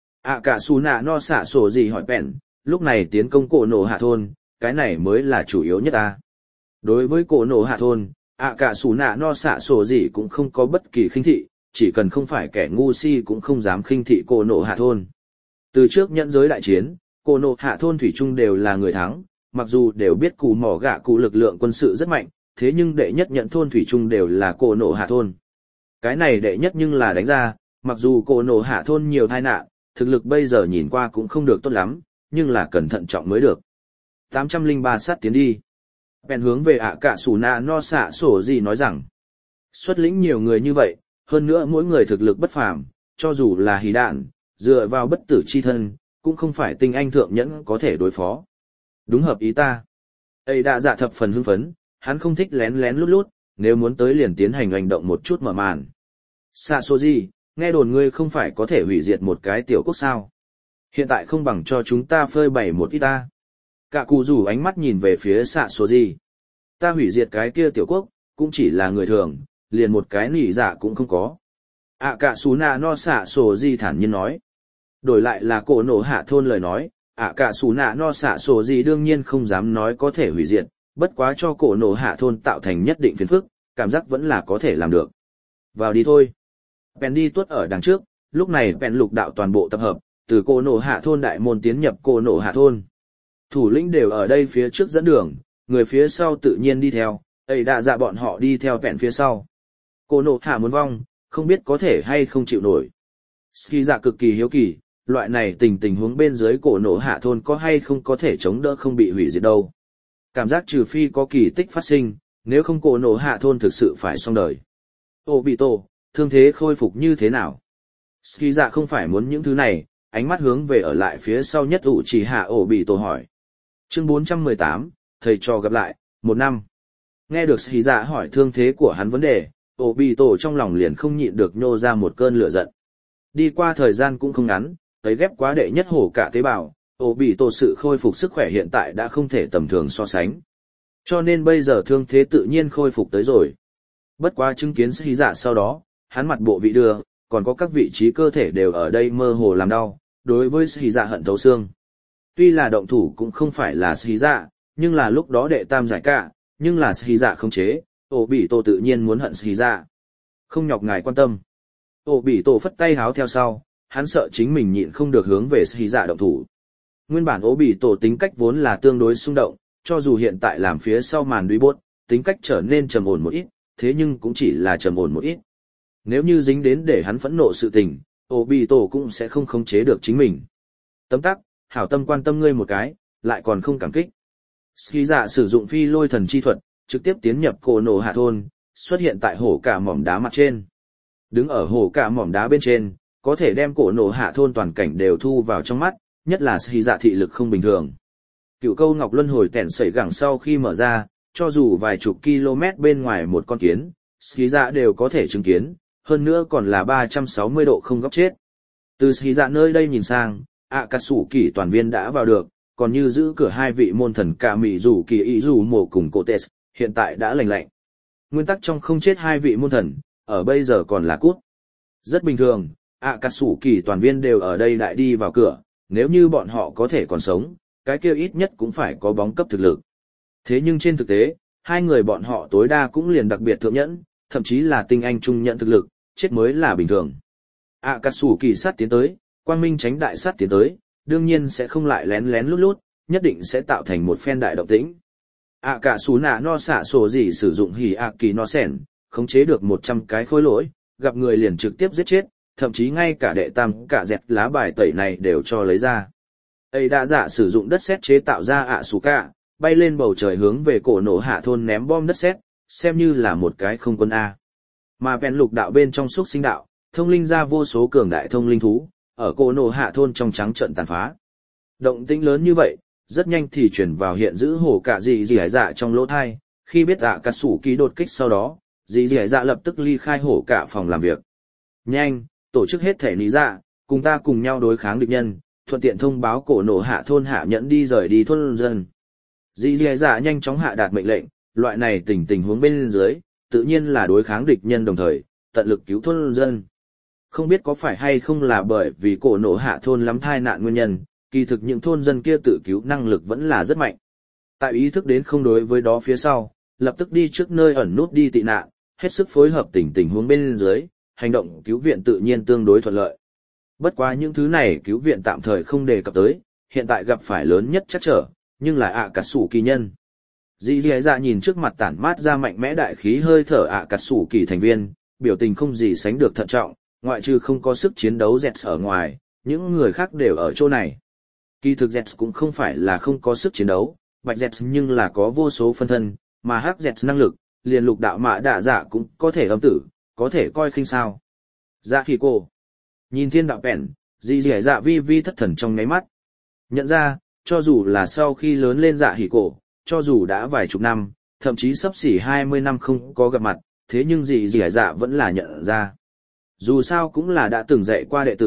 Cả xù nạ no xạ sổ gì hỏi bèn, lúc này tiến công cổ nổ hạ thôn, cái này mới là chủ yếu nhất ta. Đối với cổ nổ hạ thôn, cả xù nạ no xạ sổ gì cũng không có bất kỳ khinh thị, chỉ cần không phải kẻ ngu si cũng không dám khinh thị cổ nổ hạ thôn. Từ trước nhẫn giới đại chiến, cổ nổ hạ thôn thủy chung đều là người thắng, mặc dù đều biết cù mỏ gạ cụ lực lượng quân sự rất mạnh, thế nhưng đệ nhất nhận thôn thủy chung đều là cổ nổ hạ thôn. Cái này đệ nhất nhưng là đánh ra, mặc dù cổ nổ hạ thôn nhiều tai nạn, thực lực bây giờ nhìn qua cũng không được tốt lắm, nhưng là cẩn thận trọng mới được. 803 sát tiến đi. Bèn hướng về cả sủ nạ no xạ sổ gì nói rằng, xuất lĩnh nhiều người như vậy, hơn nữa mỗi người thực lực bất phàm, cho dù là hỉ đạn, dựa vào bất tử chi thân, cũng không phải tinh anh thượng nhẫn có thể đối phó. Đúng hợp ý ta. Ấy đã dạ thập phần hưng phấn, hắn không thích lén lén lút lút, nếu muốn tới liền tiến hành hành động một chút mở màn. Xạ số gì, nghe đồn ngươi không phải có thể hủy diệt một cái tiểu quốc sao. Hiện tại không bằng cho chúng ta phơi bày một ít ta. Cả cụ rủ ánh mắt nhìn về phía xạ số gì. Ta hủy diệt cái kia tiểu quốc, cũng chỉ là người thường, liền một cái nỉ dạ cũng không có. Cả xú nạ no xạ số gì thản nhiên nói. Đổi lại là cổ nổ hạ thôn lời nói, cả xú nạ no xạ số gì đương nhiên không dám nói có thể hủy diệt, bất quá cho cổ nổ hạ thôn tạo thành nhất định phiền phức, cảm giác vẫn là có thể làm được. Vào đi thôi. Pen đi tuốt ở đằng trước, lúc này Pen lục đạo toàn bộ tập hợp, từ cổ nổ hạ thôn đại môn tiến nhập cổ nổ hạ thôn. Thủ lĩnh đều ở đây phía trước dẫn đường, người phía sau tự nhiên đi theo, ấy đã dạ bọn họ đi theo Pen phía sau. Cổ nổ hạ muốn vong, không biết có thể hay không chịu nổi. Ski dạ cực kỳ hiếu kỳ, loại này tình huống bên dưới cổ nổ hạ thôn có hay không có thể chống đỡ không bị hủy diệt đâu. Cảm giác trừ phi có kỳ tích phát sinh, nếu không cổ nổ hạ thôn thực sự phải xong đời. Obito, thương thế khôi phục như thế nào? Ski dạ không phải muốn những thứ này, ánh mắt hướng về ở lại phía sau nhất Uchiha Obito hỏi. Chương 418, thầy trò gặp lại, 1 năm. Nghe được Ski dạ hỏi thương thế của hắn vấn đề, Obito trong lòng liền không nhịn được nhô ra một cơn lửa giận. Đi qua thời gian cũng không ngắn, thấy ghép quá đệ nhất hổ cả tế bào, Obito sự khôi phục sức khỏe hiện tại đã không thể tầm thường so sánh. Cho nên bây giờ thương thế tự nhiên khôi phục tới rồi. Bất quá chứng kiến Ski dạ sau đó, hắn mặt bộ vị đưa, còn có các vị trí cơ thể đều ở đây mơ hồ làm đau, đối với Ski dạ hận thấu xương. Tuy là động thủ cũng không phải là Ski dạ, nhưng là lúc đó đệ tam giải cả, nhưng là Ski dạ không chế, Obito tự nhiên muốn hận Ski dạ. Không nhọc ngài quan tâm. Obito phất tay háo theo sau, hắn sợ chính mình nhịn không được hướng về Ski dạ động thủ. Nguyên bản Obito tính cách vốn là tương đối xung động, cho dù hiện tại làm phía sau màn đuôi bốt, tính cách trở nên trầm ổn một ít, thế nhưng cũng chỉ là trầm ổn một ít. Nếu như dính đến để hắn phẫn nộ sự tình, Obito cũng sẽ không khống chế được chính mình. Tấm tắc, hảo tâm quan tâm ngươi một cái, lại còn không cảm kích. Ski dạ sử dụng phi lôi thần chi thuật, trực tiếp tiến nhập cổ nổ hạ thôn, xuất hiện tại hổ cả mỏm đá mặt trên. Đứng ở hổ cả mỏm đá bên trên, có thể đem cổ nổ hạ thôn toàn cảnh đều thu vào trong mắt, nhất là Ski dạ thị lực không bình thường. Cựu câu ngọc luân hồi tẻn sẩy gẳng sau khi mở ra, cho dù vài chục km bên ngoài một con kiến, Ski dạ đều có thể chứng kiến, hơn nữa còn là 360 độ không góc chết. Từ Ski dạ nơi đây nhìn sang, Akatsuki toàn viên đã vào được, còn như giữ cửa hai vị môn thần cả mỹ dù kỳ ý dù mổ cùng Kotes, hiện tại đã lành lạnh. Nguyên tắc trong không chết hai vị môn thần, ở bây giờ còn là cút. Rất bình thường, Akatsuki toàn viên đều ở đây đại đi vào cửa, nếu như bọn họ có thể còn sống, cái kia ít nhất cũng phải có bóng cấp thực lực. Thế nhưng trên thực tế, hai người bọn họ tối đa cũng liền đặc biệt thượng nhẫn, thậm chí là tinh anh trung nhận thực lực, chết mới là bình thường. Akatsuki sát tiến tới, quang minh tránh đại sát tiến tới, đương nhiên sẽ không lại lén lén lút lút, nhất định sẽ tạo thành một phen đại động tĩnh. Akasuna no xạ sổ gì sử dụng hỉ Aki no sen, khống chế được 100 cái khối lỗi, gặp người liền trực tiếp giết chết, thậm chí ngay cả đệ tam cả dẹt lá bài tẩy này đều cho lấy ra. Ấy đã giả sử dụng đất sét chế tạo ra Asuka, bay lên bầu trời hướng về cổ nổ hạ thôn ném bom đất sét, xem như là một cái không quân A. Mà Pen lục đạo bên trong xúc sinh đạo, thông linh ra vô số cường đại thông linh thú, ở cổ nổ hạ thôn trong trắng trận tàn phá. Động tĩnh lớn như vậy, rất nhanh thì chuyển vào hiện giữ hổ cả gì hải dạ trong lỗ thai, khi biết Akatsuki đột kích sau đó, gì hải dạ lập tức ly khai hổ cả phòng làm việc. Nhanh, tổ chức hết thể lý dạ, cùng ta cùng nhau đối kháng địch nhân, thuận tiện thông báo cổ nổ hạ thôn hạ nhẫn đi rời đi thôn dân. Dì hải dạ nhanh chóng hạ đạt mệnh lệnh, loại này tình huống bên dưới, tự nhiên là đối kháng địch nhân đồng thời, tận lực cứu thôn dân. Không biết có phải hay không là bởi vì cổ nổ hạ thôn lắm thai nạn nguyên nhân, kỳ thực những thôn dân kia tự cứu năng lực vẫn là rất mạnh. Tại ý thức đến không đối với đó phía sau, lập tức đi trước nơi ẩn nút đi tị nạn, hết sức phối hợp tình huống bên dưới, hành động cứu viện tự nhiên tương đối thuận lợi. Bất quá những thứ này cứu viện tạm thời không đề cập tới, hiện tại gặp phải lớn nhất chắc trở, nhưng là Akatsuki nhân. Dì dì dạ nhìn trước mặt tản mát ra mạnh mẽ đại khí hơi thở Akatsuki thành viên, biểu tình không gì sánh được thận trọng, ngoại trừ không có sức chiến đấu Zets ở ngoài, những người khác đều ở chỗ này. Kỳ thực Zets cũng không phải là không có sức chiến đấu, bạch Zets nhưng là có vô số phân thân, mà hắc Zets năng lực, liền lục đạo mã đạ dạ cũng có thể âm tử, có thể coi khinh sao. Dạ khi cô, nhìn thiên đạo bèn, dì dì dạ vi vi thất thần trong ngáy mắt. Nhận ra, cho dù là sau khi lớn lên dạ hỉ cổ, cho dù đã vài chục năm, thậm chí sắp xỉ 20 năm không có gặp mặt, thế nhưng dì dì dạ vẫn là nhận ra. Dù sao cũng là đã từng dạy qua đệ tử,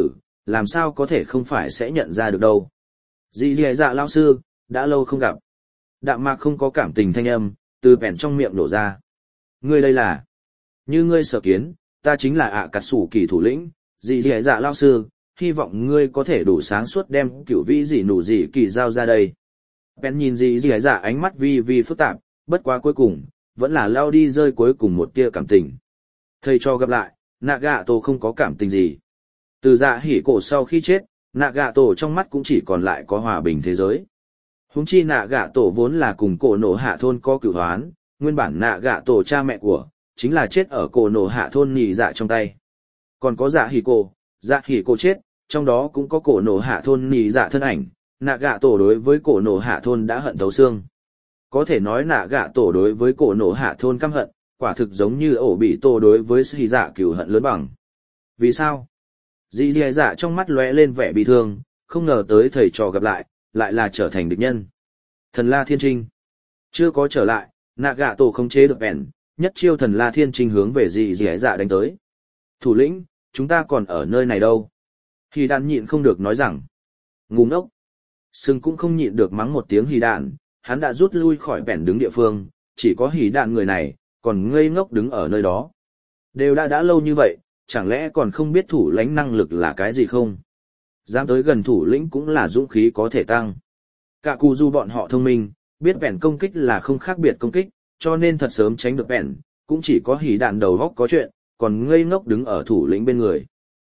làm sao có thể không phải sẽ nhận ra được đâu. Dì dì dạ lão sư, đã lâu không gặp. Đạm mạc không có cảm tình thanh âm, từ bèn trong miệng đổ ra. Ngươi đây là... Như ngươi sở kiến, ta chính là ạ cà sủ kỳ thủ lĩnh, dì dì dạ lão sư, hy vọng ngươi có thể đủ sáng suốt đem cửu vĩ dị nụ dị kỳ giao ra đây. Bèn nhìn dì dì dạ ánh mắt vi phức tạp, bất quá cuối cùng, vẫn là lao đi rơi cuối cùng một tia cảm tình. Thầy cho gặp lại, Nagato không có cảm tình gì. Từ dạ hỉ cổ sau khi chết, Nagato trong mắt cũng chỉ còn lại có hòa bình thế giới. Huống chi Nagato vốn là cùng cổ nổ hạ thôn có cửu hoán, nguyên bản Nagato cha mẹ của, chính là chết ở cổ nổ hạ thôn nhị dạ trong tay. Còn có dạ hỉ cổ chết, trong đó cũng có cổ nổ hạ thôn nhị dạ thân ảnh, Nagato đối với cổ nổ hạ thôn đã hận thấu xương. Có thể nói Nagato đối với cổ nổ hạ thôn căm hận, quả thực giống như ổ bị tổ đối với sĩ dạ cửu hận lớn bằng. Vì sao? Dì dì dạ trong mắt lóe lên vẻ bị thương, không ngờ tới thầy trò gặp lại là trở thành địch nhân. Thần La Thiên Trinh chưa có trở lại, Nagato không chế được bèn, nhất chiêu thần La Thiên Trinh hướng về dì dì dạ đánh tới. Thủ lĩnh, chúng ta còn ở nơi này đâu? Hỉ đạn nhịn không được nói rằng. Ngu ngốc. Sừng cũng không nhịn được mắng một tiếng hỉ đạn, hắn đã rút lui khỏi bèn đứng địa phương, chỉ có hỉ đạn người này, còn ngây ngốc đứng ở nơi đó. Đều đã lâu như vậy, chẳng lẽ còn không biết thủ lĩnh năng lực là cái gì không? Dám tới gần thủ lĩnh cũng là dũng khí có thể tăng. Cả cụ dù bọn họ thông minh, biết bèn công kích là không khác biệt công kích, cho nên thật sớm tránh được bèn, cũng chỉ có hỉ đạn đầu góc có chuyện, còn ngây ngốc đứng ở thủ lĩnh bên người.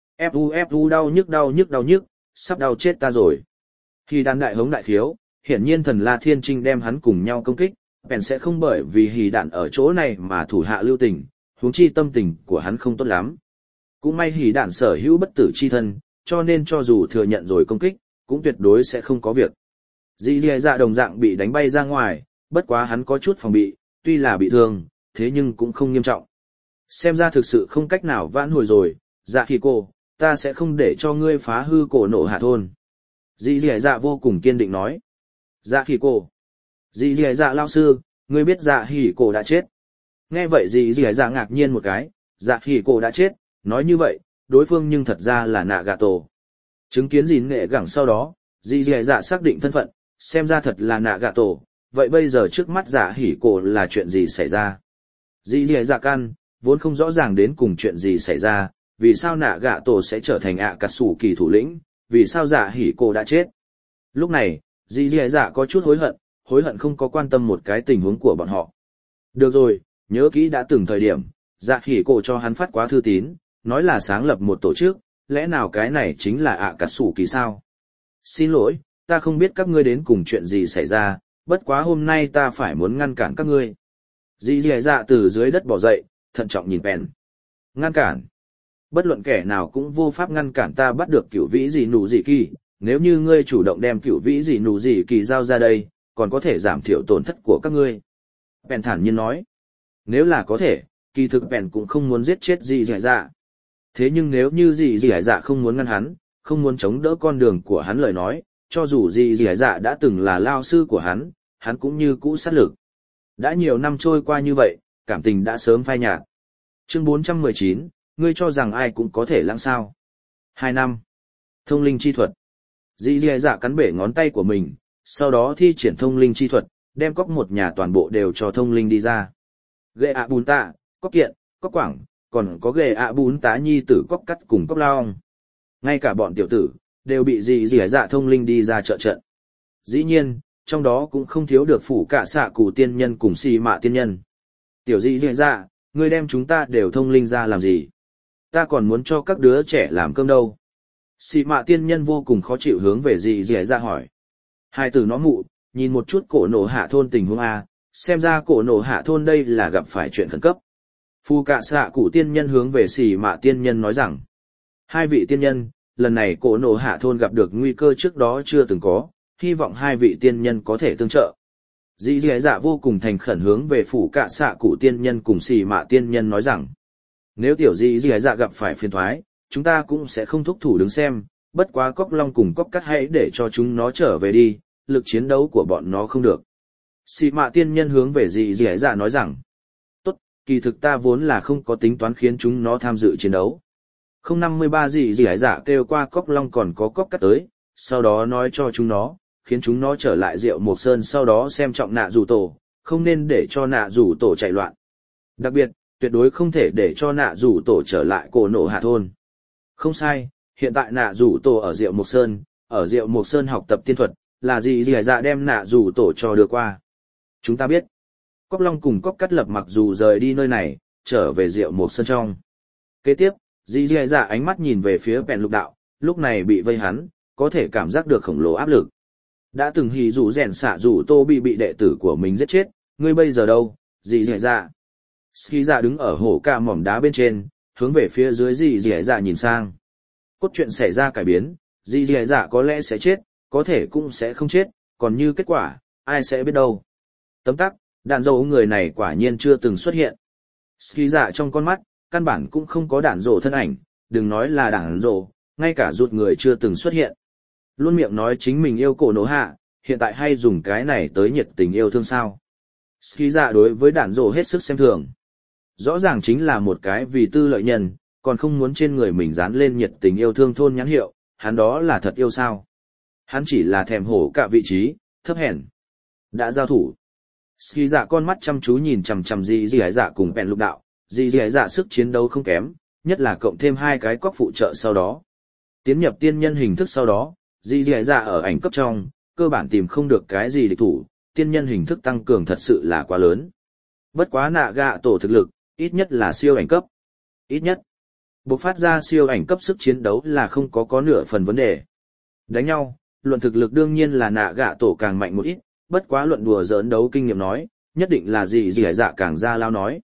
Fu đau nhức, sắp đau chết ta rồi. Hỉ đạn đại hống đại khiếu, hiển nhiên thần La Thiên Trinh đem hắn cùng nhau công kích, bèn sẽ không bởi vì hỉ đạn ở chỗ này mà thủ hạ lưu tình, huống chi tâm tình của hắn không tốt lắm. Cũng may hỉ đạn sở hữu bất tử chi thân, cho nên cho dù thừa nhận rồi công kích, cũng tuyệt đối sẽ không có việc. Dì dì dạ đồng dạng bị đánh bay ra ngoài, bất quá hắn có chút phòng bị, tuy là bị thương, thế nhưng cũng không nghiêm trọng. Xem ra thực sự không cách nào vãn hồi rồi, dạ hỉ cô, ta sẽ không để cho ngươi phá hư cổ nổ hạ thôn. Dì dì dạ vô cùng kiên định nói. Dạ hỉ cô. Dì dì dạ lao sư, ngươi biết dạ hỉ cô đã chết. Nghe vậy dì dì dạ ngạc nhiên một cái, dạ hỉ cô đã chết, nói như vậy, đối phương nhưng thật ra là Nagato. Chứng kiến gìn nghệ gẳng sau đó, dì dì dạ xác định thân phận, xem ra thật là Nagato, vậy bây giờ trước mắt dạ hỉ cô là chuyện gì xảy ra? Dì dì dạ căn, vốn không rõ ràng đến cùng chuyện gì xảy ra, vì sao Nagato sẽ trở thành Akatsuki thủ lĩnh, vì sao dạ hỉ cô đã chết. Lúc này, dì dì dạ có chút hối hận không có quan tâm một cái tình huống của bọn họ. Được rồi, nhớ kỹ đã từng thời điểm, dạ hỉ cô cho hắn phát quá thư tín, nói là sáng lập một tổ chức, lẽ nào cái này chính là Akatsuki sao? Xin lỗi, ta không biết các ngươi đến cùng chuyện gì xảy ra, bất quá hôm nay ta phải muốn ngăn cản các ngươi. Dì dì dạ từ dưới đất bò dậy, thận trọng nhìn bèn. Ngăn cản? Bất luận kẻ nào cũng vô pháp ngăn cản ta bắt được cửu vĩ dị nụ dị kỳ, nếu như ngươi chủ động đem cửu vĩ dị nụ dị kỳ giao ra đây, còn có thể giảm thiểu tổn thất của các ngươi. Bèn thản nhiên nói. Nếu là có thể, kỳ thực bèn cũng không muốn giết chết dì dì dạ. Thế nhưng nếu như dì dì dạ không muốn ngăn hắn, không muốn chống đỡ con đường của hắn lời nói, cho dù dì dì dạ đã từng là lao sư của hắn cũng như cũ sát lực. Đã nhiều năm trôi qua như vậy, cảm tình đã sớm phai nhạt. Chương 419, ngươi cho rằng ai cũng có thể lãng sao. 2 năm. Thông linh chi thuật. Dì dì dạ cắn bể ngón tay của mình, sau đó thi triển thông linh chi thuật, đem cóc một nhà toàn bộ đều cho thông linh đi ra. Ghê ạ bún tạ, cóc kiện, cóc quảng, còn có ghê ạ bún tá nhi tử cóc cắt cùng cóc lao. Ngay cả bọn tiểu tử, đều bị dì dì dạ thông linh đi ra trợ trận. Dĩ nhiên, trong đó cũng không thiếu được phủ cả xạ cụ tiên nhân cùng xì mạ tiên nhân. Tiểu dì dì dạ, ngươi đem chúng ta đều thông linh ra làm gì? Ta còn muốn cho các đứa trẻ làm cơm đâu? Xì mạ tiên nhân vô cùng khó chịu hướng về dì dì dạ hỏi. Hai tử nó mụ, nhìn một chút cổ nổ hạ thôn tình huống A, xem ra cổ nổ hạ thôn đây là gặp phải chuyện khẩn cấp. Phu cạ xạ cụ tiên nhân hướng về xì mạ tiên nhân nói rằng, hai vị tiên nhân, lần này cổ nổ hạ thôn gặp được nguy cơ trước đó chưa từng có, hy vọng hai vị tiên nhân có thể tương trợ. Dì dì dạ vô cùng thành khẩn hướng về phủ cạ xạ cụ tiên nhân cùng xì mạ tiên nhân nói rằng, nếu tiểu dì dì dạ gặp phải phiền thoái, chúng ta cũng sẽ không thúc thủ đứng xem, bất quá cóc long cùng cóc cắt hãy để cho chúng nó trở về đi, lực chiến đấu của bọn nó không được. Xì mạ tiên nhân hướng về dì dì dạ nói rằng, tốt, kỳ thực ta vốn là không có tính toán khiến chúng nó tham dự chiến đấu. 053 gì gì hải dạ kêu qua cóc long còn có cóc cắt tới, sau đó nói cho chúng nó, khiến chúng nó trở lại Diệu Mộc Sơn sau đó xem trọng nạ rủ tổ, không nên để cho nạ rủ tổ chạy loạn. Đặc biệt, tuyệt đối không thể để cho nạ rủ tổ trở lại cổ nổ hạ thôn. Không sai, hiện tại nạ rủ tổ ở Diệu Mộc Sơn, ở Diệu Mộc Sơn học tập tiên thuật, là gì gì hải dạ đem nạ rủ tổ cho đưa qua. Chúng ta biết, Cóc Long cùng Cóc Cắt Lập mặc dù rời đi nơi này, trở về Diệu Mộc Sơn trong. Kế tiếp, dì dì dạ ánh mắt nhìn về phía bèn lục đạo, lúc này bị vây hắn, có thể cảm giác được khổng lồ áp lực. Đã từng hì rủ rèn xạ rủ tô bị đệ tử của mình giết chết, ngươi bây giờ đâu, dì dì dạ. Ski dạ đứng ở hổ ca mỏm đá bên trên, hướng về phía dưới dì dì dạ nhìn sang. Cốt truyện xảy ra cải biến, dì dì dạ có lẽ sẽ chết, có thể cũng sẽ không chết, còn như kết quả, ai sẽ biết đâu. Tấm tắc, đạn dỗ người này quả nhiên chưa từng xuất hiện. Ski dạ trong con mắt, căn bản cũng không có đạn dỗ thân ảnh, đừng nói là đạn dỗ, ngay cả rụt người chưa từng xuất hiện. Luôn miệng nói chính mình yêu cổ nổ hạ, hiện tại hay dùng cái này tới nhiệt tình yêu thương sao. Ski dạ đối với đạn dỗ hết sức xem thường. Rõ ràng chính là một cái vì tư lợi nhân, còn không muốn trên người mình dán lên nhiệt tình yêu thương thôn nhãn hiệu, hắn đó là thật yêu sao. Hắn chỉ là thèm hổ cả vị trí, thấp hèn. Đã giao thủ. Ski dạ con mắt chăm chú nhìn chằm chằm dì dì hải dạ cùng bèn lục đạo, dì dì hải dạ sức chiến đấu không kém, nhất là cộng thêm hai cái cóc phụ trợ sau đó. Tiến nhập tiên nhân hình thức sau đó, dì dì hải dạ ở ảnh cấp trong, cơ bản tìm không được cái gì địch thủ, tiên nhân hình thức tăng cường thật sự là quá lớn. Bất quá nạ gạ tổ thực lực, ít nhất là siêu ảnh cấp. Ít nhất, bộc phát ra siêu ảnh cấp sức chiến đấu là không có nửa phần vấn đề. Đánh nhau, luận thực lực đương nhiên là nạ gạ tổ càng mạnh một ít, bất quá luận đùa giỡn đấu kinh nghiệm nói, nhất định là gì gì hải dạ càng ra lao nói.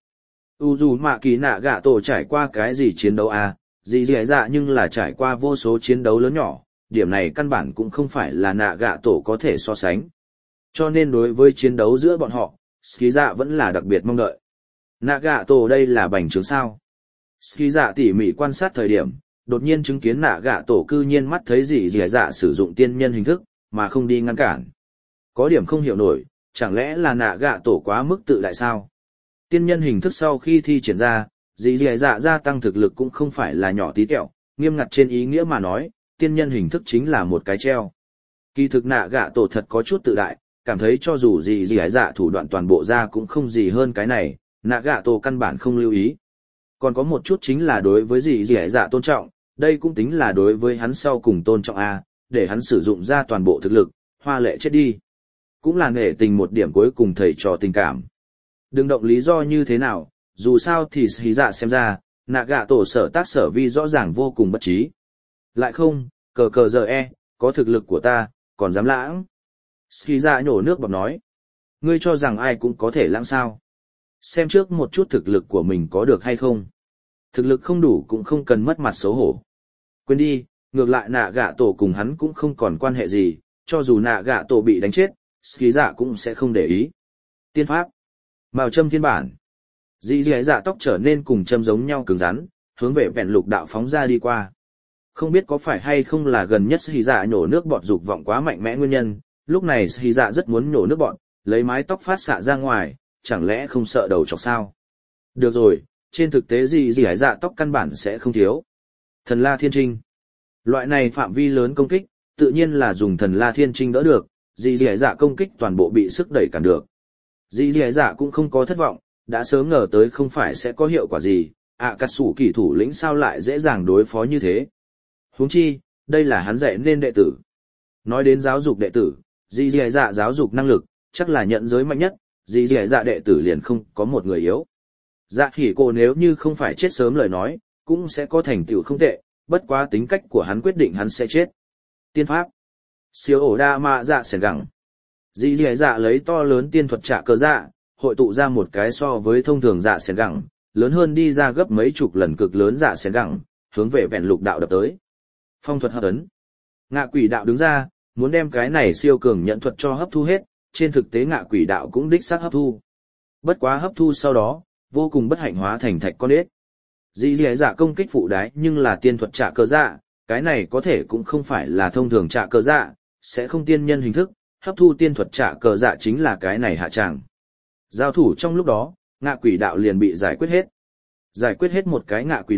Dù mà kỳ nạ gạ tổ trải qua cái gì chiến đấu à, gì gì hải dạ nhưng là trải qua vô số chiến đấu lớn nhỏ, điểm này căn bản cũng không phải là nạ gạ tổ có thể so sánh. Cho nên đối với chiến đấu giữa bọn họ, Ski dạ vẫn là đặc biệt mong đợi. Nạ gạ tổ đây là bành trướng sao. Ski dạ tỉ mỉ quan sát thời điểm, đột nhiên chứng kiến nạ gạ tổ cư nhiên mắt thấy gì gì hải dạ sử dụng tiên nhân hình thức, mà không đi ngăn cản. Có điểm không hiểu nổi, chẳng lẽ là nạ gạ tổ quá mức tự đại sao? Tiên nhân hình thức sau khi thi triển ra, dì dì dạ gia tăng thực lực cũng không phải là nhỏ tí tẹo, nghiêm ngặt trên ý nghĩa mà nói, tiên nhân hình thức chính là một cái treo. Kỳ thực nạ gạ tổ thật có chút tự đại, cảm thấy cho dù dì dì dạ thủ đoạn toàn bộ ra cũng không gì hơn cái này, nạ gạ tổ căn bản không lưu ý. Còn có một chút chính là đối với dì dì dạ tôn trọng, đây cũng tính là đối với hắn sau cùng tôn trọng A, để hắn sử dụng ra toàn bộ thực lực, hoa lệ chết đi. Cũng là nể tình một điểm cuối cùng thầy trò tình cảm. Đừng động lý do như thế nào, dù sao thì Ski dạ xem ra, nạ gạ tổ sở tác sở vi rõ ràng vô cùng bất trí. Lại không, cờ giờ có thực lực của ta, còn dám lãng. Ski dạ nhổ nước bọt nói. Ngươi cho rằng ai cũng có thể lãng sao. Xem trước một chút thực lực của mình có được hay không. Thực lực không đủ cũng không cần mất mặt xấu hổ. Quên đi, ngược lại nạ gạ tổ cùng hắn cũng không còn quan hệ gì, cho dù nạ gạ tổ bị đánh chết, Ski dạ cũng sẽ không để ý. Tiên pháp. Màu châm thiên bản. Dì dì dạ tóc trở nên cùng châm giống nhau cứng rắn, hướng về vẹn lục đạo phóng ra đi qua. Không biết có phải hay không là gần nhất Ski dạ nhổ nước bọt dục vọng quá mạnh mẽ nguyên nhân, lúc này Ski dạ rất muốn nhổ nước bọt, lấy mái tóc phát xạ ra ngoài, chẳng lẽ không sợ đầu chọc sao? Được rồi, trên thực tế dì dì dạ tóc căn bản sẽ không thiếu. Thần La Thiên Trinh. Loại này phạm vi lớn công kích, tự nhiên là dùng thần La Thiên Trinh đỡ được, dì dì dạ công kích toàn bộ bị sức đẩy cản được. Dì dì dạ cũng không có thất vọng, đã sớm ngờ tới không phải sẽ có hiệu quả gì, cắt sủ kỳ thủ lĩnh sao lại dễ dàng đối phó như thế. Huống chi, đây là hắn dạy nên đệ tử. Nói đến giáo dục đệ tử, dì dì dạ giáo dục năng lực, chắc là nhận giới mạnh nhất, dì dì dạ đệ tử liền không có một người yếu. Dạ khỉ cô nếu như không phải chết sớm lời nói, cũng sẽ có thành tựu không tệ, bất quá tính cách của hắn quyết định hắn sẽ chết. Tiên pháp. Siêu ổ đa mạ dạ sẻn gẳng. Dì dì dạ lấy to lớn tiên thuật trả cờ dạ, hội tụ ra một cái so với thông thường dạ sẻn gẳng, lớn hơn đi ra gấp mấy chục lần cực lớn dạ sẻn gẳng, hướng về vẹn lục đạo đập tới. Phong thuật hấp ấn. Ngạ quỷ đạo đứng ra, muốn đem cái này siêu cường nhận thuật cho hấp thu hết, trên thực tế ngạ quỷ đạo cũng đích xác hấp thu. Bất quá hấp thu sau đó, vô cùng bất hạnh hóa thành thạch con ếch. Dì dì dạ công kích phụ đái nhưng là tiên thuật trả cờ dạ, cái này có thể cũng không phải là thông thường trả cờ dạ, sẽ không tiên nhân hình thức, hấp thu tiên thuật trả cờ dạ chính là cái này hạ tràng. Giao thủ trong lúc đó, ngạ quỷ đạo liền bị giải quyết hết. Giải quyết hết một cái ngạ quỷ đạo,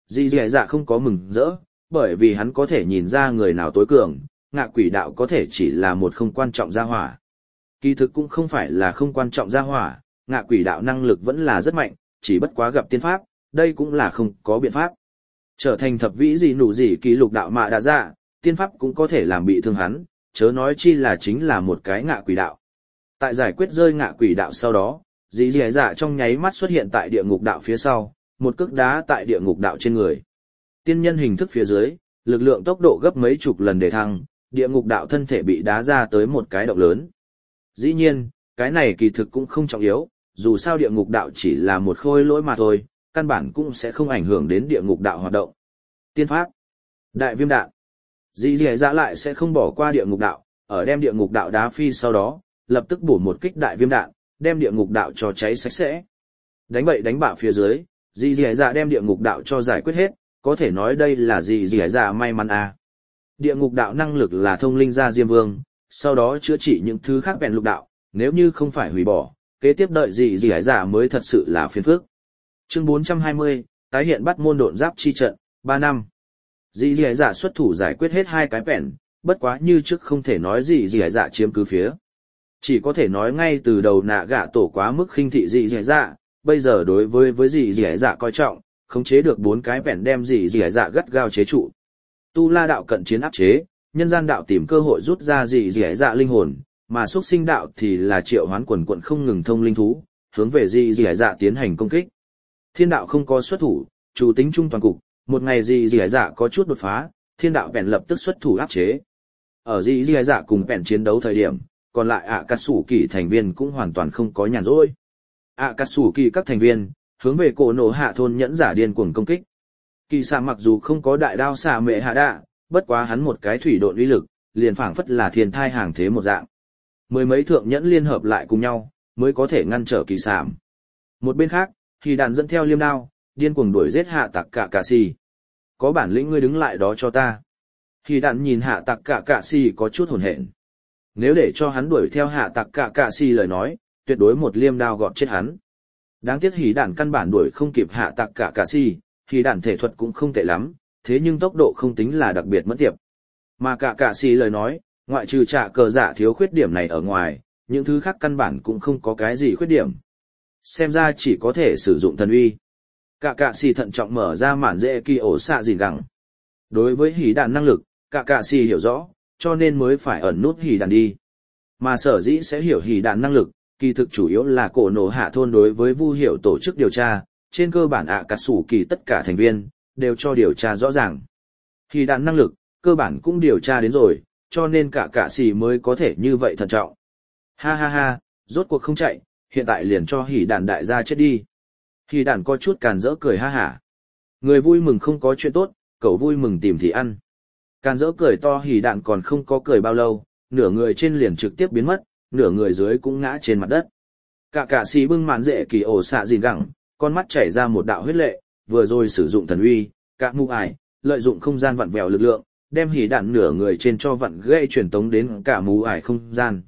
Dì dì dạ không có mừng rỡ, bởi vì hắn có thể nhìn ra người nào tối cường, ngạ quỷ đạo có thể chỉ là một không quan trọng gia hỏa. Kỳ thực cũng không phải là không quan trọng gia hỏa, ngạ quỷ đạo năng lực vẫn là rất mạnh, chỉ bất quá gặp tiên pháp, đây cũng là không có biện pháp. Trở thành thập vĩ gì nụ gì kỷ lục đạo mạ đã dạ, tiên pháp cũng có thể làm bị thương hắn, chớ nói chi là chính là một cái ngạ quỷ đạo. Tại giải quyết rơi ngạ quỷ đạo sau đó, dì dì dạ trong nháy mắt xuất hiện tại địa ngục đạo phía sau, một cước đá tại địa ngục đạo trên người. Tiên nhân hình thức phía dưới, lực lượng tốc độ gấp mấy chục lần để thăng, địa ngục đạo thân thể bị đá ra tới một cái động lớn. Dĩ nhiên, cái này kỳ thực cũng không trọng yếu, dù sao địa ngục đạo chỉ là một khôi lỗi mà thôi, căn bản cũng sẽ không ảnh hưởng đến địa ngục đạo hoạt động. Tiên pháp, đại viêm đạn. Dì dì dạ lại sẽ không bỏ qua địa ngục đạo, ở đem địa ngục đạo đá phi sau đó, lập tức bổ một kích đại viêm đạn, đem địa ngục đạo cho cháy sạch sẽ. Đánh bậy đánh bạ phía dưới, dì dì dạ đem địa ngục đạo cho giải quyết hết, có thể nói đây là dì dì dạ may mắn à. Địa ngục đạo năng lực là thông linh gia diêm vương, sau đó chữa trị những thứ khác bèn lục đạo, nếu như không phải hủy bỏ, kế tiếp đợi dì dì dạ mới thật sự là phiền phức. Chương 420, tái hiện bắt môn độn giáp chi trận, 3 năm. Dì dì dạ xuất thủ giải quyết hết hai cái bèn, bất quá như trước không thể nói dì dì dạ chiếm cứ phía. Chỉ có thể nói ngay từ đầu nạ gạ tổ quá mức khinh thị dì dì dạ, bây giờ đối với dì dì dạ coi trọng, khống chế được 4 cái bèn đem dì dì dạ gắt gao chế trụ. Tu la đạo cận chiến áp chế, nhân gian đạo tìm cơ hội rút ra dì dì dạ linh hồn, mà xuất sinh đạo thì là triệu hoán quần quận không ngừng thông linh thú, hướng về dì dì dạ tiến hành công kích. Thiên đạo không có xuất thủ, chủ tính trung toàn cục, một ngày dì dì dạ có chút đột phá, thiên đạo bèn lập tức xuất thủ áp chế. Ở dì dì dạ cùng bèn chiến đấu thời điểm, còn lại ạ cà sủ kỳ thành viên cũng hoàn toàn không có nhàn rỗi. ạ cà sủ kỳ các thành viên hướng về cổ nổ hạ thôn nhẫn giả điên cuồng công kích. Kỳ xạ mặc dù không có đại đao xạ mệ hạ đạ, bất quá hắn một cái thủy độn uy lực, liền phảng phất là thiên thai hàng thế một dạng. Mười mấy thượng nhẫn liên hợp lại cùng nhau, mới có thể ngăn trở kỳ xạ. Một bên khác, thì đàn dẫn theo liêm đao, điên cuồng đuổi giết hạ tặc cả cà si. Có bản lĩnh ngươi đứng lại đó cho ta. Thì đàn nhìn hạ tặc cả cà si có chút hồn hển. Nếu để cho hắn đuổi theo hạ tặc cả cà si lời nói, tuyệt đối một liêm đao gọt chết hắn. Đáng tiếc hỉ đản căn bản đuổi không kịp hạ tặc cả cà si, hỉ đản thể thuật cũng không tệ lắm, thế nhưng tốc độ không tính là đặc biệt mất tiệp. Mà cả cà si lời nói, ngoại trừ trả cờ giả thiếu khuyết điểm này ở ngoài, những thứ khác căn bản cũng không có cái gì khuyết điểm. Xem ra chỉ có thể sử dụng thần uy. Cả cà si thận trọng mở ra mản dễ kỳ ổ xạ gìn gẳng. Đối với hỉ đản năng lực, cả cà si hiểu rõ, cho nên mới phải ẩn nút hỉ đản đi. Mà sở dĩ sẽ hiểu hỉ đản năng lực, kỳ thực chủ yếu là cổ nổ hạ thôn đối với Vu Hiểu tổ chức điều tra, trên cơ bản ạ cà sủ kỳ tất cả thành viên, đều cho điều tra rõ ràng. Hỉ đản năng lực, cơ bản cũng điều tra đến rồi, cho nên cả cạ xì mới có thể như vậy thận trọng. Ha ha ha, rốt cuộc không chạy, hiện tại liền cho hỉ đản đại gia chết đi. Hỉ đản có chút càn rỡ cười ha hả. Người vui mừng không có chuyện tốt, cậu vui mừng tìm thì ăn. Càn rỡ cười to hỉ đản còn không có cười bao lâu, nửa người trên liền trực tiếp biến mất, nửa người dưới cũng ngã trên mặt đất. Cả cạ xì bưng màn dễ kỳ ổ xạ gìn gẳng, con mắt chảy ra một đạo huyết lệ, vừa rồi sử dụng thần uy, cả mù ải, lợi dụng không gian vặn vẹo lực lượng, đem hỉ đạn nửa người trên cho vặn gây truyền tống đến cả mù ải không gian.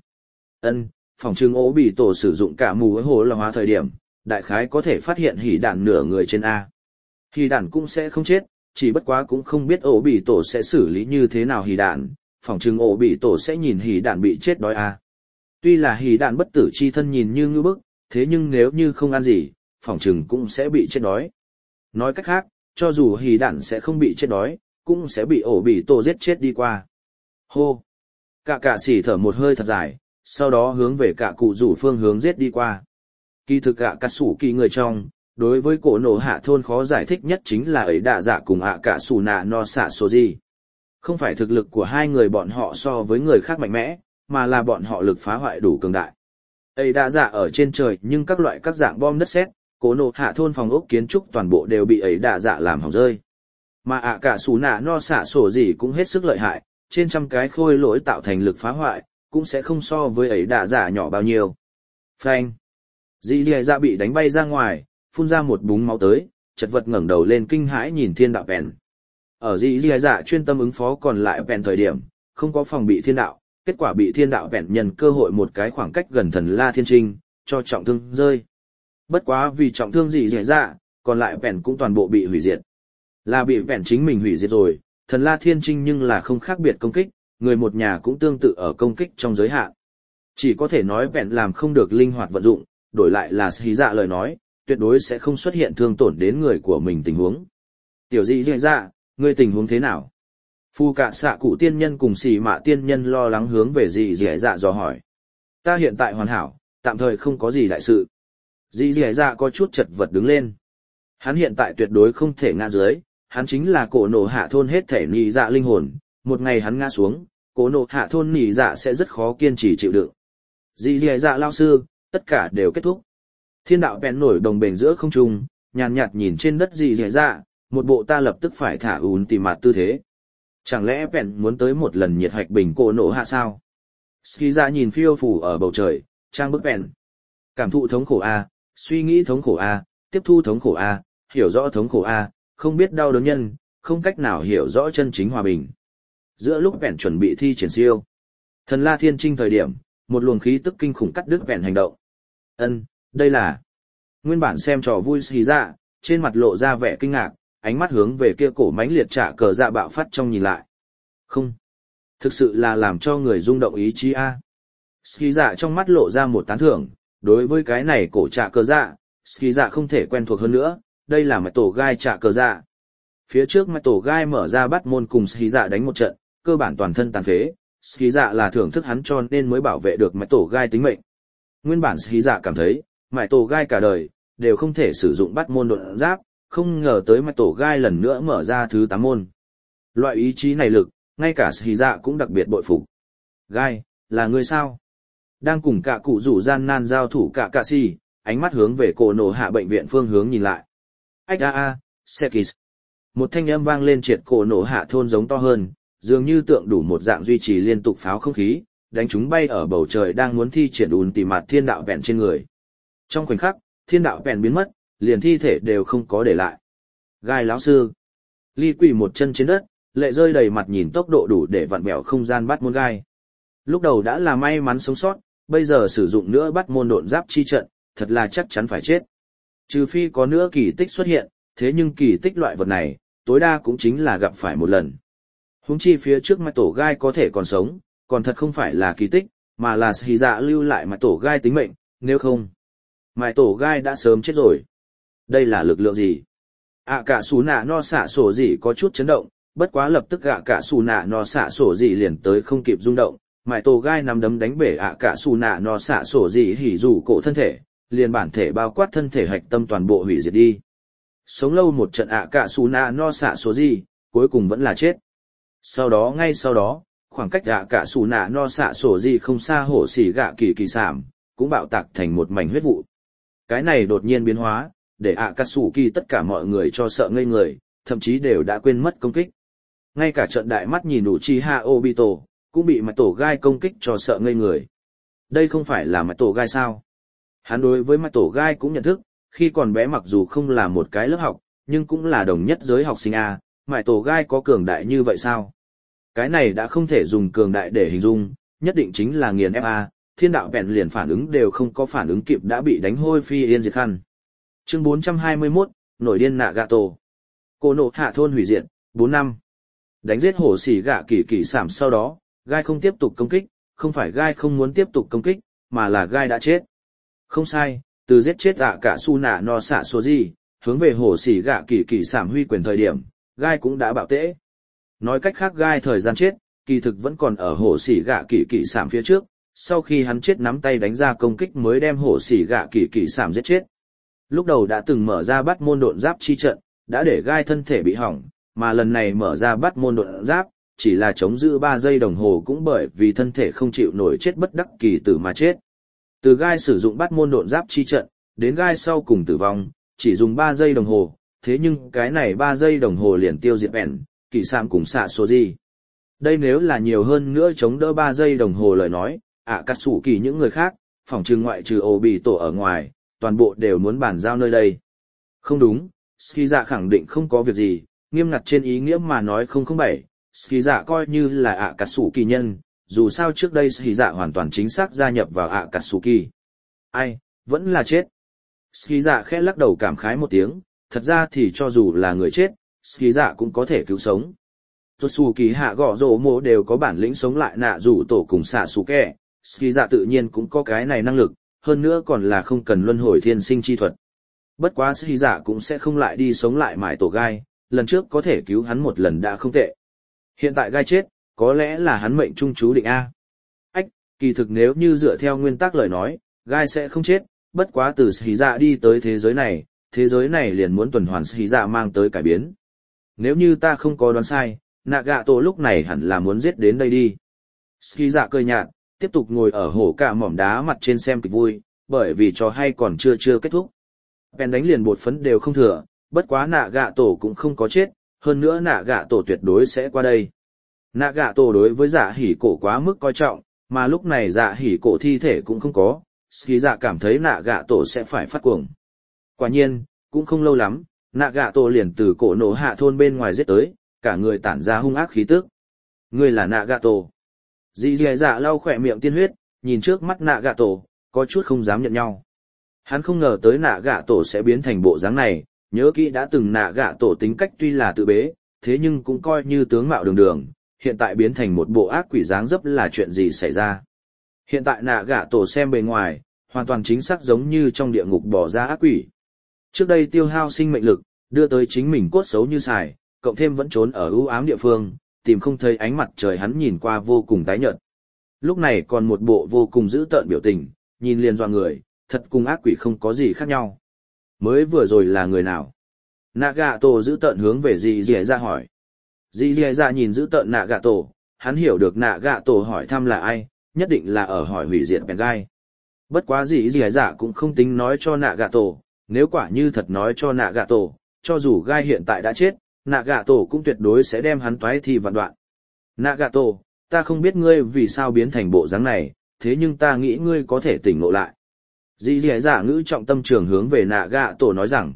Phòng trưng ố bị tổ sử dụng cả mù hồ là hóa thời điểm, đại khái có thể phát hiện hỉ đạn nửa người trên A. Hỉ đạn cũng sẽ không chết, chỉ bất quá cũng không biết ố bị tổ sẽ xử lý như thế nào hỉ đạn, phòng trưng ố bị tổ sẽ nhìn hỉ đạn bị chết đói A. Tuy là hỉ đạn bất tử chi thân nhìn như ngư bức, thế nhưng nếu như không ăn gì, phỏng chừng cũng sẽ bị chết đói. Nói cách khác, cho dù hỉ đạn sẽ không bị chết đói, cũng sẽ bị ổ bị tổ giết chết đi qua. Hô! Cả cạ xỉ thở một hơi thật dài, sau đó hướng về cả cụ rủ phương hướng giết đi qua. Kỳ thực cả sủ kỳ người trong, đối với cổ nổ hạ thôn khó giải thích nhất chính là ấy đạ dạ cùng cả sủ nạ no xạ số gì. Không phải thực lực của hai người bọn họ so với người khác mạnh mẽ, mà là bọn họ lực phá hoại đủ cường đại. Ấy đã giả ở trên trời nhưng các loại các dạng bom đất sét, cổ nổ hạ thôn phòng ốc kiến trúc toàn bộ đều bị ấy đã giả làm hỏng rơi. Mà cả sủ nạ no xạ sổ gì cũng hết sức lợi hại, trên trăm cái khôi lỗi tạo thành lực phá hoại, cũng sẽ không so với ấy đã giả nhỏ bao nhiêu. Phanh! Dì dì dạ bị đánh bay ra ngoài, phun ra một búng máu tới, chật vật ngẩng đầu lên kinh hãi nhìn thiên đạo bèn. Ở dì dì dạ chuyên tâm ứng phó còn lại bèn thời điểm, không có phòng bị thiên đạo. Kết quả bị thiên đạo bèn nhân cơ hội một cái khoảng cách gần thần La Thiên Trinh, cho trọng thương rơi. Bất quá vì trọng thương gì dễ dạ, còn lại bèn cũng toàn bộ bị hủy diệt. Là bị vẹn chính mình hủy diệt rồi, thần La Thiên Trinh nhưng là không khác biệt công kích, người một nhà cũng tương tự ở công kích trong giới hạn. Chỉ có thể nói vẹn làm không được linh hoạt vận dụng, đổi lại là Hí Dạ lời nói, tuyệt đối sẽ không xuất hiện thương tổn đến người của mình tình huống. Tiểu dị dạy dạ, ngươi tình huống thế nào? Phu cả xạ cụ tiên nhân cùng xì mạ tiên nhân lo lắng hướng về dị dạy dạ dò hỏi. Ta hiện tại hoàn hảo, tạm thời không có gì đại sự. Dị dạy dạ có chút chật vật đứng lên. Hắn hiện tại tuyệt đối không thể ngã dưới, hắn chính là cổ nổ hạ thôn hết thể nỉ dạ linh hồn, một ngày hắn ngã xuống, cổ nổ hạ thôn nỉ dạ sẽ rất khó kiên trì chịu đựng. Dị dạy dạ lao sư, tất cả đều kết thúc. Thiên đạo bèn nổi đồng bền giữa không trung, nhàn nhạt nhìn trên đất dị dạy dạ, một bộ ta lập tức phải thả ún tìm mặt tư thế. Chẳng lẽ bèn muốn tới một lần nhiệt hạch bình cổ nổ hạ sao? Ski ra nhìn phiêu phù ở bầu trời, trang bức bèn. Cảm thụ thống khổ A, suy nghĩ thống khổ A, tiếp thu thống khổ A, hiểu rõ thống khổ A, không biết đau đớn nhân, không cách nào hiểu rõ chân chính hòa bình. Giữa lúc bèn chuẩn bị thi triển siêu, thần La Thiên Trinh thời điểm, một luồng khí tức kinh khủng cắt đứt bèn hành động. Đây là... Nguyên bản xem trò vui xì dạ, trên mặt lộ ra vẻ kinh ngạc, ánh mắt hướng về kia cổ mãnh liệt trả cờ dạ bạo phát trong nhìn lại. Không. Thực sự là làm cho người rung động ý chí a. Ski dạ trong mắt lộ ra một tán thưởng, đối với cái này cổ trả cờ dạ, Ski dạ không thể quen thuộc hơn nữa, đây là mạch tổ gai trả cờ dạ. Phía trước mạch tổ gai mở ra bắt môn cùng Ski dạ đánh một trận, cơ bản toàn thân tàn phế, Ski dạ là thưởng thức hắn cho nên mới bảo vệ được mạch tổ gai tính mệnh. Nguyên bản Ski dạ cảm thấy, mạch tổ gai cả đời, đều không thể sử dụng bắt môn đột giáp, không ngờ tới mạch tổ gai lần nữa mở ra thứ 8 môn. Loại ý chí này lực, ngay cả Ski dạ cũng đặc biệt bội phục. Gai, là người sao? Đang cùng cả cụ rủ gian nan giao thủ cả si, ánh mắt hướng về cổ nổ hạ bệnh viện phương hướng nhìn lại. Ách Sekis. Một thanh âm vang lên triệt cổ nổ hạ thôn giống to hơn, dường như tượng đủ một dạng duy trì liên tục pháo không khí, đánh chúng bay ở bầu trời đang muốn thi triển ùn tỉ mặt thiên đạo vẹn trên người. Trong khoảnh khắc, thiên đạo vẹn biến mất, liền thi thể đều không có để lại. Gai lão sư. Ly quỳ một chân trên đất, lệ rơi đầy mặt nhìn tốc độ đủ để vặn vẹo không gian bắt môn gai. Lúc đầu đã là may mắn sống sót, bây giờ sử dụng nữa bắt môn độn giáp chi trận, thật là chắc chắn phải chết. Trừ phi có nữa kỳ tích xuất hiện, thế nhưng kỳ tích loại vật này, tối đa cũng chính là gặp phải một lần. Huống chi phía trước mạch tổ gai có thể còn sống, còn thật không phải là kỳ tích, mà là Hí Dạ lưu lại mạch tổ gai tính mệnh, nếu không, mạch tổ gai đã sớm chết rồi. Đây là lực lượng gì? Cả xù nạ no xạ sổ gì có chút chấn động, bất quá lập tức cả xù nạ no xạ sổ gì liền tới không kịp rung động, mạch tổ gai nắm đấm đánh bể cả xù nạ no xạ sổ gì hỉ rủ cổ thân thể, liền bản thể bao quát thân thể hạch tâm toàn bộ hủy diệt đi. Sống lâu một trận cả xù nạ no xạ sổ gì, cuối cùng vẫn là chết. Ngay sau đó, khoảng cách cả xù nạ no xạ sổ gì không xa hổ xỉ gạ kỳ kỳ sảm, cũng bạo tạc thành một mảnh huyết vụ. Cái này đột nhiên biến hóa, để cà sủ kỳ tất cả mọi người cho sợ ngây người, thậm chí đều đã quên mất công kích. Ngay cả trận đại mắt nhìn Uchiha Obito, cũng bị mạch tổ gai công kích cho sợ ngây người. Đây không phải là mạch tổ gai sao? Hắn đối với mạch tổ gai cũng nhận thức, khi còn bé mặc dù không là một cái lớp học, nhưng cũng là đồng nhất giới học sinh A, mạch tổ gai có cường đại như vậy sao? Cái này đã không thể dùng cường đại để hình dung, nhất định chính là nghiền ép A, thiên đạo vẹn liền phản ứng đều không có phản ứng kịp đã bị đánh hôi phi yên diệt khăn. Chương 421, nổi điên Nagato. Cổ nổ hạ thôn hủy diệt, 4 năm. Đánh giết hổ xỉ gạ kỳ kỳ sảm sau đó, gai không tiếp tục công kích, không phải gai không muốn tiếp tục công kích, mà là gai đã chết. Không sai, từ giết chết cả su nạ no xạ số gì, hướng về hổ xỉ gạ kỳ kỳ sảm huy quyền thời điểm, gai cũng đã bạo tễ. Nói cách khác gai thời gian chết, kỳ thực vẫn còn ở hổ xỉ gạ kỳ kỳ sảm phía trước, sau khi hắn chết nắm tay đánh ra công kích mới đem hổ xỉ gạ kỳ kỳ sảm giết chết. Lúc đầu đã từng mở ra bắt môn độn giáp chi trận, đã để gai thân thể bị hỏng, mà lần này mở ra bắt môn độn giáp, chỉ là chống giữ 3 giây đồng hồ cũng bởi vì thân thể không chịu nổi chết bất đắc kỳ tử mà chết. Từ gai sử dụng bắt môn độn giáp chi trận, đến gai sau cùng tử vong, chỉ dùng 3 giây đồng hồ, thế nhưng cái này 3 giây đồng hồ liền tiêu diệt bèn, kỳ sạm cùng xạ số gì. Đây nếu là nhiều hơn nữa chống đỡ 3 giây đồng hồ lời nói, cắt sủ kỳ những người khác, phòng trừ ngoại trừ ổ bị tổ ở ngoài, toàn bộ đều muốn bàn giao nơi đây. Không đúng, Ski dạ khẳng định không có việc gì, nghiêm ngặt trên ý nghĩa mà nói 007, Ski dạ coi như là cắt sủ kỳ nhân, dù sao trước đây Ski dạ hoàn toàn chính xác gia nhập vào cắt sủ kỳ. Ai, vẫn là chết. Ski dạ khẽ lắc đầu cảm khái một tiếng, thật ra thì cho dù là người chết, ski dạ cũng có thể cứu sống. Rốt xù kỳ hạ gõ rổ mộ đều có bản lĩnh sống lại nạ rủ tổ cùng xạ xù kẹ, ski dạ tự nhiên cũng có cái này năng lực, hơn nữa còn là không cần luân hồi thiên sinh chi thuật. Bất quá ski dạ cũng sẽ không lại đi sống lại mải tổ gai, lần trước có thể cứu hắn một lần đã không tệ. Hiện tại gai chết, có lẽ là hắn mệnh trung chú định A. Ách, kỳ thực nếu như dựa theo nguyên tắc lời nói, gai sẽ không chết, bất quá từ ski dạ đi tới thế giới này liền muốn tuần hoàn ski dạ mang tới cải biến. Nếu như ta không có đoán sai, Nagato lúc này hẳn là muốn giết đến đây đi. Ski dạ cười nhạt, tiếp tục ngồi ở hổ cả mỏm đá mặt trên xem kịch vui, bởi vì trò hay còn chưa kết thúc. Bèn đánh liền bột phấn đều không thừa, bất quá Nagato cũng không có chết, hơn nữa Nagato tuyệt đối sẽ qua đây. Nagato đối với dạ hỉ cổ quá mức coi trọng, mà lúc này dạ hỉ cổ thi thể cũng không có, Ski dạ cảm thấy Nagato sẽ phải phát cuồng. Quả nhiên, cũng không lâu lắm, Nagato liền từ cổ nổ hạ thôn bên ngoài giết tới, cả người tản ra hung ác khí tức. Ngươi là Nagato. Dì dì dạ lau khỏe miệng tiên huyết, nhìn trước mắt Nagato, có chút không dám nhận nhau. Hắn không ngờ tới Nagato sẽ biến thành bộ dáng này, nhớ kỹ đã từng Nagato tính cách tuy là tự bế, thế nhưng cũng coi như tướng mạo đường đường, hiện tại biến thành một bộ ác quỷ dáng dấp là chuyện gì xảy ra. Hiện tại Nagato xem bề ngoài, hoàn toàn chính xác giống như trong địa ngục bỏ ra ác quỷ. Trước đây tiêu hao sinh mệnh lực, đưa tới chính mình cốt xấu như xài, cộng thêm vẫn trốn ở ưu ám địa phương, tìm không thấy ánh mặt trời, hắn nhìn qua vô cùng tái nhợt. Lúc này còn một bộ vô cùng dữ tợn biểu tình, nhìn liền dọa người, thật cùng ác quỷ không có gì khác nhau. Mới vừa rồi là người nào? Nagato dữ tợn hướng về dì dì dạ hỏi. Dì dì dạ nhìn dữ tợn Nagato, hắn hiểu được Nagato hỏi thăm là ai, nhất định là ở hỏi hủy diệt bèn gai. Bất quá dì dì dạ cũng không tính nói cho Nagato, nếu quả như thật nói cho Nagato, cho dù gai hiện tại đã chết, Nagato cũng tuyệt đối sẽ đem hắn toái thi vạn đoạn. Nagato, ta không biết ngươi vì sao biến thành bộ dáng này, thế nhưng ta nghĩ ngươi có thể tỉnh ngộ lại. Dì dì dạ ngữ trọng tâm trường hướng về Nagato nói rằng,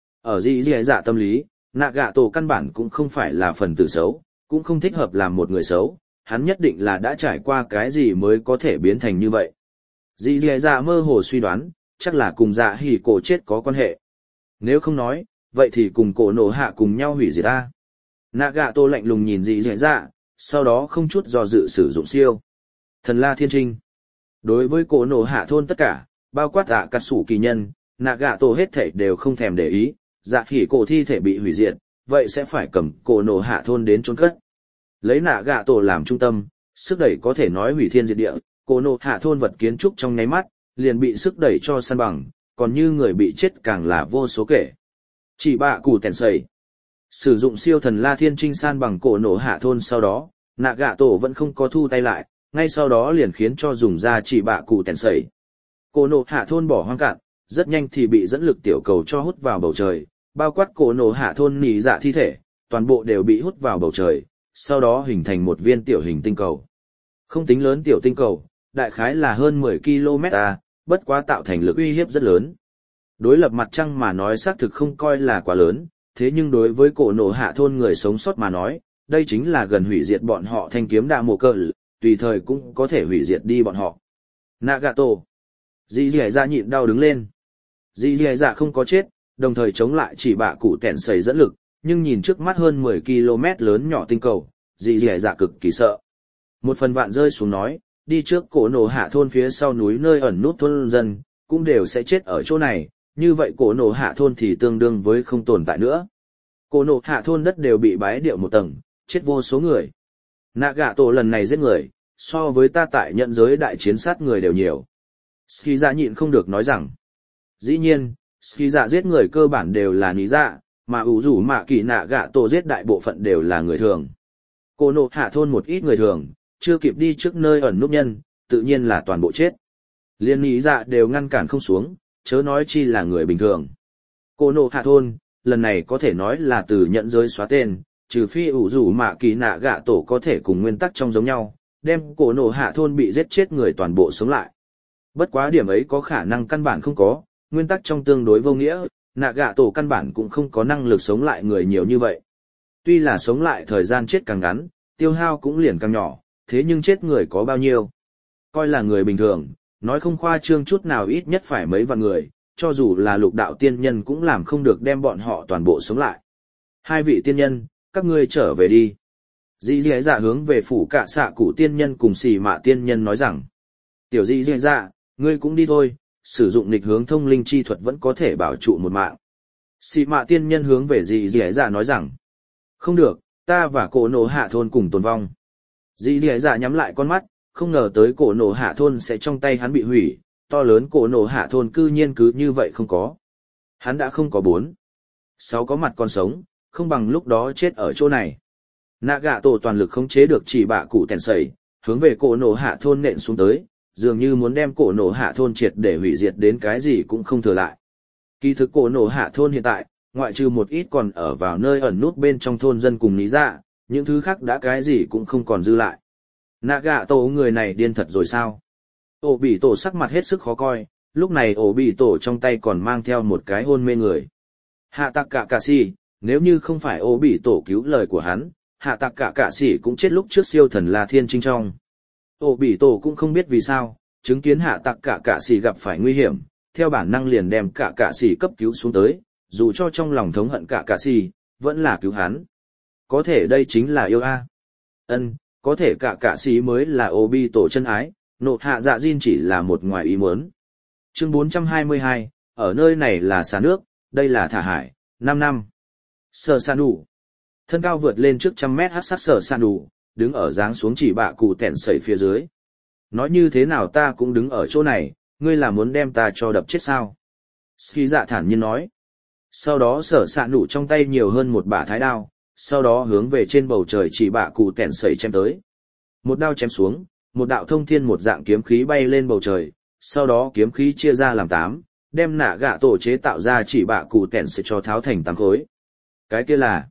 ở dì dì dạ tâm lý, Nagato căn bản cũng không phải là phần tử xấu, cũng không thích hợp làm một người xấu, hắn nhất định là đã trải qua cái gì mới có thể biến thành như vậy. Dì dì dạ mơ hồ suy đoán, chắc là cùng dạ hỉ cổ chết có quan hệ. Nếu không nói, vậy thì cùng cổ nổ hạ cùng nhau hủy diệt ta. Nagato lạnh lùng nhìn dì dì dạ, sau đó không chút do dự sử dụng siêu thần la thiên trinh. Đối với cổ nổ hạ thôn tất cả, bao quát dạ cắt sủ kỳ nhân, Nagato hết thảy đều không thèm để ý, dạ hỉ cổ thi thể bị hủy diệt, vậy sẽ phải cầm cổ nổ hạ thôn đến chôn cất. Lấy Nagato làm trung tâm, sức đẩy có thể nói hủy thiên diệt địa, cổ nổ hạ thôn vật kiến trúc trong nháy mắt, liền bị sức đẩy cho san bằng, còn như người bị chết càng là vô số kể. Chỉ bạ củ tèn sầy. Sử dụng siêu thần la thiên trinh san bằng cổ nổ hạ thôn sau đó, Nagato vẫn không có thu tay lại, ngay sau đó liền khiến cho dùng ra chỉ bạ củ tèn sầy. Cổ nổ hạ thôn bỏ hoang cạn, rất nhanh thì bị dẫn lực tiểu cầu cho hút vào bầu trời, bao quát cổ nổ hạ thôn nỉ dạ thi thể, toàn bộ đều bị hút vào bầu trời, sau đó hình thành một viên tiểu hình tinh cầu. Không tính lớn tiểu tinh cầu, đại khái là hơn 10 km, bất quá tạo thành lực uy hiếp rất lớn. Đối lập mặt trăng mà nói xác thực không coi là quá lớn, thế nhưng đối với cổ nổ hạ thôn người sống sót mà nói, đây chính là gần hủy diệt bọn họ thanh kiếm đạ mồ cờ, tùy thời cũng có thể hủy diệt đi bọn họ. Nagato. Dì dì dạ nhịn đau đứng lên. Dì dì dạ không có chết, đồng thời chống lại chỉ bạ cụ tẻn sầy dẫn lực, nhưng nhìn trước mắt hơn 10 km lớn nhỏ tinh cầu, dì dì dạ cực kỳ sợ. Một phần vạn rơi xuống nói, đi trước cổ nổ hạ thôn phía sau núi nơi ẩn nút thôn dân, cũng đều sẽ chết ở chỗ này, như vậy cổ nổ hạ thôn thì tương đương với không tồn tại nữa. Cổ nổ hạ thôn đất đều bị bái điệu một tầng, chết vô số người. Nagato lần này giết người, so với ta tại nhận giới đại chiến sát người đều nhiều. Ski dạ nhịn không được nói rằng, dĩ nhiên, Ski dạ giết người cơ bản đều là ní dạ, mà ủ rủ mạ kỳ Nagato giết đại bộ phận đều là người thường. Cổ nổ hạ thôn một ít người thường, chưa kịp đi trước nơi ẩn núp nhân, tự nhiên là toàn bộ chết. Liên ní dạ đều ngăn cản không xuống, chớ nói chi là người bình thường. Cổ nổ hạ thôn, lần này có thể nói là từ nhận giới xóa tên, trừ phi ủ rủ mạ kỳ Nagato có thể cùng nguyên tắc trong giống nhau, đem cổ nổ hạ thôn bị giết chết người toàn bộ sống lại. Bất quá điểm ấy có khả năng căn bản không có, nguyên tắc trong tương đối vô nghĩa, Nagato căn bản cũng không có năng lực sống lại người nhiều như vậy. Tuy là sống lại thời gian chết càng ngắn, tiêu hao cũng liền càng nhỏ, thế nhưng chết người có bao nhiêu? Coi là người bình thường, nói không khoa trương chút nào ít nhất phải mấy vạn người, cho dù là lục đạo tiên nhân cũng làm không được đem bọn họ toàn bộ sống lại. Hai vị tiên nhân, các ngươi trở về đi. Dì dì dạ hướng về phủ cạ xạ cụ tiên nhân cùng xì mạ tiên nhân nói rằng. Tiểu dì dì dạ, ngươi cũng đi thôi, sử dụng nghịch hướng thông linh chi thuật vẫn có thể bảo trụ một mạng. Xì mạ tiên nhân hướng về dì dì dạ nói rằng. Không được, ta và cổ nổ hạ thôn cùng tồn vong. Dì dì dạ nhắm lại con mắt, không ngờ tới cổ nổ hạ thôn sẽ trong tay hắn bị hủy, to lớn cổ nổ hạ thôn cư nhiên cứ như vậy không có. Hắn đã không có 4, 6 có mặt còn sống, không bằng lúc đó chết ở chỗ này. Nạ gạ tổ toàn lực khống chế được chỉ bạ cụ tèn sẩy, hướng về cổ nổ hạ thôn nện xuống tới, dường như muốn đem cổ nổ hạ thôn triệt để hủy diệt đến cái gì cũng không thừa lại. Kỳ thực cổ nổ hạ thôn hiện tại, ngoại trừ một ít còn ở vào nơi ẩn nút bên trong thôn dân cùng lý dạ, những thứ khác đã cái gì cũng không còn dư lại. Nạ gạ tổ người này điên thật rồi sao? Ổ bị tổ sắc mặt hết sức khó coi, lúc này ổ bị tổ trong tay còn mang theo một cái hôn mê người. Hạ tạc cả cà si, nếu như không phải ổ bị tổ cứu lời của hắn, hạ tạc cả cà si cũng chết lúc trước siêu thần La Thiên Trinh trong. Ổ bị tổ cũng không biết vì sao, chứng kiến hạ tạc cả cà si gặp phải nguy hiểm, theo bản năng liền đem cả cà si cấp cứu xuống tới, dù cho trong lòng thống hận cả cà si, vẫn là cứu hắn. Có thể đây chính là yêu a. Ân, có thể cả cà si mới là ổ bị tổ chân ái, nộ hạ dạ Jin chỉ là một ngoài ý muốn. Chương 422, ở nơi này là xà nước, đây là thả hải, 5 năm. Sở san đủ. Thân cao vượt lên trước 100 mét hắc sắc sở san đủ, đứng ở dáng xuống chỉ bạ cụ tẹn sẩy phía dưới. Nói như thế nào ta cũng đứng ở chỗ này, ngươi là muốn đem ta cho đập chết sao? Ski dạ thản nhiên nói. Sau đó sở san đủ trong tay nhiều hơn một bả thái đao, sau đó hướng về trên bầu trời chỉ bạ cụ tẹn sẩy chém tới. Một đao chém xuống, một đạo thông thiên một dạng kiếm khí bay lên bầu trời, sau đó kiếm khí chia ra làm 8, đem nạ gạ tổ chế tạo ra chỉ bạ cụ tẹn sẽ cho tháo thành 8 khối. Cái kia là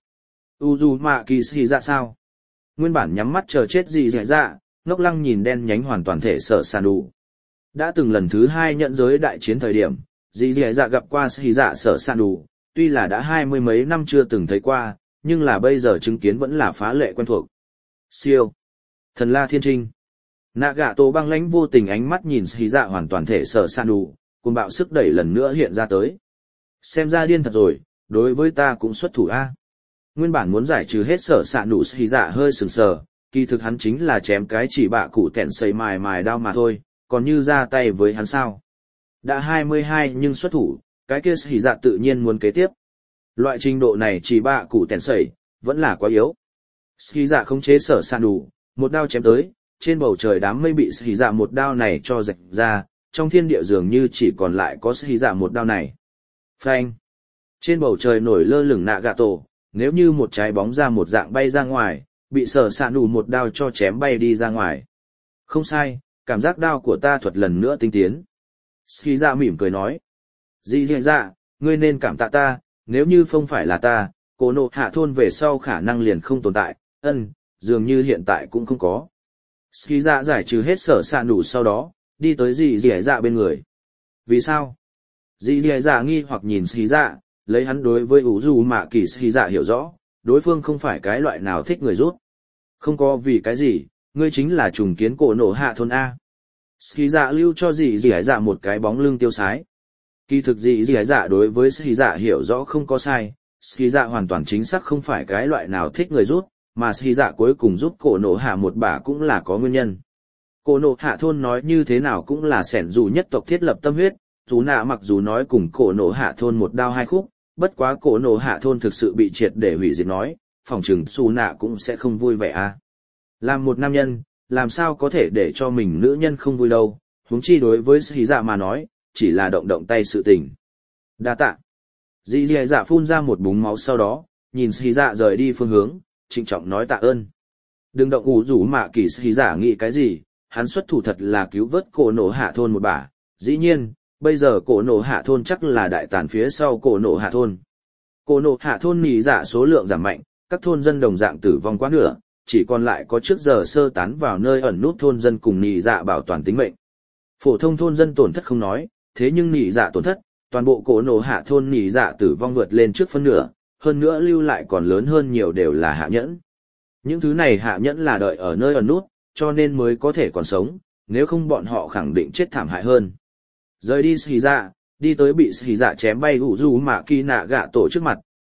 Uzumaki Shiza sao? Nguyên bản nhắm mắt chờ chết gì dẻ dạ, ngốc lăng nhìn đen nhánh hoàn toàn thể sở san đủ. Đã từng lần thứ 2 nhận giới đại chiến thời điểm, dì dẻ dạ gặp qua Shiza sở san đủ, tuy là đã 20 mấy năm chưa từng thấy qua, nhưng là bây giờ chứng kiến vẫn là phá lệ quen thuộc. Siêu. Thần La Thiên Trinh. Nạ gạ tổ băng lãnh vô tình ánh mắt nhìn xì dạ hoàn toàn thể sở san đủ, cùng bạo sức đẩy lần nữa hiện ra tới. Xem ra điên thật rồi, đối với ta cũng xuất thủ a. Nguyên bản muốn giải trừ hết sở san đủ xì dạ hơi sừng sờ, kỳ thực hắn chính là chém cái chỉ bạ cụ tẹn xây mài mài đao mà thôi, còn như ra tay với hắn sao. Đã 22 nhưng xuất thủ, cái kia xì dạ tự nhiên muốn kế tiếp. Loại trình độ này chỉ bạ cụ tẹn xây, vẫn là quá yếu. Xì dạ khống chế sở san đủ, một đao chém tới. Trên bầu trời đám mây bị xì dạ một đao này cho rạch ra, trong thiên địa dường như chỉ còn lại có xì dạ một đao này. Phanh! Trên bầu trời nổi lơ lửng nạ gạ tổ, nếu như một trái bóng ra một dạng bay ra ngoài, bị sở sạn đủ một đao cho chém bay đi ra ngoài. Không sai, cảm giác đao của ta thuật lần nữa tinh tiến. Xì dạ mỉm cười nói. Dì dì dạ, ngươi nên cảm tạ ta, nếu như không phải là ta, cổ nộ hạ thôn về sau khả năng liền không tồn tại, dường như hiện tại cũng không có. Ski dạ giải trừ hết sở sạn đủ sau đó, đi tới dì dì dạ bên người. Vì sao? Dì dì dạ nghi hoặc nhìn Ski dạ, lấy hắn đối với ủ dù mạ kỳ Ski dạ hiểu rõ, đối phương không phải cái loại nào thích người rút. Không có vì cái gì, ngươi chính là trùng kiến cổ nổ hạ thôn A. Ski dạ lưu cho dì dì dạ một cái bóng lưng tiêu sái. Kỳ thực dì dì dạ đối với Ski dạ hiểu rõ không có sai, Ski dạ hoàn toàn chính xác không phải cái loại nào thích người rút. Mà Ski dạ cuối cùng giúp cổ nổ hạ một bả cũng là có nguyên nhân. Cổ nổ hạ thôn nói như thế nào cũng là sẻn dù nhất tộc thiết lập tâm huyết, dù nạ mặc dù nói cùng cổ nổ hạ thôn một đao hai khúc, bất quá cổ nổ hạ thôn thực sự bị triệt để hủy diệt nói, phòng trừng xù nạ cũng sẽ không vui vẻ à. Làm một nam nhân, làm sao có thể để cho mình nữ nhân không vui đâu, huống chi đối với Ski dạ mà nói, chỉ là động động tay sự tình. Đa tạ. Dì dì dạ phun ra một búng máu sau đó, nhìn Ski dạ rời đi phương hướng, trịnh trọng nói tạ ơn. Đừng động ủ rủ mạ kỳ sĩ giả nghĩ cái gì, hắn xuất thủ thật là cứu vớt cổ nổ hạ thôn một bả. Dĩ nhiên, bây giờ cổ nổ hạ thôn chắc là đại tàn phía sau cổ nổ hạ thôn. Cổ nổ hạ thôn nỉ dạ số lượng giảm mạnh, các thôn dân đồng dạng tử vong quá nửa, chỉ còn lại có trước giờ sơ tán vào nơi ẩn nút thôn dân cùng nỉ dạ bảo toàn tính mệnh. Phổ thông thôn dân tổn thất không nói, thế nhưng nỉ dạ tổn thất, toàn bộ cổ nổ hạ thôn nỉ dạ tử vong vượt lên trước phân nửa. Hơn nữa lưu lại còn lớn hơn nhiều đều là hạ nhẫn. Những thứ này hạ nhẫn là đợi ở nơi ẩn nút, cho nên mới có thể còn sống, nếu không bọn họ khẳng định chết thảm hại hơn. Rời đi xì dạ, đi tới bị xì dạ chém bay ủ dù mà kỳ nạ gạ tổ trước mặt,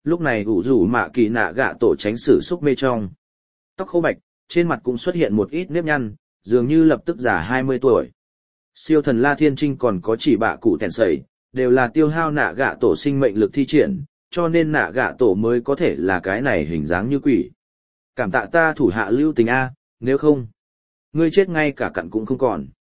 Lúc này ủ rủ mạ kỳ nạ gạ tổ tránh sử xúc mê trong. Tóc khô bạch, trên mặt cũng xuất hiện một ít nếp nhăn, dường như lập tức già 20 tuổi. Siêu thần La Thiên Trinh còn có chỉ bạ cụ tèn sẩy, đều là tiêu hao nạ gạ tổ sinh mệnh lực thi triển, cho nên nạ gạ tổ mới có thể là cái này hình dáng như quỷ. Cảm tạ ta thủ hạ lưu tình A, nếu không, ngươi chết ngay cả cặn cũng không còn.